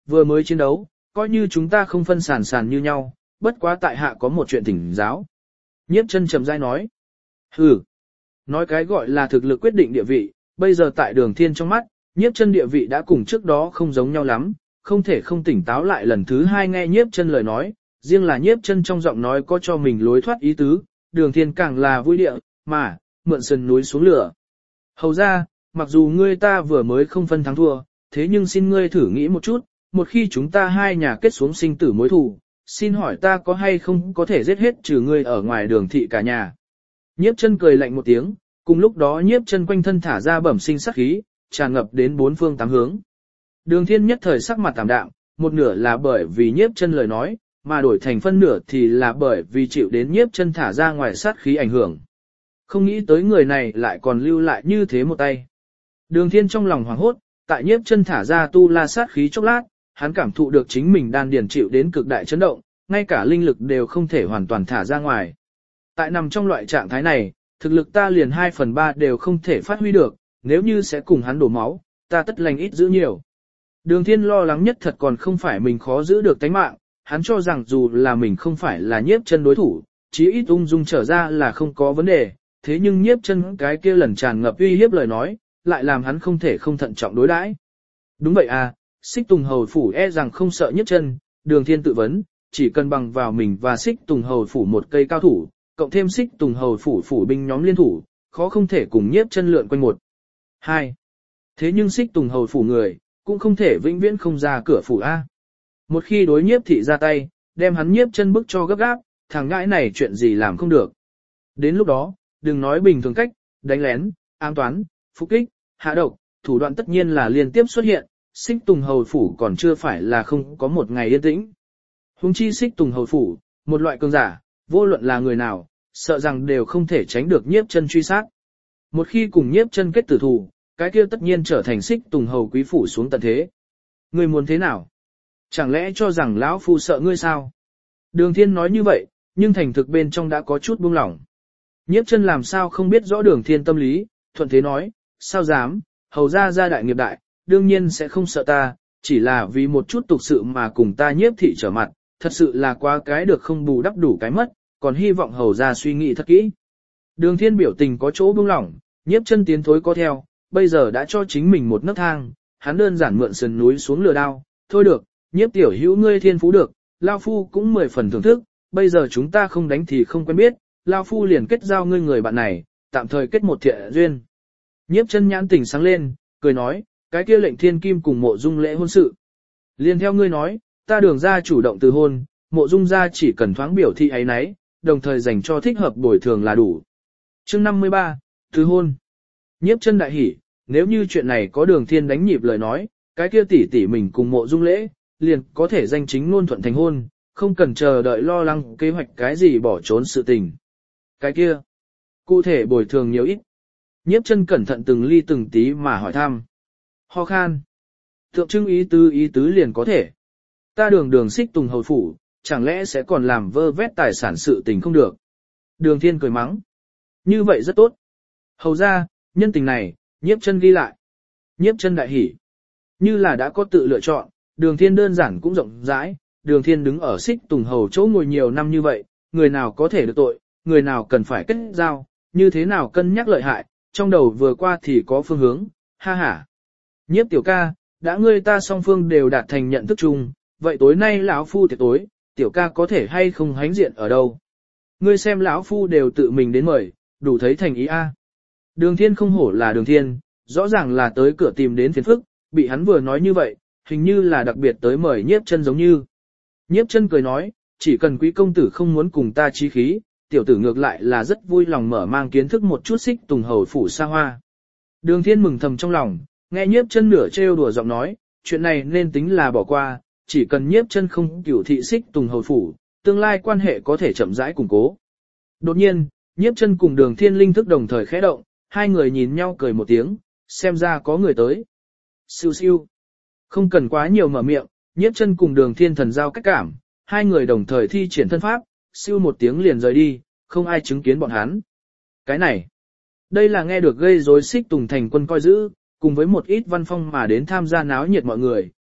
Vừa mới chiến đấu, coi như chúng ta không phân sản sản như nhau, bất quá tại hạ có một chuyện thỉnh giáo. Nhiếp chân trầm rãi nói. Hừ. Nói cái gọi là thực lực quyết định địa vị, bây giờ tại Đường Thiên trong mắt, nhiếp chân địa vị đã cùng trước đó không giống nhau lắm, không thể không tỉnh táo lại lần thứ hai nghe nhiếp chân lời nói, riêng là nhiếp chân trong giọng nói có cho mình lối thoát ý tứ, Đường Thiên càng là vui địa, mà, mượn sườn núi xuống lửa. Hầu ra, mặc dù ngươi ta vừa mới không phân thắng thua, thế nhưng xin ngươi thử nghĩ một chút, một khi chúng ta hai nhà kết xuống sinh tử mối thù, xin hỏi ta có hay không có thể giết hết trừ ngươi ở ngoài Đường thị cả nhà. Nhiếp chân cười lạnh một tiếng, cùng lúc đó nhiếp chân quanh thân thả ra bẩm sinh sát khí, tràn ngập đến bốn phương tám hướng. Đường Thiên nhất thời sắc mặt tạm đạm, một nửa là bởi vì nhiếp chân lời nói, mà đổi thành phân nửa thì là bởi vì chịu đến nhiếp chân thả ra ngoài sát khí ảnh hưởng. Không nghĩ tới người này lại còn lưu lại như thế một tay. Đường Thiên trong lòng hoảng hốt, tại nhiếp chân thả ra tu la sát khí chốc lát, hắn cảm thụ được chính mình đan điền chịu đến cực đại chấn động, ngay cả linh lực đều không thể hoàn toàn thả ra ngoài. Tại nằm trong loại trạng thái này, thực lực ta liền hai phần ba đều không thể phát huy được, nếu như sẽ cùng hắn đổ máu, ta tất lành ít giữ nhiều. Đường Thiên lo lắng nhất thật còn không phải mình khó giữ được tánh mạng, hắn cho rằng dù là mình không phải là nhiếp chân đối thủ, chí ít ung dung trở ra là không có vấn đề, thế nhưng nhiếp chân cái kia lần tràn ngập uy hiếp lời nói, lại làm hắn không thể không thận trọng đối đãi. Đúng vậy à, Xích Tùng Hầu Phủ e rằng không sợ nhiếp chân, Đường Thiên tự vấn, chỉ cần bằng vào mình và Xích Tùng Hầu Phủ một cây cao thủ, cộng thêm Xích Tùng Hầu Phủ phủ binh nhóm liên thủ, khó không thể cùng nhiếp chân lượn quanh một. Hai. Thế nhưng Xích Tùng Hầu Phủ người, cũng không thể vĩnh viễn không ra cửa phủ A. Một khi đối nhiếp thị ra tay, đem hắn nhiếp chân bức cho gấp gáp, thằng ngãi này chuyện gì làm không được. Đến lúc đó, đừng nói bình thường cách, đánh lén, ám toán, phục kích, hạ độc, thủ đoạn tất nhiên là liên tiếp xuất hiện, Xích Tùng Hầu Phủ còn chưa phải là không có một ngày yên tĩnh. Hùng chi Xích Tùng Hầu Phủ, một loại cường giả, vô luận là người nào, sợ rằng đều không thể tránh được nhiếp chân truy sát. Một khi cùng nhiếp chân kết tử thù, cái kia tất nhiên trở thành Xích Tùng Hầu quý phủ xuống tận thế. Ngươi muốn thế nào? Chẳng lẽ cho rằng lão phu sợ ngươi sao? Đường Thiên nói như vậy, nhưng thành thực bên trong đã có chút buông lỏng. Nhiếp chân làm sao không biết rõ Đường Thiên tâm lý, thuận thế nói, sao dám, hầu ra gia đại nghiệp đại, đương nhiên sẽ không sợ ta, chỉ là vì một chút tục sự mà cùng ta nhiếp thị trở mặt, thật sự là quá cái được không bù đắp đủ cái mất, còn hy vọng hầu ra suy nghĩ thật kỹ. Đường Thiên biểu tình có chỗ buông lỏng, nhiếp chân tiến thối có theo, bây giờ đã cho chính mình một nấc thang, hắn đơn giản mượn sườn núi xuống lừa đao, thôi được, nhiếp tiểu hữu ngươi thiên phú được, lao phu cũng mười phần thưởng thức, bây giờ chúng ta không đánh thì không quen biết, lao phu liền kết giao ngươi người bạn này, tạm thời kết một thiện duyên. Nhiếp chân nhãn tỉnh sáng lên, cười nói, cái kia lệnh thiên kim cùng mộ dung lễ hôn sự. Liền theo ngươi nói, ta Đường ra chủ động từ hôn, mộ dung ra chỉ cần thoáng biểu thị ấy nấy, đồng thời dành cho thích hợp bồi thường là đủ. Chương năm mươi ba, từ hôn. Nhiếp chân đại hỉ, nếu như chuyện này có Đường Thiên đánh nhịp lời nói, cái kia tỷ tỷ mình cùng mộ dung lễ, liền có thể danh chính ngôn thuận thành hôn, không cần chờ đợi lo lắng kế hoạch cái gì bỏ trốn sự tình. Cái kia, cụ thể bồi thường nhiều ít. Nhiếp chân cẩn thận từng ly từng tí mà hỏi thăm. Ho khan. Tượng trưng ý tứ ý tứ liền có thể. Ta Đường Đường Xích Tùng Hầu Phủ, chẳng lẽ sẽ còn làm vơ vét tài sản sự tình không được. Đường Thiên cười mắng. Như vậy rất tốt. Hầu ra, nhân tình này, nhiếp chân ghi lại. Nhiếp chân đại hỉ. Như là đã có tự lựa chọn, Đường Thiên đơn giản cũng rộng rãi, Đường Thiên đứng ở Xích Tùng Hầu chỗ ngồi nhiều năm như vậy, người nào có thể được tội, người nào cần phải kết giao, như thế nào cân nhắc lợi hại, trong đầu vừa qua thì có phương hướng, ha ha. Nhiếp tiểu ca, đã ngươi ta song phương đều đạt thành nhận thức chung, vậy tối nay lão phu tiệc tối, tiểu ca có thể hay không hánh diện ở đâu? Ngươi xem lão phu đều tự mình đến mời, đủ thấy thành ý a. Đường Thiên không hổ là Đường Thiên, rõ ràng là tới cửa tìm đến phiền phức, bị hắn vừa nói như vậy, hình như là đặc biệt tới mời nhiếp chân giống như. Nhiếp chân cười nói, chỉ cần quý công tử không muốn cùng ta chí khí, tiểu tử ngược lại là rất vui lòng mở mang kiến thức một chút Xích Tùng Hầu Phủ xa hoa. Đường Thiên mừng thầm trong lòng, nghe nhiếp chân nửa trêu đùa giọng nói, chuyện này nên tính là bỏ qua, chỉ cần nhiếp chân không cửu thị Xích Tùng Hầu Phủ, tương lai quan hệ có thể chậm rãi củng cố. Đột nhiên, nhiếp chân cùng Đường Thiên linh thức đồng thời khẽ động, hai người nhìn nhau cười một tiếng, xem ra có người tới. Siêu siêu. Không cần quá nhiều mở miệng, nhiếp chân cùng Đường Thiên thần giao cách cảm, hai người đồng thời thi triển thân pháp, siêu một tiếng liền rời đi, không ai chứng kiến bọn hắn. Cái này, đây là nghe được gây rối Xích Tùng thành quân coi giữ, cùng với một ít văn phong mà đến tham gia náo nhiệt mọi người,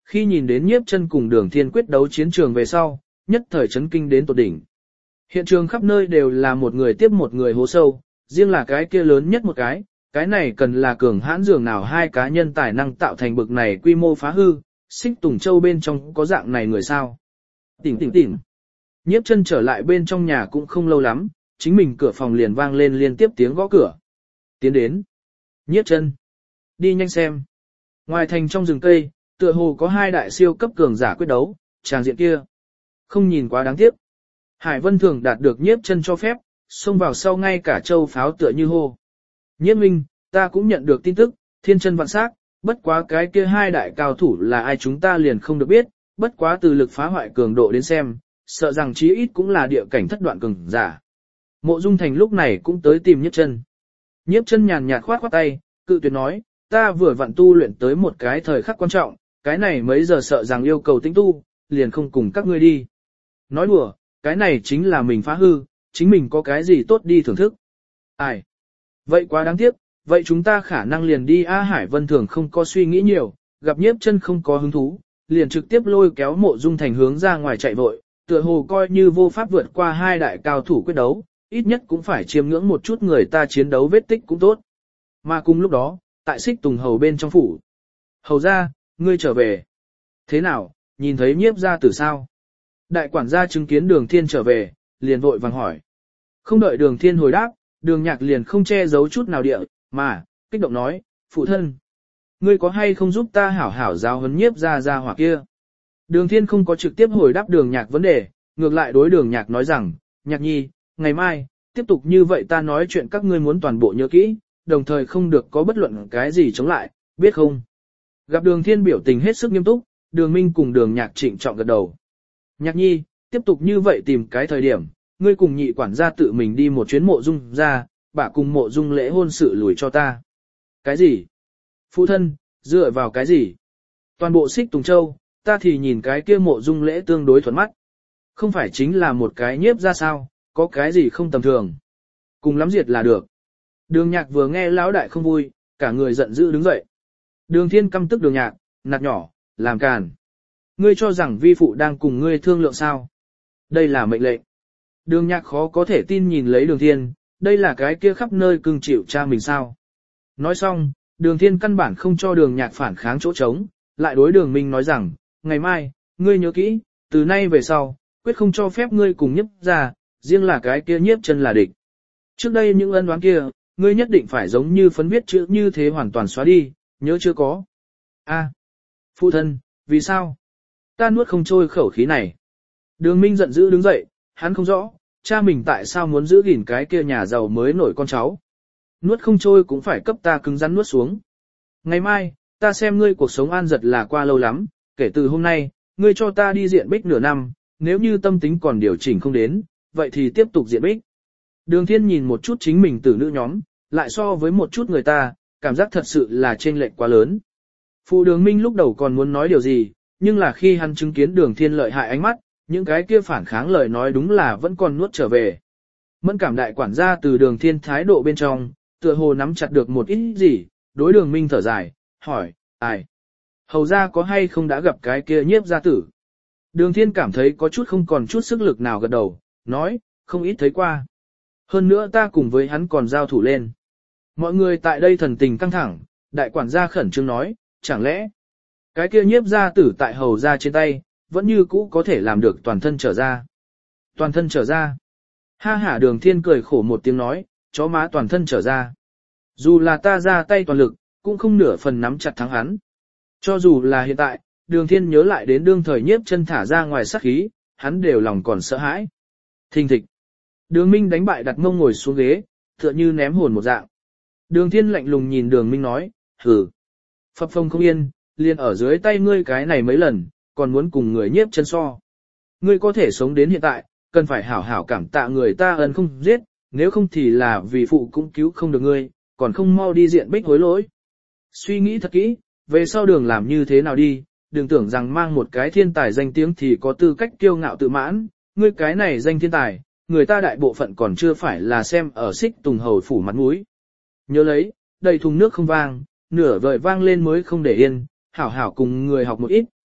Khi nhìn đến nhiếp chân cùng đường thiên quyết đấu chiến trường về sau, nhất thời chấn kinh đến tột đỉnh. Hiện trường khắp nơi đều là một người tiếp một người hố sâu, riêng là cái kia lớn nhất một cái, cái này cần là cường hãn dường nào hai cá nhân tài năng tạo thành bực này quy mô phá hư, Xích Tùng Châu bên trong có dạng này người sao. Tỉnh tỉnh tỉnh. Nhiếp chân trở lại bên trong nhà cũng không lâu lắm, chính mình cửa phòng liền vang lên liên tiếp tiếng gõ cửa. Tiến đến. Nhiếp chân. Đi nhanh xem. Ngoài thành trong rừng cây, tựa hồ có hai đại siêu cấp cường giả quyết đấu, tràng diện kia. Không nhìn quá đáng tiếc. Hải Vân Thường đạt được nhiếp chân cho phép, xông vào sau ngay cả châu pháo tựa như hô. Nhiếp minh, ta cũng nhận được tin tức, thiên chân vạn sắc, bất quá cái kia hai đại cao thủ là ai chúng ta liền không được biết, bất quá từ lực phá hoại cường độ đến xem, sợ rằng chí ít cũng là địa cảnh thất đoạn cường giả. Mộ Dung Thành lúc này cũng tới tìm nhiếp chân. Nhiếp chân nhàn nhạt khoát khoát tay, cự tuyệt nói, ta vừa vặn tu luyện tới một cái thời khắc quan trọng, cái này mấy giờ sợ rằng yêu cầu tĩnh tu, liền không cùng các ngươi đi. Nói đùa, cái này chính là mình phá hư, chính mình có cái gì tốt đi thưởng thức. Ai? Vậy quá đáng tiếc, vậy chúng ta khả năng liền đi A Hải Vân Thường không có suy nghĩ nhiều, gặp nhiếp chân không có hứng thú, liền trực tiếp lôi kéo Mộ Dung Thành hướng ra ngoài chạy vội, tựa hồ coi như vô pháp vượt qua hai đại cao thủ quyết đấu, ít nhất cũng phải chiêm ngưỡng một chút người ta chiến đấu vết tích cũng tốt. Mà cùng lúc đó, tại Xích Tùng Hầu bên trong phủ. Hầu ra, ngươi trở về. Thế nào, nhìn thấy nhiếp gia tử sao? Đại quản gia chứng kiến Đường Thiên trở về, liền vội vàng hỏi. Không đợi Đường Thiên hồi đáp, Đường Nhạc liền không che giấu chút nào địa, mà, kích động nói, phụ thân. Ngươi có hay không giúp ta hảo hảo giáo huấn nhiếp gia gia hỏa kia? Đường Thiên không có trực tiếp hồi đáp Đường Nhạc vấn đề, ngược lại đối Đường Nhạc nói rằng, Nhạc nhi, ngày mai, tiếp tục như vậy ta nói chuyện các ngươi muốn toàn bộ nhớ kỹ, đồng thời không được có bất luận cái gì chống lại, biết không? Gặp Đường Thiên biểu tình hết sức nghiêm túc, Đường Minh cùng Đường Nhạc trịnh trọng gật đầu. Nhạc nhi, tiếp tục như vậy tìm cái thời điểm, ngươi cùng nhị quản gia tự mình đi một chuyến Mộ Dung ra, bả cùng Mộ Dung lễ hôn sự lùi cho ta. Cái gì? Phụ thân, dựa vào cái gì? Toàn bộ Xích Tùng Châu, ta thì nhìn cái kia Mộ Dung lễ tương đối thuận mắt. Không phải chính là một cái nhiếp ra sao, có cái gì không tầm thường. Cùng lắm diệt là được. Đường Nhạc vừa nghe lão đại không vui, cả người giận dữ đứng dậy. Đường Thiên căm tức Đường Nhạc, nạt nhỏ, làm càn. Ngươi cho rằng vi phụ đang cùng ngươi thương lượng sao? Đây là mệnh lệnh. Đường Nhạc khó có thể tin nhìn lấy Đường Thiên, đây là cái kia khắp nơi cưng chịu cha mình sao? Nói xong, Đường Thiên căn bản không cho Đường Nhạc phản kháng chỗ trống, lại đối Đường Minh nói rằng, ngày mai, ngươi nhớ kỹ, từ nay về sau, quyết không cho phép ngươi cùng nhiếp ra, riêng là cái kia nhiếp chân là địch. Trước đây những ân oán kia, ngươi nhất định phải giống như phấn viết chữ như thế hoàn toàn xóa đi, nhớ chưa có. A, phụ thân, vì sao? Ta nuốt không trôi khẩu khí này. Đường Minh giận dữ đứng dậy, hắn không rõ, cha mình tại sao muốn giữ gìn cái kia nhà giàu mới nổi con cháu. Nuốt không trôi cũng phải cấp ta cứng rắn nuốt xuống. Ngày mai, ta xem ngươi cuộc sống an giật là qua lâu lắm, kể từ hôm nay, ngươi cho ta đi diện bích nửa năm, nếu như tâm tính còn điều chỉnh không đến, vậy thì tiếp tục diện bích. Đường Thiên nhìn một chút chính mình tử nữ nhóm, lại so với một chút người ta, cảm giác thật sự là chênh lệch quá lớn. Phụ Đường Minh lúc đầu còn muốn nói điều gì, nhưng là khi hắn chứng kiến Đường Thiên lợi hại ánh mắt, những cái kia phản kháng lời nói đúng là vẫn còn nuốt trở về. Mẫn cảm đại quản gia từ Đường Thiên thái độ bên trong, tựa hồ nắm chặt được một ít gì, đối Đường Minh thở dài, hỏi, ai? Hầu ra có hay không đã gặp cái kia nhiếp gia tử? Đường Thiên cảm thấy có chút không còn chút sức lực nào gật đầu, nói, không ít thấy qua. Hơn nữa ta cùng với hắn còn giao thủ lên. Mọi người tại đây thần tình căng thẳng, đại quản gia khẩn trương nói, chẳng lẽ, cái kia nhiếp gia tử tại hầu ra trên tay, vẫn như cũ có thể làm được toàn thân trở ra. Toàn thân trở ra. Ha hả Đường Thiên cười khổ một tiếng nói, chó má toàn thân trở ra. Dù là ta ra tay toàn lực, cũng không nửa phần nắm chặt thắng hắn. Cho dù là hiện tại, Đường Thiên nhớ lại đến đương thời nhiếp chân thả ra ngoài sát khí, hắn đều lòng còn sợ hãi. Thình thịch. Đường Minh đánh bại đặt mông ngồi xuống ghế, tựa như ném hồn một dạng. Đường Thiên lạnh lùng nhìn Đường Minh nói, hừ. Phập phồng không yên, liền ở dưới tay ngươi cái này mấy lần, còn muốn cùng người nhiếp chân so. Ngươi có thể sống đến hiện tại, cần phải hảo hảo cảm tạ người ta ân không giết, nếu không thì là vì phụ cũng cứu không được ngươi, còn không mau đi diện bích hối lỗi. Suy nghĩ thật kỹ, về sau đường làm như thế nào đi, đừng tưởng rằng mang một cái thiên tài danh tiếng thì có tư cách kiêu ngạo tự mãn, ngươi cái này danh thiên tài, người ta đại bộ phận còn chưa phải là xem ở Xích Tùng hầu phủ mặt mũi. Nhớ lấy, đầy thùng nước không vang, nửa vời vang lên mới không để yên, hảo hảo cùng người học một ít,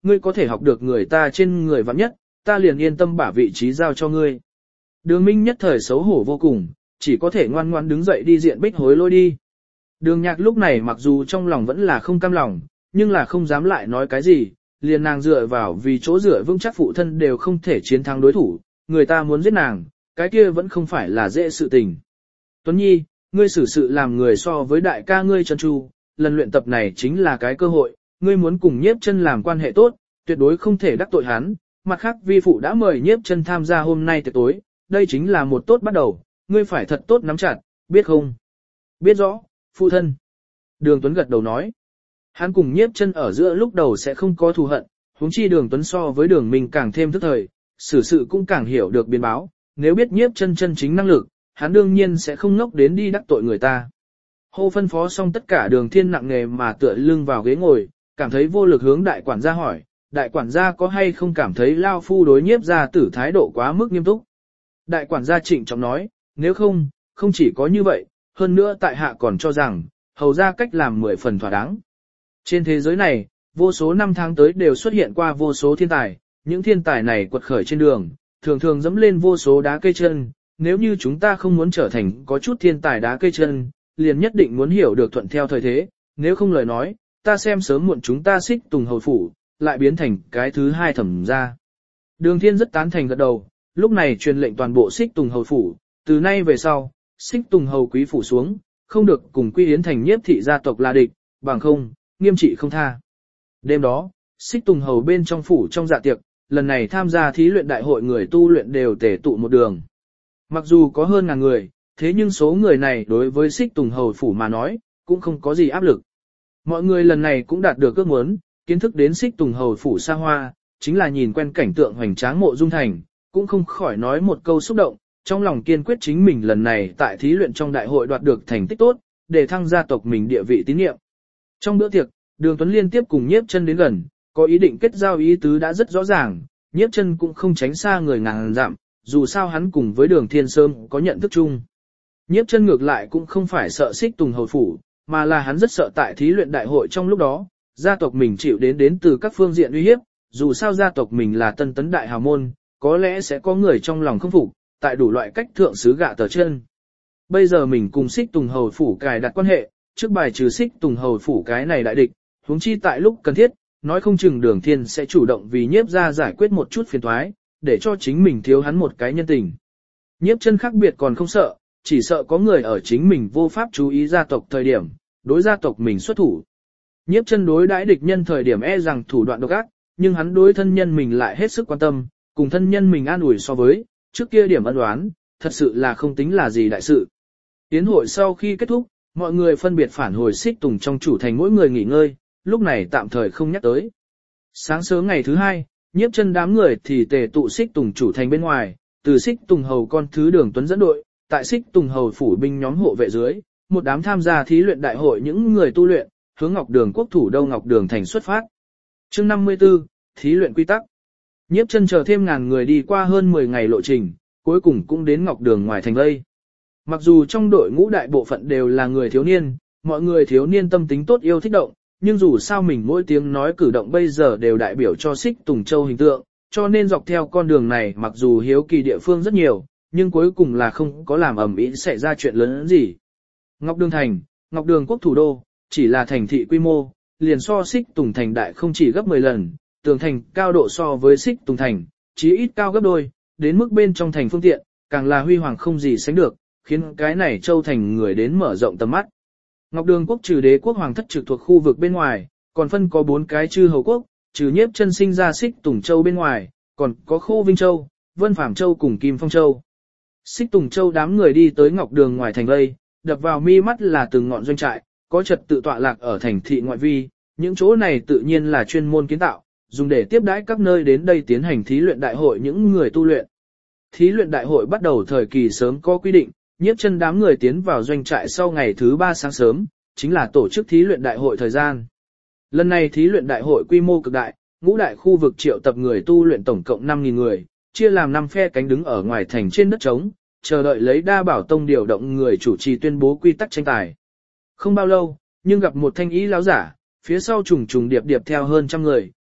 ngươi có thể học được người ta trên người vạn nhất, ta liền yên tâm bả vị trí giao cho ngươi. Đường Minh nhất thời xấu hổ vô cùng, chỉ có thể ngoan ngoan đứng dậy đi diện Bích hối lôi đi. Đường Nhạc lúc này mặc dù trong lòng vẫn là không cam lòng, nhưng là không dám lại nói cái gì, liền nàng dựa vào vì chỗ dựa vững chắc phụ thân đều không thể chiến thắng đối thủ, người ta muốn giết nàng, cái kia vẫn không phải là dễ sự tình. Tuấn Nhi, ngươi xử sự làm người so với đại ca ngươi chân tru, lần luyện tập này chính là cái cơ hội, ngươi muốn cùng Nhiếp Chân làm quan hệ tốt, tuyệt đối không thể đắc tội hắn, mặt khác vi phụ đã mời Nhiếp Chân tham gia hôm nay tiệc tối, đây chính là một tốt bắt đầu, ngươi phải thật tốt nắm chặt, biết không? Biết rõ, phụ thân. Đường Tuấn gật đầu nói. Hắn cùng Nhiếp Chân ở giữa lúc đầu sẽ không có thù hận, huống chi Đường Tuấn so với Đường Minh càng thêm thức thời, xử sự cũng càng hiểu được biến báo, nếu biết Nhiếp Chân chân chính năng lực, hắn đương nhiên sẽ không ngốc đến đi đắc tội người ta. Hô phân phó xong tất cả Đường Thiên nặng nề mà tựa lưng vào ghế ngồi, cảm thấy vô lực hướng đại quản gia hỏi, đại quản gia có hay không cảm thấy lao phu đối Nhiếp gia tử thái độ quá mức nghiêm túc? Đại quản gia trịnh trọng nói, nếu không, không chỉ có như vậy, hơn nữa tại hạ còn cho rằng, hầu ra cách làm mười phần thỏa đáng. Trên thế giới này, vô số năm tháng tới đều xuất hiện qua vô số thiên tài, những thiên tài này quật khởi trên đường, thường thường dẫm lên vô số đá cây chân, nếu như chúng ta không muốn trở thành có chút thiên tài đá cây chân, liền nhất định muốn hiểu được thuận theo thời thế, nếu không lời nói, ta xem sớm muộn chúng ta xích tùng hầu phủ, lại biến thành cái thứ hai thẩm gia. Đường Thiên rất tán thành gật đầu, lúc này truyền lệnh toàn bộ xích tùng hầu phủ, từ nay về sau, xích tùng hầu quý phủ xuống, không được cùng Quy Yến thành Nhiếp thị gia tộc là địch, bằng không, nghiêm trị không tha. Đêm đó, xích tùng hầu bên trong phủ trong dạ tiệc, lần này tham gia thí luyện đại hội người tu luyện đều tề tụ một đường. Mặc dù có hơn ngàn người, thế nhưng số người này đối với xích tùng hầu phủ mà nói, cũng không có gì áp lực. Mọi người lần này cũng đạt được ước muốn, kiến thức đến xích tùng hầu phủ xa hoa, chính là nhìn quen cảnh tượng hoành tráng mộ dung thành, cũng không khỏi nói một câu xúc động, trong lòng kiên quyết chính mình lần này tại thí luyện trong đại hội đoạt được thành tích tốt, để thăng gia tộc mình địa vị tín nhiệm. Trong bữa tiệc, Đường Tuấn liên tiếp cùng Nhiếp Chân đến gần, có ý định kết giao ý tứ đã rất rõ ràng, Nhiếp Chân cũng không tránh xa người ngàn dặm, dù sao hắn cùng với Đường Thiên Sơm có nhận thức chung. Nhiếp Chân ngược lại cũng không phải sợ xích tùng hầu phủ, mà là hắn rất sợ tại thí luyện đại hội trong lúc đó, gia tộc mình chịu đến đến từ các phương diện uy hiếp, dù sao gia tộc mình là tân tấn đại hào môn, có lẽ sẽ có người trong lòng không phục, tại đủ loại cách thượng sứ gạ tờ chân. Bây giờ mình cùng xích tùng hầu phủ cài đặt quan hệ, trước bài trừ xích tùng hầu phủ cái này đại địch, huống chi tại lúc cần thiết, nói không chừng Đường Thiên sẽ chủ động vì Nhiếp gia giải quyết một chút phiền toái, để cho chính mình thiếu hắn một cái nhân tình. Nhiếp Chân khác biệt còn không sợ, chỉ sợ có người ở chính mình vô pháp chú ý gia tộc thời điểm, đối gia tộc mình xuất thủ. Nhiếp Chân đối đãi địch nhân thời điểm e rằng thủ đoạn độc ác, nhưng hắn đối thân nhân mình lại hết sức quan tâm, cùng thân nhân mình an ủi so với, trước kia điểm ân oán, thật sự là không tính là gì đại sự. Yến hội sau khi kết thúc, mọi người phân biệt phản hồi xích tùng trong chủ thành mỗi người nghỉ ngơi, lúc này tạm thời không nhắc tới. Sáng sớm ngày thứ hai, Nhiếp Chân đám người thì tề tụ xích tùng chủ thành bên ngoài, từ xích tùng hầu con thứ Đường Tuấn dẫn đội, tại xích tùng hầu phủ binh nhóm hộ vệ dưới, một đám tham gia thí luyện đại hội những người tu luyện, hướng Ngọc Đường quốc thủ đô Ngọc Đường thành xuất phát. Chương năm mươi tư, thí luyện quy tắc. Nhiếp Chân chờ thêm ngàn người đi qua hơn mười ngày lộ trình, cuối cùng cũng đến Ngọc Đường ngoài thành vây. Mặc dù trong đội ngũ đại bộ phận đều là người thiếu niên, mọi người thiếu niên tâm tính tốt yêu thích động, nhưng dù sao mình mỗi tiếng nói cử động bây giờ đều đại biểu cho xích Tùng Châu hình tượng, cho nên dọc theo con đường này mặc dù hiếu kỳ địa phương rất nhiều, nhưng cuối cùng là không có làm ầm ĩ xảy ra chuyện lớn gì. Ngọc Đường thành, Ngọc Đường quốc thủ đô, chỉ là thành thị quy mô, liền so xích Tùng thành đại không chỉ gấp mười lần, tường thành cao độ so với xích Tùng thành, chí ít cao gấp đôi, đến mức bên trong thành phương tiện, càng là huy hoàng không gì sánh được, khiến cái này châu thành người đến mở rộng tầm mắt. Ngọc Đường quốc trừ đế quốc hoàng thất trực thuộc khu vực bên ngoài, còn phân có bốn cái chư hầu quốc, trừ Nhiếp Chân sinh ra xích Tùng Châu bên ngoài, còn có Khô Vinh Châu, Vân Phàm Châu cùng Kim Phong Châu. Xích Tùng Châu đám người đi tới Ngọc Đường ngoài thành vây, đập vào mi mắt là từng ngọn doanh trại, có trật tự tọa lạc ở thành thị ngoại vi, những chỗ này tự nhiên là chuyên môn kiến tạo, dùng để tiếp đãi các nơi đến đây tiến hành thí luyện đại hội những người tu luyện. Thí luyện đại hội bắt đầu thời kỳ sớm có quy định, Nhiếp Chân đám người tiến vào doanh trại sau ngày thứ ba sáng sớm, chính là tổ chức thí luyện đại hội thời gian. Lần này thí luyện đại hội quy mô cực đại, ngũ đại khu vực triệu tập người tu luyện tổng cộng năm nghìn người, chia làm năm phe cánh đứng ở ngoài thành trên đất trống, chờ đợi lấy Đa Bảo Tông điều động người chủ trì tuyên bố quy tắc tranh tài. Không bao lâu, nhưng gặp một thanh ý lão giả, phía sau trùng trùng điệp điệp theo hơn trăm người,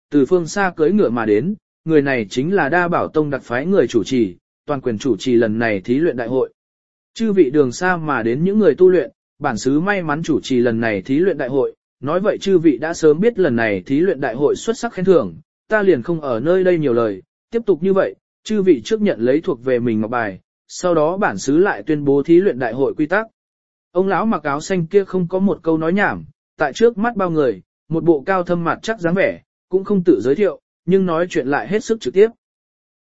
từ phương xa cưỡi ngựa mà đến, người này chính là Đa Bảo Tông đặc phái người chủ trì, toàn quyền chủ trì lần này thí luyện đại hội. Chư vị đường xa mà đến những người tu luyện, bản xứ may mắn chủ trì lần này thí luyện đại hội, nói vậy chư vị đã sớm biết lần này thí luyện đại hội xuất sắc khen thưởng, ta liền không ở nơi đây nhiều lời, tiếp tục như vậy, chư vị trước nhận lấy thuộc về mình ngọc bài, sau đó bản xứ lại tuyên bố thí luyện đại hội quy tắc. Ông lão mặc áo xanh kia không có một câu nói nhảm, tại trước mắt bao người, một bộ cao thâm mặt chắc dáng vẻ, cũng không tự giới thiệu, nhưng nói chuyện lại hết sức trực tiếp.